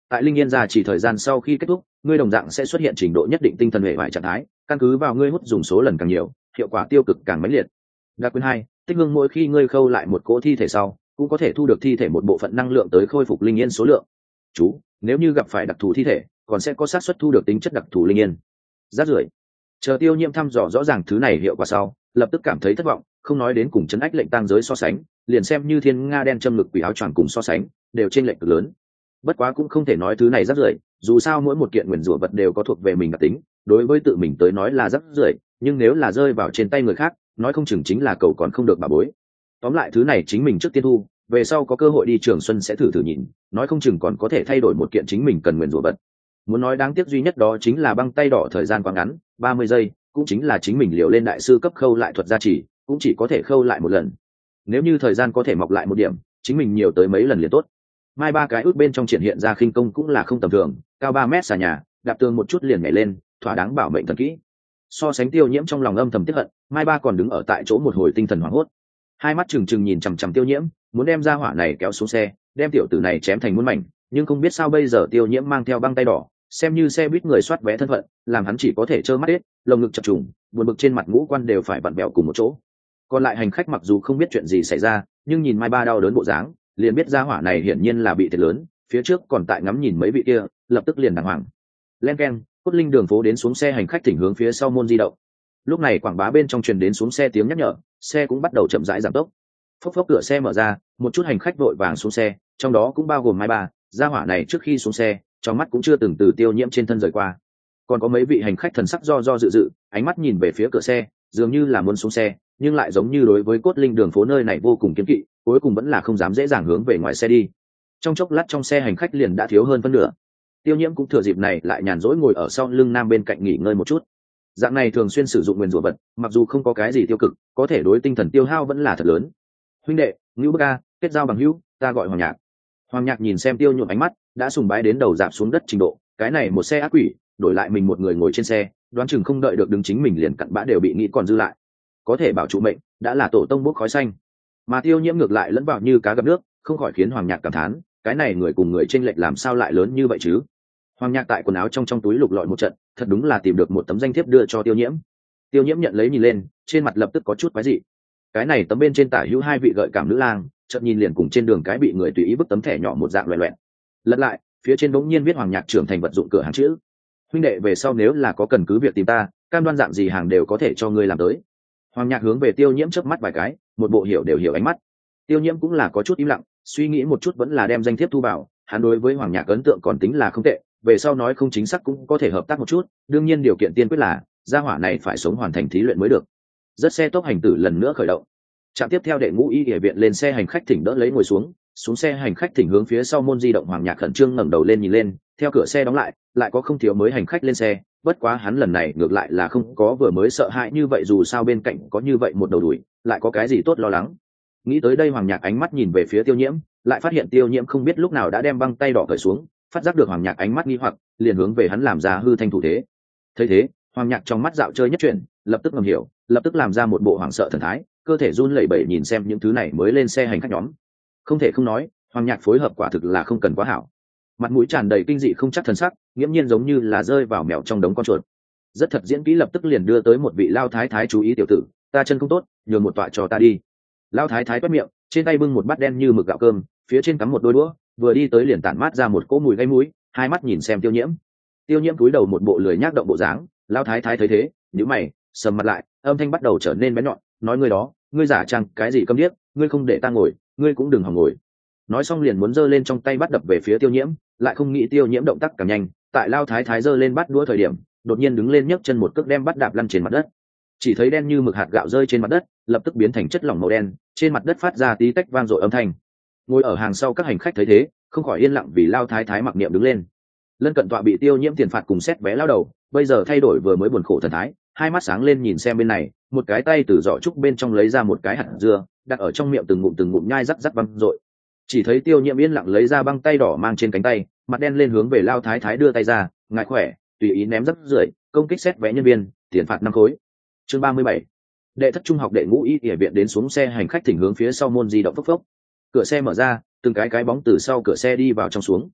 tại linh yên gia chỉ thời gian sau khi kết thúc, ngươi đồng dạng sẽ xuất hiện trình độ nhất định tinh thần hệ vải trạng thái, căn cứ vào ngươi hút dùng số lần càng nhiều, hiệu quả tiêu cực càng mãnh liệt. Đặc quyền hai, tích ngưng mỗi khi ngươi khâu lại một cỗ thi thể sau, cũng có thể thu được thi thể một bộ phận năng lượng tới khôi phục linh yên số lượng. Chú, nếu như gặp phải đặc thù thi thể, còn sẽ có xác suất thu được tính chất đặc thù linh yên. Rác rưởi. Chờ Tiêu Nhiễm thăm dò rõ ràng thứ này hiệu quả sau, lập tức cảm thấy thất vọng, không nói đến cùng chấn ách lệnh tăng giới so sánh, liền xem như thiên nga đen châm ngực quỷ áo choàng cùng so sánh, đều trên lệnh cực lớn. Bất quá cũng không thể nói thứ này rác rưởi, dù sao mỗi một kiện nguyền rủa vật đều có thuộc về mình đặc tính, đối với tự mình tới nói là rác rưởi, nhưng nếu là rơi vào trên tay người khác, nói không chừng chính là cầu còn không được bà bối. Tóm lại thứ này chính mình trước tiên thu, về sau có cơ hội đi Trường Xuân sẽ thử thử nhìn, nói không chừng còn có thể thay đổi một kiện chính mình cần nguyền rủa vật. Muốn nói đáng tiếc duy nhất đó chính là băng tay đỏ thời gian quá ngắn, ba mươi giây, cũng chính là chính mình liều lên đại sư cấp khâu lại thuật gia trì, cũng chỉ có thể khâu lại một lần. Nếu như thời gian có thể mọc lại một điểm, chính mình nhiều tới mấy lần liền tốt. Mai ba cái út bên trong triển hiện ra khinh công cũng là không tầm thường, cao ba mét xà nhà, đạp tường một chút liền nhảy lên, thỏa đáng bảo mệnh thần kỹ. So sánh Tiêu Nhiễm trong lòng âm thầm tiếc hận, Mai ba còn đứng ở tại chỗ một hồi tinh thần hoảng hốt, hai mắt trừng trừng nhìn chằm chằm Tiêu Nhiễm, muốn đem ra hỏa này kéo xuống xe, đem tiểu tử này chém thành muôn mảnh, nhưng không biết sao bây giờ Tiêu Nhiễm mang theo băng tay đỏ, xem như xe buýt người soát vé thân phận, làm hắn chỉ có thể trơ mắt hết, lồng ngực chập trùng, buồn bực trên mặt ngũ quan đều phải vặn vẹo cùng một chỗ. Còn lại hành khách mặc dù không biết chuyện gì xảy ra, nhưng nhìn Mai ba đau đớn bộ dáng, liền biết ra hỏa này hiển nhiên là bị thiệt lớn, phía trước còn tại ngắm nhìn mấy vị kia, lập tức liền đàng hoàng. Len keng, cốt linh đường phố đến xuống xe hành khách thỉnh hướng phía sau môn di động. Lúc này quảng bá bên trong truyền đến xuống xe tiếng nhắc nhở, xe cũng bắt đầu chậm rãi giảm tốc. Phốc phốc cửa xe mở ra, một chút hành khách vội vàng xuống xe, trong đó cũng bao gồm Mai ba, ra hỏa này trước khi xuống xe, trong mắt cũng chưa từng từ Tiêu Nhiễm trên thân rời qua. Còn có mấy vị hành khách thần sắc do do dự dự, ánh mắt nhìn về phía cửa xe, dường như là muốn xuống xe, nhưng lại giống như đối với cốt linh đường phố nơi này vô cùng kiêng kỵ, cuối cùng vẫn là không dám dễ dàng hướng về ngoài xe đi. Trong chốc lát trong xe hành khách liền đã thiếu hơn phân nửa. Tiêu Nhiễm cũng thừa dịp này lại nhàn rỗi ngồi ở sau lưng nam bên cạnh nghỉ ngơi một chút. Dạng này thường xuyên sử dụng nguyên rủa vật, mặc dù không có cái gì tiêu cực, có thể đối tinh thần tiêu hao vẫn là thật lớn. Huynh đệ, Ngưu Bức A, kết giao bằng hữu, ta gọi Hoàng Nhạc. Hoàng Nhạc nhìn xem Tiêu Nhiễm ánh mắt, đã sùng bái đến đầu dạp xuống đất trình độ, cái này một xe ác quỷ, đổi lại mình một người ngồi trên xe, đoán chừng không đợi được đứng chính mình liền cặn bã đều bị nghĩ còn dư lại. Có thể bảo trụ mệnh, đã là tổ tông bốc khói xanh. Mà Tiêu Nhiễm ngược lại lẫn vào như cá gặp nước, không khỏi khiến Hoàng Nhạc cảm thán, cái này người cùng người chênh lệch làm sao lại lớn như vậy chứ? Hoàng Nhạc tại quần áo trong trong túi lục lọi một trận, thật đúng là tìm được một tấm danh thiếp đưa cho Tiêu Nhiễm. Tiêu Nhiễm nhận lấy nhìn lên, trên mặt lập tức có chút quái dị. Cái này tấm bên trên tả hữu hai vị gợi cảm nữ lang, chợt nhìn liền cùng trên đường cái bị người tùy ý bức tấm thẻ nhỏ một dạng loẹt loẹt. Lật lại, phía trên bỗng nhiên viết Hoàng Nhạc trưởng thành vật dụng cửa hàng chữ. Huynh đệ về sau nếu là có cần cứ việc tìm ta, cam đoan dạng gì hàng đều có thể cho ngươi làm tới. Hoàng Nhạc hướng về Tiêu Nhiễm chớp mắt vài cái, một bộ hiểu đều hiểu ánh mắt. Tiêu Nhiễm cũng là có chút im lặng, suy nghĩ một chút vẫn là đem danh thiếp thu vào, hắn đối với Hoàng Nhạc ấn tượng còn tính là không tệ, về sau nói không chính xác cũng có thể hợp tác một chút, đương nhiên điều kiện tiên quyết là gia hỏa này phải sống hoàn thành thí luyện mới được. Rất xe tốc hành tử lần nữa khởi động. Trạm tiếp theo đệ ngũ y địa viện lên xe hành khách thỉnh đỡ lấy ngồi xuống, xuống xe hành khách thỉnh hướng phía sau môn di động. Hoàng Nhạc khẩn trương ngẩng đầu lên nhìn lên, theo cửa xe đóng lại, lại có không thiếu mới hành khách lên xe, bất quá hắn lần này ngược lại là không có vừa mới sợ hãi như vậy, dù sao bên cạnh có như vậy một đầu đuổi, lại có cái gì tốt lo lắng. Nghĩ tới đây Hoàng Nhạc ánh mắt nhìn về phía Tiêu Nhiễm, lại phát hiện Tiêu Nhiễm không biết lúc nào đã đem băng tay đỏ cởi xuống, phát giác được Hoàng Nhạc ánh mắt nghi hoặc, liền hướng về hắn làm ra hư thanh thủ thế. Thấy thế, Hoàng Nhạc trong mắt dạo chơi nhất chuyển, lập tức ngầm hiểu, lập tức làm ra một bộ hoảng sợ thần thái, cơ thể run lẩy bẩy nhìn xem những thứ này mới lên xe hành khách nhóm. Không thể không nói, Hoàng Nhạc phối hợp quả thực là không cần quá hảo. Mặt mũi tràn đầy kinh dị không chắc thần sắc, nghiễm nhiên giống như là rơi vào mèo trong đống con chuột. Rất thật diễn kỹ lập tức liền đưa tới một vị lao thái thái chú ý tiểu tử, ta chân không tốt, nhường một tọa cho ta đi. Lao thái thái toét miệng, trên tay bưng một bát đen như mực gạo cơm, phía trên cắm một đôi đũa, vừa đi tới liền tản mát ra một cỗ mùi gây mũi, hai mắt nhìn xem Tiêu Nhiễm. Tiêu Nhiễm cúi đầu một bộ lười nhác động bộ dáng, lao thái thái thấy thế, nhíu mày, sầm mặt lại, âm thanh bắt đầu trở nên bén nhọn, nói ngươi đó, ngươi giả trang cái gì câm điếc, ngươi không để ta ngồi, ngươi cũng đừng hòng ngồi. Nói xong liền muốn giơ lên trong tay bắt đập về phía Tiêu Nhiễm, lại không nghĩ Tiêu Nhiễm động tác càng nhanh, tại lao thái thái giơ lên bắt đũa thời điểm, đột nhiên đứng lên nhấc chân một cước đem bắt đạp lăn trên mặt đất. Chỉ thấy đen như mực hạt gạo rơi trên mặt đất, lập tức biến thành chất lỏng màu đen, trên mặt đất phát ra tí tách vang dội âm thanh. Ngồi ở hàng sau các hành khách thấy thế, không khỏi yên lặng vì lao thái thái mặc niệm đứng lên. Lân cận tọa bị Tiêu Nhiễm tiền phạt cùng xét vé lao đầu, bây giờ thay đổi vừa mới buồn khổ thần thái, hai mắt sáng lên nhìn xem bên này, một cái tay từ giỏ trúc bên trong lấy ra một cái hạt dưa, đặt ở trong miệng từng ngụm từng ngụm nhai rắc rắc văng dội. Chỉ thấy Tiêu Nhiễm yên lặng lấy ra băng tay đỏ mang trên cánh tay, mặt đen lên hướng về lao thái thái đưa tay ra, ngại khỏe, tùy ý ném rắc rưởi, công kích xét vé nhân viên, tiền phạt năm khối. Chương ba mươi bảy. Đệ thất trung học đệ ngũ y y viện đến xuống xe hành khách thỉnh hướng phía sau môn di động phốc phốc. Cửa xe mở ra, từng cái cái bóng từ sau cửa xe đi vào trong xuống.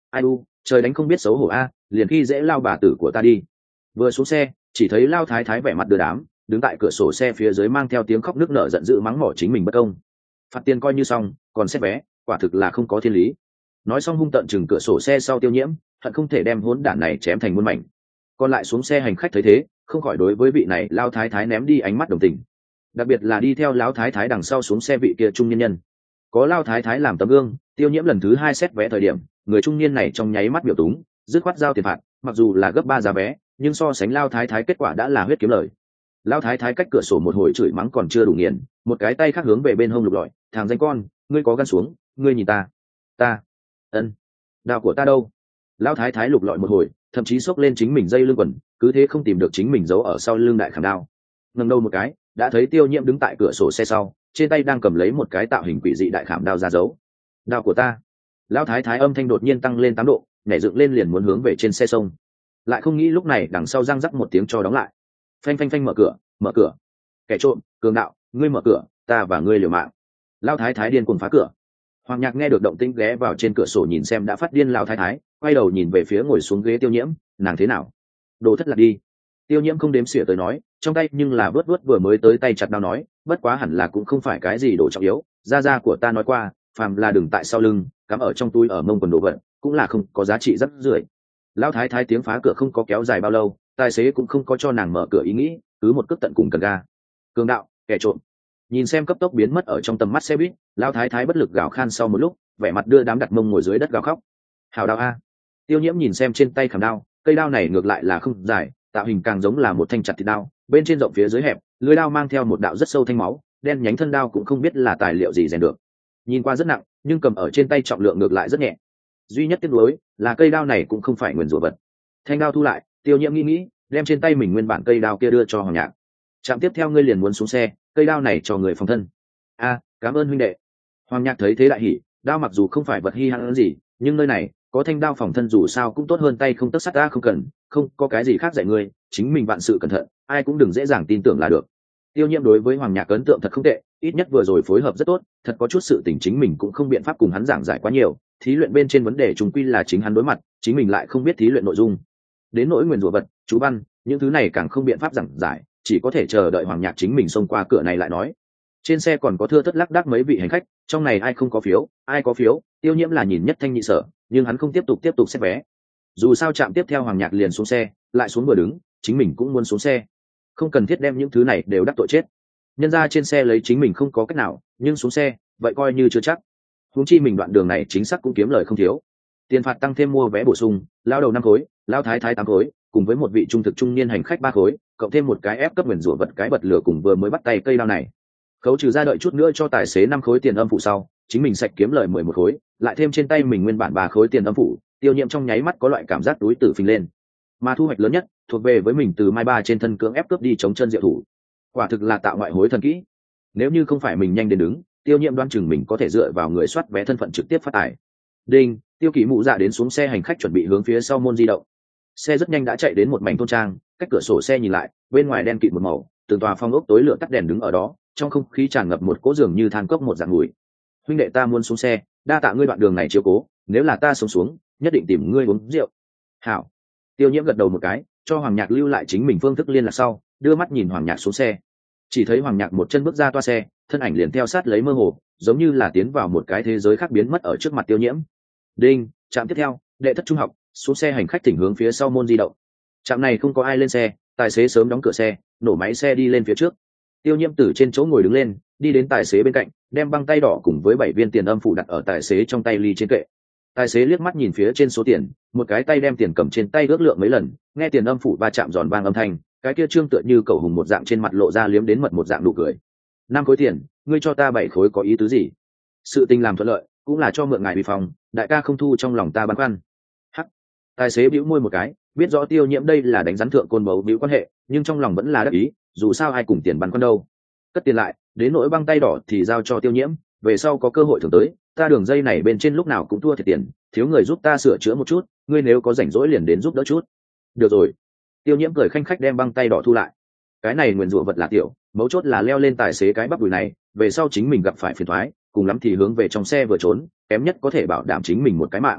ai u trời đánh không biết xấu hổ a, liền khi dễ lao bà tử của ta đi. Vừa xuống xe chỉ thấy lao thái thái vẻ mặt đưa đám đứng tại cửa sổ xe phía dưới mang theo tiếng khóc nức nở giận dữ mắng mỏ chính mình bất công. Phạt tiền coi như xong, còn xét vé, quả thực là không có thiên lý. Nói xong hung tợn chừng cửa sổ xe sau Tiêu Nhiễm, hận không thể đem hỗn đản này chém thành muôn mảnh. Còn lại xuống xe hành khách thấy thế, không khỏi đối với vị này lao thái thái ném đi ánh mắt đồng tình. Đặc biệt là đi theo lão thái thái đằng sau xuống xe vị kia trung niên nhân. Có lao thái thái làm tấm gương, Tiêu Nhiễm lần thứ hai xét vé thời điểm, người trung niên này trong nháy mắt biểu túng, dứt khoát giao tiền phạt, mặc dù là gấp ba giá vé, nhưng so sánh lao thái thái kết quả đã là huyết kiếm lời. Lao thái thái cách cửa sổ một hồi chửi mắng còn chưa đủ nghiền, một cái tay khác hướng về bên hông lục lọi, thằng danh con, ngươi có gan xuống, ngươi nhìn ta, ta, ân, đao của ta đâu? Lao thái thái lục lọi một hồi, thậm chí xốc lên chính mình dây lưng quần, cứ thế không tìm được chính mình giấu ở sau lưng đại khảm đao. Ngẩng đầu một cái, đã thấy Tiêu Nhiễm đứng tại cửa sổ xe sau, trên tay đang cầm lấy một cái tạo hình quỷ dị đại khảm đao ra giấu. Đao của ta. Lao thái thái âm thanh đột nhiên tăng lên tám độ, nhảy dựng lên liền muốn hướng về trên xe sông. Lại không nghĩ lúc này đằng sau răng rắc một tiếng cho đóng lại. Phanh phanh phanh, mở cửa, mở cửa. Kẻ trộm, cường đạo, ngươi mở cửa, ta và ngươi liều mạng. Lao thái thái điên cuồng phá cửa. Hoàng Nhạc nghe được động tĩnh ghé vào trên cửa sổ nhìn xem đã phát điên Lao thái thái, quay đầu nhìn về phía ngồi xuống ghế Tiêu Nhiễm, nàng thế nào? Đồ thất lạc đi. Tiêu Nhiễm không đếm xỉa tới nói, trong tay nhưng là vớt vớt vừa mới tới tay chặt đao nói, bất quá hẳn là cũng không phải cái gì đồ trọng yếu, gia gia của ta nói qua, phàm là đừng tại sau lưng, cắm ở trong túi ở mông quần đồ vật, cũng là không có giá trị rất rưởi. Lão thái thái tiếng phá cửa không có kéo dài bao lâu, tài xế cũng không có cho nàng mở cửa ý nghĩ, cứ một cước tận cùng cần ga. Cường đạo, kẻ trộm. Nhìn xem cấp tốc biến mất ở trong tầm mắt xe buýt, lão thái thái bất lực gào khan sau một lúc, vẻ mặt đưa đám đặt mông ngồi dưới đất gào khóc. Hào đao a. Tiêu Nhiễm nhìn xem trên tay khảm đao, cây đao này ngược lại là không dài, tạo hình càng giống là một thanh chặt thịt đao, bên trên rộng phía dưới hẹp, lưỡi đao mang theo một đạo rất sâu thanh máu, đen nhánh thân đao cũng không biết là tài liệu gì rèn được. Nhìn qua rất nặng, nhưng cầm ở trên tay trọng lượng ngược lại rất nhẹ. Duy nhất tiếc nuối là cây đao này cũng không phải nguyên rủa vật. Thanh đao thu lại, Tiêu Nhiễm nghĩ nghĩ, đem trên tay mình nguyên bản cây đao kia đưa cho Hoàng Nhạc. Trạm tiếp theo ngươi liền muốn xuống xe, cây đao này cho người phòng thân. A, cảm ơn huynh đệ. Hoàng Nhạc thấy thế đại hỉ, đao mặc dù không phải vật hi hãn gì, nhưng nơi này có thanh đao phòng thân dù sao cũng tốt hơn tay không tấc sắt, ta không cần, không có cái gì khác dạy ngươi, chính mình vạn sự cẩn thận, ai cũng đừng dễ dàng tin tưởng là được. Tiêu Nhiễm đối với Hoàng Nhạc ấn tượng thật không tệ, ít nhất vừa rồi phối hợp rất tốt, thật có chút sự tình chính mình cũng không biện pháp cùng hắn giảng giải quá nhiều, thí luyện bên trên vấn đề chúng quy là chính hắn đối mặt, chính mình lại không biết thí luyện nội dung. Đến nỗi nguyền rủa vật, chú văn, những thứ này càng không biện pháp giảng giải, chỉ có thể chờ đợi Hoàng Nhạc chính mình xông qua cửa này lại nói. Trên xe còn có thưa thất lác đác mấy vị hành khách, trong này ai không có phiếu, ai có phiếu, Tiêu Nhiễm là nhìn nhất thanh nhị sở, nhưng hắn không tiếp tục tiếp tục xét vé. Dù sao trạm tiếp theo Hoàng Nhạc liền xuống xe, lại xuống vừa đứng, chính mình cũng muốn xuống xe. Không cần thiết đem những thứ này đều đắc tội chết. Nhân ra trên xe lấy chính mình không có cách nào, nhưng xuống xe, vậy coi như chưa chắc. Huống chi mình đoạn đường này chính xác cũng kiếm lời không thiếu. Tiền phạt tăng thêm mua vé bổ sung, lao đầu năm khối, lao thái thái tám khối, cùng với một vị trung thực trung niên hành khách ba khối, cộng thêm một cái ép cấp nguyền rủa vật cái bật lửa cùng vừa mới bắt tay cây đao này. Khấu trừ ra đợi chút nữa cho tài xế năm khối tiền âm phụ sau, chính mình sạch kiếm lời mười một khối, lại thêm trên tay mình nguyên bản ba khối tiền âm phụ, Tiêu Nhiễm trong nháy mắt có loại cảm giác túi tử phình lên. Mà thu hoạch lớn nhất thuộc về với mình từ mai ba trên thân cưỡng ép cướp đi chống chân diệu thủ. Quả thực là tạo ngoại hối thần kỹ. Nếu như không phải mình nhanh đến đứng, Tiêu Nhiễm đoán chừng mình có thể dựa vào người soát vé thân phận trực tiếp phát tài. Đinh, Tiêu Kỷ Mụ Dạ đến xuống xe hành khách chuẩn bị hướng phía sau môn di động. Xe rất nhanh đã chạy đến một mảnh thôn trang, cách cửa sổ xe nhìn lại, bên ngoài đen kịt một màu, từng tòa phong ốc tối lửa tắt đèn đứng ở đó, trong không khí tràn ngập một cỗ giường như than cốc một dạng mùi. Huynh đệ ta muốn xuống xe, đa tạ ngươi đoạn đường này chiếu cố, nếu là ta sống xuống, nhất định tìm ngươi uống rượu. Hảo. Tiêu Nhiễm gật đầu một cái, cho Hoàng Nhạc lưu lại chính mình phương thức liên lạc sau, đưa mắt nhìn Hoàng Nhạc xuống xe. Chỉ thấy Hoàng Nhạc một chân bước ra toa xe, thân ảnh liền theo sát lấy mơ hồ, giống như là tiến vào một cái thế giới khác biến mất ở trước mặt Tiêu Nhiễm. Đinh, trạm tiếp theo, đệ thất trung học, xuống xe hành khách thỉnh hướng phía sau môn di động. Trạm này không có ai lên xe, tài xế sớm đóng cửa xe, nổ máy xe đi lên phía trước. Tiêu Nhiễm từ trên chỗ ngồi đứng lên, đi đến tài xế bên cạnh, đem băng tay đỏ cùng với bảy viên tiền âm phủ đặt ở tài xế trong tay ly trên kệ. Tài xế liếc mắt nhìn phía trên số tiền, một cái tay đem tiền cầm trên tay ước lượng mấy lần, nghe tiền âm phủ va chạm giòn vang âm thanh, cái kia trương tựa như cầu hùng một dạng trên mặt lộ ra liếm đến mật một dạng nụ cười. Năm khối tiền, ngươi cho ta bảy khối có ý tứ gì? Sự tình làm thuận lợi, cũng là cho mượn ngài vi phòng, đại ca không thu trong lòng ta băn khoăn. Hắc. Tài xế bĩu môi một cái, biết rõ Tiêu Nhiễm đây là đánh rắn thượng côn bấu bĩu quan hệ, nhưng trong lòng vẫn là đắc ý, dù sao ai cùng tiền băn khoăn đâu. Cất tiền lại, đến nỗi băng tay đỏ thì giao cho Tiêu Nhiễm, về sau có cơ hội thường tới, ta đường dây này bên trên lúc nào cũng thua thiệt tiền, thiếu người giúp ta sửa chữa một chút, ngươi nếu có rảnh rỗi liền đến giúp đỡ chút. Được rồi. Tiêu Nhiễm cười khanh khách đem băng tay đỏ thu lại. Cái này nguyền rủa vật là tiểu, mấu chốt là leo lên tài xế cái bắp đùi này, về sau chính mình gặp phải phiền toái, cùng lắm thì hướng về trong xe vừa trốn, kém nhất có thể bảo đảm chính mình một cái mạng.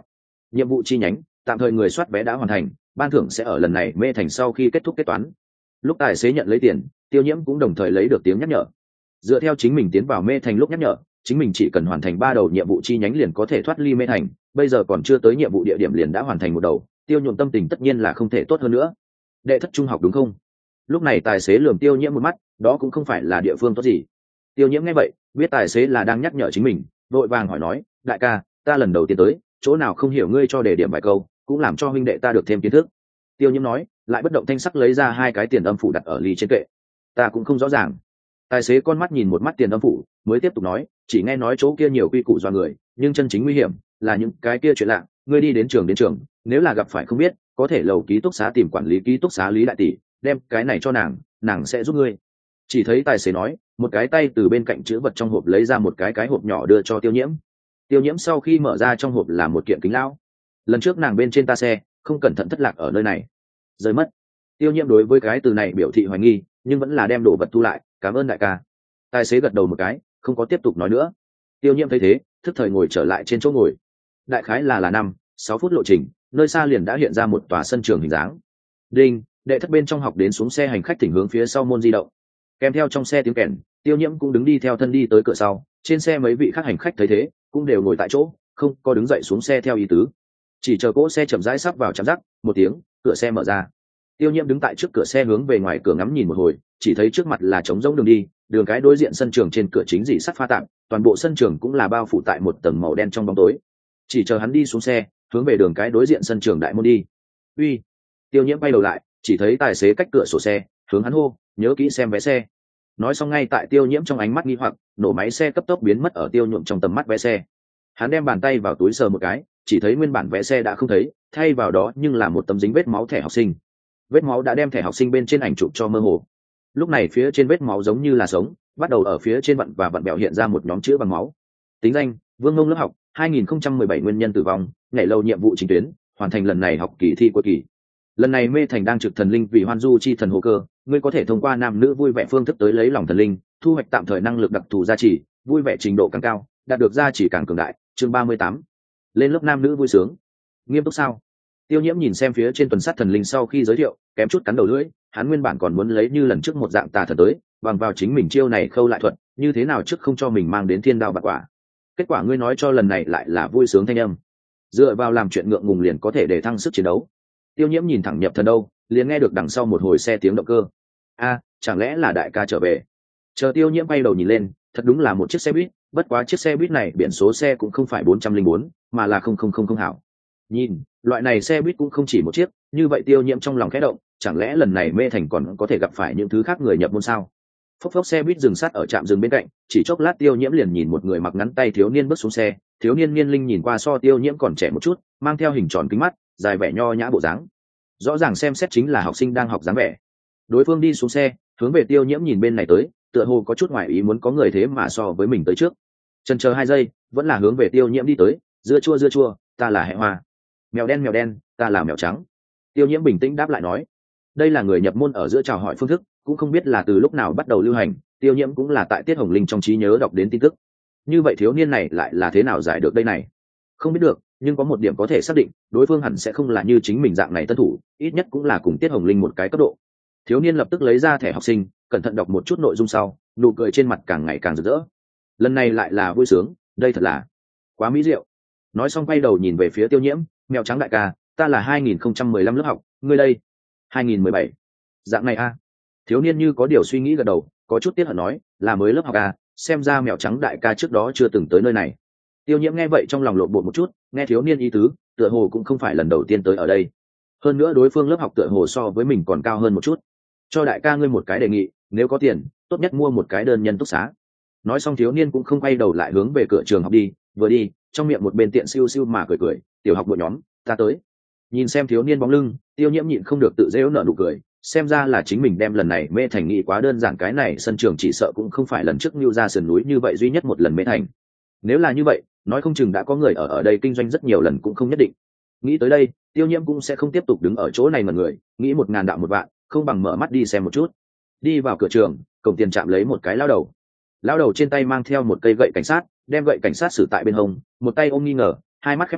nhiệm vụ chi nhánh tạm thời người soát vé đã hoàn thành, ban thưởng sẽ ở lần này mê thành sau khi kết thúc kết toán. Lúc tài xế nhận lấy tiền, Tiêu Nhiễm cũng đồng thời lấy được tiếng nhắc nhở. Dựa theo chính mình tiến vào mê thành lúc nhắc nhở, chính mình chỉ cần hoàn thành ba đầu nhiệm vụ chi nhánh liền có thể thoát ly mê thành, bây giờ còn chưa tới nhiệm vụ địa điểm liền đã hoàn thành một đầu, Tiêu Nhuộm tâm tình tất nhiên là không thể tốt hơn nữa. Đệ thất trung học đúng không? Lúc này tài xế lườm Tiêu Nhiễm một mắt, đó cũng không phải là địa phương tốt gì. Tiêu Nhiễm nghe vậy, biết tài xế là đang nhắc nhở chính mình, vội vàng hỏi nói, đại ca, ta lần đầu tiên tới, chỗ nào không hiểu ngươi cho đề điểm vài câu, cũng làm cho huynh đệ ta được thêm kiến thức. Tiêu Nhiễm nói, lại bất động thanh sắc lấy ra hai cái tiền âm phủ đặt ở ly trên kệ. Ta cũng không rõ ràng. Tài xế con mắt nhìn một mắt tiền âm phủ, mới tiếp tục nói, chỉ nghe nói chỗ kia nhiều quy củ do người, nhưng chân chính nguy hiểm là những cái kia chuyện lạ. Ngươi đi đến trường đến trường, nếu là gặp phải không biết, có thể lầu ký túc xá tìm quản lý ký túc xá Lý đại tỷ, đem cái này cho nàng, nàng sẽ giúp ngươi. Chỉ thấy tài xế nói, một cái tay từ bên cạnh chữ vật trong hộp lấy ra một cái cái hộp nhỏ đưa cho Tiêu Nhiễm. Tiêu Nhiễm sau khi mở ra trong hộp là một kiện kính lão. Lần trước nàng bên trên ta xe, không cẩn thận thất lạc ở nơi này, rơi mất. Tiêu Nhiễm đối với cái từ này biểu thị hoài nghi, nhưng vẫn là đem đồ vật thu lại, cảm ơn đại ca. Tài xế gật đầu một cái, không có tiếp tục nói nữa. Tiêu Nhiễm thấy thế, thức thời ngồi trở lại trên chỗ ngồi. Đại khái là là năm sáu phút lộ trình, nơi xa liền đã hiện ra một tòa sân trường hình dáng. Đinh, đệ thất bên trong học đến xuống xe hành khách thỉnh hướng phía sau môn di động. Kèm theo trong xe tiếng kèn, Tiêu Nhiễm cũng đứng đi theo thân đi tới cửa sau. Trên xe mấy vị khác hành khách thấy thế, cũng đều ngồi tại chỗ, không có đứng dậy xuống xe theo ý tứ. Chỉ chờ cỗ xe chậm rãi sắp vào trạm rắc, một tiếng, cửa xe mở ra. Tiêu Nhiễm đứng tại trước cửa xe hướng về ngoài cửa ngắm nhìn một hồi, chỉ thấy trước mặt là trống rỗng đường đi, đường cái đối diện sân trường trên cửa chính dị sắt pha tạm, toàn bộ sân trường cũng là bao phủ tại một tầng màu đen trong bóng tối. Chỉ chờ hắn đi xuống xe, hướng về đường cái đối diện sân trường đại môn đi. Uy! Tiêu Nhiễm bay đầu lại, chỉ thấy tài xế cách cửa sổ xe, hướng hắn hô, nhớ kỹ xem vé xe. Nói xong ngay tại Tiêu Nhiễm trong ánh mắt nghi hoặc, nổ máy xe cấp tốc biến mất ở Tiêu Nhuộm trong tầm mắt vé xe. Hắn đem bàn tay vào túi sờ một cái, chỉ thấy nguyên bản vé xe đã không thấy, thay vào đó nhưng là một tấm dính vết máu thẻ học sinh. Vết máu đã đem thẻ học sinh bên trên ảnh chụp cho mơ hồ. Lúc này phía trên vết máu giống như là sống, bắt đầu ở phía trên vặn và vặn bẹo hiện ra một nhóm chữ bằng máu. Tính danh: Vương Ngông lớp học, hai nghìn không trăm mười bảy nguyên nhân tử vong, nhảy lâu nhiệm vụ chính tuyến, hoàn thành lần này học kỳ thi cuối kỳ. Lần này mê thành đang trực thần linh vì hoan du chi thần hồ cơ, ngươi có thể thông qua nam nữ vui vẻ phương thức tới lấy lòng thần linh, thu hoạch tạm thời năng lực đặc thù gia trì, vui vẻ trình độ càng cao, đạt được gia trì càng cường đại. Chương ba mươi tám. Lên lớp nam nữ vui sướng. Nghiêm túc sao? Tiêu Nhiễm nhìn xem phía trên tuần sát thần linh sau khi giới thiệu, kém chút cắn đầu lưỡi, hắn nguyên bản còn muốn lấy như lần trước một dạng tà thần tới, bằng vào chính mình chiêu này khâu lại thuật, như thế nào trước không cho mình mang đến thiên đao bạc quả. Kết quả ngươi nói cho lần này lại là vui sướng thanh âm. Dựa vào làm chuyện ngượng ngùng liền có thể để thăng sức chiến đấu. Tiêu Nhiễm nhìn thẳng nhập thần đâu, liền nghe được đằng sau một hồi xe tiếng động cơ. A, chẳng lẽ là đại ca trở về? Chờ Tiêu Nhiễm bay đầu nhìn lên, thật đúng là một chiếc xe buýt, bất quá chiếc xe buýt này biển số xe cũng không phải bốn trăm linh bốn, mà là không không không không hảo. Nhìn, loại này xe buýt cũng không chỉ một chiếc, như vậy Tiêu Nhiễm trong lòng khẽ động, chẳng lẽ lần này mê thành còn có thể gặp phải những thứ khác người nhập môn sao? Phốc phốc xe buýt dừng sát ở trạm dừng bên cạnh, chỉ chốc lát Tiêu Nhiễm liền nhìn một người mặc ngắn tay thiếu niên bước xuống xe, thiếu niên niên linh nhìn qua so Tiêu Nhiễm còn trẻ một chút, mang theo hình tròn kính mắt, dài vẻ nho nhã bộ dáng. Rõ ràng xem xét chính là học sinh đang học dáng vẻ. Đối phương đi xuống xe, hướng về Tiêu Nhiễm nhìn bên này tới, tựa hồ có chút ngoài ý muốn có người thế mà so với mình tới trước. Chần chờ hai giây, vẫn là hướng về Tiêu Nhiễm đi tới, dưa chua dưa chua, ta là Hệ Hoa. Mèo đen mèo đen, ta là mèo trắng. Tiêu Nhiễm bình tĩnh đáp lại nói, đây là người nhập môn ở giữa chào hỏi phương thức, cũng không biết là từ lúc nào bắt đầu lưu hành. Tiêu Nhiễm cũng là tại Tiết Hồng Linh trong trí nhớ đọc đến tin tức. Như vậy thiếu niên này lại là thế nào giải được đây này? Không biết được, nhưng có một điểm có thể xác định, đối phương hẳn sẽ không là như chính mình dạng này tân thủ, ít nhất cũng là cùng Tiết Hồng Linh một cái cấp độ. Thiếu niên lập tức lấy ra thẻ học sinh, cẩn thận đọc một chút nội dung sau, nụ cười trên mặt càng ngày càng rực rỡ. Lần này lại là vui sướng, đây thật là quá mỹ diệu. Nói xong quay đầu nhìn về phía Tiêu Nhiễm, mèo trắng đại ca, ta là hai nghìn không trăm mười lăm lớp học, ngươi đây hai nghìn mười bảy. Dạng này a? Thiếu niên như có điều suy nghĩ gật đầu, có chút tiếc hận nói, là mới lớp học a, xem ra mèo trắng đại ca trước đó chưa từng tới nơi này. Tiêu Nhiễm nghe vậy trong lòng lộn bột một chút, nghe thiếu niên ý tứ, tựa hồ cũng không phải lần đầu tiên tới ở đây. Hơn nữa đối phương lớp học tựa hồ so với mình còn cao hơn một chút. Cho đại ca ngươi một cái đề nghị, nếu có tiền, tốt nhất mua một cái đơn nhân túc xá. Nói xong thiếu niên cũng không quay đầu lại hướng về cửa trường học đi, vừa đi, trong miệng một bên tiện siêu siêu mà cười cười, tiểu học đội nhóm, ta tới. Nhìn xem thiếu niên bóng lưng, Tiêu Nhiễm nhịn không được tự giễu nở nụ cười, xem ra là chính mình đem lần này mê thành nghị quá đơn giản, cái này sân trường chỉ sợ cũng không phải lần trước Nưu ra sườn núi như vậy duy nhất một lần mê thành. Nếu là như vậy, nói không chừng đã có người ở ở đây kinh doanh rất nhiều lần cũng không nhất định. Nghĩ tới đây, Tiêu Nhiễm cũng sẽ không tiếp tục đứng ở chỗ này mà người, nghĩ một ngàn đạo một vạn, không bằng mở mắt đi xem một chút. Đi vào cửa trường, cổng tiền trạm lấy một cái lao đầu. Lao đầu trên tay mang theo một cây gậy cảnh sát, đem gậy cảnh sát sử tại bên hông, một tay ôm nghi ngờ, hai mắt khép hờ,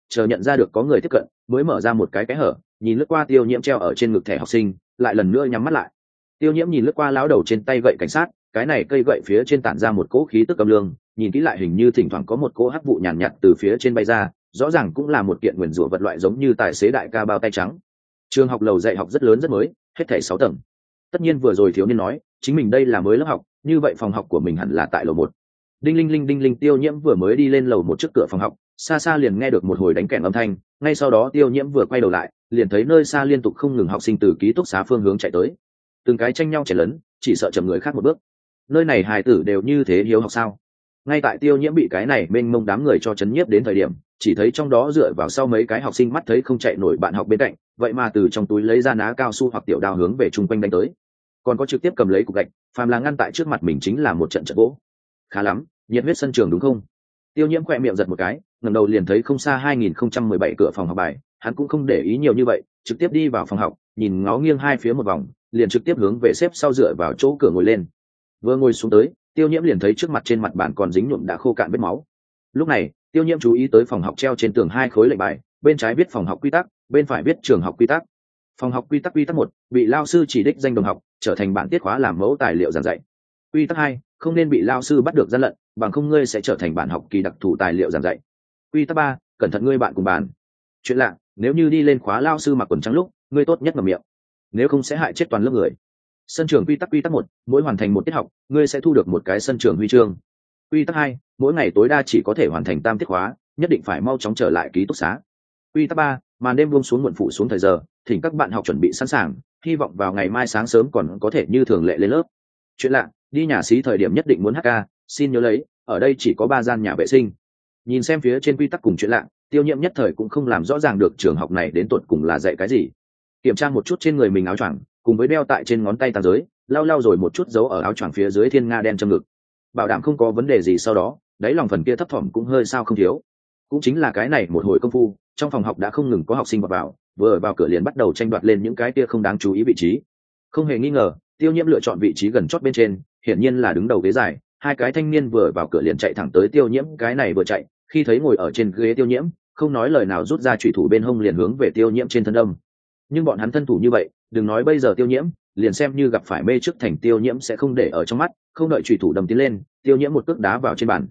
chờ nhận ra được có người tiếp cận mới mở ra một cái cái hở, nhìn lướt qua tiêu nhiễm treo ở trên ngực thẻ học sinh, lại lần nữa nhắm mắt lại. Tiêu nhiễm nhìn lướt qua lão đầu trên tay gậy cảnh sát, cái này cây gậy phía trên tản ra một cỗ khí tức âm lương, nhìn kỹ lại hình như thỉnh thoảng có một cỗ hắc vụ nhàn nhạt, nhạt từ phía trên bay ra, rõ ràng cũng là một kiện nguyền rủa vật loại giống như tài xế đại ca bao tay trắng. Trường học lầu dạy học rất lớn rất mới, hết thảy sáu tầng. Tất nhiên vừa rồi thiếu niên nói chính mình đây là mới lớp học, như vậy phòng học của mình hẳn là tại lầu một. Đinh linh linh đinh linh, Tiêu nhiễm vừa mới đi lên lầu một trước cửa phòng học, xa xa liền nghe được một hồi đánh kèn âm thanh, ngay sau đó Tiêu nhiễm vừa quay đầu lại liền thấy nơi xa liên tục không ngừng học sinh từ ký túc xá phương hướng chạy tới, từng cái tranh nhau chạy lớn, chỉ sợ chậm người khác một bước. Nơi này hài tử đều như thế hiếu học sao? Ngay tại Tiêu nhiễm bị cái này mênh mông đám người cho chấn nhiếp đến thời điểm, chỉ thấy trong đó dựa vào sau mấy cái học sinh mắt thấy không chạy nổi bạn học bên cạnh, vậy mà từ trong túi lấy ra ná cao su hoặc tiểu đao hướng về chung quanh đánh tới, còn có trực tiếp cầm lấy cục gạch, phàm là ngăn tại trước mặt mình chính là một trận trận gỗ. Khá lắm, nhiệt huyết sân trường đúng không? Tiêu nhiễm khỏe miệng giật một cái, ngẩng đầu liền thấy không xa hai nghìn không trăm mười bảy cửa phòng học bài, hắn cũng không để ý nhiều như vậy, trực tiếp đi vào phòng học, nhìn ngó nghiêng hai phía một vòng, liền trực tiếp hướng về xếp sau dựa vào chỗ cửa ngồi lên. Vừa ngồi xuống tới, Tiêu nhiễm liền thấy trước mặt trên mặt bàn còn dính nhuộm đã khô cạn vết máu. Lúc này, Tiêu nhiễm chú ý tới phòng học treo trên tường hai khối lệnh bài, bên trái viết phòng học quy tắc, bên phải viết trường học quy tắc. Phòng học quy tắc quy tắc một, bị lao sư chỉ đích danh đồng học, trở thành bản tiết khóa làm mẫu tài liệu giảng dạy. Quy tắc hai, không nên bị lao sư bắt được gian lận, bằng không ngươi sẽ trở thành bản học kỳ đặc thù tài liệu giảng dạy. Quy tắc ba, cẩn thận ngươi bạn cùng bàn. Chuyện lạ, nếu như đi lên khóa lao sư mặc quần trắng lúc, ngươi tốt nhất ngậm miệng, nếu không sẽ hại chết toàn lớp người. Sân trường quy tắc quy tắc một, mỗi hoàn thành một tiết học, ngươi sẽ thu được một cái sân trường huy chương. Quy tắc hai, mỗi ngày tối đa chỉ có thể hoàn thành tam tiết khóa, nhất định phải mau chóng trở lại ký túc xá. Quy tắc ba, màn đêm buông xuống muộn phụ xuống thời giờ, thỉnh các bạn học chuẩn bị sẵn sàng, hy vọng vào ngày mai sáng sớm còn có thể như thường lệ lên lớp. Chuyện lạ, đi nhà xí thời điểm nhất định muốn hát ca, xin nhớ lấy, ở đây chỉ có ba gian nhà vệ sinh. Nhìn xem phía trên quy tắc cùng chuyện lạ, Tiêu nhiễm nhất thời cũng không làm rõ ràng được trường học này đến tột cùng là dạy cái gì. Kiểm tra một chút trên người mình áo choàng, cùng với đeo tại trên ngón tay tam giới, lau lau rồi một chút dấu ở áo choàng phía dưới thiên nga đen châm ngực, bảo đảm không có vấn đề gì, sau đó đáy lòng phần kia thấp thỏm cũng hơi sao không thiếu. Cũng chính là cái này một hồi công phu, trong phòng học đã không ngừng có học sinh vào vào, vừa vào cửa liền bắt đầu tranh đoạt lên những cái kia không đáng chú ý vị trí. Không hề nghi ngờ, Tiêu nhiễm lựa chọn vị trí gần chót bên trên, hiển nhiên là đứng đầu ghế dài. Hai cái thanh niên vừa vào cửa liền chạy thẳng tới Tiêu nhiễm, cái này vừa chạy, khi thấy ngồi ở trên ghế Tiêu nhiễm, không nói lời nào rút ra chủy thủ bên hông liền hướng về Tiêu nhiễm trên thân đâm. Nhưng bọn hắn thân thủ như vậy, đừng nói bây giờ Tiêu nhiễm, liền xem như gặp phải mê trước thành Tiêu nhiễm sẽ không để ở trong mắt, không đợi chủy thủ đâm tiến lên, Tiêu nhiễm một cước đá vào trên bàn.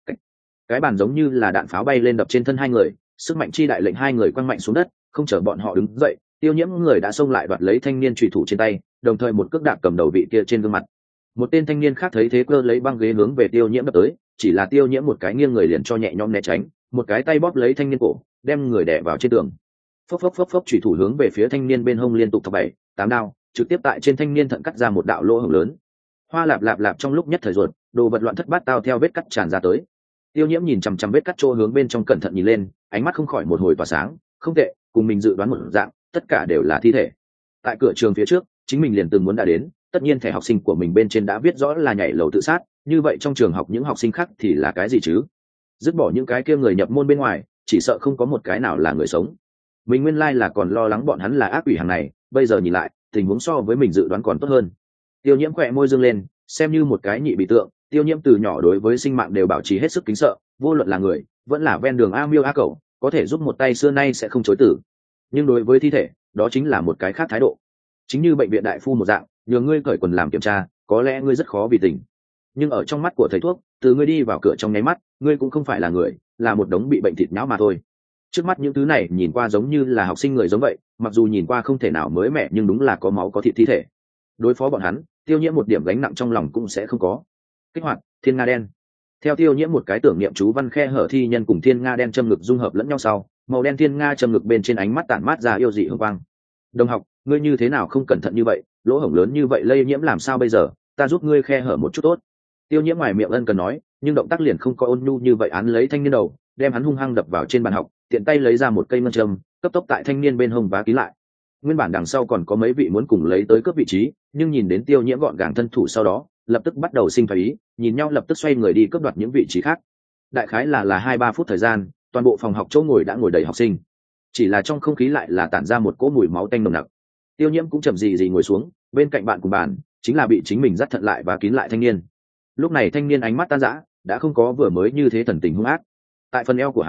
Cái bàn giống như là đạn pháo bay lên đập trên thân hai người, sức mạnh chi đại lệnh hai người quăng mạnh xuống đất, không chờ bọn họ đứng dậy, Tiêu nhiễm người đã xông lại đoạt lấy thanh niên chủy thủ trên tay, đồng thời một cước đạp cầm đầu vị kia trên gương mặt. Một tên thanh niên khác thấy thế cơ lấy băng ghế hướng về Tiêu nhiễm đập tới, chỉ là Tiêu nhiễm một cái nghiêng người liền cho nhẹ nhõm né tránh, một cái tay bóp lấy thanh niên cổ, đem người đè vào trên tường. Phốc phốc phốc phốc chủy thủ hướng về phía thanh niên bên hông liên tục thọc bảy, tám đao, trực tiếp tại trên thanh niên thận cắt ra một đạo lỗ hổng lớn. Hoa lạp lạp lạp, trong lúc nhất thời ruột, đồ vật loạn thất bát tao theo vết cắt tràn ra tới. Tiêu nhiễm nhìn chằm chằm vết cắt chỗ hướng bên trong cẩn thận nhìn lên, ánh mắt không khỏi một hồi tỏa sáng, không tệ, cùng mình dự đoán một dạng, tất cả đều là thi thể. Tại cửa trường phía trước, chính mình liền từng muốn đã đến, tất nhiên thẻ học sinh của mình bên trên đã viết rõ là nhảy lầu tự sát, như vậy trong trường học những học sinh khác thì là cái gì chứ? Dứt bỏ những cái kia người nhập môn bên ngoài, chỉ sợ không có một cái nào là người sống. Mình nguyên lai là còn lo lắng bọn hắn là ác quỷ hàng này, bây giờ nhìn lại, tình huống so với mình dự đoán còn tốt hơn. Tiêu nhiễm khỏe môi dương lên, xem như một cái nhị bị tượng, Tiêu nhiễm từ nhỏ đối với sinh mạng đều bảo trì hết sức kính sợ, vô luận là người, vẫn là ven đường a miêu a cẩu, có thể giúp một tay xưa nay sẽ không chối từ. Nhưng đối với thi thể, đó chính là một cái khác thái độ. Chính như bệnh viện đại phu một dạng, nhờ ngươi cởi quần làm kiểm tra, có lẽ ngươi rất khó vì tình. Nhưng ở trong mắt của thầy thuốc, từ ngươi đi vào cửa trong nháy mắt, ngươi cũng không phải là người, là một đống bị bệnh thịt nhão mà thôi. Trước mắt những thứ này nhìn qua giống như là học sinh người giống vậy, mặc dù nhìn qua không thể nào mới mẻ nhưng đúng là có máu có thịt thi thể. Đối phó bọn hắn, Tiêu nhiễm một điểm gánh nặng trong lòng cũng sẽ không có. Kích hoạt thiên nga đen. Theo Tiêu nhiễm một cái tưởng niệm chú văn khe hở thi nhân cùng thiên nga đen châm ngực dung hợp lẫn nhau sau, màu đen thiên nga châm ngực bên trên ánh mắt tản mát ra yêu dị hương quang. Đồng học, ngươi như thế nào không cẩn thận như vậy, lỗ hổng lớn như vậy lây nhiễm làm sao bây giờ, ta giúp ngươi khe hở một chút tốt. Tiêu nhiễm ngoài miệng ân cần nói, nhưng động tác liền không có ôn nhu như vậy, án lấy thanh niên đầu, đem hắn hung hăng đập vào trên bàn học, tiện tay lấy ra một cây ngân châm, cấp tốc tại thanh niên bên hông vá kín lại. Nguyên bản đằng sau còn có mấy vị muốn cùng lấy tới cướp vị trí, nhưng nhìn đến Tiêu nhiễm gọn gàng thân thủ sau đó, lập tức bắt đầu sinh phái ý, nhìn nhau lập tức xoay người đi cướp đoạt những vị trí khác. Đại khái là là hai ba phút thời gian, toàn bộ phòng học chỗ ngồi đã ngồi đầy học sinh, chỉ là trong không khí lại là tản ra một cỗ mùi máu tanh nồng nặc. Tiêu nhiễm cũng chậm gì gì ngồi xuống, bên cạnh bạn cùng bàn chính là bị chính mình dắt thận lại và kín lại thanh niên. Lúc này thanh niên ánh mắt tan rã, đã không có vừa mới như thế thần tình hung ác. Tại phần eo của hắn,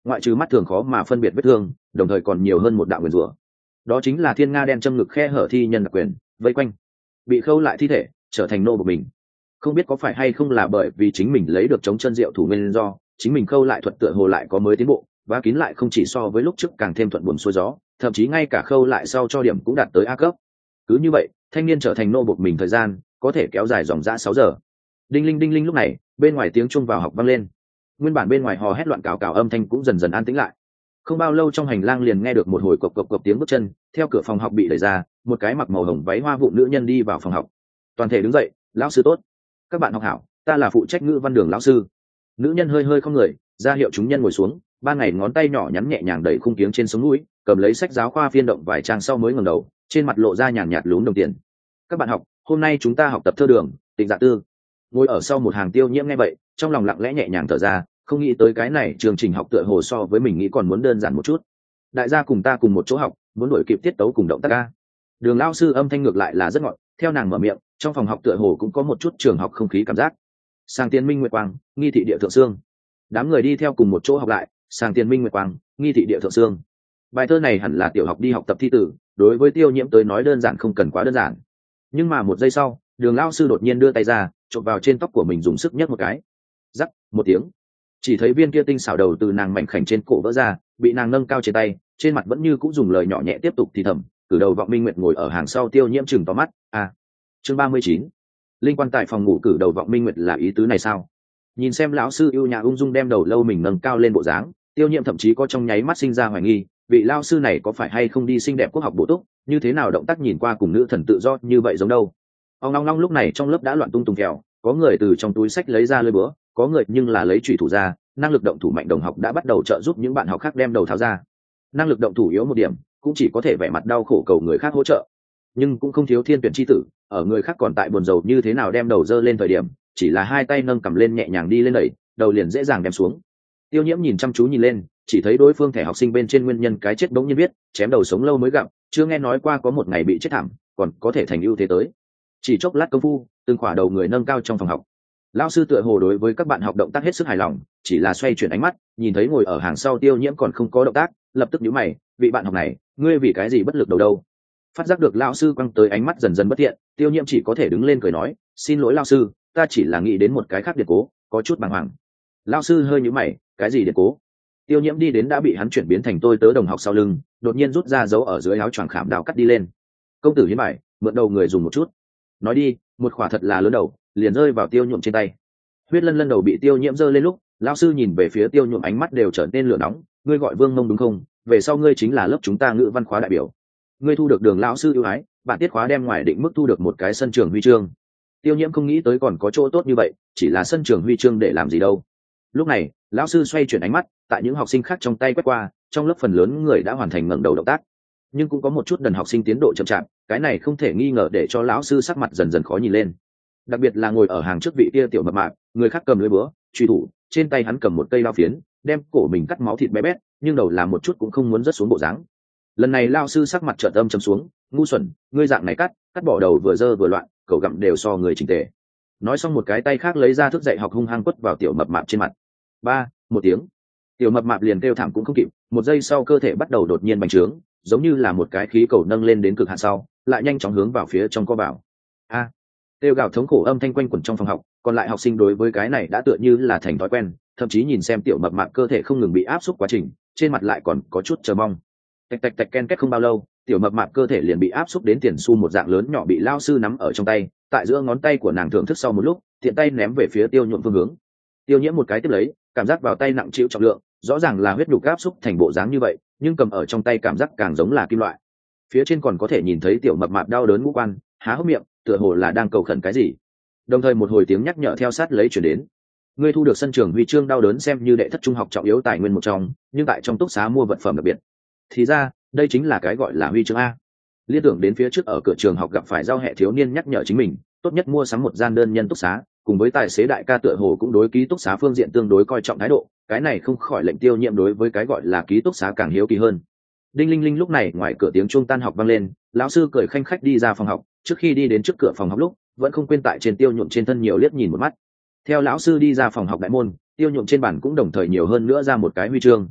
ngoại trừ mắt thường khó mà phân biệt vết thương, đồng thời còn nhiều hơn một đạo nguyền rủa. Đó chính là thiên nga đen châm ngực khe hở thi nhân đặc quyền vây quanh, bị khâu lại thi thể trở thành nô của mình. Không biết có phải hay không là bởi vì chính mình lấy được chống chân rượu thủ nguyên do, chính mình khâu lại thuật tựa hồ lại có mới tiến bộ, và kín lại không chỉ so với lúc trước càng thêm thuận buồm xuôi gió, thậm chí ngay cả khâu lại sau cho điểm cũng đạt tới A cấp. Cứ như vậy, thanh niên trở thành nô bộc mình thời gian có thể kéo dài dòng dã sáu giờ. Đinh linh đinh linh, lúc này bên ngoài tiếng chuông vào học vang lên. Nguyên bản bên ngoài hò hét loạn cào cào âm thanh cũng dần dần an tĩnh lại. Không bao lâu trong hành lang liền nghe được một hồi cộc cộc cộc tiếng bước chân, theo cửa phòng học bị đẩy ra, một cái mặc màu hồng váy hoa vụ nữ nhân đi vào phòng học. Toàn thể đứng dậy, lão sư tốt. Các bạn học hảo, ta là phụ trách ngữ văn đường lão sư. Nữ nhân hơi hơi không người, ra hiệu chúng nhân ngồi xuống, ban ngày ngón tay nhỏ nhắn nhẹ nhàng đẩy khung kiếng trên sống mũi, cầm lấy sách giáo khoa phiên động vài trang sau mới ngẩng đầu, trên mặt lộ ra nhàn nhạt lún đồng tiền. Các bạn học, hôm nay chúng ta học tập thơ đường, Tịnh Dạ Tư. Ngồi ở sau một hàng Tiêu Nhiễm nghe vậy, trong lòng lặng lẽ nhẹ nhàng thở ra, không nghĩ tới cái này chương trình học tựa hồ so với mình nghĩ còn muốn đơn giản một chút. Đại gia cùng ta cùng một chỗ học, muốn đổi kịp tiết tấu cùng động tác ca. Đường lão sư âm thanh ngược lại là rất ngọt, theo nàng mở miệng, trong phòng học tựa hồ cũng có một chút trường học không khí cảm giác. Sang Tiên Minh Nguyệt Quang, nghi thị địa thượng xương. Đám người đi theo cùng một chỗ học lại, Sang Tiên Minh Nguyệt Quang, nghi thị địa thượng xương. Bài thơ này hẳn là tiểu học đi học tập thi tử, đối với Tiêu Nhiễm tới nói đơn giản không cần quá đơn giản. Nhưng mà một giây sau, Đường lão sư đột nhiên đưa tay ra, chộp vào trên tóc của mình dùng sức nhấc một cái. Rắc một tiếng, chỉ thấy viên kia tinh xảo đầu từ nàng mảnh khảnh trên cổ vỡ ra, bị nàng nâng cao trên tay, trên mặt vẫn như cũng dùng lời nhỏ nhẹ tiếp tục thì thầm. Cử đầu vọng Minh Nguyệt ngồi ở hàng sau Tiêu Nhiễm chừng to mắt. À, chương ba mươi chín, linh quan tại phòng ngủ. Cử đầu vọng Minh Nguyệt là ý tứ này sao? Nhìn xem lão sư ưu nhã ung dung đem đầu lâu mình nâng cao lên bộ dáng, Tiêu Nhiễm thậm chí có trong nháy mắt sinh ra hoài nghi, vị lão sư này có phải hay không đi xinh đẹp quốc học bổ túc, như thế nào động tác nhìn qua cùng nữ thần tự do như vậy giống đâu. Ông long long lúc này trong lớp đã loạn tung tung kẹo, có người từ trong túi sách lấy ra lưỡi búa, có người nhưng là lấy chủy thủ ra, năng lực động thủ mạnh đồng học đã bắt đầu trợ giúp những bạn học khác đem đầu tháo ra. Năng lực động thủ yếu một điểm, cũng chỉ có thể vẻ mặt đau khổ cầu người khác hỗ trợ, nhưng cũng không thiếu thiên tuyển chi tử, ở người khác còn tại buồn rầu như thế nào đem đầu dơ lên thời điểm, chỉ là hai tay nâng cầm lên nhẹ nhàng đi lên đẩy, đầu liền dễ dàng đem xuống. Tiêu Nhiễm nhìn chăm chú nhìn lên, chỉ thấy đối phương thẻ học sinh bên trên nguyên nhân cái chết bỗng nhiên biết, chém đầu sống lâu mới gặp, chưa nghe nói qua có một ngày bị chết thảm, còn có thể thành ưu thế tới. Chỉ chốc lát công phu, từng khỏa đầu người nâng cao trong phòng học. Lão sư tựa hồ đối với các bạn học động tác hết sức hài lòng, chỉ là xoay chuyển ánh mắt, nhìn thấy ngồi ở hàng sau Tiêu Nhiễm còn không có động tác, lập tức nhíu mày, vị bạn học này, ngươi vì cái gì bất lực đầu đâu? Phát giác được lão sư quăng tới ánh mắt dần dần bất thiện, Tiêu Nhiễm chỉ có thể đứng lên cười nói, xin lỗi lão sư, ta chỉ là nghĩ đến một cái khác điện cố, có chút bàng hoàng. Lão sư hơi nhíu mày, cái gì điện cố? Tiêu Nhiễm đi đến đã bị hắn chuyển biến thành tôi tớ đồng học sau lưng, đột nhiên rút ra dấu ở dưới áo choàng khảm đào cắt đi lên. Công tử hiến bài, mượn đầu người dùng một chút. Nói đi, một khỏa thật là lớn đầu, liền rơi vào Tiêu Nhuộm trên tay. Huyết lân lân đầu bị Tiêu Nhiễm giơ lên lúc, lão sư nhìn về phía Tiêu Nhuộm ánh mắt đều trở nên lửa nóng, ngươi gọi Vương Mông đúng không? Về sau ngươi chính là lớp chúng ta ngữ văn khóa đại biểu. Ngươi thu được Đường lão sư ưu ái, bạn tiết khóa đem ngoài định mức thu được một cái sân trường huy chương. Tiêu Nhiễm không nghĩ tới còn có chỗ tốt như vậy, chỉ là sân trường huy chương để làm gì đâu. Lúc này, lão sư xoay chuyển ánh mắt, tại những học sinh khác trong tay quét qua, trong lớp phần lớn người đã hoàn thành ngẩng đầu động tác, nhưng cũng có một chút đần học sinh tiến độ chậm chạp, cái này không thể nghi ngờ để cho lão sư sắc mặt dần dần khó nhìn lên. Đặc biệt là ngồi ở hàng trước vị kia tiểu mập mạp, người khác cầm lưỡi búa, truy thủ, trên tay hắn cầm một cây lao phiến, đem cổ mình cắt máu thịt bé bét, nhưng đầu làm một chút cũng không muốn rớt xuống bộ dáng. Lần này lão sư sắc mặt trợn âm trầm xuống, ngu xuẩn, ngươi dạng này cắt, cắt bỏ đầu vừa dơ vừa loạn, cậu gặm đều so người chỉnh tề. Nói xong một cái tay khác lấy ra thước dạy học hung hăng quất vào tiểu mập mạp trên mặt. Ba, một tiếng, tiểu mập mạp liền kêu thảm cũng không kịp, một giây sau cơ thể bắt đầu đột nhiên bành trướng, giống như là một cái khí cầu nâng lên đến cực hạn sau, lại nhanh chóng hướng vào phía trong co vào. A, à, kêu gào thống khổ âm thanh quanh quẩn trong phòng học, còn lại học sinh đối với cái này đã tựa như là thành thói quen, thậm chí nhìn xem tiểu mập mạp cơ thể không ngừng bị áp suất quá trình, trên mặt lại còn có chút chờ mong. Tạch tạch tạch ken két không bao lâu, tiểu mập mạp cơ thể liền bị áp suất đến tiền xu một dạng lớn nhỏ bị lao sư nắm ở trong tay, tại giữa ngón tay của nàng thưởng thức sau một lúc, thiện tay ném về phía Tiêu Nhuộm phương hướng. Tiêu Nhiễm một cái tiếp lấy, cảm giác vào tay nặng chịu trọng lượng, rõ ràng là huyết nhục áp xúc thành bộ dáng như vậy, nhưng cầm ở trong tay cảm giác càng giống là kim loại. Phía trên còn có thể nhìn thấy tiểu mập mạp đau đớn ngũ quan, há hốc miệng, tựa hồ là đang cầu khẩn cái gì. Đồng thời một hồi tiếng nhắc nhở theo sát lấy chuyển đến. Ngươi thu được sân trường huy chương đau đớn xem như đệ thất trung học trọng yếu tài nguyên một trong, nhưng tại trong túc xá mua vật phẩm đặc biệt. Thì ra, đây chính là cái gọi là huy chương a. Liên tưởng đến phía trước ở cửa trường học gặp phải giao hệ thiếu niên nhắc nhở chính mình, tốt nhất mua sắm một gian đơn nhân túc xá, cùng với tài xế đại ca tựa hồ cũng đối ký túc xá phương diện tương đối coi trọng thái độ, cái này không khỏi lệnh Tiêu Nhiễm đối với cái gọi là ký túc xá càng hiếu kỳ hơn. Đinh linh linh lúc này ngoài cửa tiếng chuông tan học vang lên, lão sư cười khanh khách đi ra phòng học, trước khi đi đến trước cửa phòng học lúc, vẫn không quên tại trên Tiêu Nhuộm trên thân nhiều liếc nhìn một mắt. Theo lão sư đi ra phòng học đại môn, Tiêu Nhuộm trên bàn cũng đồng thời nhiều hơn nữa ra một cái huy chương.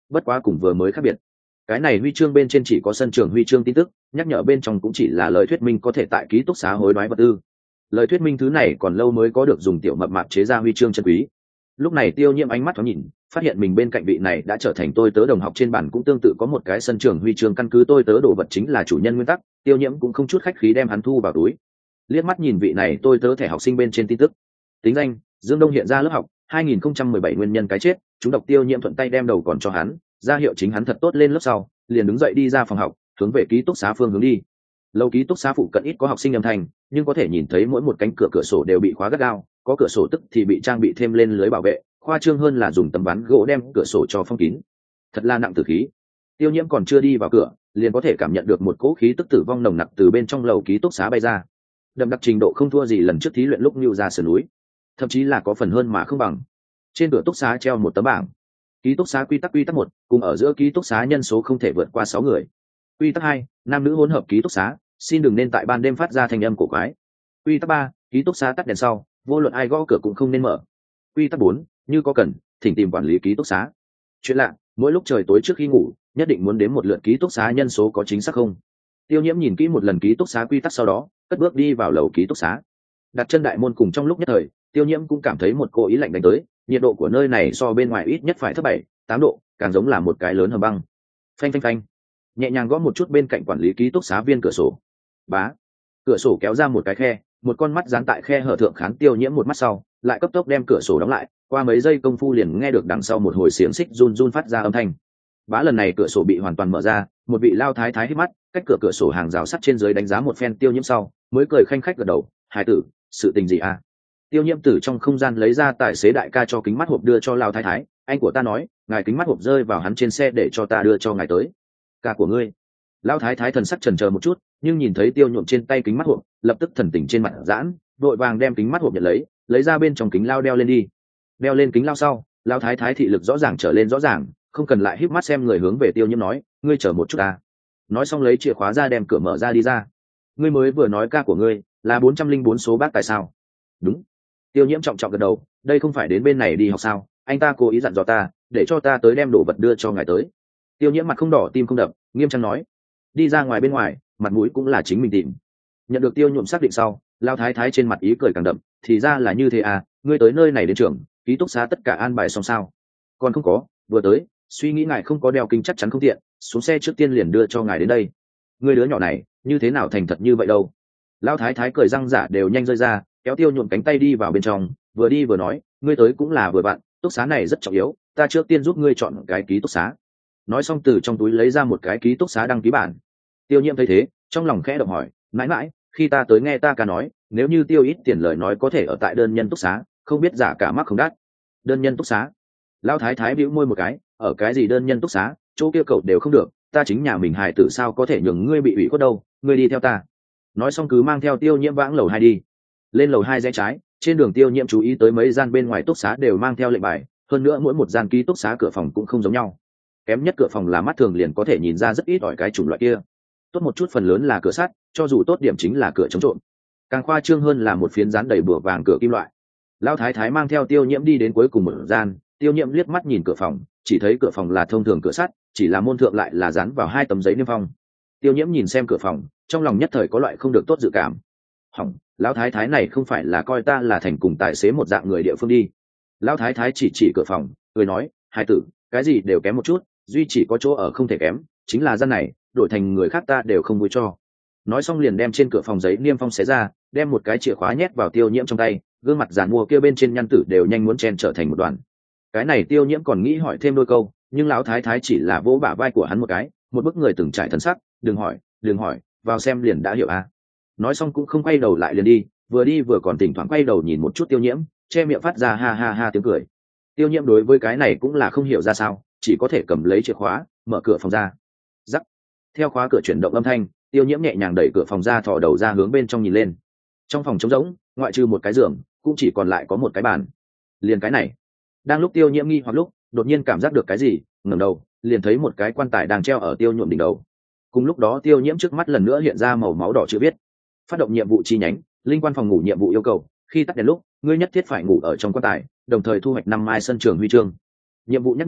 bất quá cùng vừa mới khác biệt. Cái này huy chương bên trên chỉ có sân trường huy chương tin tức, nhắc nhở bên trong cũng chỉ là lời thuyết minh có thể tại ký túc xá hối đoái vật tư. Lời thuyết minh thứ này còn lâu mới có được dùng tiểu mập mạp chế ra huy chương chân quý. Lúc này Tiêu Nhiễm ánh mắt thoáng nhìn, phát hiện mình bên cạnh vị này đã trở thành tôi tớ đồng học trên bản cũng tương tự có một cái sân trường huy chương, căn cứ tôi tớ đồ vật chính là chủ nhân nguyên tắc, Tiêu Nhiễm cũng không chút khách khí đem hắn thu vào túi. Liếc mắt nhìn vị này tôi tớ thẻ học sinh bên trên tin tức. Tính danh: Dương Đông, hiện ra lớp học hai nghìn không trăm mười bảy, nguyên nhân cái chết. Chúng đọc Tiêu Nhiễm thuận tay đem đầu còn cho hắn, ra hiệu chính hắn thật tốt lên lớp sau, liền đứng dậy đi ra phòng học, hướng về ký túc xá phương hướng đi. Lâu ký túc xá phụ cận ít có học sinh âm thanh, nhưng có thể nhìn thấy mỗi một cánh cửa cửa sổ đều bị khóa gắt gao, có cửa sổ tức thì bị trang bị thêm lên lưới bảo vệ, khoa trương hơn là dùng tấm ván gỗ đem cửa sổ cho phong kín. Thật là nặng tử khí. Tiêu Nhiễm còn chưa đi vào cửa, liền có thể cảm nhận được một cỗ khí tức tử vong nồng nặc từ bên trong lầu ký túc xá bay ra. Đậm đặc trình độ không thua gì lần trước thí luyện lúc nưu ra sườn núi, thậm chí là có phần hơn mà không bằng. Trên cửa túc xá treo một tấm bảng: ký túc xá quy tắc quy tắc một, cùng ở giữa ký túc xá nhân số không thể vượt qua sáu người. Quy tắc hai, nam nữ hỗn hợp ký túc xá, xin đừng nên tại ban đêm phát ra thanh âm cổ quái. Quy tắc ba, ký túc xá tắt đèn sau, vô luận ai gõ cửa cũng không nên mở. Quy tắc bốn, như có cần, thỉnh tìm quản lý ký túc xá. Chuyện lạ, mỗi lúc trời tối trước khi ngủ, nhất định muốn đếm một lượt ký túc xá nhân số có chính xác không. Tiêu Nhiễm nhìn kỹ một lần ký túc xá quy tắc sau đó, cất bước đi vào lầu ký túc xá. Đặt chân đại môn cùng trong lúc nhất thời, Tiêu Nhiễm cũng cảm thấy một cỗ ý lạnh đánh tới, nhiệt độ của nơi này so bên ngoài ít nhất phải thấp bảy, tám độ, càng giống là một cái lớn hầm băng. Phanh phanh phanh. Nhẹ nhàng gõ một chút bên cạnh quản lý ký túc xá viên cửa sổ. Bá. Cửa sổ kéo ra một cái khe, một con mắt dán tại khe hở thượng kháng Tiêu Nhiễm một mắt sau, lại cấp tốc đem cửa sổ đóng lại, qua mấy giây công phu liền nghe được đằng sau một hồi xiềng xích run run phát ra âm thanh. Bá, lần này cửa sổ bị hoàn toàn mở ra, một vị lao thái thái hít mắt, cách cửa cửa sổ hàng rào sắt trên dưới đánh giá một phen Tiêu Nhiễm sau, mới cười khanh khách gật đầu: "Hải tử, sự tình gì à?" Tiêu Nhiễm từ trong không gian lấy ra tài xế đại ca cho kính mắt hộp đưa cho lao thái thái: "Anh của ta nói, ngài kính mắt hộp rơi vào hắn trên xe để cho ta đưa cho ngài tới." "Ca của ngươi?" Lao thái thái thần sắc chần chờ một chút, nhưng nhìn thấy Tiêu Nhuộm trên tay kính mắt hộp, lập tức thần tình trên mặt giãn, vội vàng đem kính mắt hộp nhận lấy, lấy ra bên trong kính lao đeo lên đi. Đeo lên kính lao sau, lao thái thái thị lực rõ ràng trở lên rõ ràng, không cần lại híp mắt xem người, hướng về Tiêu Nhiễm nói: "Ngươi chờ một chút ta." Nói xong lấy chìa khóa ra đem cửa mở ra đi ra. "Ngươi mới vừa nói ca của ngươi là bốn trăm linh bốn số bác tại sao?" "Đúng." Tiêu Nhiễm trọng trọng gật đầu: "Đây không phải đến bên này đi học sao? Anh ta cố ý dặn dò ta, để cho ta tới đem đồ vật đưa cho ngài tới." Tiêu Nhiễm mặt không đỏ tim không đập, nghiêm trang nói. Đi ra ngoài bên ngoài, mặt mũi cũng là chính mình tìm. Nhận được Tiêu Nhuộm xác định sau, lao thái thái trên mặt ý cười càng đậm: "Thì ra là như thế à, ngươi tới nơi này đến trường, ký túc xá tất cả an bài xong sao?" "Còn không có, vừa tới, suy nghĩ ngài không có đeo kính chắc chắn không tiện, xuống xe trước tiên liền đưa cho ngài đến đây." "Ngươi đứa nhỏ này, như thế nào thành thật như vậy đâu?" Lao thái thái cười răng giả đều nhanh rơi ra, kéo Tiêu Nhuộm cánh tay đi vào bên trong, vừa đi vừa nói: "Ngươi tới cũng là vừa bạn, túc xá này rất trọng yếu, ta trước tiên giúp ngươi chọn cái ký túc xá." Nói xong từ trong túi lấy ra một cái ký túc xá đăng ký bản. Tiêu Nhiễm thấy thế, trong lòng khẽ động hỏi: "Mãi mãi, khi ta tới nghe ta ca nói, nếu như tiêu ít tiền lời nói có thể ở tại đơn nhân túc xá, không biết giả cả mắc không đắt." "Đơn nhân túc xá?" Lão thái thái bĩu môi một cái: "Ở cái gì đơn nhân túc xá, chỗ kia cậu đều không được, ta chính nhà mình hài tử sao có thể nhường ngươi bị ủy khuất đâu, ngươi đi theo ta." Nói xong cứ mang theo Tiêu Nhiễm vãng lầu hai đi. Lên lầu hai rẽ trái, trên đường Tiêu Nhiễm chú ý tới mấy gian bên ngoài túc xá đều mang theo lệnh bài, hơn nữa mỗi một gian ký túc xá cửa phòng cũng không giống nhau. Kém nhất cửa phòng là mắt thường liền có thể nhìn ra rất ít ỏi cái chủng loại kia. Tốt một chút phần lớn là cửa sắt, cho dù tốt điểm chính là cửa chống trộm. Càng khoa trương hơn là một phiến dán đầy bùa vàng cửa kim loại. Lão thái thái mang theo Tiêu Nhiễm đi đến cuối cùng một gian, Tiêu Nhiễm liếc mắt nhìn cửa phòng, chỉ thấy cửa phòng là thông thường cửa sắt, chỉ là môn thượng lại là dán vào hai tấm giấy niêm phong. Tiêu Nhiễm nhìn xem cửa phòng, trong lòng nhất thời có loại không được tốt dự cảm. Hỏng, lão thái thái này không phải là coi ta là thành cùng tài xế một dạng người địa phương đi. Lão thái thái chỉ chỉ cửa phòng, cười nói: "Hai tử, cái gì đều kém một chút, duy chỉ có chỗ ở không thể kém, chính là gian này, đổi thành người khác ta đều không vui cho." Nói xong liền đem trên cửa phòng giấy niêm phong xé ra, đem một cái chìa khóa nhét vào Tiêu Nhiễm trong tay, gương mặt giàn mua kia bên trên nhăn tử đều nhanh muốn chen trở thành một đoàn. Cái này Tiêu Nhiễm còn nghĩ hỏi thêm đôi câu, nhưng lão thái thái chỉ là vỗ bả vai của hắn một cái, một bức người từng trải thần sắc: "Đừng hỏi, đừng hỏi, vào xem liền đã hiểu à." Nói xong cũng không quay đầu lại liền đi, vừa đi vừa còn thỉnh thoảng quay đầu nhìn một chút Tiêu Nhiễm, che miệng phát ra ha ha ha tiếng cười. Tiêu Nhiễm đối với cái này cũng là không hiểu ra sao, chỉ có thể cầm lấy chìa khóa, mở cửa phòng ra. Rắc. Theo khóa cửa chuyển động âm thanh, Tiêu Nhiễm nhẹ nhàng đẩy cửa phòng ra, thò đầu ra hướng bên trong nhìn lên. Trong phòng trống rỗng, ngoại trừ một cái giường, cũng chỉ còn lại có một cái bàn. Liền cái này. Đang lúc Tiêu Nhiễm nghi hoặc lúc, đột nhiên cảm giác được cái gì, ngẩng đầu, liền thấy một cái quan tài đang treo ở Tiêu Nhuộm đỉnh đầu. Cùng lúc đó Tiêu Nhiễm trước mắt lần nữa hiện ra màu máu đỏ chữ viết: "Phát động nhiệm vụ chi nhánh, linh quan phòng ngủ nhiệm vụ yêu cầu, khi tắt đèn lúc, ngươi nhất thiết phải ngủ ở trong quan tài, đồng thời thu hoạch năm mai sân trường huy chương." Nhiệm vụ nhắc nhở: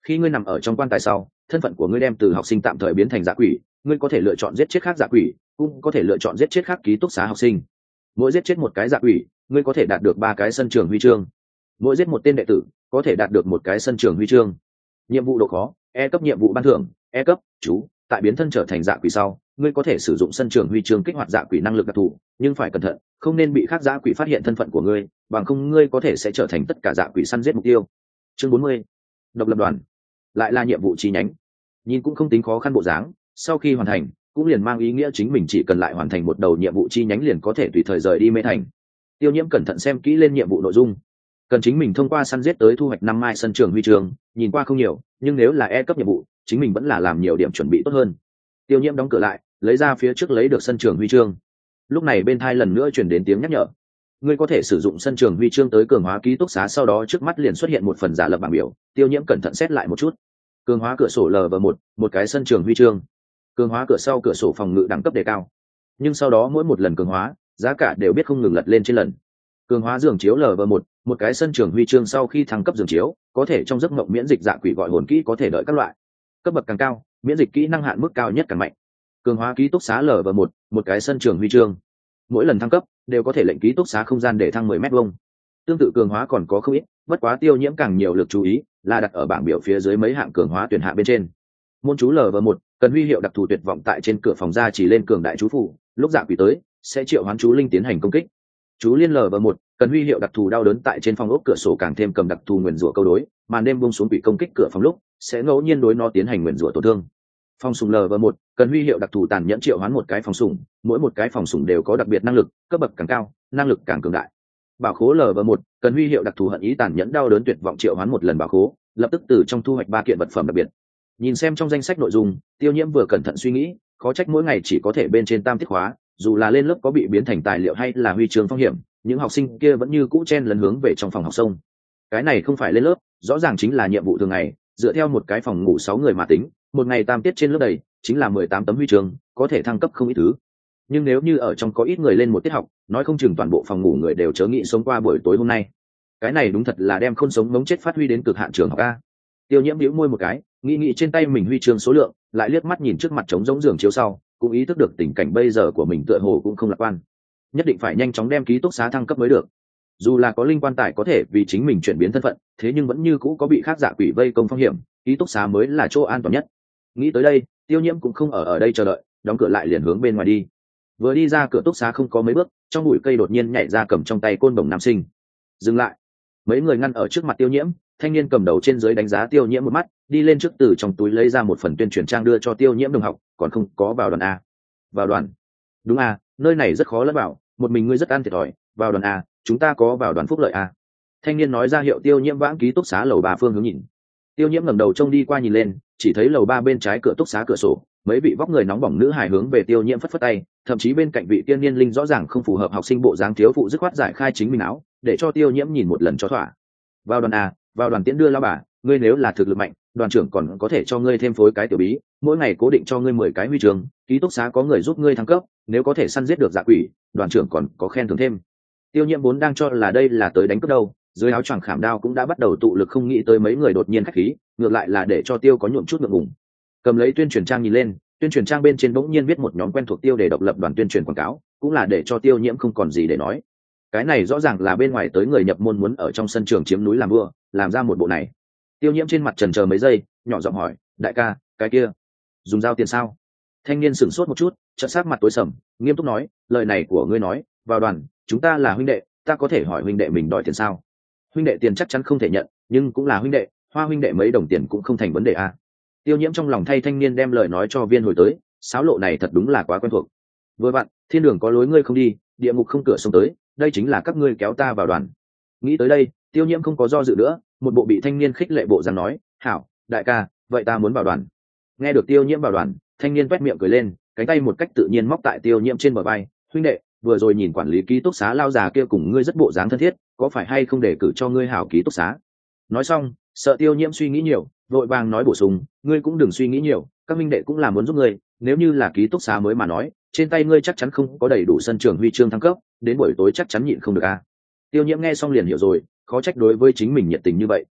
khi ngươi nằm ở trong quan tài sau, thân phận của ngươi đem từ học sinh tạm thời biến thành dạ quỷ, ngươi có thể lựa chọn giết chết khác dạ quỷ, cũng có thể lựa chọn giết chết khác ký túc xá học sinh. Mỗi giết chết một cái dạ quỷ, ngươi có thể đạt được ba cái sân trường huy chương. Mỗi giết một tên đệ tử, có thể đạt được một cái sân trường huy chương. Nhiệm vụ độ khó: E cấp nhiệm vụ ban thưởng, E cấp. Chú, tại biến thân trở thành dạ quỷ sau, ngươi có thể sử dụng sân trường huy chương kích hoạt dạ quỷ năng lực đặc thù, nhưng phải cẩn thận, không nên bị khác dạ quỷ phát hiện thân phận của ngươi, bằng không ngươi có thể sẽ trở thành tất cả dạ quỷ săn giết mục tiêu. Chương bốn mươi. Độc lập đoàn. Lại là nhiệm vụ chi nhánh. Nhìn cũng không tính khó khăn bộ dáng, sau khi hoàn thành, cũng liền mang ý nghĩa chính mình chỉ cần lại hoàn thành một đầu nhiệm vụ chi nhánh liền có thể tùy thời rời đi Mê Thành. Tiêu Nhiễm cẩn thận xem kỹ lên nhiệm vụ nội dung, cần chính mình thông qua săn giết tới thu hoạch năm mai sân trường huy chương, nhìn qua không nhiều, nhưng nếu là E cấp nhiệm vụ, chính mình vẫn là làm nhiều điểm chuẩn bị tốt hơn. Tiêu Nhiễm đóng cửa lại, lấy ra phía trước lấy được sân trường huy chương. Lúc này bên tai lần nữa truyền đến tiếng nhắc nhở. Ngươi có thể sử dụng sân trường huy chương tới cường hóa ký túc xá, sau đó trước mắt liền xuất hiện một phần giả lập bảng biểu. Tiêu Nhiễm cẩn thận xét lại một chút. Cường hóa cửa sổ lv một, một cái sân trường huy chương. Cường hóa cửa sau cửa sổ phòng ngự đẳng cấp đề cao. Nhưng sau đó mỗi một lần cường hóa, giá cả đều biết không ngừng lật lên trên lần. Cường hóa giường chiếu lv một, một cái sân trường huy chương sau khi thăng cấp giường chiếu, có thể trong giấc mộng miễn dịch dạ quỷ gọi hồn kỹ có thể đợi các loại. Cấp bậc càng cao, miễn dịch kỹ năng hạn mức cao nhất càng mạnh. Cường hóa ký túc xá lv một, một cái sân trường huy chương. Mỗi lần thăng cấp đều có thể lệnh ký túc xá không gian để thăng mười mét vuông. Tương tự cường hóa còn có không ít, bất quá Tiêu Nhiễm càng nhiều lực chú ý là đặt ở bảng biểu phía dưới mấy hạng cường hóa tuyển hạ bên trên. Môn chú lv một, cần huy hiệu đặc thù tuyệt vọng tại trên cửa phòng ra chỉ lên cường đại chú phủ, lúc dạ quỷ tới sẽ triệu hoán chú linh tiến hành công kích. Chú liên lv một, cần huy hiệu đặc thù đau đớn tại trên phòng ốc cửa sổ, càng thêm cầm đặc thù nguyền rủa câu đối, màn đêm buông xuống quỷ công kích cửa phòng lúc sẽ ngẫu nhiên đối nó tiến hành nguyền rủa tổn thương. Phòng sủng lv một, cần huy hiệu đặc thù tàn nhẫn triệu hoán một cái phòng sủng, mỗi một cái phòng sủng đều có đặc biệt năng lực, cấp bậc càng cao, năng lực càng cường đại. Bảo khố lv một, cần huy hiệu đặc thù hận ý tàn nhẫn đau đớn tuyệt vọng triệu hoán một lần bảo khố, lập tức từ trong thu hoạch ba kiện vật phẩm đặc biệt. Nhìn xem trong danh sách nội dung, Tiêu Nhiễm vừa cẩn thận suy nghĩ, khó trách mỗi ngày chỉ có thể bên trên tam tiết khóa, dù là lên lớp có bị biến thành tài liệu hay là huy chương phong hiểm, những học sinh kia vẫn như cũ chen lấn hướng về trong phòng học sông. Cái này không phải lên lớp, rõ ràng chính là nhiệm vụ thường ngày, dựa theo một cái phòng ngủ sáu người mà tính, một ngày tam tiết trên lớp đầy chính là mười tám tấm huy chương, có thể thăng cấp không ít thứ. Nhưng nếu như ở trong có ít người lên một tiết học, nói không chừng toàn bộ phòng ngủ người đều chớ nghĩ sống qua buổi tối hôm nay. Cái này đúng thật là đem khôn sống mống chết phát huy đến cực hạn trường học a. Tiêu Nhiễm bĩu môi một cái, nghĩ nghĩ trên tay mình huy chương số lượng, lại liếc mắt nhìn trước mặt trống rỗng giường chiếu sau, cũng ý thức được tình cảnh bây giờ của mình tựa hồ cũng không lạc quan. Nhất định phải nhanh chóng đem ký túc xá thăng cấp mới được. Dù là có linh quan tài có thể vì chính mình chuyển biến thân phận, thế nhưng vẫn như cũ có bị khác dạ quỷ vây công phong hiểm, ký túc xá mới là chỗ an toàn nhất. Nghĩ tới đây, Tiêu Nhiễm cũng không ở ở đây chờ đợi, đóng cửa lại liền hướng bên ngoài đi. Vừa đi ra cửa túc xá không có mấy bước, trong bụi cây đột nhiên nhảy ra cầm trong tay côn đồng nam sinh. Dừng lại. Mấy người ngăn ở trước mặt Tiêu Nhiễm, thanh niên cầm đầu trên dưới đánh giá Tiêu Nhiễm một mắt, đi lên trước từ trong túi lấy ra một phần tuyên truyền trang đưa cho Tiêu Nhiễm đồng học, còn không có vào đoàn a. Vào đoàn? Đúng a, nơi này rất khó lẫn vào, một mình ngươi rất ăn thiệt thòi, vào đoàn a, chúng ta có vào đoàn phúc lợi a. Thanh niên nói ra hiệu Tiêu Nhiễm vãng ký túc xá lầu ba phương hướng nhìn. Tiêu Nhiễm ngẩng đầu trông đi qua nhìn lên, chỉ thấy lầu ba bên trái cửa túc xá cửa sổ, mấy vị vóc người nóng bỏng nữ hài hướng về Tiêu Nhiễm phất phất tay, thậm chí bên cạnh vị tiên niên linh rõ ràng không phù hợp học sinh bộ dáng thiếu phụ dứt khoát giải khai chính mình áo, để cho Tiêu Nhiễm nhìn một lần cho thỏa. Vào đoàn a, vào đoàn tiễn đưa lão bà, ngươi nếu là thực lực mạnh, đoàn trưởng còn có thể cho ngươi thêm phối cái tiểu bí, mỗi ngày cố định cho ngươi mười cái huy chương, ký túc xá có người giúp ngươi thăng cấp, nếu có thể săn giết được dạ quỷ, đoàn trưởng còn có khen thưởng thêm. Tiêu Nhiễm vốn đang cho là đây là tới đánh cướp đâu, dưới áo choàng khảm đao cũng đã bắt đầu tụ lực, không nghĩ tới mấy người đột nhiên khách khí, ngược lại là để cho Tiêu có nhuộm chút ngượng ngùng. Cầm lấy tuyên truyền trang nhìn lên, tuyên truyền trang bên trên bỗng nhiên viết một nhóm quen thuộc Tiêu để độc lập đoàn tuyên truyền quảng cáo, cũng là để cho Tiêu Nhiễm không còn gì để nói. Cái này rõ ràng là bên ngoài tới người nhập môn muốn ở trong sân trường chiếm núi làm vua, làm ra một bộ này. Tiêu Nhiễm trên mặt chần chờ mấy giây, nhỏ giọng hỏi, đại ca, cái kia dùng giao tiền sao? Thanh niên sửng sốt một chút, chợt sắc mặt tối sầm, nghiêm túc nói, lời này của ngươi nói, vào đoàn, chúng ta là huynh đệ, ta có thể hỏi huynh đệ mình đòi tiền sao? Huynh đệ tiền chắc chắn không thể nhận, nhưng cũng là huynh đệ, hoa huynh đệ mấy đồng tiền cũng không thành vấn đề à? Tiêu Nhiễm trong lòng thay thanh niên đem lời nói cho viên hồi tới, sáo lộ này thật đúng là quá quen thuộc. Vừa vặn, thiên đường có lối ngươi không đi, địa ngục không cửa xông tới, đây chính là các ngươi kéo ta vào đoàn. Nghĩ tới đây, Tiêu Nhiễm không có do dự nữa, một bộ bị thanh niên khích lệ bộ dáng nói, hảo, đại ca, vậy ta muốn vào đoàn. Nghe được Tiêu Nhiễm vào đoàn, thanh niên vét miệng cười lên, cánh tay một cách tự nhiên móc tại Tiêu Nhiễm trên bờ vai, huynh đệ, vừa rồi nhìn quản lý ký túc xá lao già kia cùng ngươi rất bộ dáng thân thiết, có phải hay không để cử cho ngươi hảo ký túc xá? Nói xong, sợ Tiêu Nhiễm suy nghĩ nhiều, vội vàng nói bổ sung, ngươi cũng đừng suy nghĩ nhiều, các huynh đệ cũng là muốn giúp ngươi, nếu như là ký túc xá mới mà nói, trên tay ngươi chắc chắn không có đầy đủ sân trường huy chương thăng cấp, đến buổi tối chắc chắn nhịn không được a. Tiêu Nhiễm nghe xong liền hiểu rồi, khó trách đối với chính mình nhiệt tình như vậy,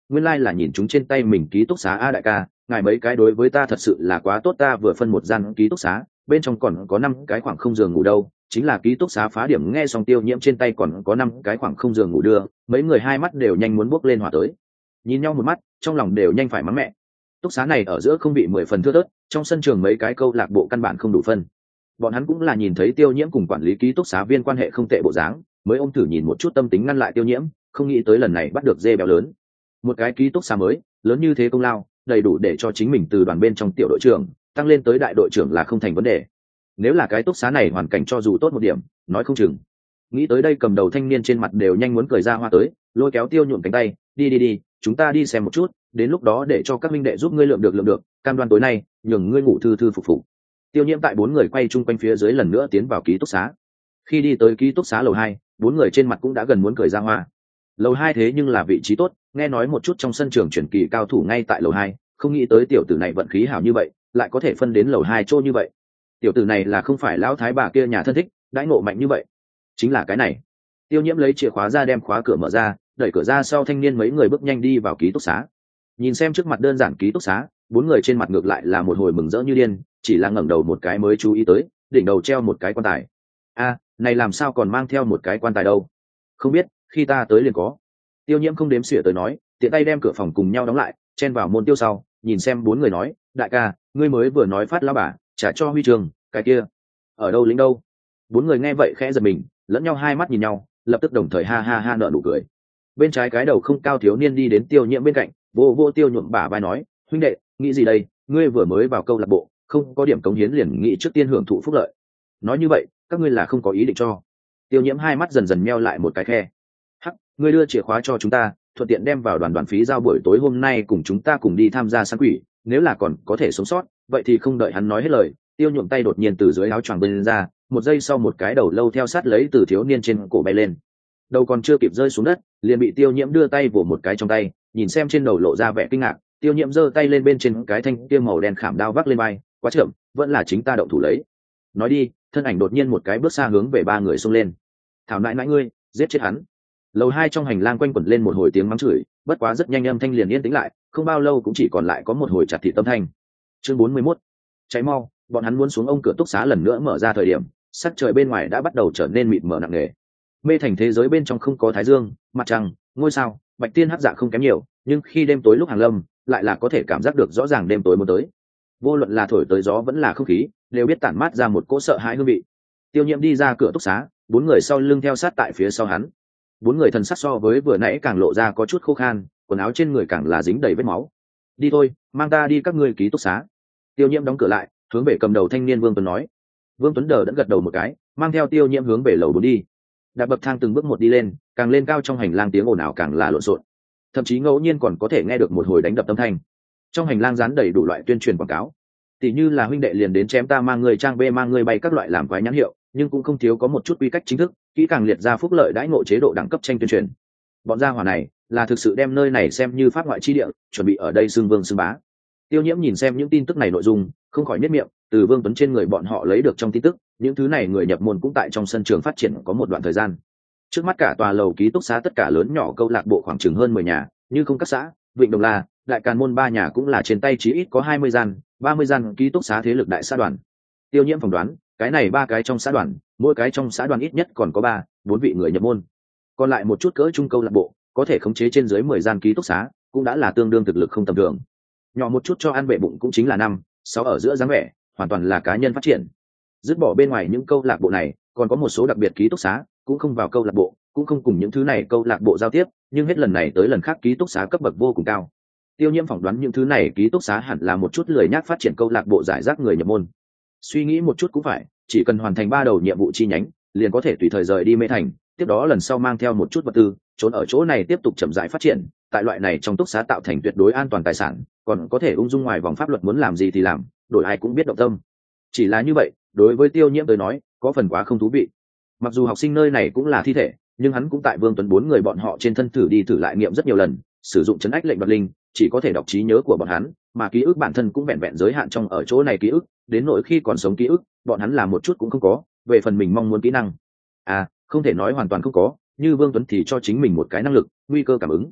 nguyên lai、like、là nhìn chúng trên tay mình ký túc xá a đại ca, ngài mấy cái đối với ta thật sự là quá tốt, ta vừa phân một gian ký túc xá, bên trong còn có năm cái khoảng không giường ngủ đâu, chính là ký túc xá phá điểm. Nghe xong Tiêu Nhiễm trên tay còn có năm cái khoảng không giường ngủ đưa, mấy người hai mắt đều nhanh muốn bốc lên hỏa tới, nhìn nhau một mắt trong lòng đều nhanh phải mắng mẹ. Túc xá này ở giữa không bị mười phần thưa thớt, trong sân trường mấy cái câu lạc bộ căn bản không đủ phân. Bọn hắn cũng là nhìn thấy Tiêu Nhiễm cùng quản lý ký túc xá viên quan hệ không tệ bộ dáng, mới ôm thử nhìn một chút tâm tính ngăn lại Tiêu Nhiễm, không nghĩ tới lần này bắt được dê béo lớn. Một cái ký túc xá mới lớn như thế công lao đầy đủ để cho chính mình từ đoàn bên trong tiểu đội trưởng tăng lên tới đại đội trưởng là không thành vấn đề. Nếu là cái túc xá này hoàn cảnh cho dù tốt một điểm, nói không chừng. Nghĩ tới đây cầm đầu thanh niên trên mặt đều nhanh muốn cười ra hoa tới, lôi kéo Tiêu Nhuộm cánh tay, đi đi đi, chúng ta đi xem một chút, đến lúc đó để cho các minh đệ giúp ngươi lượm được lượm được, cam đoan tối nay nhường ngươi ngủ thư thư phục phục. Tiêu Nhiễm tại bốn người quay chung quanh phía dưới lần nữa tiến vào ký túc xá. Khi đi tới ký túc xá lầu hai, bốn người trên mặt cũng đã gần muốn cười ra hoa. Lầu hai thế nhưng là vị trí tốt, nghe nói một chút trong sân trường chuyển kỳ cao thủ ngay tại lầu hai, không nghĩ tới tiểu tử này vận khí hảo như vậy, lại có thể phân đến lầu hai chỗ như vậy. Tiểu tử này là không phải lão thái bà kia nhà thân thích, đãi ngộ mạnh như vậy. Chính là cái này. Tiêu Nhiễm lấy chìa khóa ra đem khóa cửa mở ra, đẩy cửa ra sau thanh niên mấy người bước nhanh đi vào ký túc xá. Nhìn xem trước mặt đơn giản ký túc xá, bốn người trên mặt ngược lại là một hồi mừng rỡ như điên, chỉ là ngẩng đầu một cái mới chú ý tới, đỉnh đầu treo một cái quan tài. A, này làm sao còn mang theo một cái quan tài đâu? Không biết, khi ta tới liền có. Tiêu Nhiễm không đếm xỉa tới nói, tiện tay đem cửa phòng cùng nhau đóng lại, chen vào môn tiêu sau, nhìn xem bốn người nói, đại ca, ngươi mới vừa nói phát lão bà, trả cho huy trường, cái kia, ở đâu lính đâu? Bốn người nghe vậy khẽ giật mình, lẫn nhau hai mắt nhìn nhau, lập tức đồng thời ha ha ha nở nụ cười. Bên trái cái đầu không cao thiếu niên đi đến Tiêu Nhiễm bên cạnh, vô vô Tiêu Nhuộm bả vai nói, huynh đệ, nghĩ gì đây? Ngươi vừa mới vào câu lạc bộ, không có điểm cống hiến liền nghĩ trước tiên hưởng thụ phúc lợi. Nói như vậy, các ngươi là không có ý định cho. Tiêu Nhiễm hai mắt dần dần meo lại một cái khe. Hắc, ngươi đưa chìa khóa cho chúng ta, thuận tiện đem vào đoàn đoàn phí giao buổi tối hôm nay cùng chúng ta cùng đi tham gia săn quỷ, nếu là còn có thể sống sót, vậy thì không đợi hắn nói hết lời, Tiêu Nhuộm tay đột nhiên từ dưới áo choàng bên ra, một giây sau một cái đầu lâu theo sát lấy từ thiếu niên trên cổ bay lên. Đầu còn chưa kịp rơi xuống đất, liền bị Tiêu Nhiễm đưa tay vỗ một cái trong tay, nhìn xem trên đầu lộ ra vẻ kinh ngạc, Tiêu Nhiễm giơ tay lên bên trên cái thanh kia màu đen khảm đao vác lên vai, quá chậm, vẫn là chính ta động thủ lấy. Nói đi, thân ảnh đột nhiên một cái bước xa hướng về ba người xông lên. Thảo nãi nãi ngươi, giết chết hắn. Lầu hai trong hành lang quanh quẩn lên một hồi tiếng mắng chửi, bất quá rất nhanh âm thanh liền yên tĩnh lại, không bao lâu cũng chỉ còn lại có một hồi chặt thị tâm thanh. Chương bốn mươi mốt. Cháy mau, bọn hắn muốn xuống ông cửa túc xá lần nữa mở ra thời điểm, sắc trời bên ngoài đã bắt đầu trở nên mịt mờ nặng nề. Mê thành thế giới bên trong không có thái dương, mặt trăng, ngôi sao, bạch tiên hắc dạ không kém nhiều, nhưng khi đêm tối lúc hàng lâm, lại là có thể cảm giác được rõ ràng đêm tối muốn tới. Vô luận là thổi tới gió vẫn là không khí, đều biết tản mát ra một cỗ sợ hãi hương vị. Tiêu Nhiễm đi ra cửa túc xá, bốn người sau lưng theo sát tại phía sau hắn. Bốn người thần sắc so với vừa nãy càng lộ ra có chút khô khan, quần áo trên người càng là dính đầy vết máu. Đi thôi, mang ta đi các ngươi ký túc xá. Tiêu Nhiễm đóng cửa lại, hướng về cầm đầu thanh niên Vương Tuấn nói. Vương Tuấn đờ đẫn gật đầu một cái, mang theo Tiêu Nhiễm hướng về lầu bốn đi. Đạp bậc thang từng bước một đi lên, càng lên cao trong hành lang tiếng ồn ào càng là lộn xộn, thậm chí ngẫu nhiên còn có thể nghe được một hồi đánh đập âm thanh. Trong hành lang dán đầy đủ loại tuyên truyền quảng cáo, tỷ như là huynh đệ liền đến chém ta mang người trang bê mang người bay các loại làm quái nhãn hiệu, nhưng cũng không thiếu có một chút quy cách chính thức, kỹ càng liệt ra phúc lợi đãi ngộ chế độ đẳng cấp tranh tuyên truyền. Bọn gia hỏa này là thực sự đem nơi này xem như pháp ngoại chi địa, chuẩn bị ở đây xưng vương xưng bá. Tiêu Nhiễm nhìn xem những tin tức này nội dung, không khỏi nhếch miệng, từ Vương Tuấn trên người bọn họ lấy được trong tin tức, những thứ này người nhập môn cũng tại trong sân trường phát triển có một đoạn thời gian. Trước mắt cả tòa lầu ký túc xá tất cả lớn nhỏ câu lạc bộ khoảng chừng hơn mười nhà, như không các xã, Vịnh Đồng La, Đại Càn Môn ba nhà cũng là trên tay chí ít có hai mươi gian, ba mươi gian ký túc xá thế lực đại xã đoàn. Tiêu Nhiễm phỏng đoán, cái này ba cái trong xã đoàn, mỗi cái trong xã đoàn ít nhất còn có ba, bốn vị người nhập môn. Còn lại một chút cỡ trung câu lạc bộ, có thể khống chế trên dưới mười gian ký túc xá, cũng đã là tương đương thực lực không tầm thường. Nhỏ một chút cho ăn bệ bụng cũng chính là năm, sáu ở giữa dáng vẻ, hoàn toàn là cá nhân phát triển. Dứt bỏ bên ngoài những câu lạc bộ này, còn có một số đặc biệt ký túc xá, cũng không vào câu lạc bộ, cũng không cùng những thứ này câu lạc bộ giao tiếp, nhưng hết lần này tới lần khác ký túc xá cấp bậc vô cùng cao. Tiêu Nhiễm phỏng đoán những thứ này ký túc xá hẳn là một chút lười nhác phát triển câu lạc bộ giải rác người nhập môn. Suy nghĩ một chút cũng phải, chỉ cần hoàn thành ba đầu nhiệm vụ chi nhánh, liền có thể tùy thời rời đi Mê Thành, tiếp đó lần sau mang theo một chút vật tư, trốn ở chỗ này tiếp tục chậm rãi phát triển, tại loại này trong túc xá tạo thành tuyệt đối an toàn tài sản, còn có thể ung dung ngoài vòng pháp luật muốn làm gì thì làm, đổi ai cũng biết động tâm. Chỉ là như vậy, đối với Tiêu Nhiễm tới nói, có phần quá không thú vị. Mặc dù học sinh nơi này cũng là thi thể, nhưng hắn cũng tại Vương Tuấn bốn người bọn họ trên thân thử đi thử lại nghiệm rất nhiều lần, sử dụng trấn ách lệnh đoạt linh, chỉ có thể đọc trí nhớ của bọn hắn, mà ký ức bản thân cũng vẹn vẹn giới hạn trong ở chỗ này ký ức, đến nỗi khi còn sống ký ức, bọn hắn làm một chút cũng không có, về phần mình mong muốn kỹ năng. À, không thể nói hoàn toàn không có, như Vương Tuấn thì cho chính mình một cái năng lực, nguy cơ cảm ứng.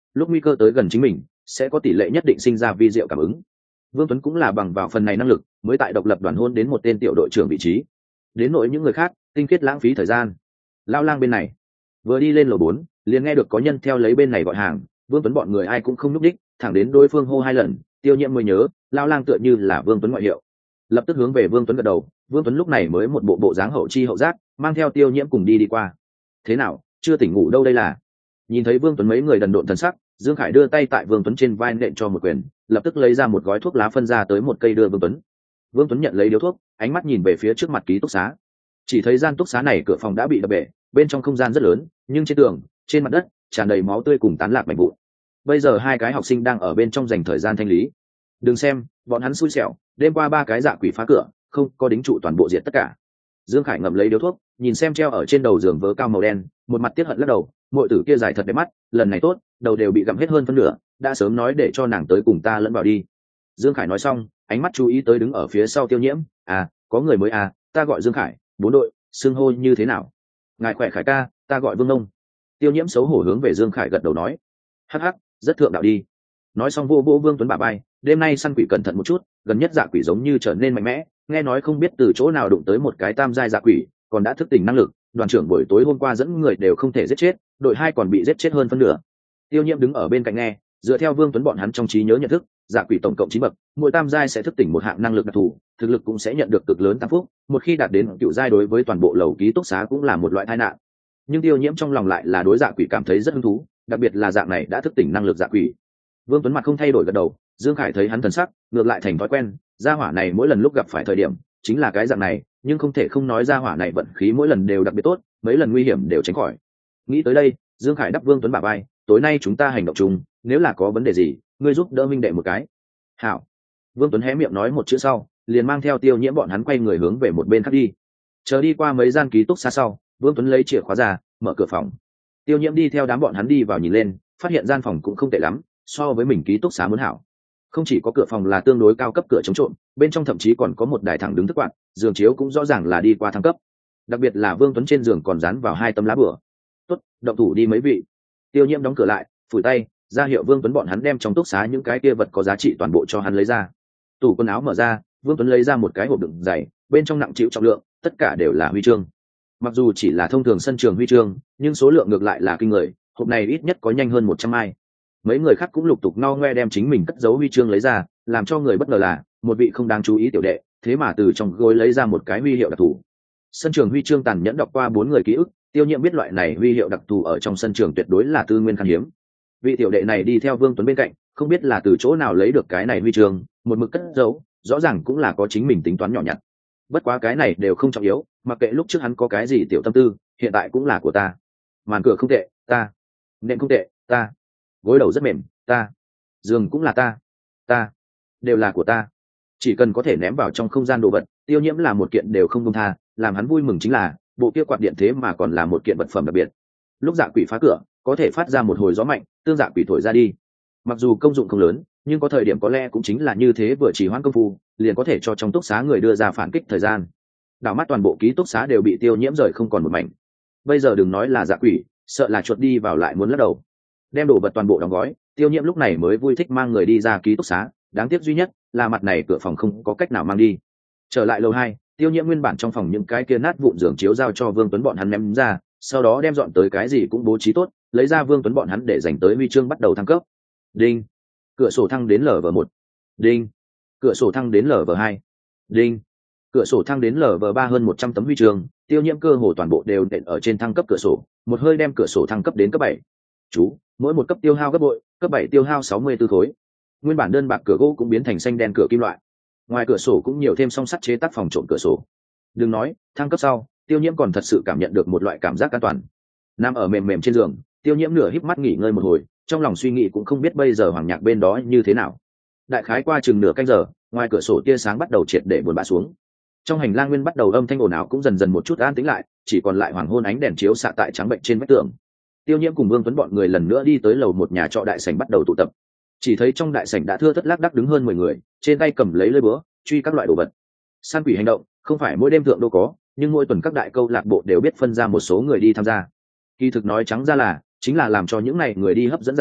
lúc nguy cơ tới gần chính mình sẽ có tỷ lệ nhất định sinh ra vi diệu cảm ứng. Vương Tuấn cũng là bằng vào phần này năng lực mới tại độc lập đoàn hôn đến một tên tiểu đội trưởng vị trí. Đến nỗi những người khác tinh khiết lãng phí thời gian. Lao Lang bên này vừa đi lên lầu bốn liền nghe được có nhân theo lấy bên này gọi hàng. Vương Tuấn bọn người ai cũng không nhúc đích, thẳng đến đối phương hô hai lần Tiêu Nhiễm mới nhớ Lao Lang tựa như là Vương Tuấn ngoại hiệu, lập tức hướng về Vương Tuấn gật đầu. Vương Tuấn lúc này mới một bộ bộ dáng hậu chi hậu giác, mang theo Tiêu Nhiễm cùng đi đi qua. Thế nào, chưa tỉnh ngủ đâu đây là? Nhìn thấy Vương Tuấn mấy người đần độn thần sắc, Dương Khải đưa tay tại Vương Tuấn trên vai nện cho một quyền, lập tức lấy ra một gói thuốc lá phân ra tới một cây đưa Vương Tuấn. Vương Tuấn nhận lấy điếu thuốc, ánh mắt nhìn về phía trước mặt ký túc xá. Chỉ thấy gian túc xá này cửa phòng đã bị đập bể, bên trong không gian rất lớn, nhưng trên tường, trên mặt đất tràn đầy máu tươi cùng tán lạc mảnh vụn. Bây giờ hai cái học sinh đang ở bên trong dành thời gian thanh lý. Đừng xem, bọn hắn xui xẻo, đêm qua ba cái dạ quỷ phá cửa, không có đính trụ toàn bộ diệt tất cả. Dương Khải ngậm lấy điếu thuốc, nhìn xem treo ở trên đầu giường vớ cao màu đen, một mặt tiếc hận lắc đầu. Muội tử kia dài thật đẹp mắt, lần này tốt, đầu đều bị gặm hết hơn phân nửa, đã sớm nói để cho nàng tới cùng ta lẫn vào đi. Dương Khải nói xong, ánh mắt chú ý tới đứng ở phía sau Tiêu Nhiễm. À, có người mới à, ta gọi Dương Khải, bốn đội, xưng hô như thế nào? Ngài khỏe Khải ca, ta gọi Vương Nông. Tiêu Nhiễm xấu hổ hướng về Dương Khải gật đầu nói. Hắc hắc, rất thượng đạo đi. Nói xong vô vô Vương Tuấn bả vai, đêm nay săn quỷ cẩn thận một chút, gần nhất dạ quỷ giống như trở nên mạnh mẽ, nghe nói không biết từ chỗ nào đụng tới một cái tam giai dạ quỷ, còn đã thức tỉnh năng lực, đoàn trưởng buổi tối hôm qua dẫn người đều không thể giết chết, đội hai còn bị giết chết hơn phân nửa. Tiêu Nhiễm đứng ở bên cạnh nghe, dựa theo Vương Tuấn bọn hắn trong trí nhớ nhận thức, dạ quỷ tổng cộng chín bậc, mỗi tam giai sẽ thức tỉnh một hạng năng lực đặc thù, thực lực cũng sẽ nhận được cực lớn tăng phúc, một khi đạt đến cựu giai đối với toàn bộ lầu ký túc xá cũng là một loại tai nạn. Nhưng Tiêu Nhiễm trong lòng lại là đối dạ quỷ cảm thấy rất hứng thú, đặc biệt là dạng này đã thức tỉnh năng lực dạ quỷ. Vương Tuấn mặt không thay đổi gật đầu, Dương Khải thấy hắn thần sắc, ngược lại thành thói quen, gia hỏa này mỗi lần lúc gặp phải thời điểm, chính là cái dạng này, nhưng không thể không nói gia hỏa này vận khí mỗi lần đều đặc biệt tốt, mấy lần nguy hiểm đều tránh khỏi. Nghĩ tới đây, Dương Khải đắp Vương Tuấn bả vai, tối nay chúng ta hành động chung, nếu là có vấn đề gì, ngươi giúp đỡ minh đệ một cái. Hảo. Vương Tuấn hé miệng nói một chữ sau, liền mang theo Tiêu Nhiễm bọn hắn quay người hướng về một bên khác đi. Chờ đi qua mấy gian ký túc xá sau, Vương Tuấn lấy chìa khóa ra, mở cửa phòng. Tiêu Nhiễm đi theo đám bọn hắn đi vào nhìn lên, phát hiện gian phòng cũng không tệ lắm, so với mình ký túc xá muốn hảo. Không chỉ có cửa phòng là tương đối cao cấp cửa chống trộm, bên trong thậm chí còn có một đài thẳng đứng thức quạt, giường chiếu cũng rõ ràng là đi qua thăng cấp. Đặc biệt là Vương Tuấn trên giường còn dán vào hai tấm lá bửa. Tốt, động thủ đi mấy vị. Tiêu Nhiễm đóng cửa lại, phủi tay, ra hiệu Vương Tuấn bọn hắn đem trong túc xá những cái kia vật có giá trị toàn bộ cho hắn lấy ra. Tủ quần áo mở ra, Vương Tuấn lấy ra một cái hộp đựng giày, bên trong nặng chịu trọng lượng, tất cả đều là huy chương. Mặc dù chỉ là thông thường sân trường huy chương, nhưng số lượng ngược lại là kinh người, hộp này ít nhất có nhanh hơn một trăm mai. Mấy người khác cũng lục tục no ngoe đem chính mình cất giấu huy chương lấy ra, làm cho người bất ngờ là một vị không đáng chú ý tiểu đệ, thế mà từ trong gối lấy ra một cái huy hiệu đặc thù. Sân trường huy chương tàn nhẫn đọc qua bốn người ký ức, Tiêu Nhiễm biết loại này huy hiệu đặc thù ở trong sân trường tuyệt đối là tư nguyên khan hiếm. Vị tiểu đệ này đi theo Vương Tuấn bên cạnh, không biết là từ chỗ nào lấy được cái này huy chương, một mực cất giấu, rõ ràng cũng là có chính mình tính toán nhỏ nhặt. Bất quá cái này đều không trọng yếu, mặc kệ lúc trước hắn có cái gì tiểu tâm tư, hiện tại cũng là của ta. Màn cửa không tệ, ta. Nệm không tệ, ta. Gối đầu rất mềm, ta. Giường cũng là ta. Ta. Đều là của ta. Chỉ cần có thể ném vào trong không gian đồ vật, Tiêu Nhiễm là một kiện đều không buông tha, làm hắn vui mừng chính là bộ kia quạt điện thế mà còn là một kiện vật phẩm đặc biệt. Lúc dạ quỷ phá cửa, có thể phát ra một hồi gió mạnh, tương dạ quỷ thổi ra đi. Mặc dù công dụng không lớn, nhưng có thời điểm có lẽ cũng chính là như thế, vừa chỉ hoãn công phu, liền có thể cho trong túc xá người đưa ra phản kích thời gian. Đảo mắt toàn bộ ký túc xá đều bị Tiêu Nhiễm rời không còn một mảnh. Bây giờ đừng nói là dạ quỷ, sợ là chuột đi vào lại muốn lắc đầu. Đem đồ vật toàn bộ đóng gói, Tiêu Nhiễm lúc này mới vui thích mang người đi ra ký túc xá, đáng tiếc duy nhất là mặt này cửa phòng không có cách nào mang đi. Trở lại lầu hai, Tiêu Nhiễm nguyên bản trong phòng những cái kia nát vụn giường chiếu giao cho Vương Tuấn bọn hắn ném ra, sau đó đem dọn tới cái gì cũng bố trí tốt, lấy ra Vương Tuấn bọn hắn để dành tới huy chương bắt đầu thăng cấp. Đinh. Cửa sổ thăng đến lv một. Đinh. Cửa sổ thăng đến lv hai. Đinh. Cửa sổ thăng đến lv ba, hơn một trăm tấm huy chương, Tiêu Nhiễm cơ hồ toàn bộ đều đện ở trên thăng cấp cửa sổ, một hơi đem cửa sổ thăng cấp đến cấp bảy. Chú, mỗi một cấp tiêu hao gấp bội, cấp bảy tiêu hao sáu mươi tư khối. Nguyên bản đơn bạc cửa gỗ cũng biến thành xanh đen cửa kim loại. Ngoài cửa sổ cũng nhiều thêm song sắt chế tác phòng trộm cửa sổ. Đừng nói, thăng cấp sau, Tiêu Nhiễm còn thật sự cảm nhận được một loại cảm giác an toàn. Nằm ở mềm mềm trên giường, Tiêu Nhiễm nửa híp mắt nghỉ ngơi một hồi, trong lòng suy nghĩ cũng không biết bây giờ Hoàng Nhạc bên đó như thế nào. Đại khái qua chừng nửa canh giờ, ngoài cửa sổ tia sáng bắt đầu triệt để buồn bã xuống. Trong hành lang nguyên bắt đầu âm thanh ồn ào cũng dần dần một chút an tĩnh lại, chỉ còn lại hoàng hôn ánh đèn chiếu xạ tại trắng bệnh trên vách tường. Tiêu Nhiễm cùng Vương Tuấn bọn người lần nữa đi tới lầu một nhà trọ đại sảnh bắt đầu tụ tập. Chỉ thấy trong đại sảnh đã thưa thất lác đác đứng hơn mười người, trên tay cầm lấy lưỡi búa, truy các loại đồ vật. Săn quỷ hành động không phải mỗi đêm thượng đô có, nhưng mỗi tuần các đại câu lạc bộ đều biết phân ra một số người đi tham gia. Kỳ thực nói trắng ra là chính là làm cho những này người đi hấp dẫn dạ quỷ,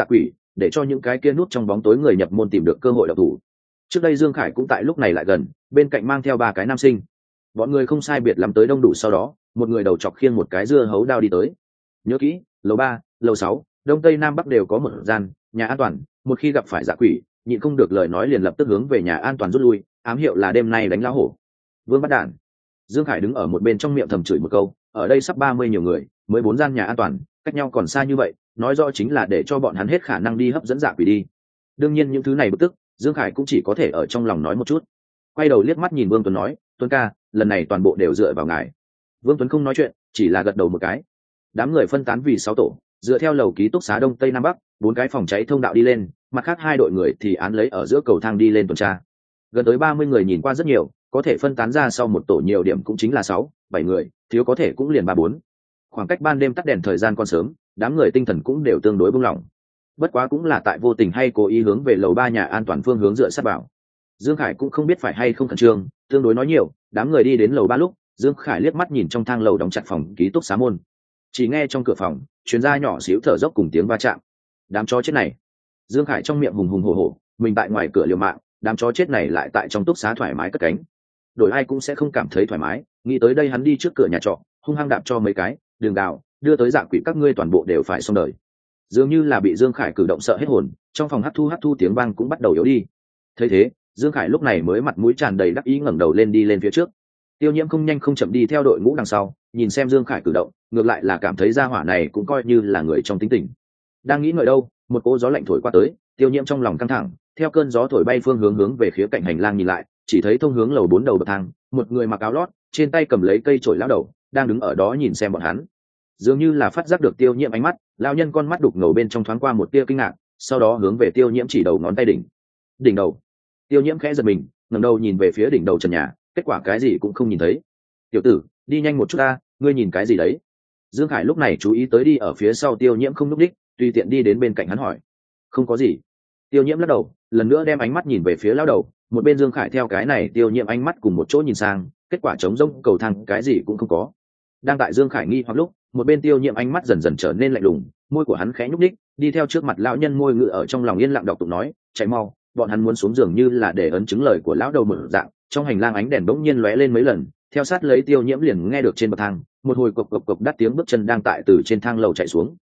để cho những cái kia nút trong bóng tối người nhập môn tìm được cơ hội độc thủ. Trước đây Dương Khải cũng tại lúc này lại gần, bên cạnh mang theo ba cái nam sinh. Bọn người không sai biệt lắm tới đông đủ, sau đó một người đầu chọc khiêng một cái dưa hấu đao đi tới. Nhớ kỹ, lầu ba, lầu sáu, đông tây nam bắc đều có một gian nhà an toàn, một khi gặp phải dạ quỷ, nhịn không được lời nói liền lập tức hướng về nhà an toàn rút lui, ám hiệu là đêm nay đánh lão hổ. Vương bắt đản. Dương Khải đứng ở một bên trong miệng thầm chửi một câu, ở đây sắp ba mươi nhiều người, mới bốn gian nhà an toàn, cách nhau còn xa như vậy, nói rõ chính là để cho bọn hắn hết khả năng đi hấp dẫn dạ quỷ đi. Đương nhiên những thứ này bực tức, Dương Khải cũng chỉ có thể ở trong lòng nói một chút. Quay đầu liếc mắt nhìn Vương Tuấn nói, Tuấn ca, lần này toàn bộ đều dựa vào ngài. Vương Tuấn không nói chuyện, chỉ là gật đầu một cái. Đám người phân tán vì sáu tổ, dựa theo lầu ký túc xá đông tây nam bắc, bốn cái phòng cháy thông đạo đi lên, mặt khác hai đội người thì án lấy ở giữa cầu thang đi lên tuần tra. Gần tới ba mươi người nhìn qua rất nhiều, có thể phân tán ra sau một tổ nhiều điểm cũng chính là sáu, bảy người, thiếu có thể cũng liền ba bốn. Khoảng cách ban đêm tắt đèn thời gian còn sớm, đám người tinh thần cũng đều tương đối buông lỏng. Bất quá cũng là tại vô tình hay cố ý hướng về lầu ba nhà an toàn phương hướng dựa sát vào. Dương Khải cũng không biết phải hay không khẩn trương, tương đối nói nhiều, đám người đi đến lầu ba lúc, Dương Khải liếc mắt nhìn trong thang lầu đóng chặt phòng ký túc xá môn. Chỉ nghe trong cửa phòng truyền ra nhỏ xíu thở dốc cùng tiếng va chạm. Đám chó chết này. Dương Khải trong miệng hùng hùng hổ hổ, mình tại ngoài cửa liều mạng, đám chó chết này lại tại trong túc xá thoải mái cất cánh. Đổi ai cũng sẽ không cảm thấy thoải mái, nghĩ tới đây hắn đi trước cửa nhà trọ, hung hăng đạp cho mấy cái, đường đào, đưa tới dạ quỷ các ngươi toàn bộ đều phải xong đời. Dường như là bị Dương Khải cử động sợ hết hồn, trong phòng hắt thu hắt thu tiếng vang cũng bắt đầu yếu đi. Thấy thế, Dương Khải lúc này mới mặt mũi tràn đầy đắc ý ngẩng đầu lên đi lên phía trước. Tiêu Nhiễm không nhanh không chậm đi theo đội ngũ đằng sau, nhìn xem Dương Khải cử động, ngược lại là cảm thấy gia hỏa này cũng coi như là người trong tính tình. Đang nghĩ ngợi đâu, một cỗ gió lạnh thổi qua tới, Tiêu Nhiễm trong lòng căng thẳng, theo cơn gió thổi bay phương hướng hướng về phía cạnh hành lang nhìn lại, chỉ thấy thông hướng lầu bốn đầu bậc thang, một người mặc áo lót, trên tay cầm lấy cây chổi lão đầu, đang đứng ở đó nhìn xem bọn hắn. Dường như là phát giác được Tiêu Nhiễm ánh mắt, lão nhân con mắt đục ngầu bên trong thoáng qua một tia kinh ngạc, sau đó hướng về Tiêu Nhiễm chỉ đầu ngón tay đỉnh. Đỉnh đầu. Tiêu Nhiễm khẽ giật mình, ngẩng đầu nhìn về phía đỉnh đầu trần nhà, kết quả cái gì cũng không nhìn thấy. Tiểu tử, đi nhanh một chút ta, ngươi nhìn cái gì đấy? Dương Khải lúc này chú ý tới đi ở phía sau Tiêu Nhiễm không lúc đích, tùy tiện đi đến bên cạnh hắn hỏi. Không có gì. Tiêu Nhiễm lắc đầu, lần nữa đem ánh mắt nhìn về phía lão đầu, một bên Dương Khải theo cái này Tiêu Nhiễm ánh mắt cùng một chỗ nhìn sang, kết quả trống rỗng cầu thang cái gì cũng không có. Đang tại Dương Khải nghi hoặc lúc, một bên Tiêu Nhiễm ánh mắt dần dần trở nên lạnh lùng, môi của hắn khẽ nhúc nhích, đi theo trước mặt lão nhân môi ngự ở trong lòng yên lặng đọc tụng nói, chạy mau, bọn hắn muốn xuống giường như là để ấn chứng lời của lão đầu mở dạng. Trong hành lang ánh đèn bỗng nhiên lóe lên mấy lần, theo sát lấy Tiêu Nhiễm liền nghe được trên bậc thang một hồi cộc cộc cộc đắt tiếng bước chân đang tại từ trên thang lầu chạy xuống.